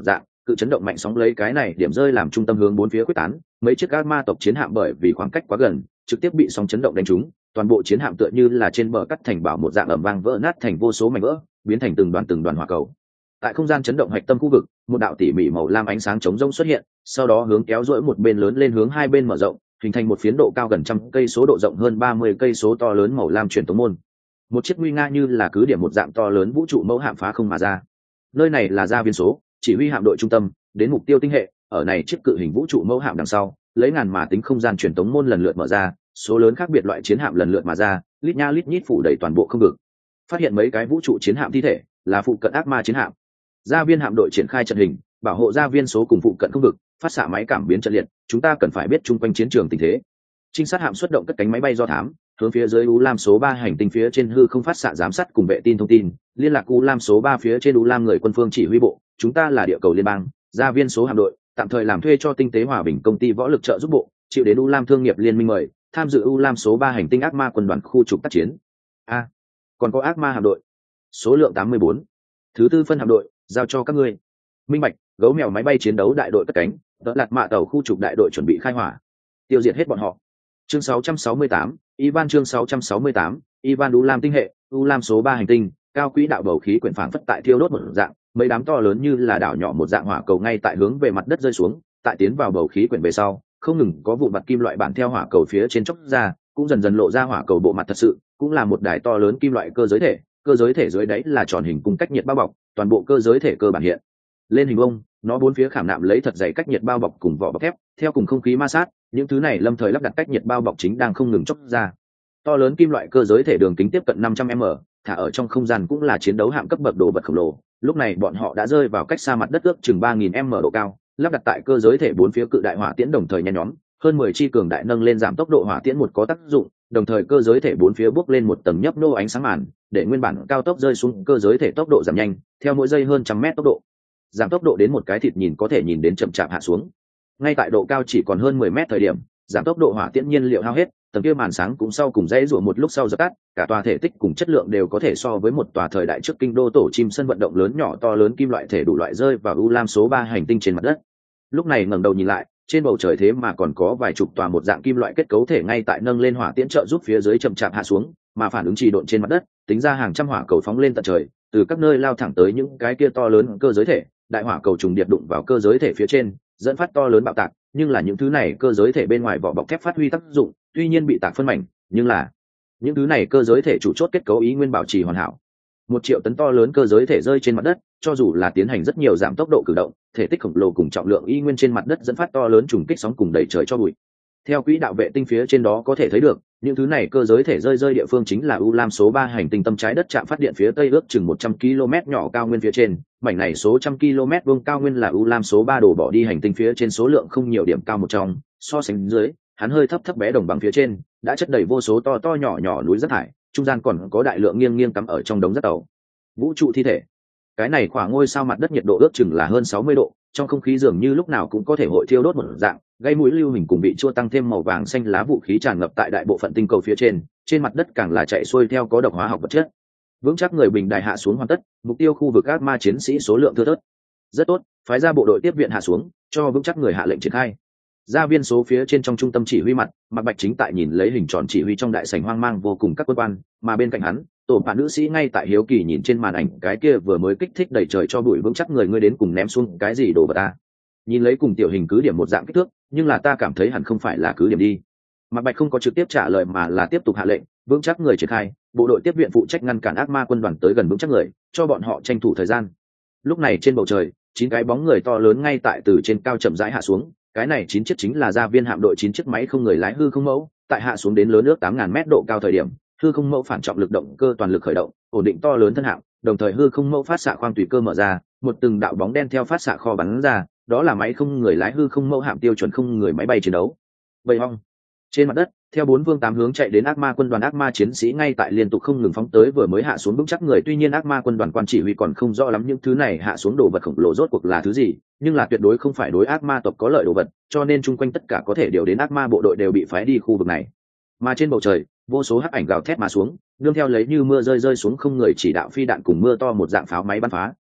cự chấn động mạnh sóng lấy cái này điểm rơi làm trung tâm hướng bốn phía quyết tán, mấy chiếc ác ma tộc chiến hạm bởi vì khoảng cách quá gần trực tiếp bị sóng chấn động đánh trúng, toàn bộ chiến hạm tựa như là trên bờ cắt thành bảo một dạng ầm vang vỡ nát thành vô số mảnh vỡ, biến thành từng đoàn từng đoàn hỏa cầu. Tại không gian chấn động hạch tâm khu vực, một đạo tỉ mỉ màu lam ánh sáng chống rông xuất hiện, sau đó hướng kéo rỗi một bên lớn lên hướng hai bên mở rộng, hình thành một phiến độ cao gần trăm cây số độ rộng hơn ba mươi cây số to lớn màu lam truyền tống môn. Một chiếc nguy nga như là cứ điểm một dạng to lớn vũ trụ mẫu hạm phá không mà ra. Nơi này là gia viên số, chỉ huy hạm đội trung tâm, đến mục tiêu tinh hệ, ở này chiếc cự hình vũ trụ mẫu hạm đằng sau, lấy ngàn mà tính không gian truyền tống môn lần lượt mở ra, số lớn khác biệt loại chiến hạm lần lượt mà ra, lít nha lít nhít phủ đầy toàn bộ không vực. Phát hiện mấy cái vũ trụ chiến hạm thi thể, là phụ cận ác ma chiến hạm. Gia viên hạm đội triển khai trận hình, bảo hộ gia viên số cùng phụ cận không vực, phát xạ máy cảm biến trận liệt, chúng ta cần phải biết chung quanh chiến trường tình thế. Trinh sát hạm xuất động cất cánh máy bay do thám, hướng phía dưới U Lam số ba hành tinh phía trên hư không phát xạ giám sát cùng vệ tin thông tin, liên lạc U Lam số ba phía trên U Lam người quân phương chỉ huy bộ, chúng ta là địa cầu liên bang, gia viên số hạm đội, tạm thời làm thuê cho tinh tế hòa bình công ty võ lực trợ giúp bộ, chịu đến U Lam thương nghiệp liên minh mời, tham dự U Lam số ba hành tinh ác ma quân đoàn khu trục tác chiến. A, còn có ác ma hạm đội, số lượng tám mươi bốn, thứ tư phân hạm đội, giao cho các ngươi. Minh bạch, gấu mèo máy bay chiến đấu đại đội cất cánh, đỡ lạt mạ tàu khu trục đại đội chuẩn bị khai hỏa, tiêu diệt hết bọn họ. Chương sáu trăm sáu mươi tám, Ivan chương sáu trăm sáu mươi tám, Ivan U Lam tinh hệ, U Lam số ba hành tinh, cao quỹ đạo bầu khí quyển phảng phất tại thiêu đốt một dạng, mấy đám to lớn như là đảo nhỏ một dạng hỏa cầu ngay tại hướng về mặt đất rơi xuống, tại tiến vào bầu khí quyển về sau, không ngừng có vụn vặt kim loại bản theo hỏa cầu phía trên chốc ra, cũng dần dần lộ ra hỏa cầu bộ mặt thật sự, cũng là một đài to lớn kim loại cơ giới thể, cơ giới thể dưới đáy là tròn hình cung cách nhiệt bao bọc, toàn bộ cơ giới thể cơ bản hiện lên hình vông, nó bốn phía khảm nạm lấy thật dày cách nhiệt bao bọc cùng vỏ bọc thép, theo cùng không khí ma sát, những thứ này lâm thời lắp đặt cách nhiệt bao bọc chính đang không ngừng chốc ra. To lớn kim loại cơ giới thể đường kính tiếp cận năm trăm mét, thả ở trong không gian cũng là chiến đấu hạm cấp bậc đồ vật khổng lồ. Lúc này bọn họ đã rơi vào cách xa mặt đất ước chừng ba nghìn mét độ cao, lắp đặt tại cơ giới thể bốn phía cự đại hỏa tiễn đồng thời nhen nhóm, hơn mười chi cường đại nâng lên giảm tốc độ hỏa tiễn một có tác dụng, đồng thời cơ giới thể bốn phía bốc lên một tầng nhấp nô ánh sáng màn, để nguyên bản cao tốc rơi xuống cơ giới thể tốc độ giảm nhanh, theo mỗi giây hơn trăm mét tốc độ. Giảm tốc độ đến một cái thịt nhìn có thể nhìn đến chậm chạp hạ xuống. Ngay tại độ cao chỉ còn hơn mười mét thời điểm, giảm tốc độ hỏa tiễn nhiên liệu hao hết, tầng kia màn sáng cũng sau cùng dãy rủa một lúc sau dập tắt, cả tòa thể tích cùng chất lượng đều có thể so với một tòa thời đại trước kinh đô tổ chim sân vận động lớn nhỏ to lớn kim loại thể đủ loại rơi vào U Lam số ba hành tinh trên mặt đất. Lúc này ngẩng đầu nhìn lại, trên bầu trời thế mà còn có vài chục tòa một dạng kim loại kết cấu thể ngay tại nâng lên hỏa tiễn trợ giúp phía dưới chậm chạp hạ xuống, mà phản ứng trì độn trên mặt đất, tính ra hàng trăm hỏa cầu phóng lên tận trời, từ các nơi lao thẳng tới những cái kia to lớn cơ giới thể, đại hỏa cầu trùng điệp đụng vào cơ giới thể phía trên, dẫn phát to lớn bạo tạc, nhưng là những thứ này cơ giới thể bên ngoài vỏ bọc thép phát huy tác dụng, tuy nhiên bị tạc phân mảnh, nhưng là những thứ này cơ giới thể chủ chốt kết cấu ý nguyên bảo trì hoàn hảo. Một triệu tấn to lớn cơ giới thể rơi trên mặt đất, cho dù là tiến hành rất nhiều giảm tốc độ cử động, thể tích khổng lồ cùng trọng lượng y nguyên trên mặt đất dẫn phát to lớn trùng kích sóng cùng đẩy trời cho bụi. Theo quỹ đạo vệ tinh phía trên đó có thể thấy được, những thứ này cơ giới thể rơi rơi địa phương chính là U Lam số ba hành tinh tâm trái đất trạm phát điện phía tây ước chừng một trăm ki lô mét nhỏ cao nguyên phía trên, mảnh này số trăm ki lô mét vuông cao nguyên là U Lam số ba đổ bỏ đi hành tinh phía trên số lượng không nhiều điểm cao một trong, so sánh dưới, hắn hơi thấp thấp bé đồng bằng phía trên, đã chất đầy vô số to to nhỏ nhỏ núi rác thải, trung gian còn có đại lượng nghiêng nghiêng cắm ở trong đống rác tàu. Vũ trụ thi thể. Cái này khoảng ngôi sao mặt đất nhiệt độ ước chừng là hơn sáu mươi độ, trong không khí dường như lúc nào cũng có thể hội thiêu đốt một dạng, gây mũi lưu hình cùng bị chua tăng thêm màu vàng xanh lá vũ khí tràn ngập tại đại bộ phận tinh cầu phía trên, trên mặt đất càng là chạy xuôi theo có độc hóa học vật chất. Vững chắc người bình đài hạ xuống hoàn tất, mục tiêu khu vực ác ma chiến sĩ số lượng thưa thớt. Rất tốt, phái ra bộ đội tiếp viện hạ xuống, cho vững chắc người hạ lệnh triển khai. Gia viên số phía trên trong trung tâm chỉ huy mặt, Mạc Bạch chính tại nhìn lấy hình tròn chỉ huy trong đại sảnh hoang mang vô cùng các quân quan, mà bên cạnh hắn, tổ bạn nữ sĩ ngay tại hiếu kỳ nhìn trên màn ảnh cái kia vừa mới kích thích đầy trời cho bụi vững chắc người ngươi đến cùng ném xuống cái gì đồ vật ta. Nhìn lấy cùng tiểu hình cứ điểm một dạng kích thước, nhưng là ta cảm thấy hẳn không phải là cứ điểm đi. Mạc Bạch không có trực tiếp trả lời mà là tiếp tục hạ lệnh, vững chắc người triển khai, bộ đội tiếp viện phụ trách ngăn cản ác ma quân đoàn tới gần vững chắc người, cho bọn họ tranh thủ thời gian. Lúc này trên bầu trời, chín cái bóng người to lớn ngay tại từ trên cao chậm rãi hạ xuống, cái này chín chiếc chính là gia viên hạm đội chín chiếc máy không người lái hư không mẫu, tại hạ xuống đến lớn nước tám ngàn mét độ cao thời điểm, hư không mẫu phản trọng lực động cơ toàn lực khởi động, ổn định to lớn thân hạm, đồng thời hư không mẫu phát xạ khoang tùy cơ mở ra, một từng đạo bóng đen theo phát xạ kho bắn ra, đó là máy không người lái hư không mẫu hạm tiêu chuẩn không người máy bay chiến đấu. Vậy hong. Trên mặt đất, theo bốn phương tám hướng chạy đến ác ma quân đoàn ác ma chiến sĩ ngay tại liên tục không ngừng phóng tới vừa mới hạ xuống vững chắc người, tuy nhiên ác ma quân đoàn quan chỉ huy còn không rõ lắm những thứ này hạ xuống đồ vật khổng lồ rốt cuộc là thứ gì, nhưng là tuyệt đối không phải đối ác ma tộc có lợi đồ vật, cho nên chung quanh tất cả có thể điều đến ác ma bộ đội đều bị phái đi khu vực này. Mà trên bầu trời, vô số hắc ảnh gào thét mà xuống, nương theo lấy như mưa rơi rơi xuống không người chỉ đạo phi đạn cùng mưa to một dạng pháo máy bắn phá,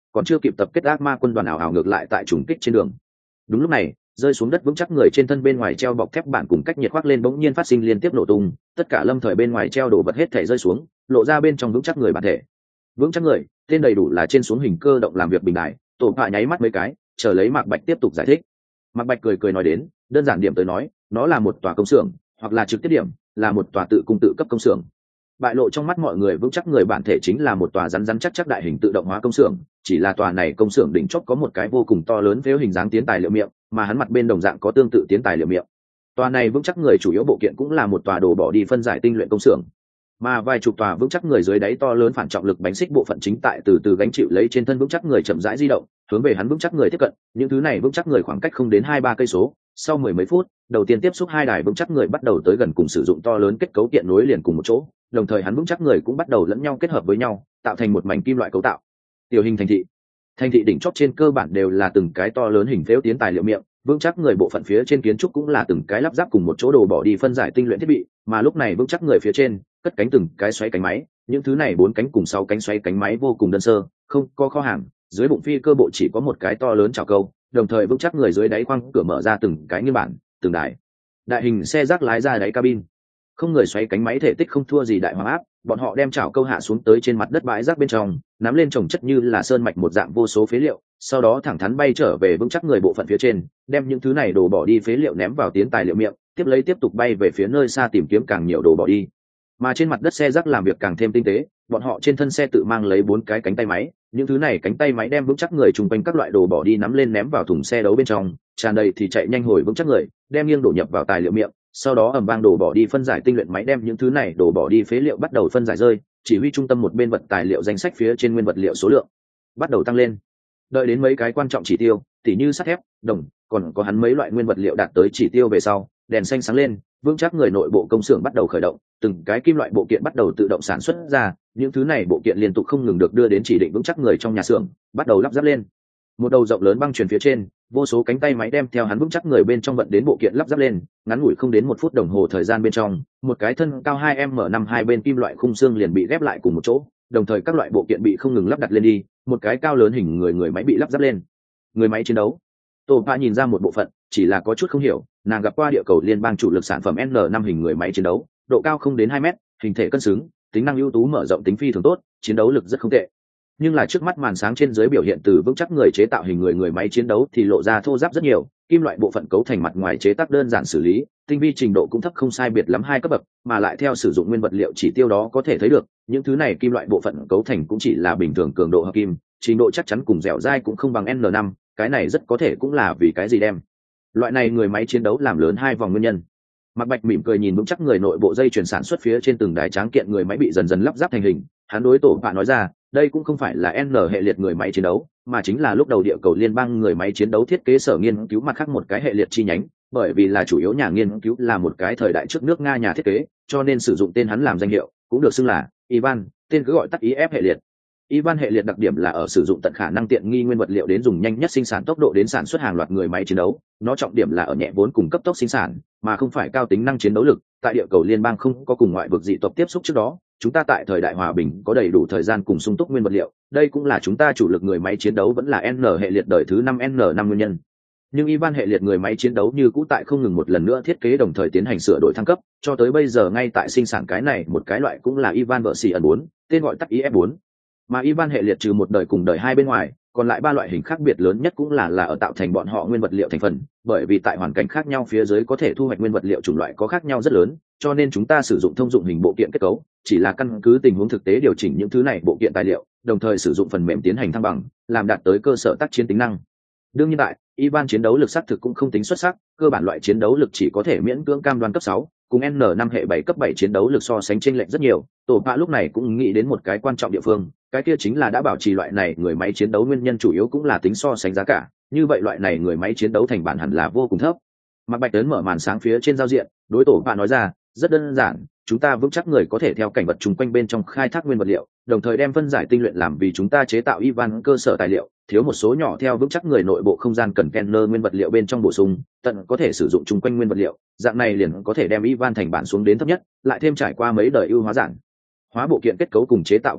còn chưa kịp tập kết ác ma quân đoàn ảo ảo ngược lại tại trùng kích trên đường. Đúng lúc này, rơi xuống đất vững chắc người trên thân bên ngoài treo bọc thép bản cùng cách nhiệt khoác lên bỗng nhiên phát sinh liên tiếp nổ tung, tất cả lâm thời bên ngoài treo đồ vật hết thể rơi xuống, lộ ra bên trong vững chắc người bản thể. Vững chắc người, tên đầy đủ là trên xuống hình cơ động làm việc bình đại, tổ phạ nháy mắt mấy cái, chờ lấy Mạc Bạch tiếp tục giải thích. Mạc Bạch cười cười nói đến, đơn giản điểm tới nói, nó là một tòa công xưởng, hoặc là trực tiếp điểm, là một tòa tự cung tự cấp công xưởng. Bại lộ trong mắt mọi người vững chắc người bản thể chính là một tòa rắn rắn chắc chắc đại hình tự động hóa công xưởng, chỉ là tòa này công xưởng đỉnh chóp có một cái vô cùng to lớn phếu hình dáng tiến tài liệu miệng, mà hắn mặt bên đồng dạng có tương tự tiến tài liệu miệng. Tòa này vững chắc người chủ yếu bộ kiện cũng là một tòa đồ bỏ đi phân giải tinh luyện công xưởng, mà vài chục tòa vững chắc người dưới đáy to lớn phản trọng lực bánh xích bộ phận chính tại từ từ gánh chịu lấy trên thân vững chắc người chậm rãi di động, hướng về hắn vững chắc người tiếp cận. Những thứ này vững chắc người khoảng cách không đến hai ba cây số. Sau mười mấy phút, đầu tiên tiếp xúc hai đài vững chắc người bắt đầu tới gần cùng sử dụng to lớn kết cấu kiện nối liền cùng một chỗ, đồng thời hắn vững chắc người cũng bắt đầu lẫn nhau kết hợp với nhau, tạo thành một mảnh kim loại cấu tạo. Tiểu hình thành thị. Thành thị đỉnh chóp trên cơ bản đều là từng cái to lớn hình phễu tiến tài liệu miệng, vững chắc người bộ phận phía trên kiến trúc cũng là từng cái lắp ráp cùng một chỗ đồ bỏ đi phân giải tinh luyện thiết bị, mà lúc này vững chắc người phía trên cất cánh từng cái xoáy cánh máy, những thứ này bốn cánh cùng sáu cánh xoáy cánh máy vô cùng đơn sơ, không có kho hàng, dưới bụng phi cơ bộ chỉ có một cái to lớn chảo câu, đồng thời vững chắc người dưới đáy khoang cửa mở ra từng cái như bản, từng đài đại hình xe rác lái ra đáy cabin, không người xoáy cánh máy thể tích không thua gì đại hoàng áp, bọn họ đem chảo câu hạ xuống tới trên mặt đất bãi rác bên trong, nắm lên trồng chất như là sơn mạch một dạng vô số phế liệu, sau đó thẳng thắn bay trở về vững chắc người bộ phận phía trên, đem những thứ này đồ bỏ đi phế liệu ném vào tiến tài liệu miệng, tiếp lấy tiếp tục bay về phía nơi xa tìm kiếm càng nhiều đồ bỏ đi. Mà trên mặt đất xe rác làm việc càng thêm tinh tế, bọn họ trên thân xe tự mang lấy bốn cái cánh tay máy, những thứ này cánh tay máy đem vững chắc người trùng quanh các loại đồ bỏ đi nắm lên ném vào thùng xe đấu bên trong, tràn đầy thì chạy nhanh hồi vững chắc người, đem nghiêng đổ nhập vào tài liệu miệng, sau đó ầm vang đồ bỏ đi phân giải tinh luyện máy đem những thứ này đồ bỏ đi phế liệu bắt đầu phân giải rơi, chỉ huy trung tâm một bên vật tài liệu danh sách phía trên nguyên vật liệu số lượng bắt đầu tăng lên. Đợi đến mấy cái quan trọng chỉ tiêu, tỉ như sắt thép, đồng, còn có hắn mấy loại nguyên vật liệu đạt tới chỉ tiêu về sau, đèn xanh sáng lên, vững chắc người nội bộ công xưởng bắt đầu khởi động, từng cái kim loại bộ kiện bắt đầu tự động sản xuất ra, những thứ này bộ kiện liên tục không ngừng được đưa đến chỉ định vững chắc người trong nhà xưởng, bắt đầu lắp ráp lên. Một đầu rộng lớn băng truyền phía trên, vô số cánh tay máy đem theo hắn vững chắc người bên trong vận đến bộ kiện lắp ráp lên, ngắn ngủi không đến một phút đồng hồ thời gian bên trong, một cái thân cao hai m năm hai bên kim loại khung xương liền bị ghép lại cùng một chỗ, đồng thời các loại bộ kiện bị không ngừng lắp đặt lên đi, một cái cao lớn hình người người máy bị lắp ráp lên. Người máy chiến đấu. Tô Pa nhìn ra một bộ phận, chỉ là có chút không hiểu, nàng gặp qua địa cầu liên bang chủ lực sản phẩm N năm hình người máy chiến đấu, độ cao không đến hai mét, hình thể cân xứng, tính năng ưu tú mở rộng tính phi thường tốt, chiến đấu lực rất không tệ. Nhưng là trước mắt màn sáng trên dưới biểu hiện từ vững chắc người chế tạo hình người người máy chiến đấu thì lộ ra thô ráp rất nhiều, kim loại bộ phận cấu thành mặt ngoài chế tác đơn giản xử lý, tinh vi trình độ cũng thấp không sai biệt lắm hai cấp bậc, mà lại theo sử dụng nguyên vật liệu chỉ tiêu đó có thể thấy được, những thứ này kim loại bộ phận cấu thành cũng chỉ là bình thường cường độ hợp kim, trình độ chắc chắn cùng dẻo dai cũng không bằng N năm, cái này rất có thể cũng là vì cái gì đem loại này người máy chiến đấu làm lớn hai vòng nguyên nhân. Mạc Bạch mỉm cười nhìn vững chắc người nội bộ dây chuyển sản xuất phía trên từng đài tráng kiện người máy bị dần dần lắp ráp thành hình, hắn đối tổ bạn nói ra, đây cũng không phải là N hệ liệt người máy chiến đấu, mà chính là lúc đầu địa cầu liên bang người máy chiến đấu thiết kế sở nghiên cứu mặt khác một cái hệ liệt chi nhánh, bởi vì là chủ yếu nhà nghiên cứu là một cái thời đại trước nước Nga nhà thiết kế, cho nên sử dụng tên hắn làm danh hiệu, cũng được xưng là Ivan, tên cứ gọi tắt i ép hệ liệt. Ivan hệ liệt đặc điểm là ở sử dụng tận khả năng tiện nghi nguyên vật liệu đến dùng nhanh nhất sinh sản tốc độ đến sản xuất hàng loạt người máy chiến đấu, nó trọng điểm là ở nhẹ vốn cùng cấp tốc sinh sản, mà không phải cao tính năng chiến đấu lực. Tại địa cầu liên bang không có cùng ngoại vực dị tộc tiếp xúc trước đó, chúng ta tại thời đại hòa bình có đầy đủ thời gian cùng sung túc nguyên vật liệu, đây cũng là chúng ta chủ lực người máy chiến đấu vẫn là N hệ liệt đời thứ năm N năm nguyên nhân. Nhưng Ivan hệ liệt người máy chiến đấu như cũ tại không ngừng một lần nữa thiết kế đồng thời tiến hành sửa đổi thăng cấp, cho tới bây giờ ngay tại sinh sản cái này một cái loại cũng là Ivan version bốn, tên gọi tắt i ép bốn. Mà Ivan hệ liệt trừ một đời cùng đời hai bên ngoài, còn lại ba loại hình khác biệt lớn nhất cũng là là ở tạo thành bọn họ nguyên vật liệu thành phần, bởi vì tại hoàn cảnh khác nhau phía dưới có thể thu hoạch nguyên vật liệu chủng loại có khác nhau rất lớn, cho nên chúng ta sử dụng thông dụng hình bộ kiện kết cấu, chỉ là căn cứ tình huống thực tế điều chỉnh những thứ này bộ kiện tài liệu, đồng thời sử dụng phần mềm tiến hành thăng bằng, làm đạt tới cơ sở tác chiến tính năng. Đương nhiên tại, Ivan chiến đấu lực xác thực cũng không tính xuất sắc, cơ bản loại chiến đấu lực chỉ có thể miễn cưỡng cam đoan cấp sáu, cùng N năm hệ bảy cấp bảy chiến đấu lực so sánh chênh lệch rất nhiều. Tổ Pạ lúc này cũng nghĩ đến một cái quan trọng địa phương, cái kia chính là đã bảo trì loại này người máy chiến đấu nguyên nhân chủ yếu cũng là tính so sánh giá cả, như vậy loại này người máy chiến đấu thành bản hẳn là vô cùng thấp. Mạc Bạch Tấn mở màn sáng phía trên giao diện, đối Tổ Pạ nói ra, rất đơn giản, chúng ta vững chắc người có thể theo cảnh vật chung quanh bên trong khai thác nguyên vật liệu, đồng thời đem phân giải tinh luyện làm vì chúng ta chế tạo Ivan cơ sở tài liệu, thiếu một số nhỏ theo vững chắc người nội bộ không gian cần Kenner nguyên vật liệu bên trong bổ sung, tận có thể sử dụng chung quanh nguyên vật liệu, dạng này liền có thể đem Ivan thành bản xuống đến thấp nhất, lại thêm trải qua mấy đời ưu hóa giản hóa bộ kiện kết cấu cùng chế tạo quá trình,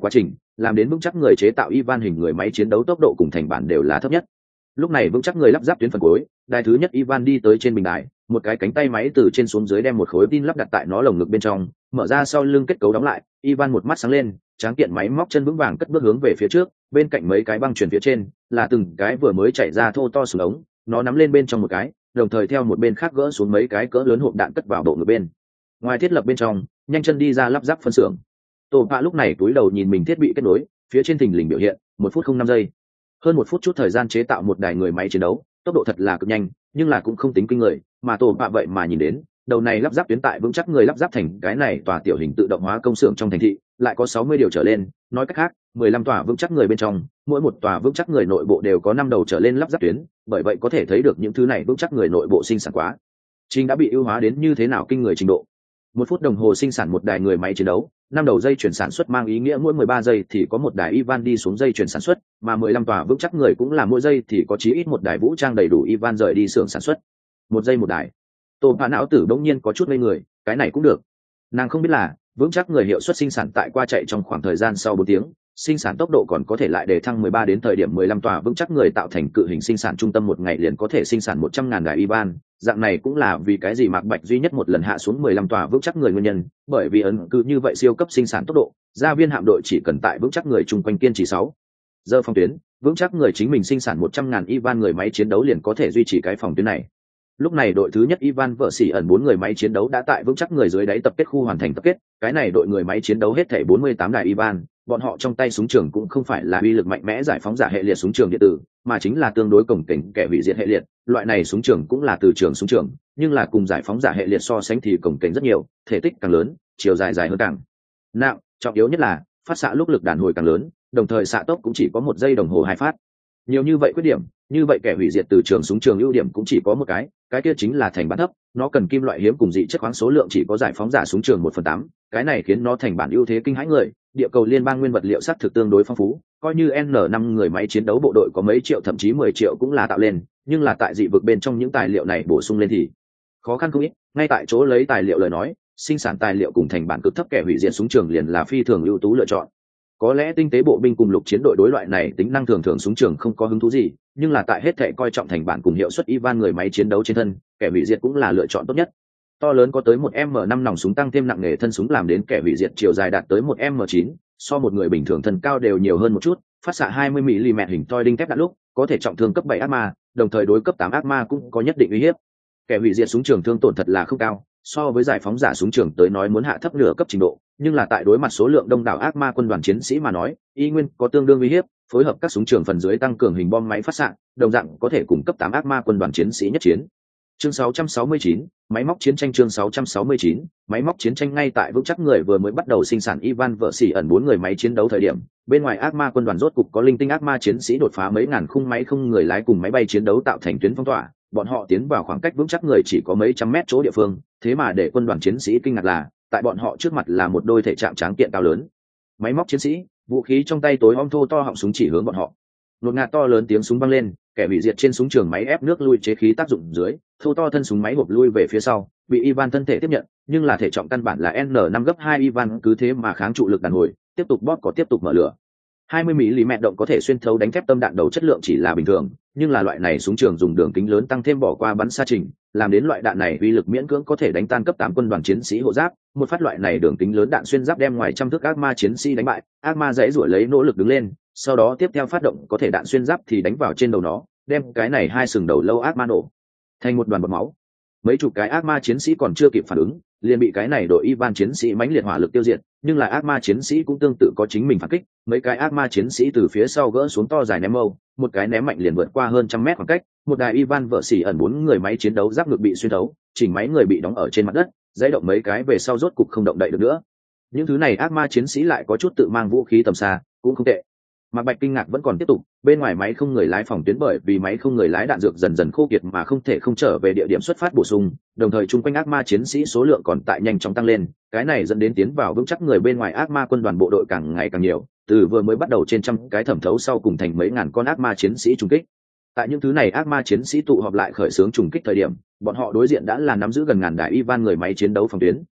làm đến vững chắc người chế tạo Ivan hình người máy chiến đấu tốc độ cùng thành bản đều là thấp nhất. Lúc này vững chắc người lắp ráp tuyến phần cuối, đài thứ nhất Ivan đi tới trên bình đài, một cái cánh tay máy từ trên xuống dưới đem một khối tin lắp đặt tại nó lồng ngực bên trong, mở ra sau lưng kết cấu đóng lại. Ivan một mắt sáng lên, tráng kiện máy móc chân vững vàng cất bước hướng về phía trước, bên cạnh mấy cái băng truyền phía trên là từng cái vừa mới chạy ra thô to súng ống, nó nắm lên bên trong một cái, đồng thời theo một bên khác gỡ xuống mấy cái cỡ lớn hộp đạn cất vào bộ ngực bên ngoài thiết lập bên trong, nhanh chân đi ra lắp ráp phân xưởng. Tô Pạ lúc này túi đầu nhìn mình thiết bị kết nối, phía trên thình lình biểu hiện một phút không năm giây, hơn một phút chút thời gian chế tạo một đài người máy chiến đấu, tốc độ thật là cực nhanh, nhưng là cũng không tính kinh người, mà Tô Pạ vậy mà nhìn đến đầu này lắp ráp tuyến tại vững chắc người lắp ráp thành cái này tòa tiểu hình tự động hóa công xưởng trong thành thị lại có sáu mươi điều trở lên, nói cách khác mười lăm tòa vững chắc người bên trong, mỗi một tòa vững chắc người nội bộ đều có năm đầu trở lên lắp ráp tuyến, bởi vậy có thể thấy được những thứ này vững chắc người nội bộ sinh sản quá trình đã bị ưu hóa đến như thế nào kinh người trình độ. Một phút đồng hồ sinh sản một đài người máy chiến đấu, năm đầu dây chuyển sản xuất mang ý nghĩa mỗi mười ba giây thì có một đài Ivan đi xuống dây chuyển sản xuất, mà mười lăm tòa vững chắc người cũng là mỗi giây thì có chí ít một đài vũ trang đầy đủ Ivan rời đi xưởng sản xuất. Một giây một đài. Tô Pạ não tử bỗng nhiên có chút ngây người, cái này cũng được. Nàng không biết là vững chắc người hiệu suất sinh sản tại qua chạy trong khoảng thời gian sau bốn tiếng, sinh sản tốc độ còn có thể lại để thăng mười ba đến thời điểm mười lăm tòa vững chắc người tạo thành cự hình sinh sản trung tâm một ngày liền có thể sinh sản một trăm ngàn đài Ivan. Dạng này cũng là vì cái gì Mạc Bạch duy nhất một lần hạ xuống mười lăm tòa vững chắc người nguyên nhân, bởi vì ấn cứ như vậy siêu cấp sinh sản tốc độ, gia viên hạm đội chỉ cần tại vững chắc người chung quanh kiên trì sáu giờ phòng tuyến, vững chắc người chính mình sinh sản một trăm ngàn Ivan người máy chiến đấu liền có thể duy trì cái phòng tuyến này. Lúc này đội thứ nhất Ivan vợ xỉ ẩn bốn người máy chiến đấu đã tại vững chắc người dưới đáy tập kết khu hoàn thành tập kết, cái này đội người máy chiến đấu hết thảy bốn mươi tám đài Ivan, bọn họ trong tay súng trường cũng không phải là uy lực mạnh mẽ giải phóng giả hệ liệt súng trường điện tử, mà chính là tương đối cồng kềnh kẻ hủy diệt hệ liệt, loại này súng trường cũng là từ trường súng trường, nhưng là cùng giải phóng giả hệ liệt so sánh thì cồng kềnh rất nhiều, thể tích càng lớn, chiều dài dài hơn càng nặng, trọng yếu nhất là phát xạ lúc lực đàn hồi càng lớn, đồng thời xạ tốc cũng chỉ có một giây đồng hồ hai phát. Nhiều như vậy khuyết điểm, như vậy kẻ hủy diệt từ trường súng trường ưu điểm cũng chỉ có một cái, cái kia chính là thành bản thấp, nó cần kim loại hiếm cùng dị chất khoáng số lượng chỉ có giải phóng giả súng trường một phần tám, cái này khiến nó thành bản ưu thế kinh hãi người. Địa cầu liên bang nguyên vật liệu sắt thực tương đối phong phú, coi như N năm người máy chiến đấu bộ đội có mấy triệu thậm chí mười triệu cũng là tạo lên, nhưng là tại dị vực bên trong những tài liệu này bổ sung lên thì khó khăn không ít, ngay tại chỗ lấy tài liệu lời nói, sinh sản tài liệu cùng thành bản cực thấp kẻ hủy diệt súng trường liền là phi thường ưu tú lựa chọn. Có lẽ tinh tế bộ binh cùng lục chiến đội đối loại này tính năng thường thường súng trường không có hứng thú gì, nhưng là tại hết thệ coi trọng thành bản cùng hiệu suất Ivan người máy chiến đấu trên thân, kẻ hủy diệt cũng là lựa chọn tốt nhất. To lớn có tới một M năm nòng súng tăng thêm nặng nghề thân súng làm đến kẻ hủy diệt chiều dài đạt tới một M chín, so một người bình thường thân cao đều nhiều hơn một chút, phát xạ hai mươi mi li mét hình toi đinh thép đạn lúc, có thể trọng thương cấp bảy ác ma, đồng thời đối cấp tám ác ma cũng có nhất định uy hiếp. Kẻ hủy diệt súng trường thương tổn thật là không cao, so với giải phóng giả súng trường tới nói muốn hạ thấp nửa cấp trình độ, nhưng là tại đối mặt số lượng đông đảo ác ma quân đoàn chiến sĩ mà nói, y nguyên có tương đương uy hiếp, phối hợp các súng trường phần dưới tăng cường hình bom máy phát xạ, đồng dạng có thể cùng cấp tám ác ma quân đoàn chiến sĩ nhất chiến. Chương sáu trăm sáu mươi chín, máy móc chiến tranh chương sáu trăm sáu mươi chín, máy móc chiến tranh ngay tại vững chắc người vừa mới bắt đầu sinh sản Ivan vợ xỉ ẩn bốn người máy chiến đấu thời điểm, bên ngoài ác ma quân đoàn rốt cục có linh tinh ác ma chiến sĩ đột phá mấy ngàn khung máy không người lái cùng máy bay chiến đấu tạo thành tuyến phong tỏa, bọn họ tiến vào khoảng cách vững chắc người chỉ có mấy trăm mét chỗ địa phương, thế mà để quân đoàn chiến sĩ kinh ngạc là, tại bọn họ trước mặt là một đôi thể trạng tráng kiện cao lớn. Máy móc chiến sĩ, vũ khí trong tay tối om thô to họng súng chỉ hướng bọn họ. Đột ngạt to lớn tiếng súng vang lên, kẻ hủy diệt trên súng trường máy ép nước lui chế khí tác dụng dưới, thô to thân súng máy hộp lui về phía sau, bị Ivan thân thể tiếp nhận, nhưng là thể trọng căn bản là N năm gấp hai Ivan cứ thế mà kháng trụ lực đàn hồi, tiếp tục bóp có tiếp tục mở lửa. hai mươi mi li mét động có thể xuyên thấu đánh thép tâm đạn đầu chất lượng chỉ là bình thường, nhưng là loại này súng trường dùng đường kính lớn tăng thêm bỏ qua bắn xa trình, làm đến loại đạn này uy lực miễn cưỡng có thể đánh tan cấp tám quân đoàn chiến sĩ hộ giáp, một phát loại này đường kính lớn đạn xuyên giáp đem ngoài trăm thước ác ma chiến sĩ đánh bại, ác ma dãy rủa lấy nỗ lực đứng lên, sau đó tiếp theo phát động có thể đạn xuyên giáp thì đánh vào trên đầu nó, đem cái này hai sừng đầu lâu ác ma nổ thành một đoàn bọt máu. Mấy chục cái ác ma chiến sĩ còn chưa kịp phản ứng, liền bị cái này đội Ivan chiến sĩ mãnh liệt hỏa lực tiêu diệt, nhưng là ác ma chiến sĩ cũng tương tự có chính mình phản kích, mấy cái ác ma chiến sĩ từ phía sau gỡ xuống to dài ném mâu, một cái ném mạnh liền vượt qua hơn trăm mét khoảng cách, một đài Ivan vợ xỉ ẩn bốn người máy chiến đấu giáp ngực bị xuyên thấu, chỉnh máy người bị đóng ở trên mặt đất, dãy động mấy cái về sau rốt cục không động đậy được nữa. Những thứ này ác ma chiến sĩ lại có chút tự mang vũ khí tầm xa, cũng không tệ. Mạc Bạch kinh ngạc vẫn còn tiếp tục, bên ngoài máy không người lái phòng tuyến bởi vì máy không người lái đạn dược dần dần khô kiệt mà không thể không trở về địa điểm xuất phát bổ sung, đồng thời chung quanh ác ma chiến sĩ số lượng còn tại nhanh chóng tăng lên, cái này dẫn đến tiến vào vững chắc người bên ngoài ác ma quân đoàn bộ đội càng ngày càng nhiều, từ vừa mới bắt đầu trên trăm cái thẩm thấu sau cùng thành mấy ngàn con ác ma chiến sĩ trùng kích. Tại những thứ này ác ma chiến sĩ tụ họp lại khởi xướng trùng kích thời điểm, bọn họ đối diện đã là nắm giữ gần ngàn đài Ivan người máy chiến đấu phòng tuyến,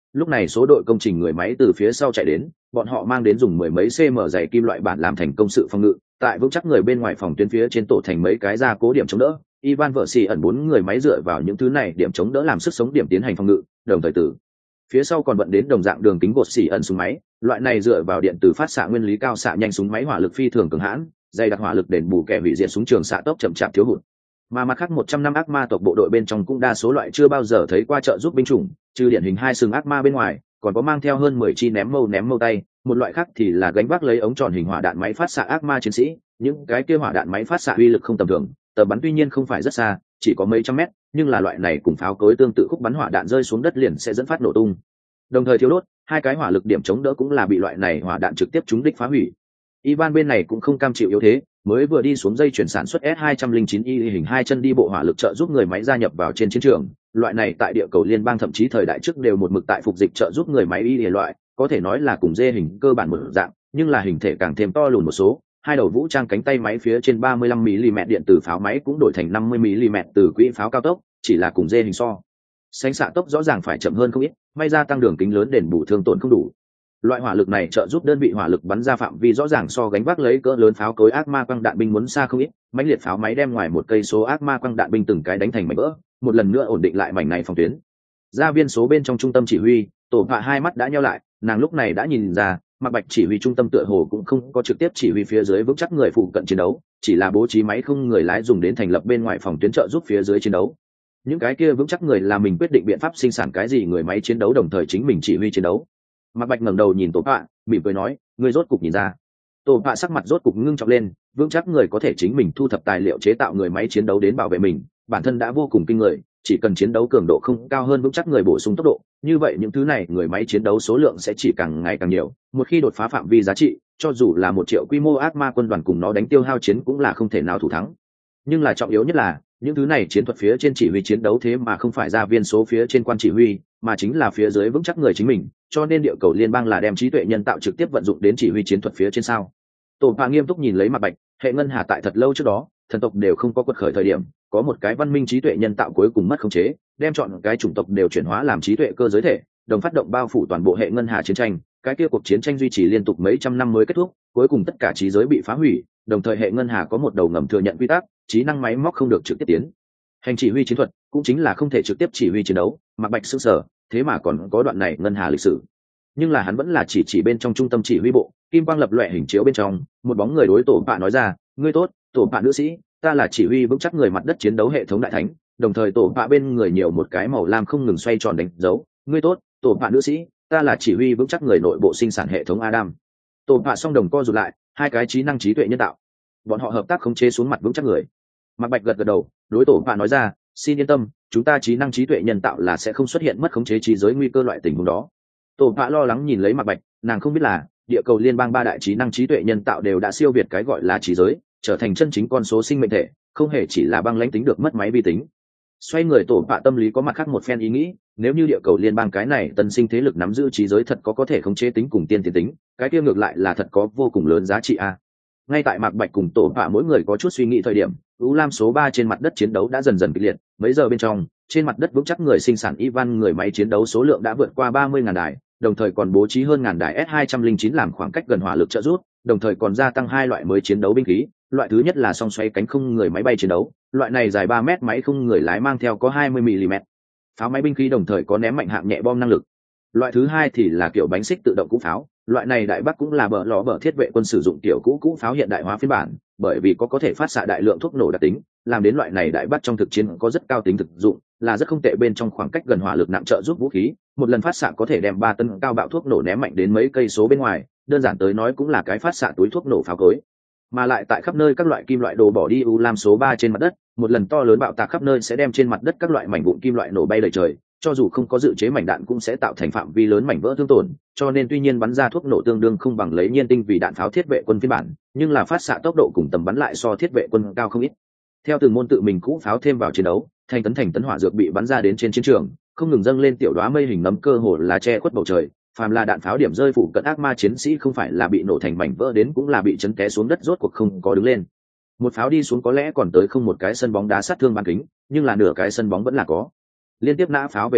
lúc này số đội công trình người máy từ phía sau chạy đến, bọn họ mang đến dùng mười mấy cm dày kim loại bản làm thành công sự phòng ngự, tại vững chắc người bên ngoài phòng tuyến phía trên tổ thành mấy cái gia cố điểm chống đỡ. Ivan vợ xì ẩn bốn người máy dựa vào những thứ này điểm chống đỡ làm sức sống điểm tiến hành phòng ngự, đồng thời tử phía sau còn vận đến đồng dạng đường kính gột xì ẩn súng máy, loại này dựa vào điện từ phát xạ nguyên lý cao xạ nhanh súng máy hỏa lực phi thường cường hãn, dày đặc hỏa lực đền bù kẻ hủy diệt súng trường xạ tốc chậm chạp thiếu hụt. Mà mặt khác một trăm năm ác ma tộc bộ đội bên trong cũng đa số loại chưa bao giờ thấy qua trợ giúp binh chủng, trừ điển hình hai sừng ác ma bên ngoài, còn có mang theo hơn mười chi ném mâu ném mâu tay, một loại khác thì là gánh vác lấy ống tròn hình hỏa đạn máy phát xạ ác ma chiến sĩ, những cái kia hỏa đạn máy phát xạ uy lực không tầm thường, tầm bắn tuy nhiên không phải rất xa, chỉ có mấy trăm mét, nhưng là loại này cùng pháo cối tương tự khúc bắn hỏa đạn rơi xuống đất liền sẽ dẫn phát nổ tung. Đồng thời thiếu đốt, hai cái hỏa lực điểm chống đỡ cũng là bị loại này hỏa đạn trực tiếp trúng đích phá hủy. Ivan bên này cũng không cam chịu yếu thế, mới vừa đi xuống dây chuyển sản xuất S hai không chín i hình hai chân đi bộ hỏa lực trợ giúp người máy gia nhập vào trên chiến trường, loại này tại địa cầu liên bang thậm chí thời đại trước đều một mực tại phục dịch trợ giúp người máy y loại, có thể nói là cùng dê hình cơ bản một dạng, nhưng là hình thể càng thêm to lùn một số, hai đầu vũ trang cánh tay máy phía trên ba mươi lăm mi li mét điện tử pháo máy cũng đổi thành năm mươi mi li mét từ quỹ pháo cao tốc, chỉ là cùng dê hình so sánh xạ tốc rõ ràng phải chậm hơn không ít, may ra tăng đường kính lớn đền bù thương tổn không đủ. Loại hỏa lực này trợ giúp đơn vị hỏa lực bắn ra phạm vi rõ ràng so gánh vác lấy cỡ lớn pháo cối ác ma quăng đạn binh muốn xa không ít, mãnh liệt pháo máy đem ngoài một cây số ác ma quăng đạn binh từng cái đánh thành mảnh vỡ, một lần nữa ổn định lại mảnh này phòng tuyến. Ra viên số bên trong trung tâm chỉ huy, Tổ Phạ hai mắt đã nheo lại, nàng lúc này đã nhìn ra, Mạc Bạch chỉ huy trung tâm tựa hồ cũng không có trực tiếp chỉ huy phía dưới vững chắc người phụ cận chiến đấu, chỉ là bố trí máy không người lái dùng đến thành lập bên ngoài phòng tuyến trợ giúp phía dưới chiến đấu. Những cái kia vững chắc người là mình quyết định biện pháp sinh sản cái gì người máy chiến đấu đồng thời chính mình chỉ huy chiến đấu. Mạc Bạch ngẩng đầu nhìn Tổ Phạ, mỉm cười nói, ngươi rốt cục nhìn ra. Tổ Phạ sắc mặt rốt cục ngưng trọng lên, vững chắc người có thể chính mình thu thập tài liệu chế tạo người máy chiến đấu đến bảo vệ mình, bản thân đã vô cùng kinh người, chỉ cần chiến đấu cường độ không cao hơn vững chắc người bổ sung tốc độ, như vậy những thứ này người máy chiến đấu số lượng sẽ chỉ càng ngày càng nhiều, một khi đột phá phạm vi giá trị, cho dù là một triệu quy mô ác ma quân đoàn cùng nó đánh tiêu hao chiến cũng là không thể nào thủ thắng. Nhưng là trọng yếu nhất là, những thứ này chiến thuật phía trên chỉ huy chiến đấu thế mà không phải ra viên số phía trên quan chỉ huy, mà chính là phía dưới vững chắc người chính mình, cho nên địa cầu liên bang là đem trí tuệ nhân tạo trực tiếp vận dụng đến chỉ huy chiến thuật phía trên sao. Tổ Phạ nghiêm túc nhìn lấy Mạc Bạch, hệ ngân hà tại thật lâu trước đó, thần tộc đều không có quật khởi thời điểm, có một cái văn minh trí tuệ nhân tạo cuối cùng mất khống chế, đem chọn cái chủng tộc đều chuyển hóa làm trí tuệ cơ giới thể, đồng phát động bao phủ toàn bộ hệ ngân hà chiến tranh, cái kia cuộc chiến tranh duy trì liên tục mấy trăm năm mới kết thúc, cuối cùng tất cả trí giới bị phá hủy, đồng thời hệ ngân hà có một đầu ngầm thừa nhận quy tắc, trí năng máy móc không được trực tiếp tiến hành chỉ huy chiến thuật, cũng chính là không thể trực tiếp chỉ huy chiến đấu. Mạc Bạch sững sờ, thế mà còn có đoạn này ngân hà lịch sử. Nhưng là hắn vẫn là chỉ chỉ bên trong trung tâm chỉ huy bộ, kim quang lập loè hình chiếu bên trong, một bóng người đối Tổ Phạ nói ra, ngươi tốt, Tổ Phạ nữ sĩ, ta là chỉ huy vững chắc người mặt đất chiến đấu hệ thống đại thánh, đồng thời Tổ Phạ bên người nhiều một cái màu lam không ngừng xoay tròn đánh dấu, ngươi tốt, Tổ Phạ nữ sĩ, ta là chỉ huy vững chắc người nội bộ sinh sản hệ thống Adam. Tổ Phạ song đồng co rụt lại, hai cái trí năng trí tuệ nhân tạo, bọn họ hợp tác khống chế xuống mặt vững chắc người. Mạc Bạch gật gật đầu, đối Tổ Phạ nói ra, xin yên tâm, chúng ta trí năng trí tuệ nhân tạo là sẽ không xuất hiện mất khống chế trí giới nguy cơ loại tình huống đó. Tổ Phạ lo lắng nhìn lấy Mạc Bạch, nàng không biết là địa cầu liên bang ba đại trí năng trí tuệ nhân tạo đều đã siêu việt cái gọi là trí giới, trở thành chân chính con số sinh mệnh thể, không hề chỉ là băng lãnh tính được mất máy vi tính. Xoay người Tổ Phạ tâm lý có mặt khác một phen ý nghĩ, nếu như địa cầu liên bang cái này tân sinh thế lực nắm giữ trí giới thật có có thể khống chế tính cùng tiên tiến tính, cái kia ngược lại là thật có vô cùng lớn giá trị a. Ngay tại Mạc Bạch cùng Tổ Phạ mỗi người có chút suy nghĩ thời điểm, U Lam số ba trên mặt đất chiến đấu đã dần dần kịch liệt, mấy giờ bên trong, trên mặt đất vững chắc người sinh sản Ivan người máy chiến đấu số lượng đã vượt qua ba mươi ngàn đài, đồng thời còn bố trí hơn ngàn đài S hai không chín làm khoảng cách gần hỏa lực trợ giúp, đồng thời còn gia tăng hai loại mới chiến đấu binh khí, loại thứ nhất là song xoay cánh không người máy bay chiến đấu, loại này dài ba mét máy không người lái mang theo có hai mươi mi li mét pháo máy binh khí đồng thời có ném mạnh hạng nhẹ bom năng lực. Loại thứ hai thì là kiểu bánh xích tự động cũ pháo, loại này đại bắc cũng là bờ lò bờ thiết vệ quân sử dụng kiểu cũ cũ pháo hiện đại hóa phiên bản, bởi vì có có thể phát xạ đại lượng thuốc nổ đặc tính, làm đến loại này đại bắc trong thực chiến có rất cao tính thực dụng, là rất không tệ bên trong khoảng cách gần hỏa lực nặng trợ giúp vũ khí, một lần phát xạ có thể đem ba tấn cao bạo thuốc nổ ném mạnh đến mấy cây số bên ngoài, đơn giản tới nói cũng là cái phát xạ túi thuốc nổ pháo cối. Mà lại tại khắp nơi các loại kim loại đồ bỏ đi U Lam số ba trên mặt đất, một lần to lớn bạo tạc khắp nơi sẽ đem trên mặt đất các loại mảnh vụn kim loại nổ bay đầy trời, cho dù không có dự chế mảnh đạn cũng sẽ tạo thành phạm vi lớn mảnh vỡ thương tổn, cho nên tuy nhiên bắn ra thuốc nổ tương đương không bằng lấy nhiên tinh vì đạn pháo thiết vệ quân phiên bản, nhưng là phát xạ tốc độ cùng tầm bắn lại so thiết vệ quân cao không ít. Theo từng môn tự mình cũ pháo thêm vào chiến đấu, thành tấn thành tấn hỏa dược bị bắn ra đến trên chiến trường, không ngừng dâng lên tiểu đóa mây hình nấm cơ hồ là che khuất bầu trời, phàm là đạn pháo điểm rơi phủ cận ác ma chiến sĩ không phải là bị nổ thành mảnh vỡ đến cũng là bị chấn té xuống đất rốt cuộc không có đứng lên. Một pháo đi xuống có lẽ còn tới không một cái sân bóng đá sát thương bán kính, nhưng là nửa cái sân bóng vẫn là có. Liên tiếp nã pháo về sau,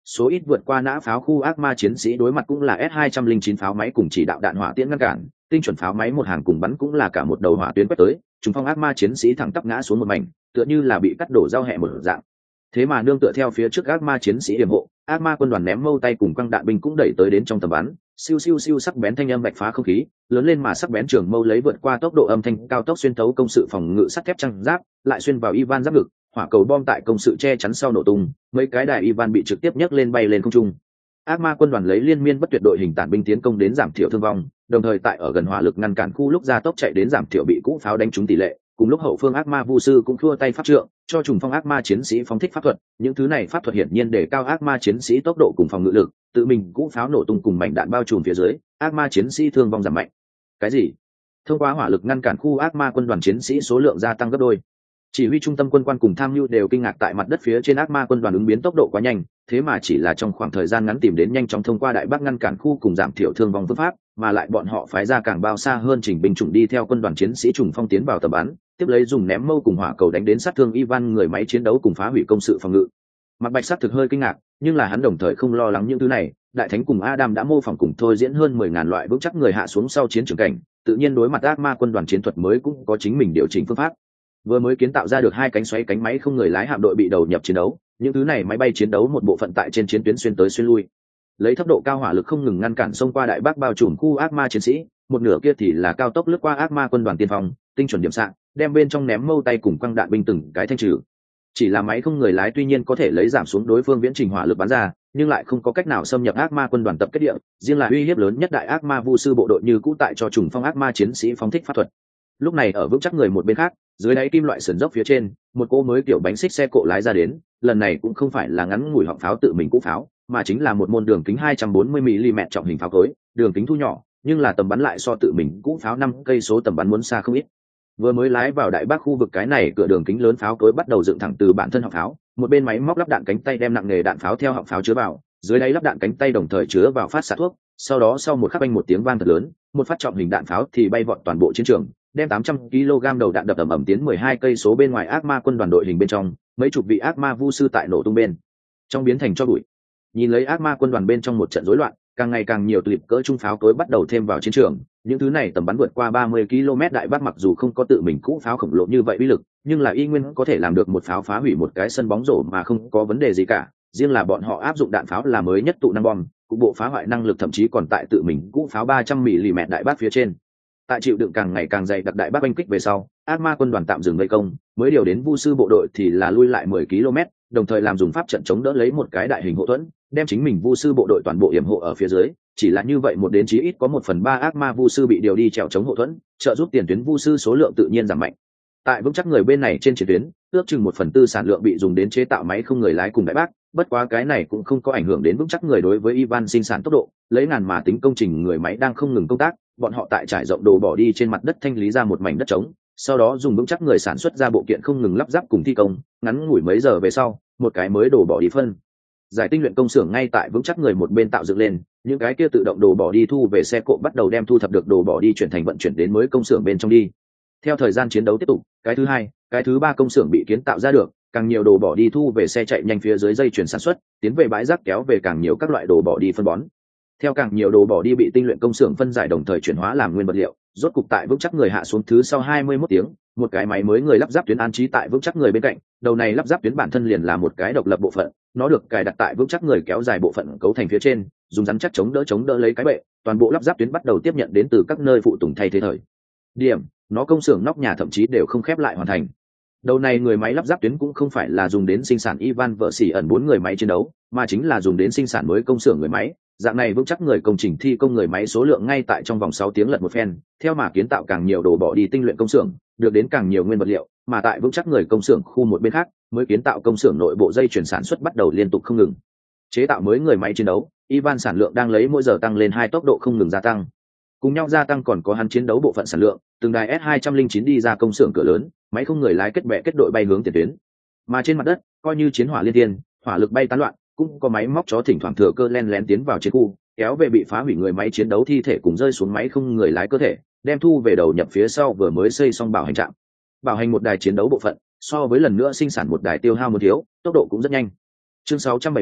số ít vượt qua nã pháo khu ác ma chiến sĩ đối mặt cũng là S hai không chín pháo máy cùng chỉ đạo đạn hỏa tiễn ngăn cản, tinh chuẩn pháo máy một hàng cùng bắn cũng là cả một đầu hỏa tuyến quét tới, chúng phong ác ma chiến sĩ thẳng tắp ngã xuống một mảnh, tựa như là bị cắt đổ dao hẹ một dạng. Thế mà nương tựa theo phía trước ác ma chiến sĩ yểm hộ, ác ma quân đoàn ném mâu tay cùng quăng đạn binh cũng đẩy tới đến trong tầm bắn, siêu siêu siêu sắc bén thanh âm vạch phá không khí, lớn lên mà sắc bén trường mâu lấy vượt qua tốc độ âm thanh cao tốc xuyên thấu công sự phòng ngự sắt thép trăng giáp, lại xuyên vào Ivan giáp ngực, hỏa cầu bom tại công sự che chắn sau nổ tung, mấy cái đài Ivan bị trực tiếp nhấc lên bay lên không trung. Ác ma quân đoàn lấy liên miên bất tuyệt đội hình tản binh tiến công đến giảm thiểu thương vong, đồng thời tại ở gần hỏa lực ngăn cản khu lúc ra tốc chạy đến giảm thiểu bị cũ pháo đánh trúng tỷ lệ. Cùng lúc hậu phương ác ma vu sư cũng thua tay pháp trượng, cho trùng phong ác ma chiến sĩ phóng thích pháp thuật, những thứ này pháp thuật hiển nhiên để cao ác ma chiến sĩ tốc độ cùng phòng ngự lực, tự mình cũ pháo nổ tung cùng mảnh đạn bao trùm phía dưới, ác ma chiến sĩ thương vong giảm mạnh. Cái gì? Thông qua hỏa lực ngăn cản khu ác ma quân đoàn chiến sĩ số lượng gia tăng gấp đôi. Chỉ huy trung tâm quân quan cùng tham mưu đều kinh ngạc tại mặt đất phía trên ác ma quân đoàn ứng biến tốc độ quá nhanh, thế mà chỉ là trong khoảng thời gian ngắn tìm đến nhanh chóng thông qua đại bác ngăn cản khu cùng giảm thiểu thương vong phương pháp, mà lại bọn họ phái ra càng bao xa hơn chỉnh binh chủng đi theo quân đoàn chiến sĩ trùng phong tiến vào tầm bắn, tiếp lấy dùng ném mâu cùng hỏa cầu đánh đến sát thương Ivan người máy chiến đấu cùng phá hủy công sự phòng ngự. Mạc Bạch sát thực hơi kinh ngạc, nhưng là hắn đồng thời không lo lắng những thứ này, đại thánh cùng Adam đã mô phỏng cùng thôi diễn hơn mười ngàn loại vững chắc người hạ xuống sau chiến trường cảnh, tự nhiên đối mặt ác ma quân đoàn chiến thuật mới cũng có chính mình điều chỉnh phương pháp. Vừa mới kiến tạo ra được hai cánh xoáy cánh máy không người lái hạm đội bị đầu nhập chiến đấu, những thứ này máy bay chiến đấu một bộ phận tại trên chiến tuyến xuyên tới xuyên lui, lấy tốc độ cao hỏa lực không ngừng ngăn cản xông qua đại bác bao trùm khu ác ma chiến sĩ, một nửa kia thì là cao tốc lướt qua ác ma quân đoàn tiên phong, tinh chuẩn điểm xạ, đem bên trong ném mâu tay cùng quăng đạn binh từng cái thanh trừ. Chỉ là máy không người lái tuy nhiên có thể lấy giảm xuống đối phương viễn trình hỏa lực bắn ra, nhưng lại không có cách nào xâm nhập ác ma quân đoàn tập kết địa, riêng là uy hiếp lớn nhất đại ác ma vu sư bộ đội như cũ tại cho trùng phong ác ma chiến sĩ phóng thích pháp thuật. Lúc này ở vững chắc người một bên khác, dưới đáy kim loại sườn dốc phía trên, một cô mới kiểu bánh xích xe cộ lái ra đến, lần này cũng không phải là ngắn ngủi họng pháo tự mình cũ pháo, mà chính là một môn đường kính hai trăm bốn mươi mi li mét trọng hình pháo cối, đường kính thu nhỏ, nhưng là tầm bắn lại so tự mình cũ pháo năm cây số tầm bắn muốn xa không ít. Vừa mới lái vào đại bác khu vực cái này, cửa đường kính lớn pháo cối bắt đầu dựng thẳng từ bản thân họng pháo, một bên máy móc lắp đạn cánh tay đem nặng nghề đạn pháo theo họng pháo chứa vào, dưới đáy lắp đạn cánh tay đồng thời chứa vào phát xạ thuốc, sau đó sau một khắc banh một tiếng vang thật lớn, một phát trọng hình đạn pháo thì bay vọt toàn bộ chiến trường, đem tám trăm ki lô gam đầu đạn đập ầm ầm tiến mười hai cây số bên ngoài ác ma quân đoàn đội hình bên trong, mấy chục vị ác ma vu sư tại nổ tung bên trong biến thành cho bụi. Nhìn lấy ác ma quân đoàn bên trong một trận rối loạn, càng ngày càng nhiều tuyệt cỡ trung pháo cối bắt đầu thêm vào chiến trường, những thứ này tầm bắn vượt qua ba mươi ki lô mét đại bác mặc dù không có tự mình cũ pháo khổng lồ như vậy uy lực, nhưng là y nguyên có thể làm được một pháo phá hủy một cái sân bóng rổ mà không có vấn đề gì cả. Riêng là bọn họ áp dụng đạn pháo là mới nhất tụ năng bom, cục bộ phá hoại năng lực thậm chí còn tại tự mình cũ pháo ba trăm mi li mét đại bác phía trên. Tại chịu đựng càng ngày càng dày đặc đại bác oanh kích về sau, ác ma quân đoàn tạm dừng vây công, mới điều đến vu sư bộ đội thì là lui lại mười ki lô mét, đồng thời làm dùng pháp trận chống đỡ lấy một cái đại hình hộ thuẫn, đem chính mình vu sư bộ đội toàn bộ yểm hộ ở phía dưới. Chỉ là như vậy một đến chí ít có một phần ba ác ma vu sư bị điều đi trèo chống hộ thuẫn, trợ giúp tiền tuyến vu sư số lượng tự nhiên giảm mạnh. Tại vững chắc người bên này trên chiến tuyến, ước chừng một phần tư sản lượng bị dùng đến chế tạo máy không người lái cùng đại bác, bất quá cái này cũng không có ảnh hưởng đến vững chắc người đối với Ivan sinh sản tốc độ, lấy ngàn mà tính công trình người máy đang không ngừng công tác, bọn họ tại trải rộng đồ bỏ đi trên mặt đất thanh lý ra một mảnh đất trống, sau đó dùng vững chắc người sản xuất ra bộ kiện không ngừng lắp ráp cùng thi công, ngắn ngủi mấy giờ về sau, một cái mới đồ bỏ đi phân giải tinh luyện công xưởng ngay tại vững chắc người một bên tạo dựng lên, những cái kia tự động đồ bỏ đi thu về xe cộ bắt đầu đem thu thập được đồ bỏ đi chuyển thành vận chuyển đến mới công xưởng bên trong đi. Theo thời gian chiến đấu tiếp tục, cái thứ hai, cái thứ ba công xưởng bị kiến tạo ra được, càng nhiều đồ bỏ đi thu về xe chạy nhanh phía dưới dây chuyển sản xuất, tiến về bãi rác kéo về càng nhiều các loại đồ bỏ đi phân bón. Theo càng nhiều đồ bỏ đi bị tinh luyện công xưởng phân giải đồng thời chuyển hóa làm nguyên vật liệu, rốt cục tại vững chắc người hạ xuống thứ sau hai mươi mốt tiếng, một cái máy mới người lắp ráp tuyến an trí tại vững chắc người bên cạnh, đầu này lắp ráp tuyến bản thân liền là một cái độc lập bộ phận, nó được cài đặt tại vững chắc người kéo dài bộ phận cấu thành phía trên, dùng rắn chắc chống đỡ chống đỡ lấy cái bệ, toàn bộ lắp ráp tuyến bắt đầu tiếp nhận đến từ các nơi phụ tùng thay thế thời điểm, nó công xưởng nóc nhà thậm chí đều không khép lại hoàn thành. Đầu này người máy lắp ráp tuyến cũng không phải là dùng đến sinh sản Ivan vợ xỉ ẩn bốn người máy chiến đấu, mà chính là dùng đến sinh sản mới công xưởng người máy. Dạng này vững chắc người công trình thi công người máy số lượng ngay tại trong vòng sáu tiếng lật một phen, theo mà kiến tạo càng nhiều đồ bỏ đi tinh luyện công xưởng, được đến càng nhiều nguyên vật liệu, mà tại vững chắc người công xưởng khu một bên khác, mới kiến tạo công xưởng nội bộ dây chuyển sản xuất bắt đầu liên tục không ngừng. Chế tạo mới người máy chiến đấu, Ivan sản lượng đang lấy mỗi giờ tăng lên hai tốc độ không ngừng gia tăng. Cùng nhau gia tăng còn có hắn chiến đấu bộ phận sản lượng, từng đài S hai không chín đi ra công xưởng cửa lớn, máy không người lái kết bè kết đội bay hướng tiền tuyến. Mà trên mặt đất, coi như chiến hỏa liên tiên, hỏa lực bay tán loạn, cũng có máy móc chó thỉnh thoảng thừa cơ len lén tiến vào chiến khu, kéo về bị phá hủy người máy chiến đấu thi thể cùng rơi xuống máy không người lái cơ thể, đem thu về đầu nhập phía sau vừa mới xây xong bảo hành trạm. Bảo hành một đài chiến đấu bộ phận, so với lần nữa sinh sản một đài tiêu hao một thiếu, tốc độ cũng rất nhanh. Chương sáu trăm bảy mươi,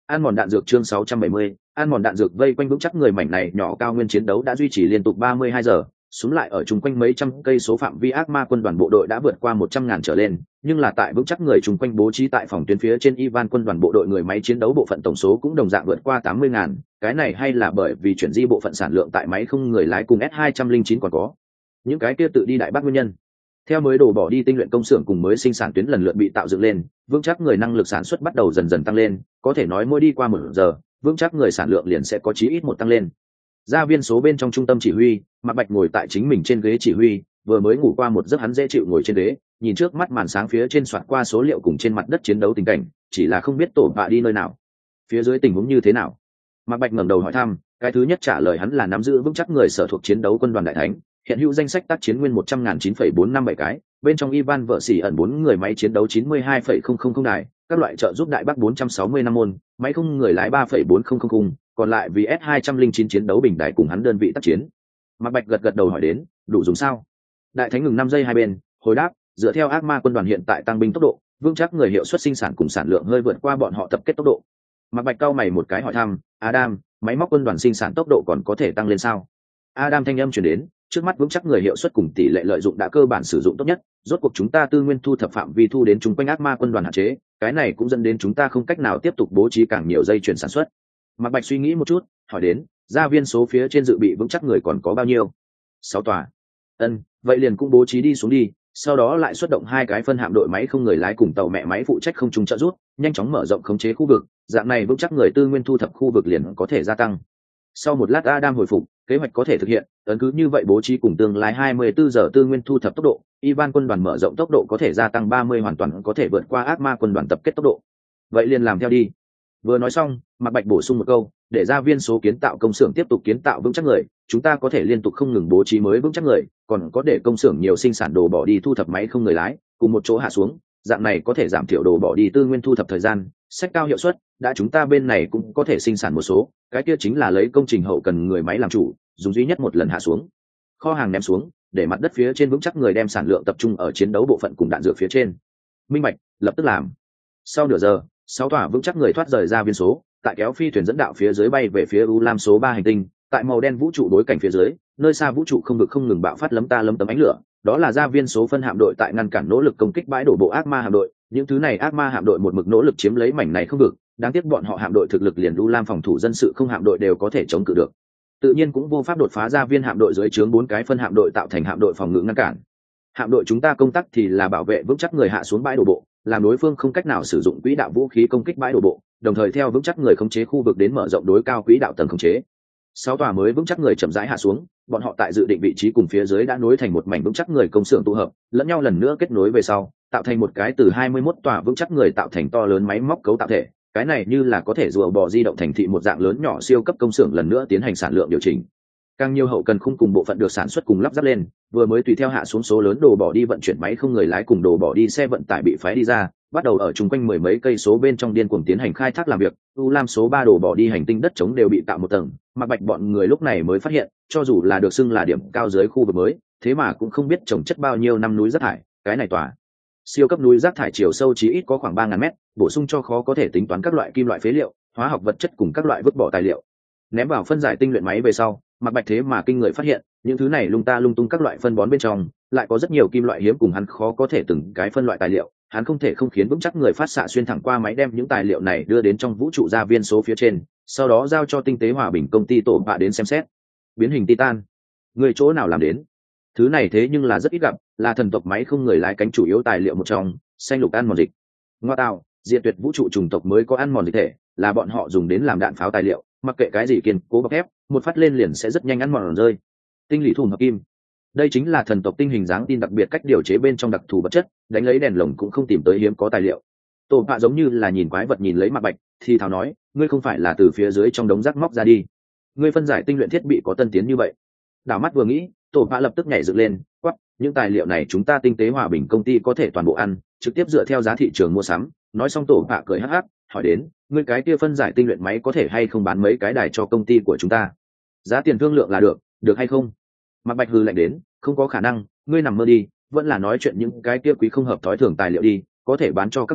Ăn mòn đạn dược chương sáu trăm bảy mươi, ăn mòn đạn dược vây quanh vững chắc người mảnh này nhỏ cao nguyên chiến đấu đã duy trì liên tục ba mươi hai giờ, xuống lại ở chung quanh mấy trăm cây số phạm vi ác ma quân đoàn bộ đội đã vượt qua một trăm ngàn trở lên, nhưng là tại vững chắc người chung quanh bố trí tại phòng tuyến phía trên Ivan quân đoàn bộ đội người máy chiến đấu bộ phận tổng số cũng đồng dạng vượt qua tám mươi ngàn, cái này hay là bởi vì chuyển di bộ phận sản lượng tại máy không người lái cùng S hai trăm linh chín còn có. Những cái kia tự đi đại bác nguyên nhân. Theo mới đổ bỏ đi tinh luyện công xưởng cùng mới sinh sản tuyến lần lượt bị tạo dựng lên, vững chắc người năng lực sản xuất bắt đầu dần dần tăng lên, có thể nói mỗi đi qua một giờ, vững chắc người sản lượng liền sẽ có chí ít một tăng lên. Gia viên số bên trong trung tâm chỉ huy, Mạc Bạch ngồi tại chính mình trên ghế chỉ huy, vừa mới ngủ qua một giấc hắn dễ chịu ngồi trên ghế, nhìn trước mắt màn sáng phía trên soạt qua số liệu cùng trên mặt đất chiến đấu tình cảnh, chỉ là không biết tổ bạ đi nơi nào, phía dưới tình huống như thế nào. Mạc Bạch ngẩng đầu hỏi thăm, cái thứ nhất trả lời hắn là nắm giữ vững chắc người sở thuộc chiến đấu quân đoàn đại thánh, hiện hữu danh sách tác chiến nguyên một trăm ngàn chín phẩy bốn năm bảy cái, bên trong Ivan vợ xỉ ẩn bốn người máy chiến đấu chín mươi hai phẩy không không không đài, các loại trợ giúp đại bác bốn trăm sáu mươi năm môn, máy không người lái ba phẩy bốn không không không, còn lại vì S hai trăm linh chín chiến đấu bình đại cùng hắn đơn vị tác chiến. Mạc Bạch gật gật đầu hỏi đến, đủ dùng sao? Đại thánh ngừng năm giây hai bên, hồi đáp, dựa theo ác ma quân đoàn hiện tại tăng binh tốc độ, vững chắc người hiệu suất sinh sản cùng sản lượng hơi vượt qua bọn họ tập kết tốc độ. Mạc Bạch cau mày một cái hỏi thăm, Adam, máy móc quân đoàn sinh sản tốc độ còn có thể tăng lên sao? Adam thanh âm truyền đến, trước mắt vững chắc người hiệu suất cùng tỷ lệ lợi dụng đã cơ bản sử dụng tốt nhất, rốt cuộc chúng ta tư nguyên thu thập phạm vi thu đến chúng quanh ác ma quân đoàn hạn chế, cái này cũng dẫn đến chúng ta không cách nào tiếp tục bố trí càng nhiều dây chuyển sản xuất. Mạc Bạch suy nghĩ một chút, hỏi đến, gia viên số phía trên dự bị vững chắc người còn có bao nhiêu? Sáu tòa. Ân, vậy liền cũng bố trí đi xuống đi, sau đó lại xuất động hai cái phân hạm đội máy không người lái cùng tàu mẹ máy phụ trách không trung trợ rút, nhanh chóng mở rộng khống chế khu vực, dạng này vững chắc người tư nguyên thu thập khu vực liền có thể gia tăng. Sau một lát Adam hồi phục, kế hoạch có thể thực hiện, ấn cứ như vậy bố trí cùng tương lai hai mươi bốn giờ tư nguyên thu thập tốc độ, Ivan quân đoàn mở rộng tốc độ có thể gia tăng ba mươi hoàn toàn có thể vượt qua ác ma quân đoàn tập kết tốc độ. Vậy liền làm theo đi. Vừa nói xong, Mạc Bạch bổ sung một câu, để gia viên số kiến tạo công xưởng tiếp tục kiến tạo vững chắc người, chúng ta có thể liên tục không ngừng bố trí mới vững chắc người, còn có để công xưởng nhiều sinh sản đồ bỏ đi thu thập máy không người lái, cùng một chỗ hạ xuống, dạng này có thể giảm thiểu đồ bỏ đi tư nguyên thu thập thời gian, sách cao hiệu suất, đã chúng ta bên này cũng có thể sinh sản một số, cái kia chính là lấy công trình hậu cần người máy làm chủ, dùng duy nhất một lần hạ xuống. Kho hàng ném xuống, để mặt đất phía trên vững chắc người đem sản lượng tập trung ở chiến đấu bộ phận cùng đạn dược phía trên. Minh bạch, lập tức làm. Sau nửa giờ, sáu tòa vững chắc người thoát rời ra viên số, tại kéo phi thuyền dẫn đạo phía dưới bay về phía U Lam số ba hành tinh, tại màu đen vũ trụ đối cảnh phía dưới, nơi xa vũ trụ không vực không ngừng bạo phát lấm ta lấm tấm ánh lửa, đó là gia viên số phân hạm đội tại ngăn cản nỗ lực công kích bãi đổ bộ ác ma hạm đội, những thứ này ác ma hạm đội một mực nỗ lực chiếm lấy mảnh này không vực, đáng tiếc bọn họ hạm đội thực lực liền U Lam phòng thủ dân sự không hạm đội đều có thể chống cự được. Tự nhiên cũng vô pháp đột phá gia viên hạm đội dưới trướng bốn cái phân hạm đội tạo thành hạm đội phòng ngự ngăn cản. Hạm đội chúng ta công tác thì là bảo vệ vững chắc người hạ xuống bãi đổ bộ, làm đối phương không cách nào sử dụng quỹ đạo vũ khí công kích bãi đổ bộ, đồng thời theo vững chắc người khống chế khu vực đến mở rộng đối cao quỹ đạo tầng khống chế. Sáu tòa mới vững chắc người chậm rãi hạ xuống, bọn họ tại dự định vị trí cùng phía dưới đã nối thành một mảnh vững chắc người công xưởng tụ hợp, lẫn nhau lần nữa kết nối về sau, tạo thành một cái từ hai mươi mốt tòa vững chắc người tạo thành to lớn máy móc cấu tạo thể, cái này như là có thể rùa bò di động thành thị một dạng lớn nhỏ siêu cấp công xưởng lần nữa tiến hành sản lượng điều chỉnh. Càng nhiều hậu cần khung cùng bộ phận được sản xuất cùng lắp ráp lên, vừa mới tùy theo hạ xuống số lớn đồ bỏ đi vận chuyển máy không người lái cùng đồ bỏ đi xe vận tải bị phái đi ra, bắt đầu ở chung quanh mười mấy cây số bên trong điên cuồng tiến hành khai thác làm việc. U Lam số ba đồ bỏ đi hành tinh đất trống đều bị tạo một tầng, Mạc Bạch bọn người lúc này mới phát hiện, cho dù là được xưng là điểm cao dưới khu vực mới, thế mà cũng không biết trồng chất bao nhiêu năm núi rác thải, cái này tòa siêu cấp núi rác thải chiều sâu chí ít có khoảng ba ngàn mét, bổ sung cho khó có thể tính toán các loại kim loại phế liệu, hóa học vật chất cùng các loại vứt bỏ tài liệu. Ném vào phân giải tinh luyện máy về sau, Mạc Bạch thế mà kinh người phát hiện, những thứ này lung ta lung tung các loại phân bón bên trong, lại có rất nhiều kim loại hiếm cùng hắn khó có thể từng cái phân loại tài liệu, hắn không thể không khiến vững chắc người phát xạ xuyên thẳng qua máy đem những tài liệu này đưa đến trong vũ trụ gia viên số phía trên, sau đó giao cho tinh tế hòa bình công ty tổ bạ đến xem xét. Biến hình titan, người chỗ nào làm đến? Thứ này thế nhưng là rất ít gặp, là thần tộc máy không người lái cánh chủ yếu tài liệu một trong, xanh lục ăn mòn dịch. Ngoa tạo, diệt tuyệt vũ trụ trùng tộc mới có ăn mòn dịch thể, là bọn họ dùng đến làm đạn pháo tài liệu, mặc kệ cái gì kiên cố bọc thép, một phát lên liền sẽ rất nhanh ăn mòn rơi. Tinh lý thùng hợp kim, đây chính là thần tộc tinh hình dáng tin đặc biệt cách điều chế bên trong đặc thù vật chất, đánh lấy đèn lồng cũng không tìm tới hiếm có tài liệu. Tổ bạ giống như là nhìn quái vật nhìn lấy Mạc Bạch, thì thào nói, ngươi không phải là từ phía dưới trong đống rác móc ra đi? Ngươi phân giải tinh luyện thiết bị có tân tiến như vậy? Đảo mắt vừa nghĩ, tổ bạ lập tức nhảy dựng lên, quắc, những tài liệu này chúng ta tinh tế hòa bình công ty có thể toàn bộ ăn, trực tiếp dựa theo giá thị trường mua sắm. Nói xong tổ bạ cười hắc hắc, hỏi đến, ngươi cái kia phân giải tinh luyện máy có thể hay không bán mấy cái đài cho công ty của chúng ta? Giá tiền thương lượng là được, được hay không? Mạc Bạch hừ lạnh đến, không có khả năng, ngươi nằm mơ đi, vẫn là nói chuyện những cái kia quý không hợp thói thường tài liệu đi, có thể bán cho các ngươi,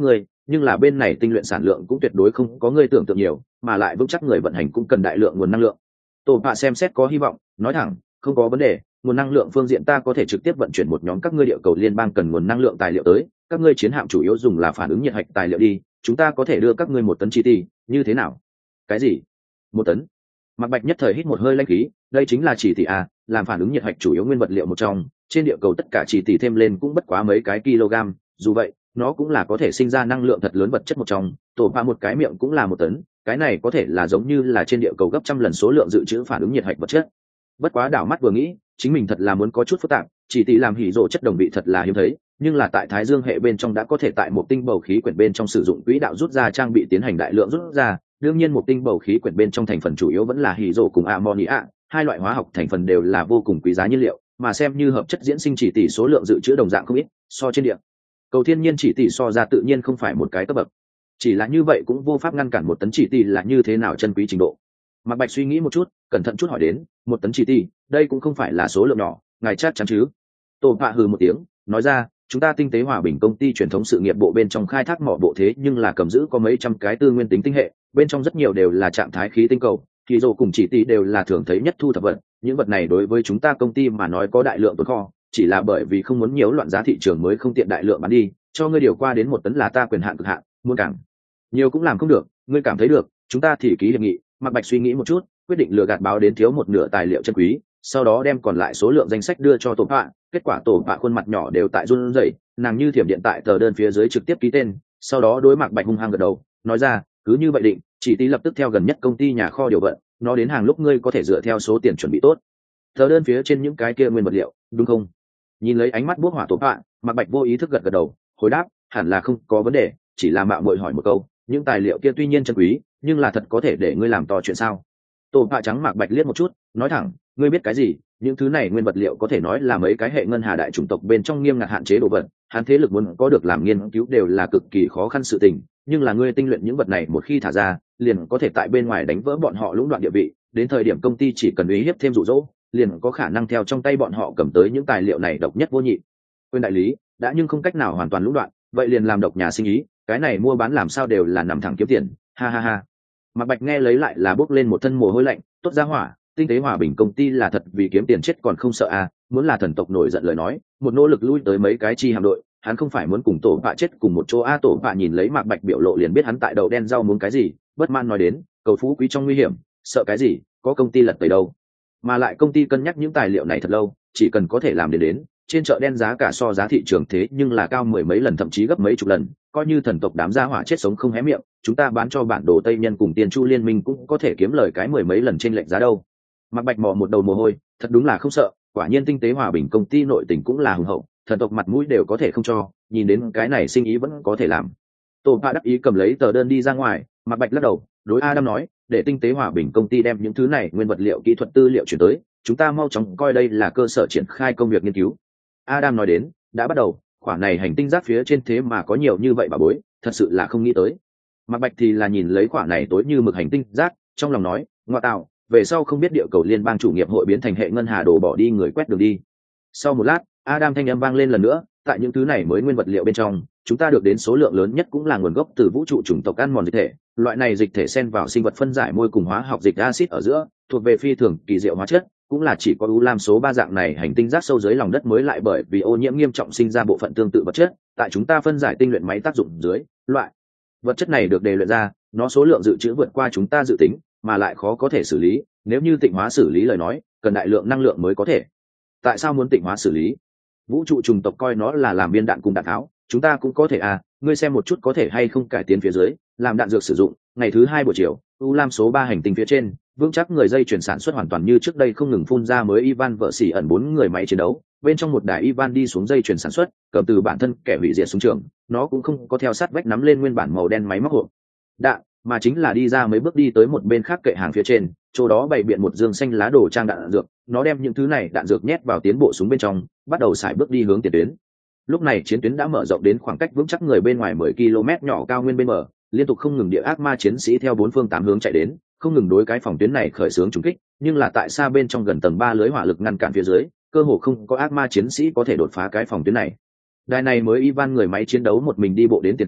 nhưng là bên này tinh luyện sản lượng cũng tuyệt đối không có ngươi tưởng tượng nhiều, mà lại vững chắc người vận hành cũng cần đại lượng nguồn năng lượng. Tổ bạ xem xét có hy vọng, nói thẳng, không có vấn đề, nguồn năng lượng phương diện ta có thể trực tiếp vận chuyển một nhóm các ngươi địa cầu liên bang cần nguồn năng lượng tài liệu tới, các ngươi chiến hạm chủ yếu dùng là phản ứng nhiệt hạch tài liệu đi, chúng ta có thể đưa các ngươi một tấn chi tỷ, như thế nào? Cái gì? Một tấn? Mạc Bạch nhất thời hít một hơi lãnh khí, đây chính là chỉ tỷ a, làm phản ứng nhiệt hạch chủ yếu nguyên vật liệu một trong, trên địa cầu tất cả chỉ tỷ thêm lên cũng bất quá mấy cái kg, dù vậy, nó cũng là có thể sinh ra năng lượng thật lớn vật chất một trong, tổ ba một cái miệng cũng là một tấn, cái này có thể là giống như là trên địa cầu gấp trăm lần số lượng dự trữ phản ứng nhiệt hạch vật chất. Bất quá đảo mắt vừa nghĩ, chính mình thật là muốn có chút phức tạp, chỉ tỷ làm hỉ rộ chất đồng vị thật là hiếm thấy, nhưng là tại Thái Dương hệ bên trong đã có thể tại một tinh bầu khí quyển bên trong sử dụng quỹ đạo rút ra trang bị tiến hành đại lượng rút ra, đương nhiên một tinh bầu khí quyển bên trong thành phần chủ yếu vẫn là hỉ rộ cùng ammonia, hai loại hóa học thành phần đều là vô cùng quý giá nhiên liệu, mà xem như hợp chất diễn sinh chỉ tỷ số lượng dự trữ đồng dạng không ít, so trên địa cầu thiên nhiên chỉ tỷ so ra tự nhiên không phải một cái cấp bậc. Chỉ là như vậy cũng vô pháp ngăn cản một tấn chỉ tỷ là như thế nào chân quý trình độ. Mạc Bạch suy nghĩ một chút, cẩn thận chút hỏi đến, một tấn chỉ tỷ, đây cũng không phải là số lượng nhỏ, ngài chắc chắn chứ? Tô Phạ hừ một tiếng, nói ra, chúng ta tinh tế hòa bình công ty truyền thống sự nghiệp bộ bên trong khai thác mỏ bộ thế nhưng là cầm giữ có mấy trăm cái tư nguyên tính tinh hệ, bên trong rất nhiều đều là trạng thái khí tinh cầu, kỳ rồ cùng chỉ tỷ đều là thường thấy nhất thu thập vật, những vật này đối với chúng ta công ty mà nói có đại lượng tồn kho, chỉ là bởi vì không muốn nhiễu loạn giá thị trường mới không tiện đại lượng bán đi, cho ngươi điều qua đến một tấn là ta quyền hạn cực hạn, muốn càng nhiều cũng làm không được, ngươi cảm thấy được, chúng ta thì ký hiệp nghị. Mạc Bạch suy nghĩ một chút, quyết định lừa gạt báo đến thiếu một nửa tài liệu chân quý, sau đó đem còn lại số lượng danh sách đưa cho tổ phạ. Kết quả tổ phạ khuôn mặt nhỏ đều tại run rẩy, nàng như thiểm điện tại tờ đơn phía dưới trực tiếp ký tên, sau đó đối Mạc Bạch hung hăng gật đầu, nói ra, cứ như vậy định, chỉ tí lập tức theo gần nhất công ty nhà kho điều vận, nó đến hàng lúc ngươi có thể dựa theo số tiền chuẩn bị tốt. Tờ đơn phía trên những cái kia nguyên vật liệu, đúng không? Nhìn lấy ánh mắt bốc hỏa tổ phạ, Mạc Bạch vô ý thức gật gật đầu, hồi đáp, hẳn là không có vấn đề, chỉ là mạo muội hỏi một câu, những tài liệu kia tuy nhiên chân quý, nhưng là thật có thể để ngươi làm to chuyện sao? Tổ phạ trắng Mạc Bạch liếc một chút, nói thẳng, ngươi biết cái gì? Những thứ này nguyên vật liệu có thể nói là mấy cái hệ ngân hà đại chủng tộc bên trong nghiêm ngặt hạn chế đồ vật, hắn thế lực muốn có được làm nghiên cứu đều là cực kỳ khó khăn sự tình, nhưng là ngươi tinh luyện những vật này một khi thả ra, liền có thể tại bên ngoài đánh vỡ bọn họ lũng đoạn địa vị, đến thời điểm công ty chỉ cần uy hiếp thêm dụ dỗ, liền có khả năng theo trong tay bọn họ cầm tới những tài liệu này độc nhất vô nhị. Quyền đại lý đã nhưng không cách nào hoàn toàn lũng đoạn, vậy liền làm độc nhà sinh ý, cái này mua bán làm sao đều là nằm thẳng kiếm tiền, ha ha ha. Mạc Bạch nghe lấy lại là bốc lên một thân mồ hôi lạnh, tốt ra hỏa, tinh tế hòa bình công ty là thật vì kiếm tiền chết còn không sợ à, muốn là thần tộc nổi giận lời nói, một nỗ lực lui tới mấy cái chi hạm đội, hắn không phải muốn cùng tổ vạ chết cùng một chỗ a. À, tổ vạ nhìn lấy Mạc Bạch biểu lộ liền biết hắn tại đầu đen rau muốn cái gì, bất mãn nói đến, cầu phú quý trong nguy hiểm, sợ cái gì, có công ty lật tẩy đâu. Mà lại công ty cân nhắc những tài liệu này thật lâu, chỉ cần có thể làm đến đến, trên chợ đen giá cả so giá thị trường thế nhưng là cao mười mấy lần thậm chí gấp mấy chục lần, coi như thần tộc đám gia hỏa chết sống không hé miệng, chúng ta bán cho bản đồ Tây Nhân cùng Tiên Chu liên minh cũng có thể kiếm lời cái mười mấy lần trên lệch giá đâu. Mạc Bạch mò một đầu mồ hôi, thật đúng là không sợ, quả nhiên tinh tế hòa bình công ty nội tình cũng là hùng hậu, thần tộc mặt mũi đều có thể không cho, nhìn đến cái này sinh ý vẫn có thể làm. Tô Phạ đắc ý cầm lấy tờ đơn đi ra ngoài, Mạc Bạch lắc đầu, đối Adam nói, để tinh tế hòa bình công ty đem những thứ này nguyên vật liệu kỹ thuật tư liệu chuyển tới, chúng ta mau chóng coi đây là cơ sở triển khai công việc nghiên cứu. Adam nói đến, đã bắt đầu, khoản này hành tinh rác phía trên thế mà có nhiều như vậy bà bối, thật sự là không nghĩ tới. Mạc Bạch thì là nhìn lấy khoản này tối như mực hành tinh rác, trong lòng nói, ngoại tạo, về sau không biết địa cầu liên bang chủ nghiệp hội biến thành hệ ngân hà đồ bỏ đi người quét đường đi. Sau một lát, Adam thanh âm vang lên lần nữa, tại những thứ này mới nguyên vật liệu bên trong, chúng ta được đến số lượng lớn nhất cũng là nguồn gốc từ vũ trụ chủng tộc ăn mòn dịch thể, loại này dịch thể xen vào sinh vật phân giải môi cùng hóa học dịch axit ở giữa, thuộc về phi thường kỳ diệu hóa chất, cũng là chỉ có u lam số ba dạng này hành tinh rác sâu dưới lòng đất mới lại bởi vì ô nhiễm nghiêm trọng sinh ra bộ phận tương tự vật chất, tại chúng ta phân giải tinh luyện máy tác dụng dưới, loại vật chất này được đề luyện ra, nó số lượng dự trữ vượt qua chúng ta dự tính, mà lại khó có thể xử lý, nếu như tịnh hóa xử lý lời nói, cần đại lượng năng lượng mới có thể. Tại sao muốn tịnh hóa xử lý? Vũ trụ trùng tộc coi nó là làm viên đạn cùng đạn tháo, chúng ta cũng có thể à, ngươi xem một chút có thể hay không cải tiến phía dưới, làm đạn dược sử dụng. Ngày thứ hai buổi chiều, u lam số ba hành tinh phía trên, vững chắc người dây chuyển sản xuất hoàn toàn như trước đây không ngừng phun ra mới Ivan vợ xỉ ẩn bốn người máy chiến đấu, bên trong một đài Ivan đi xuống dây chuyển sản xuất, cầm từ bản thân kẻ hủy diệt xuống trường, nó cũng không có theo sát vách nắm lên nguyên bản màu đen máy móc hộp đạn, mà chính là đi ra mấy bước đi tới một bên khác kệ hàng phía trên, chỗ đó bày biện một dương xanh lá đồ trang đạn, đạn dược, nó đem những thứ này đạn dược nhét vào tiến bộ súng bên trong, bắt đầu xài bước đi hướng tiền tuyến. Lúc này chiến tuyến đã mở rộng đến khoảng cách vững chắc người bên ngoài mười ki lô mét nhỏ cao nguyên bên bờ, liên tục không ngừng địa ác ma chiến sĩ theo bốn phương tám hướng chạy đến, không ngừng đối cái phòng tuyến này khởi xướng trúng kích, nhưng là tại xa bên trong gần tầng ba lưới hỏa lực ngăn cản phía dưới, cơ hồ không có ác ma chiến sĩ có thể đột phá cái phòng tuyến này. Đài này mới Ivan người máy chiến đấu một mình đi bộ đến tiền tuyến,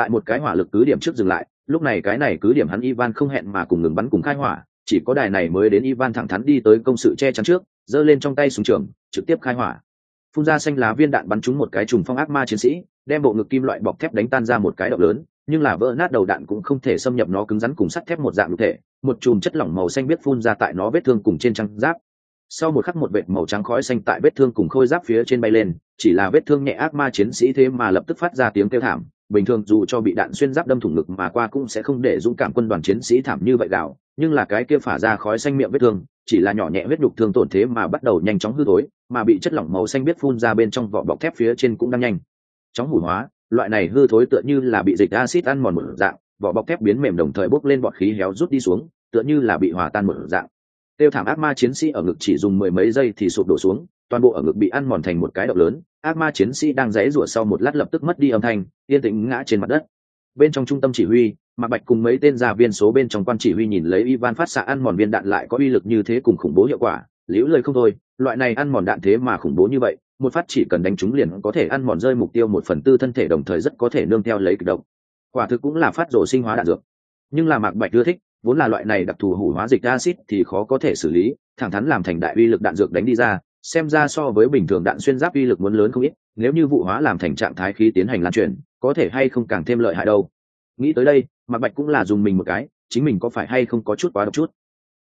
tại một cái hỏa lực cứ điểm trước dừng lại. Lúc này cái này cứ điểm hắn Ivan không hẹn mà cùng ngừng bắn cùng khai hỏa, chỉ có đài này mới đến Ivan thẳng thắn đi tới công sự che chắn trước, giơ lên trong tay súng trường trực tiếp khai hỏa. Phun ra xanh lá viên đạn bắn trúng một cái trùng phong ác ma chiến sĩ, đem bộ ngực kim loại bọc thép đánh tan ra một cái động lớn, nhưng là vỡ nát đầu đạn cũng không thể xâm nhập nó cứng rắn cùng sắt thép một dạng cụ thể, một chùm chất lỏng màu xanh biết phun ra tại nó vết thương cùng trên trang giáp. Sau một khắc một vệt màu trắng khói xanh tại vết thương cùng khôi giáp phía trên bay lên, chỉ là vết thương nhẹ ác ma chiến sĩ thế mà lập tức phát ra tiếng kêu thảm. Bình thường dù cho bị đạn xuyên giáp đâm thủng ngực mà qua cũng sẽ không để dũng cảm quân đoàn chiến sĩ thảm như vậy gạo, nhưng là cái kia phả ra khói xanh miệng vết thương, chỉ là nhỏ nhẹ huyết đục thương tổn thế mà bắt đầu nhanh chóng hư thối, mà bị chất lỏng màu xanh biết phun ra bên trong vỏ bọc thép phía trên cũng đang nhanh chóng hủ hóa. Loại này hư thối tựa như là bị dịch axit ăn mòn một dạng, vỏ bọc thép biến mềm đồng thời bốc lên bọt khí héo rút đi xuống, tựa như là bị hòa tan một dạng. Tiêu thảm ác ma chiến sĩ ở ngực chỉ dùng mười mấy giây thì sụp đổ xuống, toàn bộ ở ngực bị ăn mòn thành một cái động lớn. Ác ma chiến sĩ đang giãy giụa sau một lát lập tức mất đi âm thanh, yên tĩnh ngã trên mặt đất. Bên trong trung tâm chỉ huy, Mạc Bạch cùng mấy tên gia viên số bên trong quan chỉ huy nhìn lấy Ivan phát xạ ăn mòn viên đạn lại có uy lực như thế cùng khủng bố hiệu quả, liễu lời không thôi, loại này ăn mòn đạn thế mà khủng bố như vậy, một phát chỉ cần đánh trúng liền có thể ăn mòn rơi mục tiêu một phần tư thân thể, đồng thời rất có thể nương theo lấy kịch độc. Quả thực cũng là phát rồ sinh hóa đạn dược. Nhưng là Mạc Bạch ưa thích, vốn là loại này đặc thù hủ hóa dịch acid thì khó có thể xử lý, thẳng thắn làm thành đại uy lực đạn dược đánh đi ra, xem ra so với bình thường đạn xuyên giáp uy lực muốn lớn không ít, nếu như vụ hóa làm thành trạng thái khí tiến hành lan truyền, có thể hay không càng thêm lợi hại đâu. Nghĩ tới đây, Mạc Bạch cũng là dùng mình một cái, chính mình có phải hay không có chút quá độc chút.